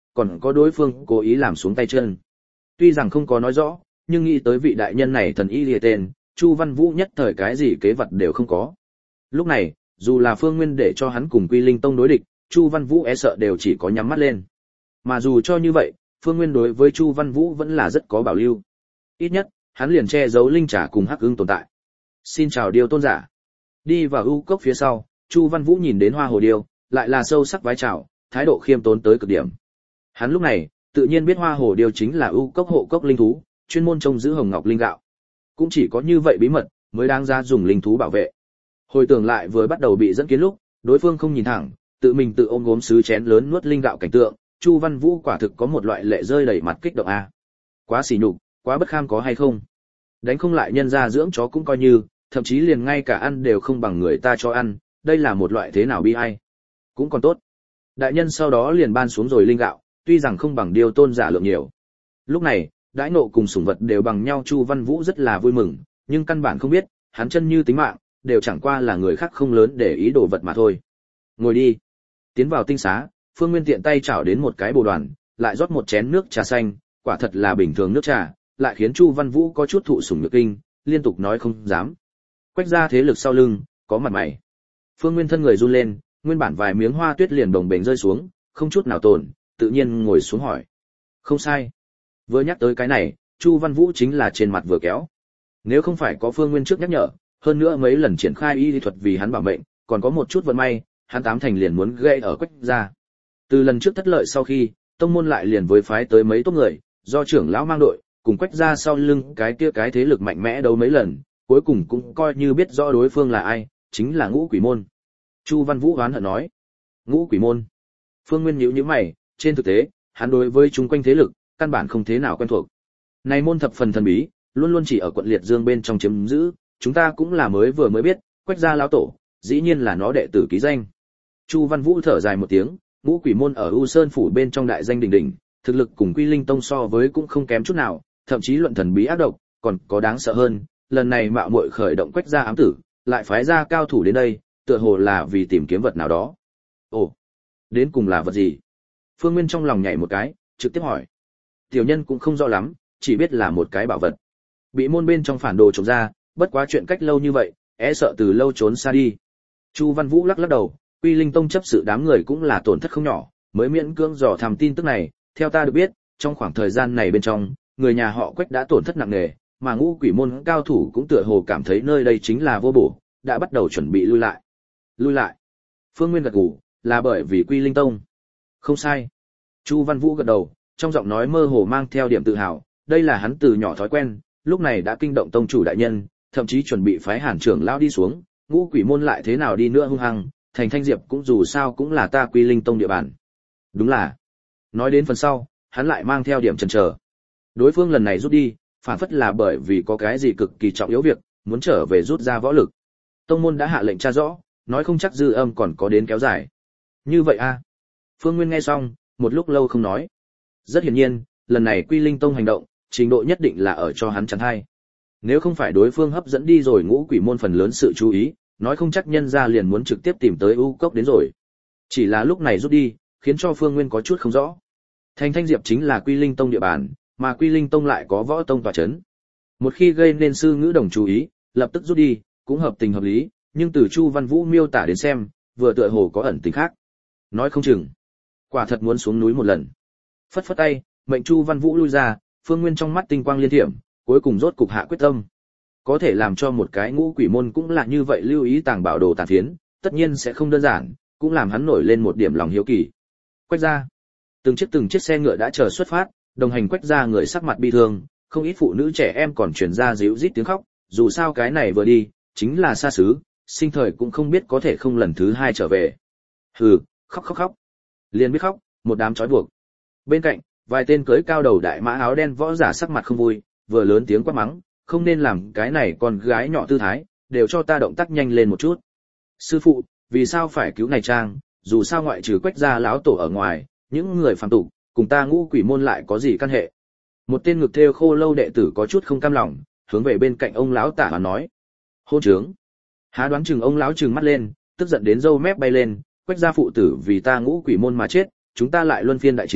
S1: còn có đối phương cố ý làm xuống tay chân. Tuy rằng không có nói rõ, nhưng nghĩ tới vị đại nhân này thần y lìa tên, Chu Văn Vũ nhất thời cái gì kế vật đều không có. Lúc này, dù là Phương Nguyên để cho hắn cùng Quy Linh Tông đối địch, Chu Văn Vũ e sợ đều chỉ có nhắm mắt lên. Mà dù cho như vậy, Phương Nguyên đối với Chu Văn Vũ vẫn là rất có bảo lưu. Ít nhất, hắn liền che giấu linh trà cùng Hắc Ưng tồn tại. Xin chào Điêu tôn giả. Đi vào u cốc phía sau, Chu Văn Vũ nhìn đến Hoa Hồ Điêu, lại là sâu sắc vái chào, thái độ khiêm tốn tới cực điểm. Hắn lúc này, tự nhiên biết Hoa Hồ Điêu chính là u cốc hộ cốc linh thú, chuyên môn trông giữ hồng ngọc linh gạo. Cũng chỉ có như vậy bí mật mới đáng ra dùng linh thú bảo vệ. Hồi tưởng lại vừa bắt đầu bị dẫn kiến lúc, đối phương không nhìn thẳng, tự mình tự ôm gốm sứ chén lớn nuốt linh gạo cảnh tượng, Chu Văn Vũ quả thực có một loại lệ rơi đầy mặt kích động a. Quá sỉ nhục, quá bất kham có hay không? Đánh không lại nhân gia dưỡng chó cũng coi như, thậm chí liền ngay cả ăn đều không bằng người ta cho ăn, đây là một loại thế nào bi ai. Cũng còn tốt. Đại nhân sau đó liền ban xuống rồi linh gạo, tuy rằng không bằng Điêu tôn giả lượng nhiều. Lúc này, đãi nộ cùng sủng vật đều bằng nhau, Chu Văn Vũ rất là vui mừng, nhưng căn bản không biết, hắn chân như tính mạng, đều chẳng qua là người khác không lớn để ý đồ vật mà thôi. Ngồi đi. Tiến vào tinh xá, Phương Nguyên tiện tay chảo đến một cái bồ đoàn, lại rót một chén nước trà xanh, quả thật là bình thường nước trà, lại khiến Chu Văn Vũ có chút thụ sủng nhược kinh, liên tục nói không dám. Quách ra thế lực sau lưng, có mặt mày. Phương Nguyên thân người run lên, nguyên bản vài miếng hoa tuyết liền đồng bềnh rơi xuống, không chút nào tổn, tự nhiên ngồi xuống hỏi. Không sai. Vừa nhắc tới cái này, Chu Văn Vũ chính là trên mặt vừa kéo. Nếu không phải có Phương Nguyên trước nhắc nhở, hơn nữa mấy lần triển khai y lý thuật vì hắn bảo mệnh, còn có một chút vận may, hắn tám thành liền muốn gây ở Quách gia. Từ lần trước thất lợi sau khi, tông môn lại liền với phái tới mấy tốt người, do trưởng lão mang đội, cùng Quách gia sau lưng cái kia cái thế lực mạnh mẽ đấu mấy lần, cuối cùng cũng coi như biết rõ đối phương là ai, chính là Ngũ Quỷ môn. Chu Văn Vũ oán hận nói. Ngũ Quỷ môn. Phương Nguyên nhíu nhíu mày, trên thực tế, hắn đối với chúng quanh thế lực, căn bản không thế nào quen thuộc. Này môn thập phần thần bí, luôn luôn chỉ ở quận Liệt Dương bên trong chiếm giữ, chúng ta cũng là mới vừa mới biết, Quách gia lão tổ, dĩ nhiên là nó đệ tử ký danh. Chu Văn Vũ thở dài một tiếng, Ngũ Quỷ môn ở U Sơn phủ bên trong đại danh đỉnh đỉnh, thực lực cùng Quy Linh Tông so với cũng không kém chút nào, thậm chí luận thần bí ác độc, còn có đáng sợ hơn, lần này mạo muội khởi động Quách gia ám tử, lại phái ra cao thủ đến đây, tựa hồ là vì tìm kiếm vật nào đó. Ồ, đến cùng là vật gì? Phương Nguyên trong lòng nhảy một cái, trực tiếp hỏi. Tiểu nhân cũng không rõ lắm, chỉ biết là một cái bảo vật. Bị môn bên trong phản đồ trộm ra, bất quá chuyện cách lâu như vậy, e sợ từ lâu trốn xa đi. Chu Văn Vũ lắc lắc đầu, Quy Linh Tông chấp sự đám người cũng là tổn thất không nhỏ, mới miễn cưỡng dò thăm tin tức này, theo ta được biết, trong khoảng thời gian này bên trong, người nhà họ Quách đã tổn thất nặng nề, mà Ngũ Quỷ môn cao thủ cũng tựa hồ cảm thấy nơi đây chính là vô bổ, đã bắt đầu chuẩn bị lui lại. Lui lại? Phương Nguyên gật gù, là bởi vì Quy Linh Tông. Không sai. Chu Văn Vũ gật đầu, trong giọng nói mơ hồ mang theo điểm tự hào, đây là hắn từ nhỏ thói quen, lúc này đã kinh động tông chủ đại nhân, thậm chí chuẩn bị phái Hàn trưởng lão đi xuống, Ngũ Quỷ môn lại thế nào đi nữa hung hăng, Thành Thanh Diệp cũng dù sao cũng là ta Quy Linh Tông địa bàn. Đúng là. Nói đến phần sau, hắn lại mang theo điểm chần chờ. Đối phương lần này rút đi, phản phất là bởi vì có cái gì cực kỳ trọng yếu việc, muốn trở về rút ra võ lực. Tông môn đã hạ lệnh tra rõ, nói không chắc dư âm còn có đến kéo dài. Như vậy a? À? Phương Nguyên nghe xong, một lúc lâu không nói. Rất hiển nhiên, lần này Quy Linh Tông hành động, trình độ nhất định là ở cho hắn chắn hay. Nếu không phải đối phương hấp dẫn đi rồi Ngũ Quỷ môn phần lớn sự chú ý, nói không chắc nhân gia liền muốn trực tiếp tìm tới U Cốc đến rồi. Chỉ là lúc này rút đi, khiến cho Phương Nguyên có chút không rõ. Thành Thanh Diệp chính là Quy Linh Tông địa bàn, mà Quy Linh Tông lại có võ tông tọa chấn. Một khi gây nên sư ngữ đồng chú ý, lập tức rút đi, cũng hợp tình hợp lý, nhưng từ Chu Văn Vũ miêu tả đến xem, vừa tựa hồ có ẩn tình khác. Nói không chừng, quả thật muốn xuống núi một lần. Phất phất tay, mệnh Chu Văn Vũ lui ra, Phương Nguyên trong mắt tinh quang liên thiểm, cuối cùng rốt cục hạ quyết tâm. Có thể làm cho một cái Ngũ Quỷ môn cũng là như vậy lưu ý tàng bảo đồ tàn phiến, tất nhiên sẽ không đơn giản, cũng làm hắn nổi lên một điểm lòng hiếu kỳ. Quách gia, từng chiếc từng chiếc xe ngựa đã chờ xuất phát, đồng hành Quách gia người sắc mặt bi thương, không ít phụ nữ trẻ em còn truyền ra ríu rít tiếng khóc, dù sao cái này vừa đi, chính là xa xứ, sinh thời cũng không biết có thể không lần thứ hai trở về. Hừ, khóc khóc khóc, liền biết khóc, một đám trói buộc. Bên cạnh, vài tên cưỡi cao đầu đại mã áo đen võ giả sắc mặt không vui, vừa lớn tiếng quát mắng, không nên làm cái này con gái nhỏ tư thái, đều cho ta động tác nhanh lên một chút. Sư phụ, vì sao phải cứu này trang, dù sao ngoại trừ Quách gia lão tổ ở ngoài, những người phàm tục, cùng ta Ngũ Quỷ môn lại có gì căn hệ? Một tên ngực thêu khô lâu đệ tử có chút không cam lòng, hướng về bên cạnh ông lão tả mà nói. Hôn trướng. Há đoán chừng ông lão trừng mắt lên, tức giận đến râu mép bay lên, Quách gia phụ tử vì ta Ngũ Quỷ môn mà chết, chúng ta lại luân phiên đại chiến,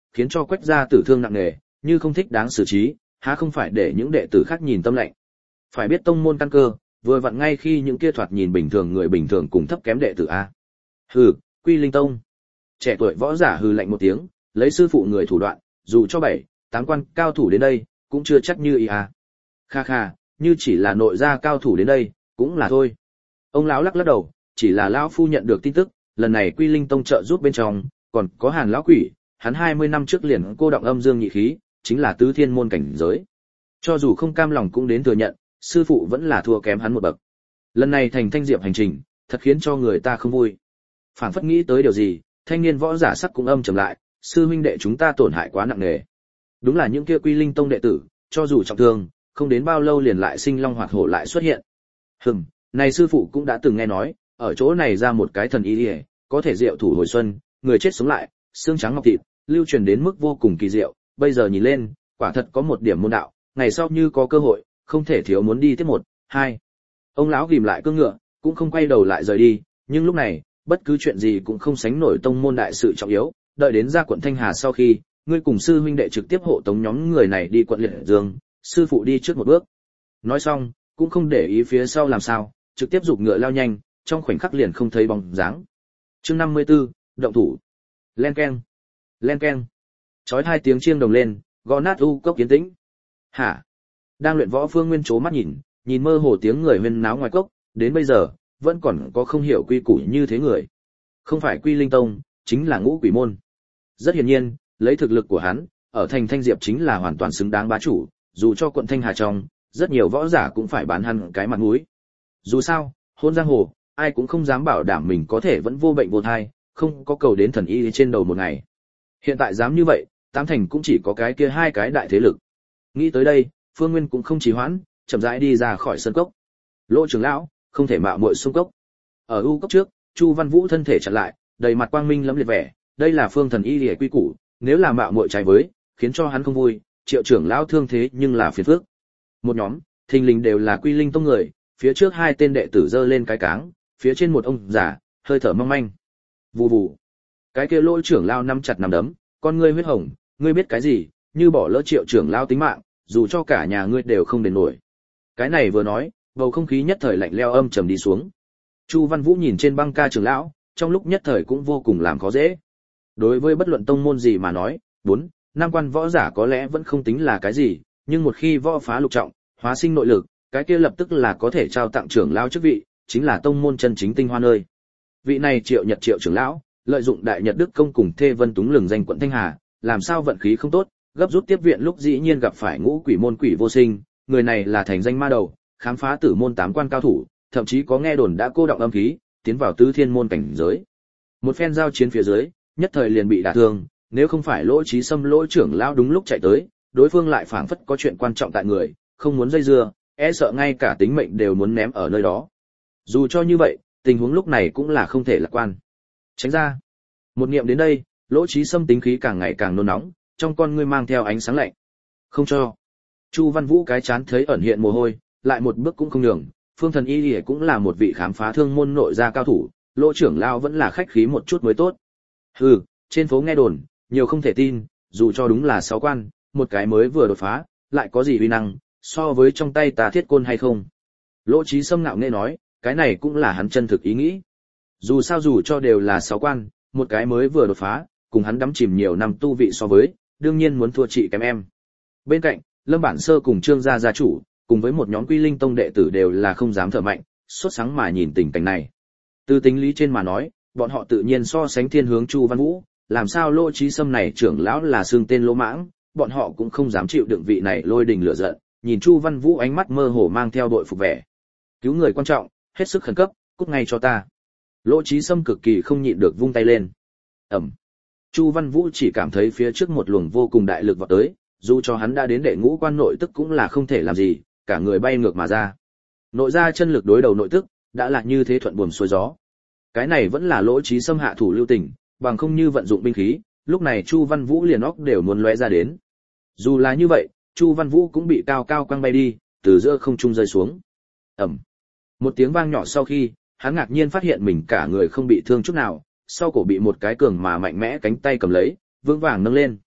S1: khiến cho Quách gia tử thương nặng nề, như không thích đáng xử trí, há không phải để những đệ tử khác nhìn tâm lạnh. Phải biết tông môn căn cơ, vừa vặn ngay khi những kia thoạt nhìn bình thường người bình thường cùng thấp kém đệ tử a. Hừ, Quy Linh Tông. Trẻ tuổi võ giả hừ lạnh một tiếng, lấy sư phụ người thủ đoạn, dù cho bảy, tám quan cao thủ đến đây, cũng chưa chắc như ý a. Kha kha, như chỉ là nội gia cao thủ đến đây, cũng là thôi. Ông lão lắc lắc đầu, chỉ là lão phu nhận được tin tức, lần này Quy Linh Tông trợ giúp bên trong, còn có Hàn lão quỷ, hắn hai mươi năm trước liền cô động âm dương nhị khí, chính là tứ thiên môn cảnh giới. Cho dù không cam lòng cũng đến thừa nhận, sư phụ vẫn là thua kém hắn một bậc. Lần này thành Thanh Diệp hành trình, thật khiến cho người ta không vui. Phảng phất nghĩ tới điều gì, thanh niên võ giả sắc cũng âm trầm lại, sư huynh đệ chúng ta tổn hại quá nặng nề. Đúng là những kia Quy Linh Tông đệ tử, cho dù trọng thương, không đến bao lâu liền lại sinh long hoạt hổ lại xuất hiện. Hừm, này sư phụ cũng đã từng nghe nói, ở chỗ này ra một cái thần y, có thể diệu thủ hồi xuân, người chết sống lại, xương trắng ngọc thịt, lưu truyền đến mức vô cùng kỳ diệu, bây giờ nhìn lên, quả thật có một điểm môn đạo, ngày sau như có cơ hội, không thể thiếu muốn đi tiếp một, hai. Ông lão ghim lại cương ngựa, cũng không quay đầu lại rời đi, nhưng lúc này, bất cứ chuyện gì cũng không sánh nổi tông môn đại sự trọng yếu, đợi đến ra quận Thanh Hà sau khi, ngươi cùng sư huynh đệ trực tiếp hộ tống nhóm người này đi quận Liệt Dương, sư phụ đi trước một bước. Nói xong, cũng không để ý phía sau làm sao, trực tiếp giục ngựa lao nhanh, trong khoảnh khắc liền không thấy bóng dáng. Chương năm mươi tư, động thủ. Len keng, len keng. Chói hai tiếng chiêng đồng lên, gõ nát u cốc yên tĩnh. Hả? Đang luyện võ Phương Nguyên chố mắt nhìn, nhìn mơ hồ tiếng người huyên náo ngoài cốc, đến bây giờ vẫn còn có không hiểu quy củ như thế người. Không phải Quy Linh Tông, chính là Ngũ Quỷ môn. Rất hiển nhiên, lấy thực lực của hắn, ở thành Thanh Diệp chính là hoàn toàn xứng đáng bá chủ, dù cho quận Thanh Hà trong, rất nhiều võ giả cũng phải bán hắn cái mặt mũi. Dù sao, hôn giang hồ, ai cũng không dám bảo đảm mình có thể vẫn vô bệnh vô thai, không có cầu đến thần y trên đầu một ngày. Hiện tại dám như vậy, tám thành cũng chỉ có cái kia hai cái đại thế lực. Nghĩ tới đây, Phương Nguyên cũng không trì hoãn, chậm rãi đi ra khỏi sân cốc. Lỗ trưởng lão, không thể mạo muội xung cốc. Ở u cốc trước, Chu Văn Vũ thân thể chặn lại, đầy mặt quang minh lẫm liệt vẻ, đây là phương thần y liễu quy củ, nếu là mạo muội trái với, khiến cho hắn không vui, Triệu trưởng lão thương thế nhưng là phiền phức. Một nhóm, thình lình đều là Quy Linh Tông người, phía trước hai tên đệ tử giơ lên cái cáng, phía trên một ông già, hơi thở mong manh. Vù vù. Cái kia Lỗ trưởng lão nắm chặt nắm đấm, con ngươi huyết hồng, ngươi biết cái gì, như bỏ lỡ Triệu trưởng lão tính mạng, dù cho cả nhà ngươi đều không đền nổi. Cái này vừa nói, bầu không khí nhất thời lạnh lẽo âm trầm đi xuống. Chu Văn Vũ nhìn trên băng ca trưởng lão, trong lúc nhất thời cũng vô cùng làm khó dễ. Đối với bất luận tông môn gì mà nói, bốn, năm quan võ giả có lẽ vẫn không tính là cái gì, nhưng một khi võ phá lục trọng, hóa sinh nội lực, cái kia lập tức là có thể trao tặng trưởng lão chức vị, chính là tông môn chân chính tinh hoa nơi. Vị này Triệu Nhật Triệu trưởng lão, lợi dụng Đại Nhật Đức công cùng Thê Vân Túng lừng danh quận Thanh Hà, làm sao vận khí không tốt, gấp rút tiếp viện lúc dĩ nhiên gặp phải Ngũ Quỷ môn Quỷ Vô Sinh, người này là thành danh ma đầu, khám phá tử môn tám quan cao thủ, thậm chí có nghe đồn đã cô động âm khí, tiến vào tứ thiên môn cảnh giới. Một phen giao chiến phía dưới, nhất thời liền bị đả thương, nếu không phải Lỗ Chí Sâm Lỗ trưởng lão đúng lúc chạy tới, đối phương lại phảng phất có chuyện quan trọng tại người, không muốn dây dưa, e sợ ngay cả tính mệnh đều muốn ném ở nơi đó. Dù cho như vậy, tình huống lúc này cũng là không thể lạc quan. Tránh ra. Một niệm đến đây, Lỗ Chí Sâm tính khí càng ngày càng nôn nóng, trong con ngươi mang theo ánh sáng lạnh. Không cho. Chu Văn Vũ cái chán thấy ẩn hiện mồ hôi, lại một bước cũng không nhường, Phương Thần Y Liễu cũng là một vị khám phá thương môn nội gia cao thủ, Lỗ trưởng lão vẫn là khách khí một chút mới tốt. Hừ, trên phố nghe đồn, nhiều không thể tin, dù cho đúng là sáu quan, một cái mới vừa đột phá, lại có gì uy năng, so với trong tay ta thiết côn hay không? Lỗ Chí Sâm ngạo nghễ nói, cái này cũng là hắn chân thực ý nghĩ. Dù sao dù cho đều là sáu quan, một cái mới vừa đột phá, cùng hắn đắm chìm nhiều năm tu vị so với, đương nhiên muốn thua chị kém em. Bên cạnh, Lâm Bản Sơ cùng Trương gia gia chủ, cùng với một nhóm Quy Linh Tông đệ tử đều là không dám thở mạnh, sốt sáng mà nhìn tình cảnh này. Từ tính lý trên mà nói, bọn họ tự nhiên so sánh thiên hướng Chu Văn Vũ, làm sao Lỗ Chí Sâm này trưởng lão là xương tên lỗ mãng, bọn họ cũng không dám chịu đựng vị này lôi đình lửa giận, nhìn Chu Văn Vũ ánh mắt mơ hồ mang theo đội phục vẻ. Cứu người quan trọng, hết sức khẩn cấp, cút ngay cho ta. Lỗ Chí Sâm cực kỳ không nhịn được vung tay lên. Ầm. Chu Văn Vũ chỉ cảm thấy phía trước một luồng vô cùng đại lực vọt tới, dù cho hắn đã đến đệ ngũ quan nội tức cũng là không thể làm gì, cả người bay ngược mà ra. Nội ra chân lực đối đầu nội tức, đã là như thế thuận buồm xuôi gió. Cái này vẫn là Lỗ Chí Sâm hạ thủ lưu tình, bằng không như vận dụng binh khí, lúc này Chu Văn Vũ liền óc đều muốn lóe ra đến. Dù là như vậy, Chu Văn Vũ cũng bị cao cao quăng bay đi, từ giữa không trung rơi xuống. Ầm. Một tiếng vang nhỏ sau khi, hắn ngạc nhiên phát hiện mình cả người không bị thương chút nào, sau cổ bị một cái cường mà mạnh mẽ cánh tay cầm lấy, vững vàng nâng lên.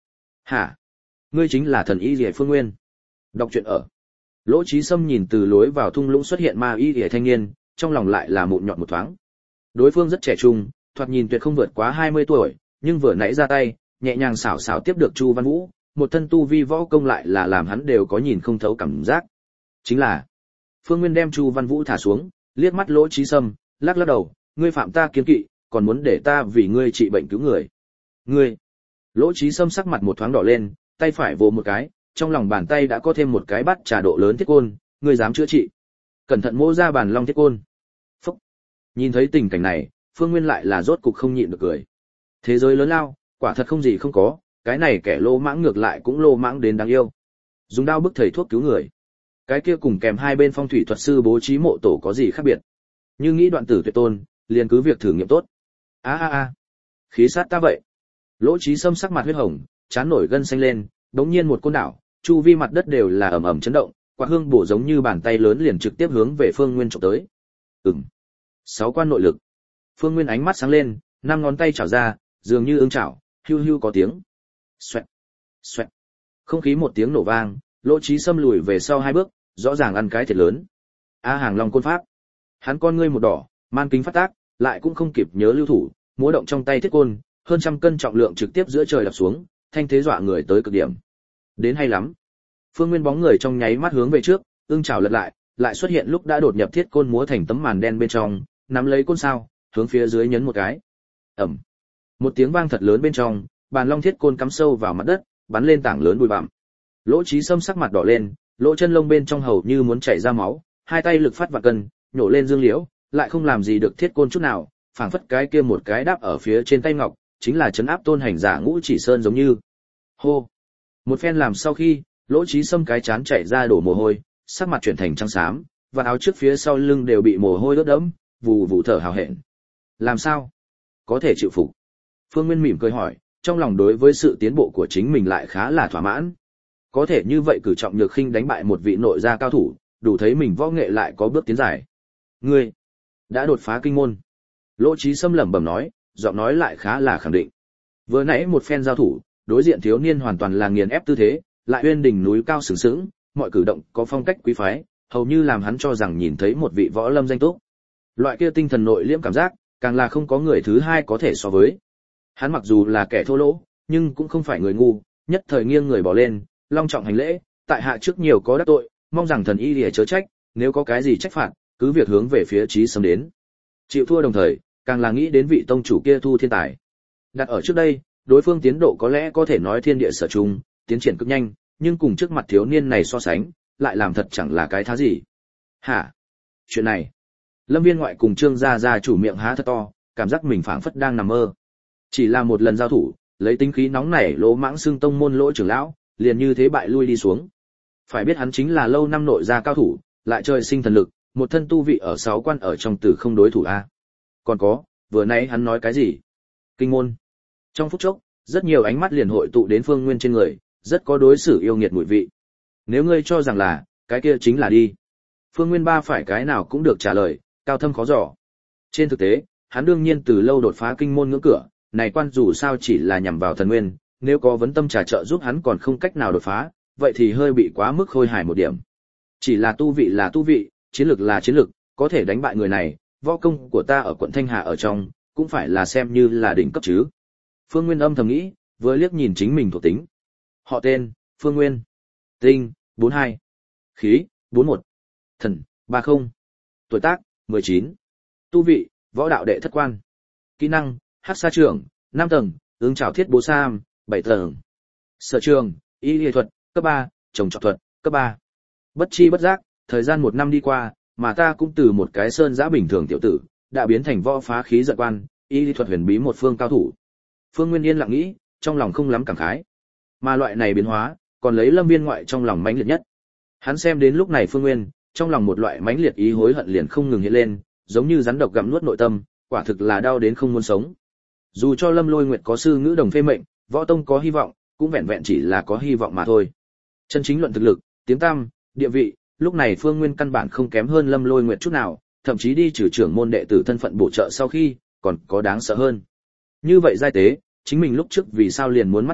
S1: Hả? Ngươi chính là thần y Liễu Phương Nguyên? Đọc truyện ở. Lỗ Chí Sâm nhìn từ lối vào thung lũng xuất hiện ma y Liễu thanh niên, trong lòng lại là mụn nhọn một thoáng. Đối phương rất trẻ trung, thoạt nhìn tuyệt không vượt quá hai mươi tuổi, nhưng vừa nãy ra tay, nhẹ nhàng xảo xảo tiếp được Chu Văn Vũ, một thân tu vi võ công lại là làm hắn đều có nhìn không thấu cảm giác. Chính là, Phương Nguyên đem Chu Văn Vũ thả xuống, liếc mắt Lỗ Chí Sâm, lắc lắc đầu, ngươi phạm ta kiêng kỵ, còn muốn để ta vì ngươi trị bệnh cứu người. Ngươi? Lỗ Chí Sâm sắc mặt một thoáng đỏ lên, tay phải vồ một cái, trong lòng bàn tay đã có thêm một cái bát trà độ lớn thiết côn, ngươi dám chữa trị? Cẩn thận mô ra bàn long thiết côn. Phúc. Nhìn thấy tình cảnh này, Phương Nguyên lại là rốt cục không nhịn được cười. Thế giới lớn lao, quả thật không gì không có, cái này kẻ lô mãng ngược lại cũng lô mãng đến đáng yêu. Dùng đao bức thầy thuốc cứu người. Cái kia cùng kèm hai bên phong thủy thuật sư bố trí mộ tổ có gì khác biệt? Như nghĩ đoạn tử tuyệt tôn, liền cứ việc thử nghiệm tốt. A a a. Khí sát ta vậy. Lỗ Chí Sâm sắc mặt huyết hồng, trán nổi gân xanh lên, đống nhiên một côn đảo, chu vi mặt đất đều là ầm ầm chấn động, quạt hương bổ giống như bàn tay lớn liền trực tiếp hướng về Phương Nguyên chụp tới. Ừm. Sáu quan nội lực. Phương Nguyên ánh mắt sáng lên, năm ngón tay chảo ra, dường như ưng chảo, hưu hưu có tiếng. Xoẹt. Xoẹt. Không khí một tiếng nổ vang, Lỗ Chí Sâm lùi về sau hai bước, rõ ràng ăn cái thiệt lớn. A Hàng Long côn pháp. Hắn con ngươi một đỏ, man kính phát tác, lại cũng không kịp nhớ lưu thủ, múa động trong tay thiết côn, hơn trăm cân trọng lượng trực tiếp giữa trời đập xuống, thanh thế dọa người tới cực điểm. Đến hay lắm. Phương Nguyên bóng người trong nháy mắt hướng về trước, ưng chảo lật lại, lại xuất hiện lúc đã đột nhập thiết côn múa thành tấm màn đen bên trong, nắm lấy côn sao, hướng phía dưới nhấn một cái. Ầm. Một tiếng vang thật lớn bên trong, bàn long thiết côn cắm sâu vào mặt đất, bắn lên tảng lớn bụi bặm. Lỗ Chí Sâm sắc mặt đỏ lên, lỗ chân lông bên trong hầu như muốn chảy ra máu, hai tay lực phát vạn cân, nhổ lên dương liễu, lại không làm gì được thiết côn chút nào, phảng phất cái kia một cái đáp ở phía trên tay ngọc, chính là trấn áp tôn hành giả Ngũ Chỉ Sơn giống như. Hô. Một phen làm sau khi, Lỗ Chí Sâm cái chán chảy ra đổ mồ hôi, sắc mặt chuyển thành trắng xám, và áo trước phía sau lưng đều bị mồ hôi ướt đẫm, vù vù thở hào hẹn. Làm sao? Có thể chịu phục? Phương Nguyên mỉm cười hỏi, trong lòng đối với sự tiến bộ của chính mình lại khá là thỏa mãn. Có thể như vậy cử trọng nhược khinh đánh bại một vị nội gia cao thủ, đủ thấy mình võ nghệ lại có bước tiến dài. Ngươi đã đột phá kinh môn. Lỗ Chí Sâm lẩm bẩm nói, giọng nói lại khá là khẳng định. Vừa nãy một phen giao thủ, đối diện thiếu niên hoàn toàn là nghiền ép tư thế, lại uyên đỉnh núi cao sừng sững, mọi cử động có phong cách quý phái, hầu như làm hắn cho rằng nhìn thấy một vị võ lâm danh túc. Loại kia tinh thần nội liễm cảm giác, càng là không có người thứ hai có thể so với. Hắn mặc dù là kẻ thô lỗ, nhưng cũng không phải người ngu, nhất thời nghiêng người bỏ lên, long trọng hành lễ, tại hạ trước nhiều có đắc tội, mong rằng thần y lìa chớ trách, nếu có cái gì trách phạt, cứ việc hướng về phía Chí Sâm đến. Chịu thua đồng thời, càng là nghĩ đến vị tông chủ kia Thu Thiên Tài. Đặt ở trước đây, đối phương tiến độ có lẽ có thể nói thiên địa sở chung, tiến triển cực nhanh, nhưng cùng trước mặt thiếu niên này so sánh, lại làm thật chẳng là cái thá gì. Hả? Chuyện này. Lâm Viên Ngoại cùng Trương gia gia chủ miệng há thật to, cảm giác mình phảng phất đang nằm mơ. Chỉ là một lần giao thủ, lấy tính khí nóng nảy lỗ mãng xương tông môn Lỗ trưởng lão, liền như thế bại lui đi xuống. Phải biết hắn chính là lâu năm nội gia cao thủ, lại trời sinh thần lực, một thân tu vị ở sáu quan ở trong tử không đối thủ a. Còn có, vừa nãy hắn nói cái gì? Kinh môn. Trong phút chốc, rất nhiều ánh mắt liền hội tụ đến Phương Nguyên trên người, rất có đối xử yêu nghiệt mùi vị. Nếu ngươi cho rằng là, cái kia chính là đi. Phương Nguyên ba phải cái nào cũng được trả lời, cao thâm khó dò. Trên thực tế, hắn đương nhiên từ lâu đột phá kinh môn ngưỡng cửa, này quan dù sao chỉ là nhằm vào thần nguyên, nếu có vấn tâm trà trợ giúp hắn còn không cách nào đột phá, vậy thì hơi bị quá mức khôi hài một điểm. Chỉ là tu vị là tu vị, chiến lược là chiến lược, có thể đánh bại người này, võ công của ta ở quận Thanh Hà ở trong, cũng phải là xem như là đỉnh cấp chứ. Phương Nguyên âm thầm nghĩ, vừa liếc nhìn chính mình thuộc tính. Họ tên, Phương Nguyên. Tinh, bốn mươi hai. Khí, bốn mươi mốt. Thần, ba mươi. Tuổi tác, mười chín. Tu vị, võ đạo đệ thất quan. Kỹ năng, hắc sa trưởng, năm tầng, ứng trảo thiết bố sam, bảy tầng. Sở trường, y lý thuật, cấp ba, trồng trọt thuật, cấp ba. Bất chi bất giác, thời gian một năm đi qua, mà ta cũng từ một cái sơn giã bình thường tiểu tử, đã biến thành võ phá khí giận quan, y lý thuật huyền bí một phương cao thủ. Phương Nguyên yên lặng nghĩ, trong lòng không lắm cảm khái. Mà loại này biến hóa, còn lấy Lâm Viên Ngoại trong lòng mãnh liệt nhất. Hắn xem đến lúc này Phương Nguyên, trong lòng một loại mãnh liệt ý hối hận liền không ngừng hiện lên, giống như rắn độc gặm nuốt nội tâm, quả thực là đau đến không muốn sống. Dù cho Lâm Lôi Nguyệt có sư ngữ đồng phê mệnh, võ tông có hy vọng, cũng vẹn vẹn chỉ là có hy vọng mà thôi. Chân chính luận thực lực, tiếng tăm, địa vị, lúc này Phương Nguyên căn bản không kém hơn Lâm Lôi Nguyệt chút nào, thậm chí đi trừ trưởng môn đệ tử thân phận bổ trợ sau khi, còn có đáng sợ hơn. Như vậy giai tế, chính mình lúc trước vì sao liền muốn mắt ngủ,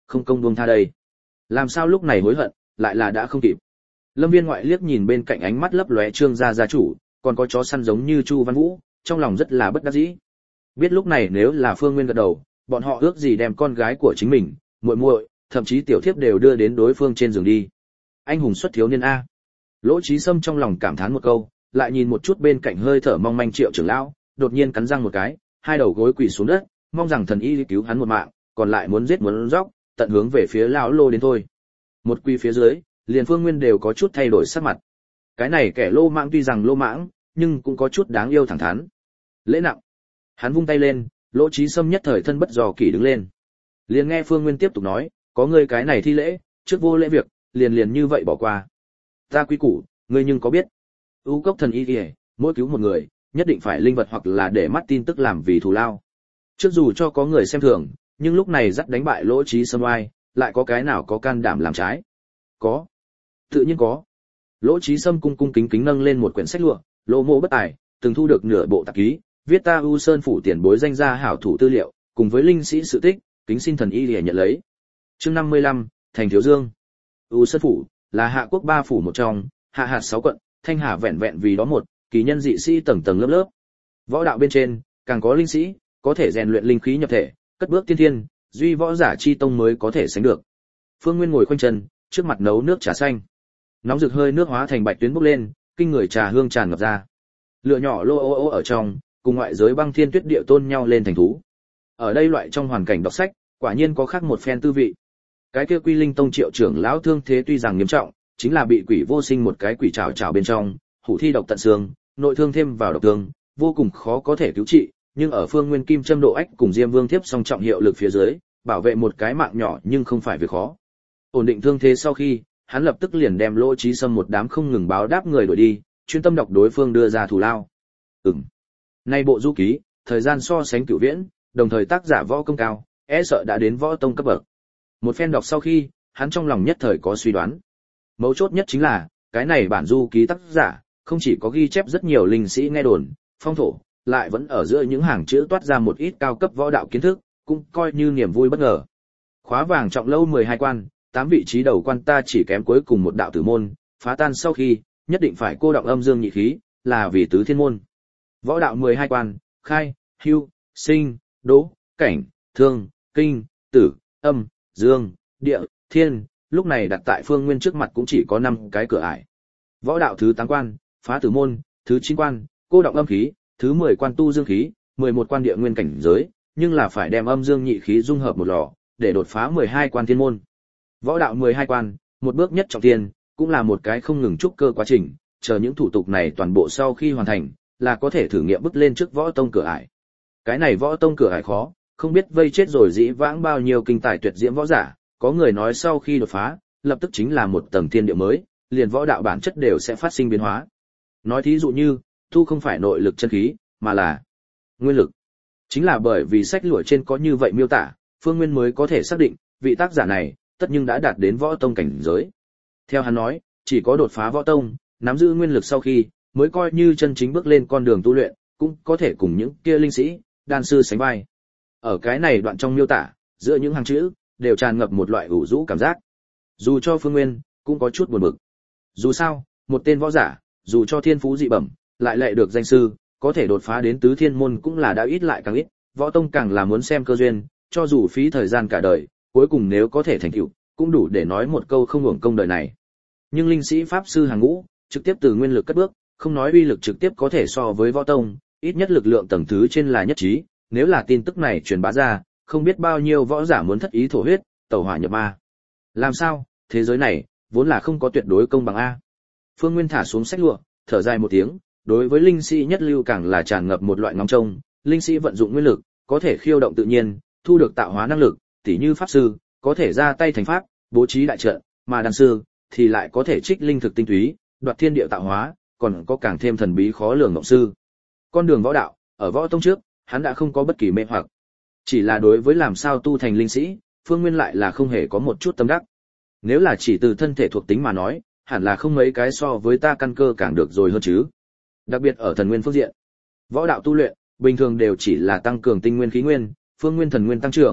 S1: không công buông tha đây. Làm sao lúc này hối hận, lại là đã không kịp. Lâm Viên ngoại liếc nhìn bên cạnh ánh mắt lấp lóe Trương gia gia chủ, còn có chó săn giống như Chu Văn Vũ, trong lòng rất là bất đắc dĩ. Biết lúc này nếu là Phương Nguyên gật đầu, bọn họ ước gì đem con gái của chính mình, muội muội, thậm chí tiểu thiếp đều đưa đến đối phương trên giường đi. Anh hùng xuất thiếu niên a. Lỗ Chí Sâm trong lòng cảm thán một câu, lại nhìn một chút bên cạnh hơi thở mong manh Triệu trưởng lão, đột nhiên cắn răng một cái, hai đầu gối quỳ xuống đất, mong rằng thần y cứu hắn một mạng, còn lại muốn giết muốn róc, tận hướng về phía lão lô đến thôi. Một quỳ phía dưới, liền Phương Nguyên đều có chút thay đổi sắc mặt. Cái này kẻ lô mãng tuy rằng lô mãng, nhưng cũng có chút đáng yêu thẳng thắn. Lễ nặng. Hắn vung tay lên, Lỗ Chí Sâm nhất thời thân bất dò kỷ đứng lên. Liền nghe Phương Nguyên tiếp tục nói, có ngươi cái này thi lễ, trước vô lễ việc, liền liền như vậy bỏ qua. Ta quý củ, ngươi nhưng có biết? U cốc thần y kìa, mỗi cứu một người, nhất định phải linh vật hoặc là để mắt tin tức làm vì thù lao. Trước dù cho có người xem thường, nhưng lúc này dắt đánh bại Lỗ Chí Sâm oai, lại có cái nào có can đảm làm trái? Có. Tự nhiên có. Lỗ Chí Sâm cung cung kính kính nâng lên một quyển sách lụa, Lỗ Mộ bất tài, từng thu được nửa bộ tạp ký, viết ta U Sơn phủ tiền bối danh gia hảo thủ tư liệu, cùng với linh sĩ sự tích, kính xin thần y để nhận lấy. Chương năm mươi lăm, Thành Thiếu Dương. U Sơn phủ là Hạ quốc ba phủ một trong, hạ hạt sáu quận, Thanh Hà vẹn vẹn vì đó một, kỳ nhân dị sĩ tầng tầng lớp lớp. Võ đạo bên trên, càng có linh sĩ, có thể rèn luyện linh khí nhập thể, cất bước tiên thiên, duy võ giả chi tông mới có thể sánh được. Phương Nguyên ngồi khoanh chân, trước mặt nấu nước trà xanh. Nóng rực hơi nước hóa thành bạch tuyến bốc lên, kinh người trà hương tràn ngập ra. Lửa nhỏ lô ô ô ở trong, cùng ngoại giới băng thiên tuyết địa tôn nhau lên thành thú. Ở đây loại trong hoàn cảnh đọc sách, quả nhiên có khác một phen tư vị. Cái kia Quy Linh Tông Triệu trưởng lão thương thế tuy rằng nghiêm trọng, chính là bị quỷ vô sinh một cái quỷ trảo trảo bên trong, hủ thi độc tận xương, nội thương thêm vào độc thương, vô cùng khó có thể cứu trị, nhưng ở Phương Nguyên Kim Châm Độ Ách cùng Diêm Vương Thiếp song trọng hiệu lực phía dưới, bảo vệ một cái mạng nhỏ nhưng không phải việc khó. Ổn định thương thế sau khi, hắn lập tức liền đem Lỗ Chí Sâm một đám không ngừng báo đáp người đuổi đi, chuyên tâm đọc đối phương đưa ra thù lao. Ừm. Nay bộ du ký, thời gian so sánh cửu viễn, đồng thời tác giả võ công cao, e sợ đã đến võ tông cấp bậc. Một phen đọc sau khi, hắn trong lòng nhất thời có suy đoán. Mấu chốt nhất chính là, cái này bản du ký tác giả, không chỉ có ghi chép rất nhiều linh sĩ nghe đồn, phong thổ, lại vẫn ở giữa những hàng chữ toát ra một ít cao cấp võ đạo kiến thức, cũng coi như niềm vui bất ngờ. Khóa vàng trọng lâu mười hai quan, tám vị trí đầu quan ta chỉ kém cuối cùng một đạo tử môn, phá tan sau khi, nhất định phải cô động âm dương nhị khí, là vì tứ thiên môn. Võ đạo mười hai quan, khai, hưu, sinh, đỗ, cảnh, thương, kinh, tử, âm, dương, địa, thiên, lúc này đặt tại Phương Nguyên trước mặt cũng chỉ có năm cái cửa ải. Võ đạo thứ tám quan, phá tử môn, thứ chín quan, cô động âm khí, thứ mười quan tu dương khí, mười một quan địa nguyên cảnh giới, nhưng là phải đem âm dương nhị khí dung hợp một lò, để đột phá mười hai quan thiên môn. Võ đạo mười hai quan, một bước nhất trọng thiên, cũng là một cái không ngừng trúc cơ quá trình, chờ những thủ tục này toàn bộ sau khi hoàn thành, là có thể thử nghiệm bước lên trước võ tông cửa ải. Cái này võ tông cửa ải khó, không biết vây chết rồi dĩ vãng bao nhiêu kinh tài tuyệt diễm võ giả, có người nói sau khi đột phá, lập tức chính là một tầng thiên địa mới, liền võ đạo bản chất đều sẽ phát sinh biến hóa. Nói thí dụ như, tu không phải nội lực chân khí, mà là nguyên lực. Chính là bởi vì sách lụa trên có như vậy miêu tả, Phương Nguyên mới có thể xác định, vị tác giả này, tất nhưng đã đạt đến võ tông cảnh giới. Theo hắn nói, chỉ có đột phá võ tông, nắm giữ nguyên lực sau khi, mới coi như chân chính bước lên con đường tu luyện, cũng có thể cùng những kia linh sĩ, đan sư sánh vai. Ở cái này đoạn trong miêu tả, giữa những hàng chữ, đều tràn ngập một loại ủ rũ cảm giác. Dù cho Phương Nguyên, cũng có chút buồn bực. Dù sao, một tên võ giả, dù cho thiên phú dị bẩm, lại lệ được danh sư, có thể đột phá đến tứ thiên môn cũng là đã ít lại càng ít, võ tông càng là muốn xem cơ duyên, cho dù phí thời gian cả đời, cuối cùng nếu có thể thành tựu, cũng đủ để nói một câu không uổng công đời này. Nhưng linh sĩ pháp sư hàng ngũ, trực tiếp từ nguyên lực cất bước, không nói uy lực trực tiếp có thể so với võ tông, ít nhất lực lượng tầng thứ trên là nhất trí, nếu là tin tức này truyền bá ra, không biết bao nhiêu võ giả muốn thất ý thổ huyết, tẩu hỏa nhập ma. Làm sao, thế giới này vốn là không có tuyệt đối công bằng a. Phương Nguyên thả xuống sách lụa, thở dài một tiếng, đối với linh sĩ nhất lưu càng là tràn ngập một loại ngóng trông, linh sĩ vận dụng nguyên lực, có thể khiêu động tự nhiên, thu được tạo hóa năng lực, tỉ như pháp sư, có thể ra tay thành pháp, bố trí đại trận, mà đan sư thì lại có thể trích linh thực tinh túy, đoạt thiên địa tạo hóa, còn có càng thêm thần bí khó lường ngộng sư. Con đường võ đạo, ở võ tông trước, hắn đã không có bất kỳ mê hoặc. Chỉ là đối với làm sao tu thành linh sĩ, Phương Nguyên lại là không hề có một chút tâm đắc. Nếu là chỉ từ thân thể thuộc tính mà nói, hẳn là không mấy cái so với ta căn cơ càng được rồi hơn chứ. Đặc biệt ở thần nguyên phương diện. Võ đạo tu luyện, bình thường đều chỉ là tăng cường tinh nguyên khí nguyên, phương nguyên thần nguyên tăng trưởng,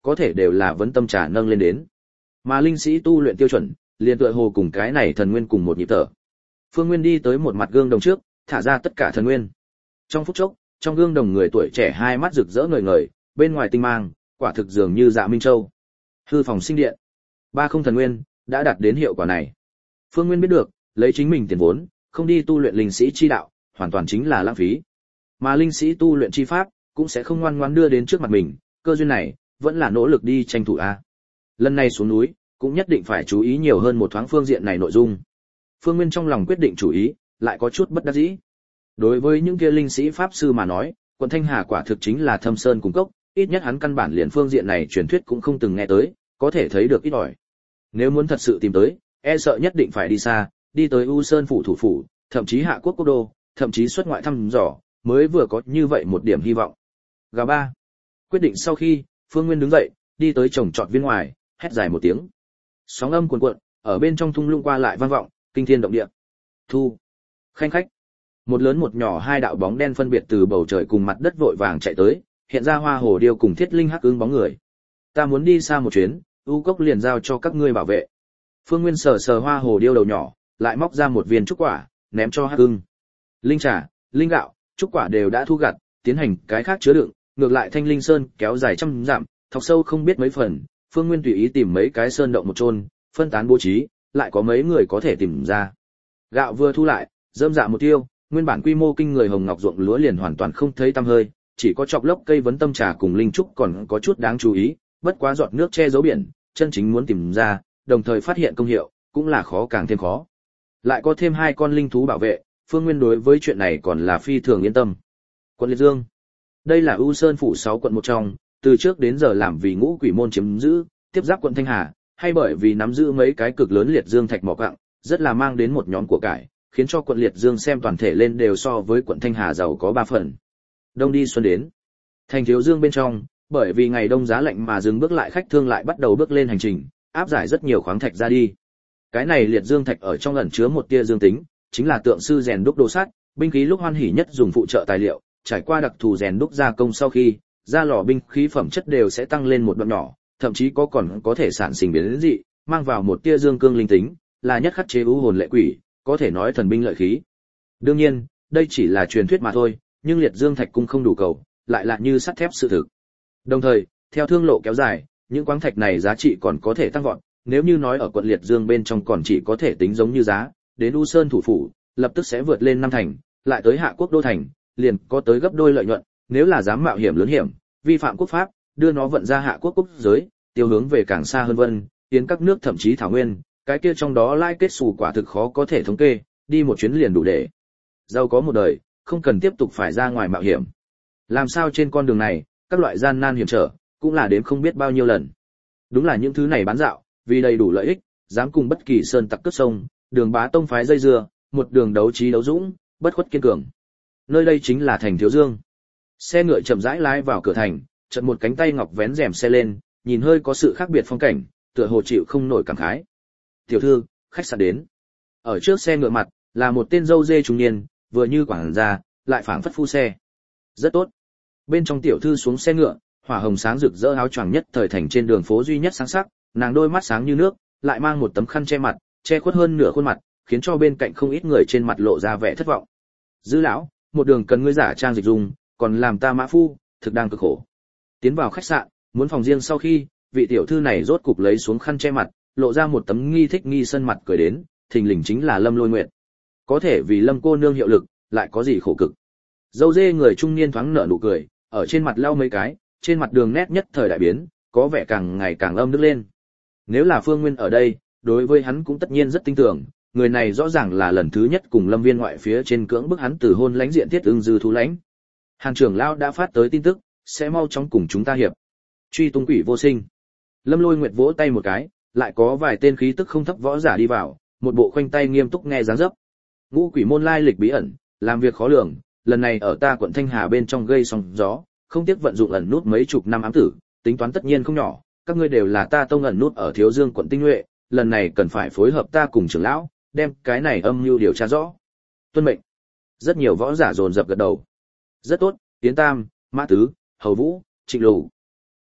S1: có thể đều là vấn tâm trà nâng lên đến. Mà linh sĩ tu luyện tiêu chuẩn, liền tựa hồ cùng cái này thần nguyên cùng một nhịp thở. Phương Nguyên đi tới một mặt gương đồng trước, thả ra tất cả thần nguyên. Trong phút chốc, trong gương đồng người tuổi trẻ hai mắt rực rỡ ngời ngời, bên ngoài tinh mang, quả thực dường như Dạ Minh Châu. Hư phòng sinh điện, ba không thần nguyên đã đạt đến hiệu quả này. Phương Nguyên biết được, lấy chính mình tiền vốn, không đi tu luyện linh sĩ chi đạo, hoàn toàn chính là lãng phí. Mà linh sĩ tu luyện chi pháp, cũng sẽ không ngoan ngoãn đưa đến trước mặt mình, cơ duyên này, vẫn là nỗ lực đi tranh thủ a. Lần này xuống núi, cũng nhất định phải chú ý nhiều hơn một thoáng phương diện này nội dung. Phương Nguyên trong lòng quyết định chủ ý, lại có chút bất đắc dĩ. Đối với những kia linh sĩ pháp sư mà nói, quận Thanh Hà quả thực chính là thâm sơn cung cốc, ít nhất hắn căn bản liền phương diện này truyền thuyết cũng không từng nghe tới, có thể thấy được ít ỏi. Nếu muốn thật sự tìm tới, e sợ nhất định phải đi xa, đi tới U Sơn phủ thủ phủ, thậm chí Hạ Quốc quốc đô, thậm chí xuất ngoại thăm dò, mới vừa có như vậy một điểm hy vọng. Gà ba. Quyết định sau khi, Phương Nguyên đứng dậy, đi tới trồng trọt viên ngoài, hét dài một tiếng. Sóng âm cuồn cuộn, ở bên trong thung lũng qua lại vang vọng, kinh thiên động địa. Thu. Khanh khách. Một lớn một nhỏ hai đạo bóng đen phân biệt từ bầu trời cùng mặt đất vội vàng chạy tới, hiện ra Hoa Hồ Điêu cùng Thiết Linh Hắc Ưng bóng người. Ta muốn đi xa một chuyến, U Cốc liền giao cho các ngươi bảo vệ. Phương Nguyên sờ sờ Hoa Hồ Điêu đầu nhỏ, lại móc ra một viên trúc quả, ném cho Hắc Ưng. Linh trà, linh gạo, trúc quả đều đã thu gặt, tiến hành cái khác chứa đựng, ngược lại Thanh Linh Sơn kéo dài trăm dặm, thọc sâu không biết mấy phần, Phương Nguyên tùy ý tìm mấy cái sơn động một chôn, phân tán bố trí, lại có mấy người có thể tìm ra. Gạo vừa thu lại, rơm dạ một tiêu, nguyên bản quy mô kinh người hồng ngọc ruộng lúa liền hoàn toàn không thấy tăm hơi, chỉ có chọc lốc cây vấn tâm trà cùng linh trúc còn có chút đáng chú ý, bất quá giọt nước che giấu biển, chân chính muốn tìm ra, đồng thời phát hiện công hiệu, cũng là khó càng thêm khó. Lại có thêm hai con linh thú bảo vệ, Phương Nguyên đối với chuyện này còn là phi thường yên tâm. Quận Liệt Dương, đây là U Sơn phủ sáu quận một trong, từ trước đến giờ làm vì Ngũ Quỷ môn chiếm giữ, tiếp giáp quận Thanh Hà, hay bởi vì nắm giữ mấy cái cực lớn liệt dương thạch mỏ quặng, rất là mang đến một nhóm của cải, khiến cho quận Liệt Dương xem toàn thể lên đều so với quận Thanh Hà giàu có ba phần. Đông đi xuân đến. Thành Thiếu Dương bên trong, bởi vì ngày đông giá lạnh mà dừng bước lại khách thương lại bắt đầu bước lên hành trình, áp giải rất nhiều khoáng thạch ra đi. Cái này liệt dương thạch ở trong ẩn chứa một tia dương tính, chính là tượng sư rèn đúc đồ sắt, binh khí lúc hoan hỉ nhất dùng phụ trợ tài liệu, trải qua đặc thù rèn đúc gia công sau khi, ra lò binh khí phẩm chất đều sẽ tăng lên một đoạn nhỏ, thậm chí có còn có thể sản sinh biến dị, mang vào một tia dương cương linh tính, là nhất khắc chế u hồn lệ quỷ, có thể nói thần binh lợi khí. Đương nhiên, đây chỉ là truyền thuyết mà thôi, nhưng liệt dương thạch cũng không đủ cầu, lại là như sắt thép sự thực. Đồng thời, theo thương lộ kéo dài, những khoáng thạch này giá trị còn có thể tăng vọt, nếu như nói ở quận Liệt Dương bên trong còn chỉ có thể tính giống như giá, đến U Sơn thủ phủ, lập tức sẽ vượt lên năm thành, lại tới Hạ Quốc đô thành, liền có tới gấp đôi lợi nhuận, nếu là dám mạo hiểm lớn hiểm, vi phạm quốc pháp, đưa nó vận ra Hạ Quốc quốc giới, tiêu hướng về càng xa hơn vân, tiến các nước thậm chí thảo nguyên, cái kia trong đó lai kết xù quả thực khó có thể thống kê, đi một chuyến liền đủ để giàu có một đời, không cần tiếp tục phải ra ngoài mạo hiểm. Làm sao trên con đường này, các loại gian nan hiểm trở, cũng là đến không biết bao nhiêu lần. Đúng là những thứ này bán dạo, vì đầy đủ lợi ích, dám cùng bất kỳ sơn tặc cướp sông, đường bá tông phái dây dưa, một đường đấu trí đấu dũng, bất khuất kiên cường. Nơi đây chính là thành Thiếu Dương. Xe ngựa chậm rãi lái vào cửa thành, chợt một cánh tay ngọc vén rèm xe lên, nhìn hơi có sự khác biệt phong cảnh, tựa hồ chịu không nổi cảm khái. Tiểu thư, khách sạn đến. Ở trước xe ngựa mặt là một tên dâu dê trung niên, vừa như quản gia, lại phảng phất phu xe. Rất tốt. Bên trong tiểu thư xuống xe ngựa, hỏa hồng sáng rực rỡ áo choàng nhất thời thành trên đường phố duy nhất sáng sắc, nàng đôi mắt sáng như nước, lại mang một tấm khăn che mặt, che khuất hơn nửa khuôn mặt, khiến cho bên cạnh không ít người trên mặt lộ ra vẻ thất vọng. Dư lão, một đường cần ngươi giả trang dịch dung, còn làm ta mã phu, thực đang cực khổ. Tiến vào khách sạn, muốn phòng riêng sau khi, vị tiểu thư này rốt cục lấy xuống khăn che mặt, lộ ra một tấm nghi thích nghi sân mặt cười đến, thình lình chính là Lâm Lôi Nguyệt. Có thể vì Lâm cô nương hiệu lực, lại có gì khổ cực. Dâu dê người trung niên thoáng nở nụ cười, ở trên mặt lau mấy cái, trên mặt đường nét nhất thời đại biến, có vẻ càng ngày càng âm nước lên. Nếu là Phương Nguyên ở đây, đối với hắn cũng tất nhiên rất tin tưởng, người này rõ ràng là lần thứ nhất cùng Lâm Viên ngoại phía trên cưỡng bức hắn từ hôn lãnh diện Thiết Ưng Dư thú lãnh. Hàn trưởng lão đã phát tới tin tức, sẽ mau chóng cùng chúng ta hiệp truy tung quỷ vô sinh. Lâm Lôi Nguyệt vỗ tay một cái, lại có vài tên khí tức không thấp võ giả đi vào, một bộ khoanh tay nghiêm túc nghe dáng dấp. Ngũ Quỷ môn lai lịch bí ẩn, làm việc khó lường, lần này ở ta quận Thanh Hà bên trong gây sóng gió, không tiếc vận dụng ẩn nút mấy chục năm ám tử, tính toán tất nhiên không nhỏ, các ngươi đều là ta tông ẩn nút ở Thiếu Dương quận tinh nhuệ, lần này cần phải phối hợp ta cùng trưởng lão, đem cái này âm mưu điều tra rõ. Tuân mệnh. Rất nhiều võ giả dồn dập gật đầu. Rất tốt, Tiến Tam, Mã Tứ, Hầu Vũ, Trịnh Lù.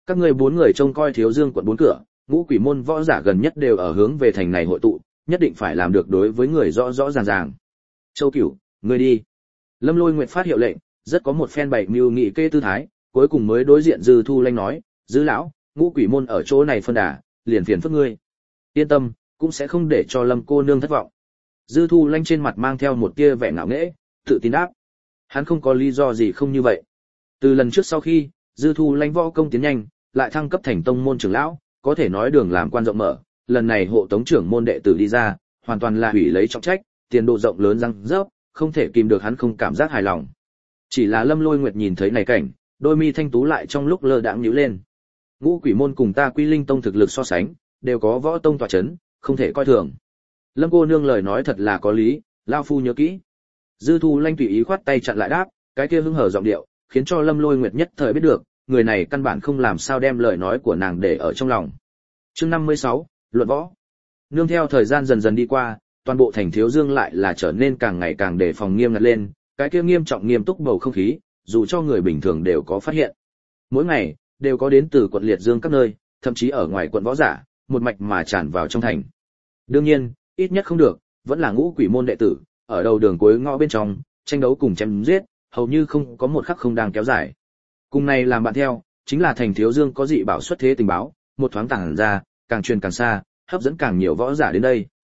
S1: Các ngươi bốn người trông coi Thiếu Dương quận bốn cửa, ngũ quỷ môn võ giả gần nhất đều ở hướng về thành này hội tụ, nhất định phải làm được đối với người rõ rõ ràng ràng. Châu Cửu, ngươi đi. Lâm Lôi Nguyệt phát hiệu lệnh, rất có một phen bảy mưu nghị kê tư thái, cuối cùng mới đối diện Dư Thu Lanh nói, Dư lão, ngũ quỷ môn ở chỗ này phân đà, liền phiền phức ngươi. Yên tâm, cũng sẽ không để cho Lâm cô nương thất vọng. Dư Thu Lanh trên mặt mang theo một tia vẻ ngạo nghễ, tự tin đáp. Hắn không có lý do gì không như vậy. Từ lần trước sau khi, Dư Thu Lanh võ công tiến nhanh, lại thăng cấp thành tông môn trưởng lão, có thể nói đường làm quan rộng mở, lần này hộ tống trưởng môn đệ tử đi ra, hoàn toàn là hủy lấy trọng trách, tiền độ rộng lớn răng rớp, không thể kìm được hắn không cảm giác hài lòng. Chỉ là Lâm Lôi Nguyệt nhìn thấy này cảnh, đôi mi thanh tú lại trong lúc lơ đãng nhíu lên. Ngũ quỷ môn cùng ta Quy Linh tông thực lực so sánh, đều có võ tông tọa chấn, không thể coi thường. Lâm cô nương lời nói thật là có lý, lão phu nhớ kỹ. Dư Thu Lanh tùy ý khoát tay chặn lại đáp, cái kia hứng hở giọng điệu, khiến cho Lâm Lôi Nguyệt nhất thời biết được, người này căn bản không làm sao đem lời nói của nàng để ở trong lòng. Chương năm mươi sáu, luận võ. Nương theo thời gian dần dần đi qua, toàn bộ thành Thiếu Dương lại là trở nên càng ngày càng đề phòng nghiêm ngặt lên, cái kia nghiêm trọng nghiêm túc bầu không khí, dù cho người bình thường đều có phát hiện. Mỗi ngày đều có đến từ quận Liệt Dương các nơi, thậm chí ở ngoài quận võ giả, một mạch mà tràn vào trong thành. Đương nhiên, ít nhất không được, vẫn là ngũ quỷ môn đệ tử, ở đầu đường cuối ngõ bên trong, tranh đấu cùng chém giết, hầu như không có một khắc không đang kéo dài. Cùng này làm bạn theo, chính là thành Thiếu Dương có dị bảo xuất thế tình báo, một thoáng tàng ra, càng truyền càng xa, hấp dẫn càng nhiều võ giả đến đây.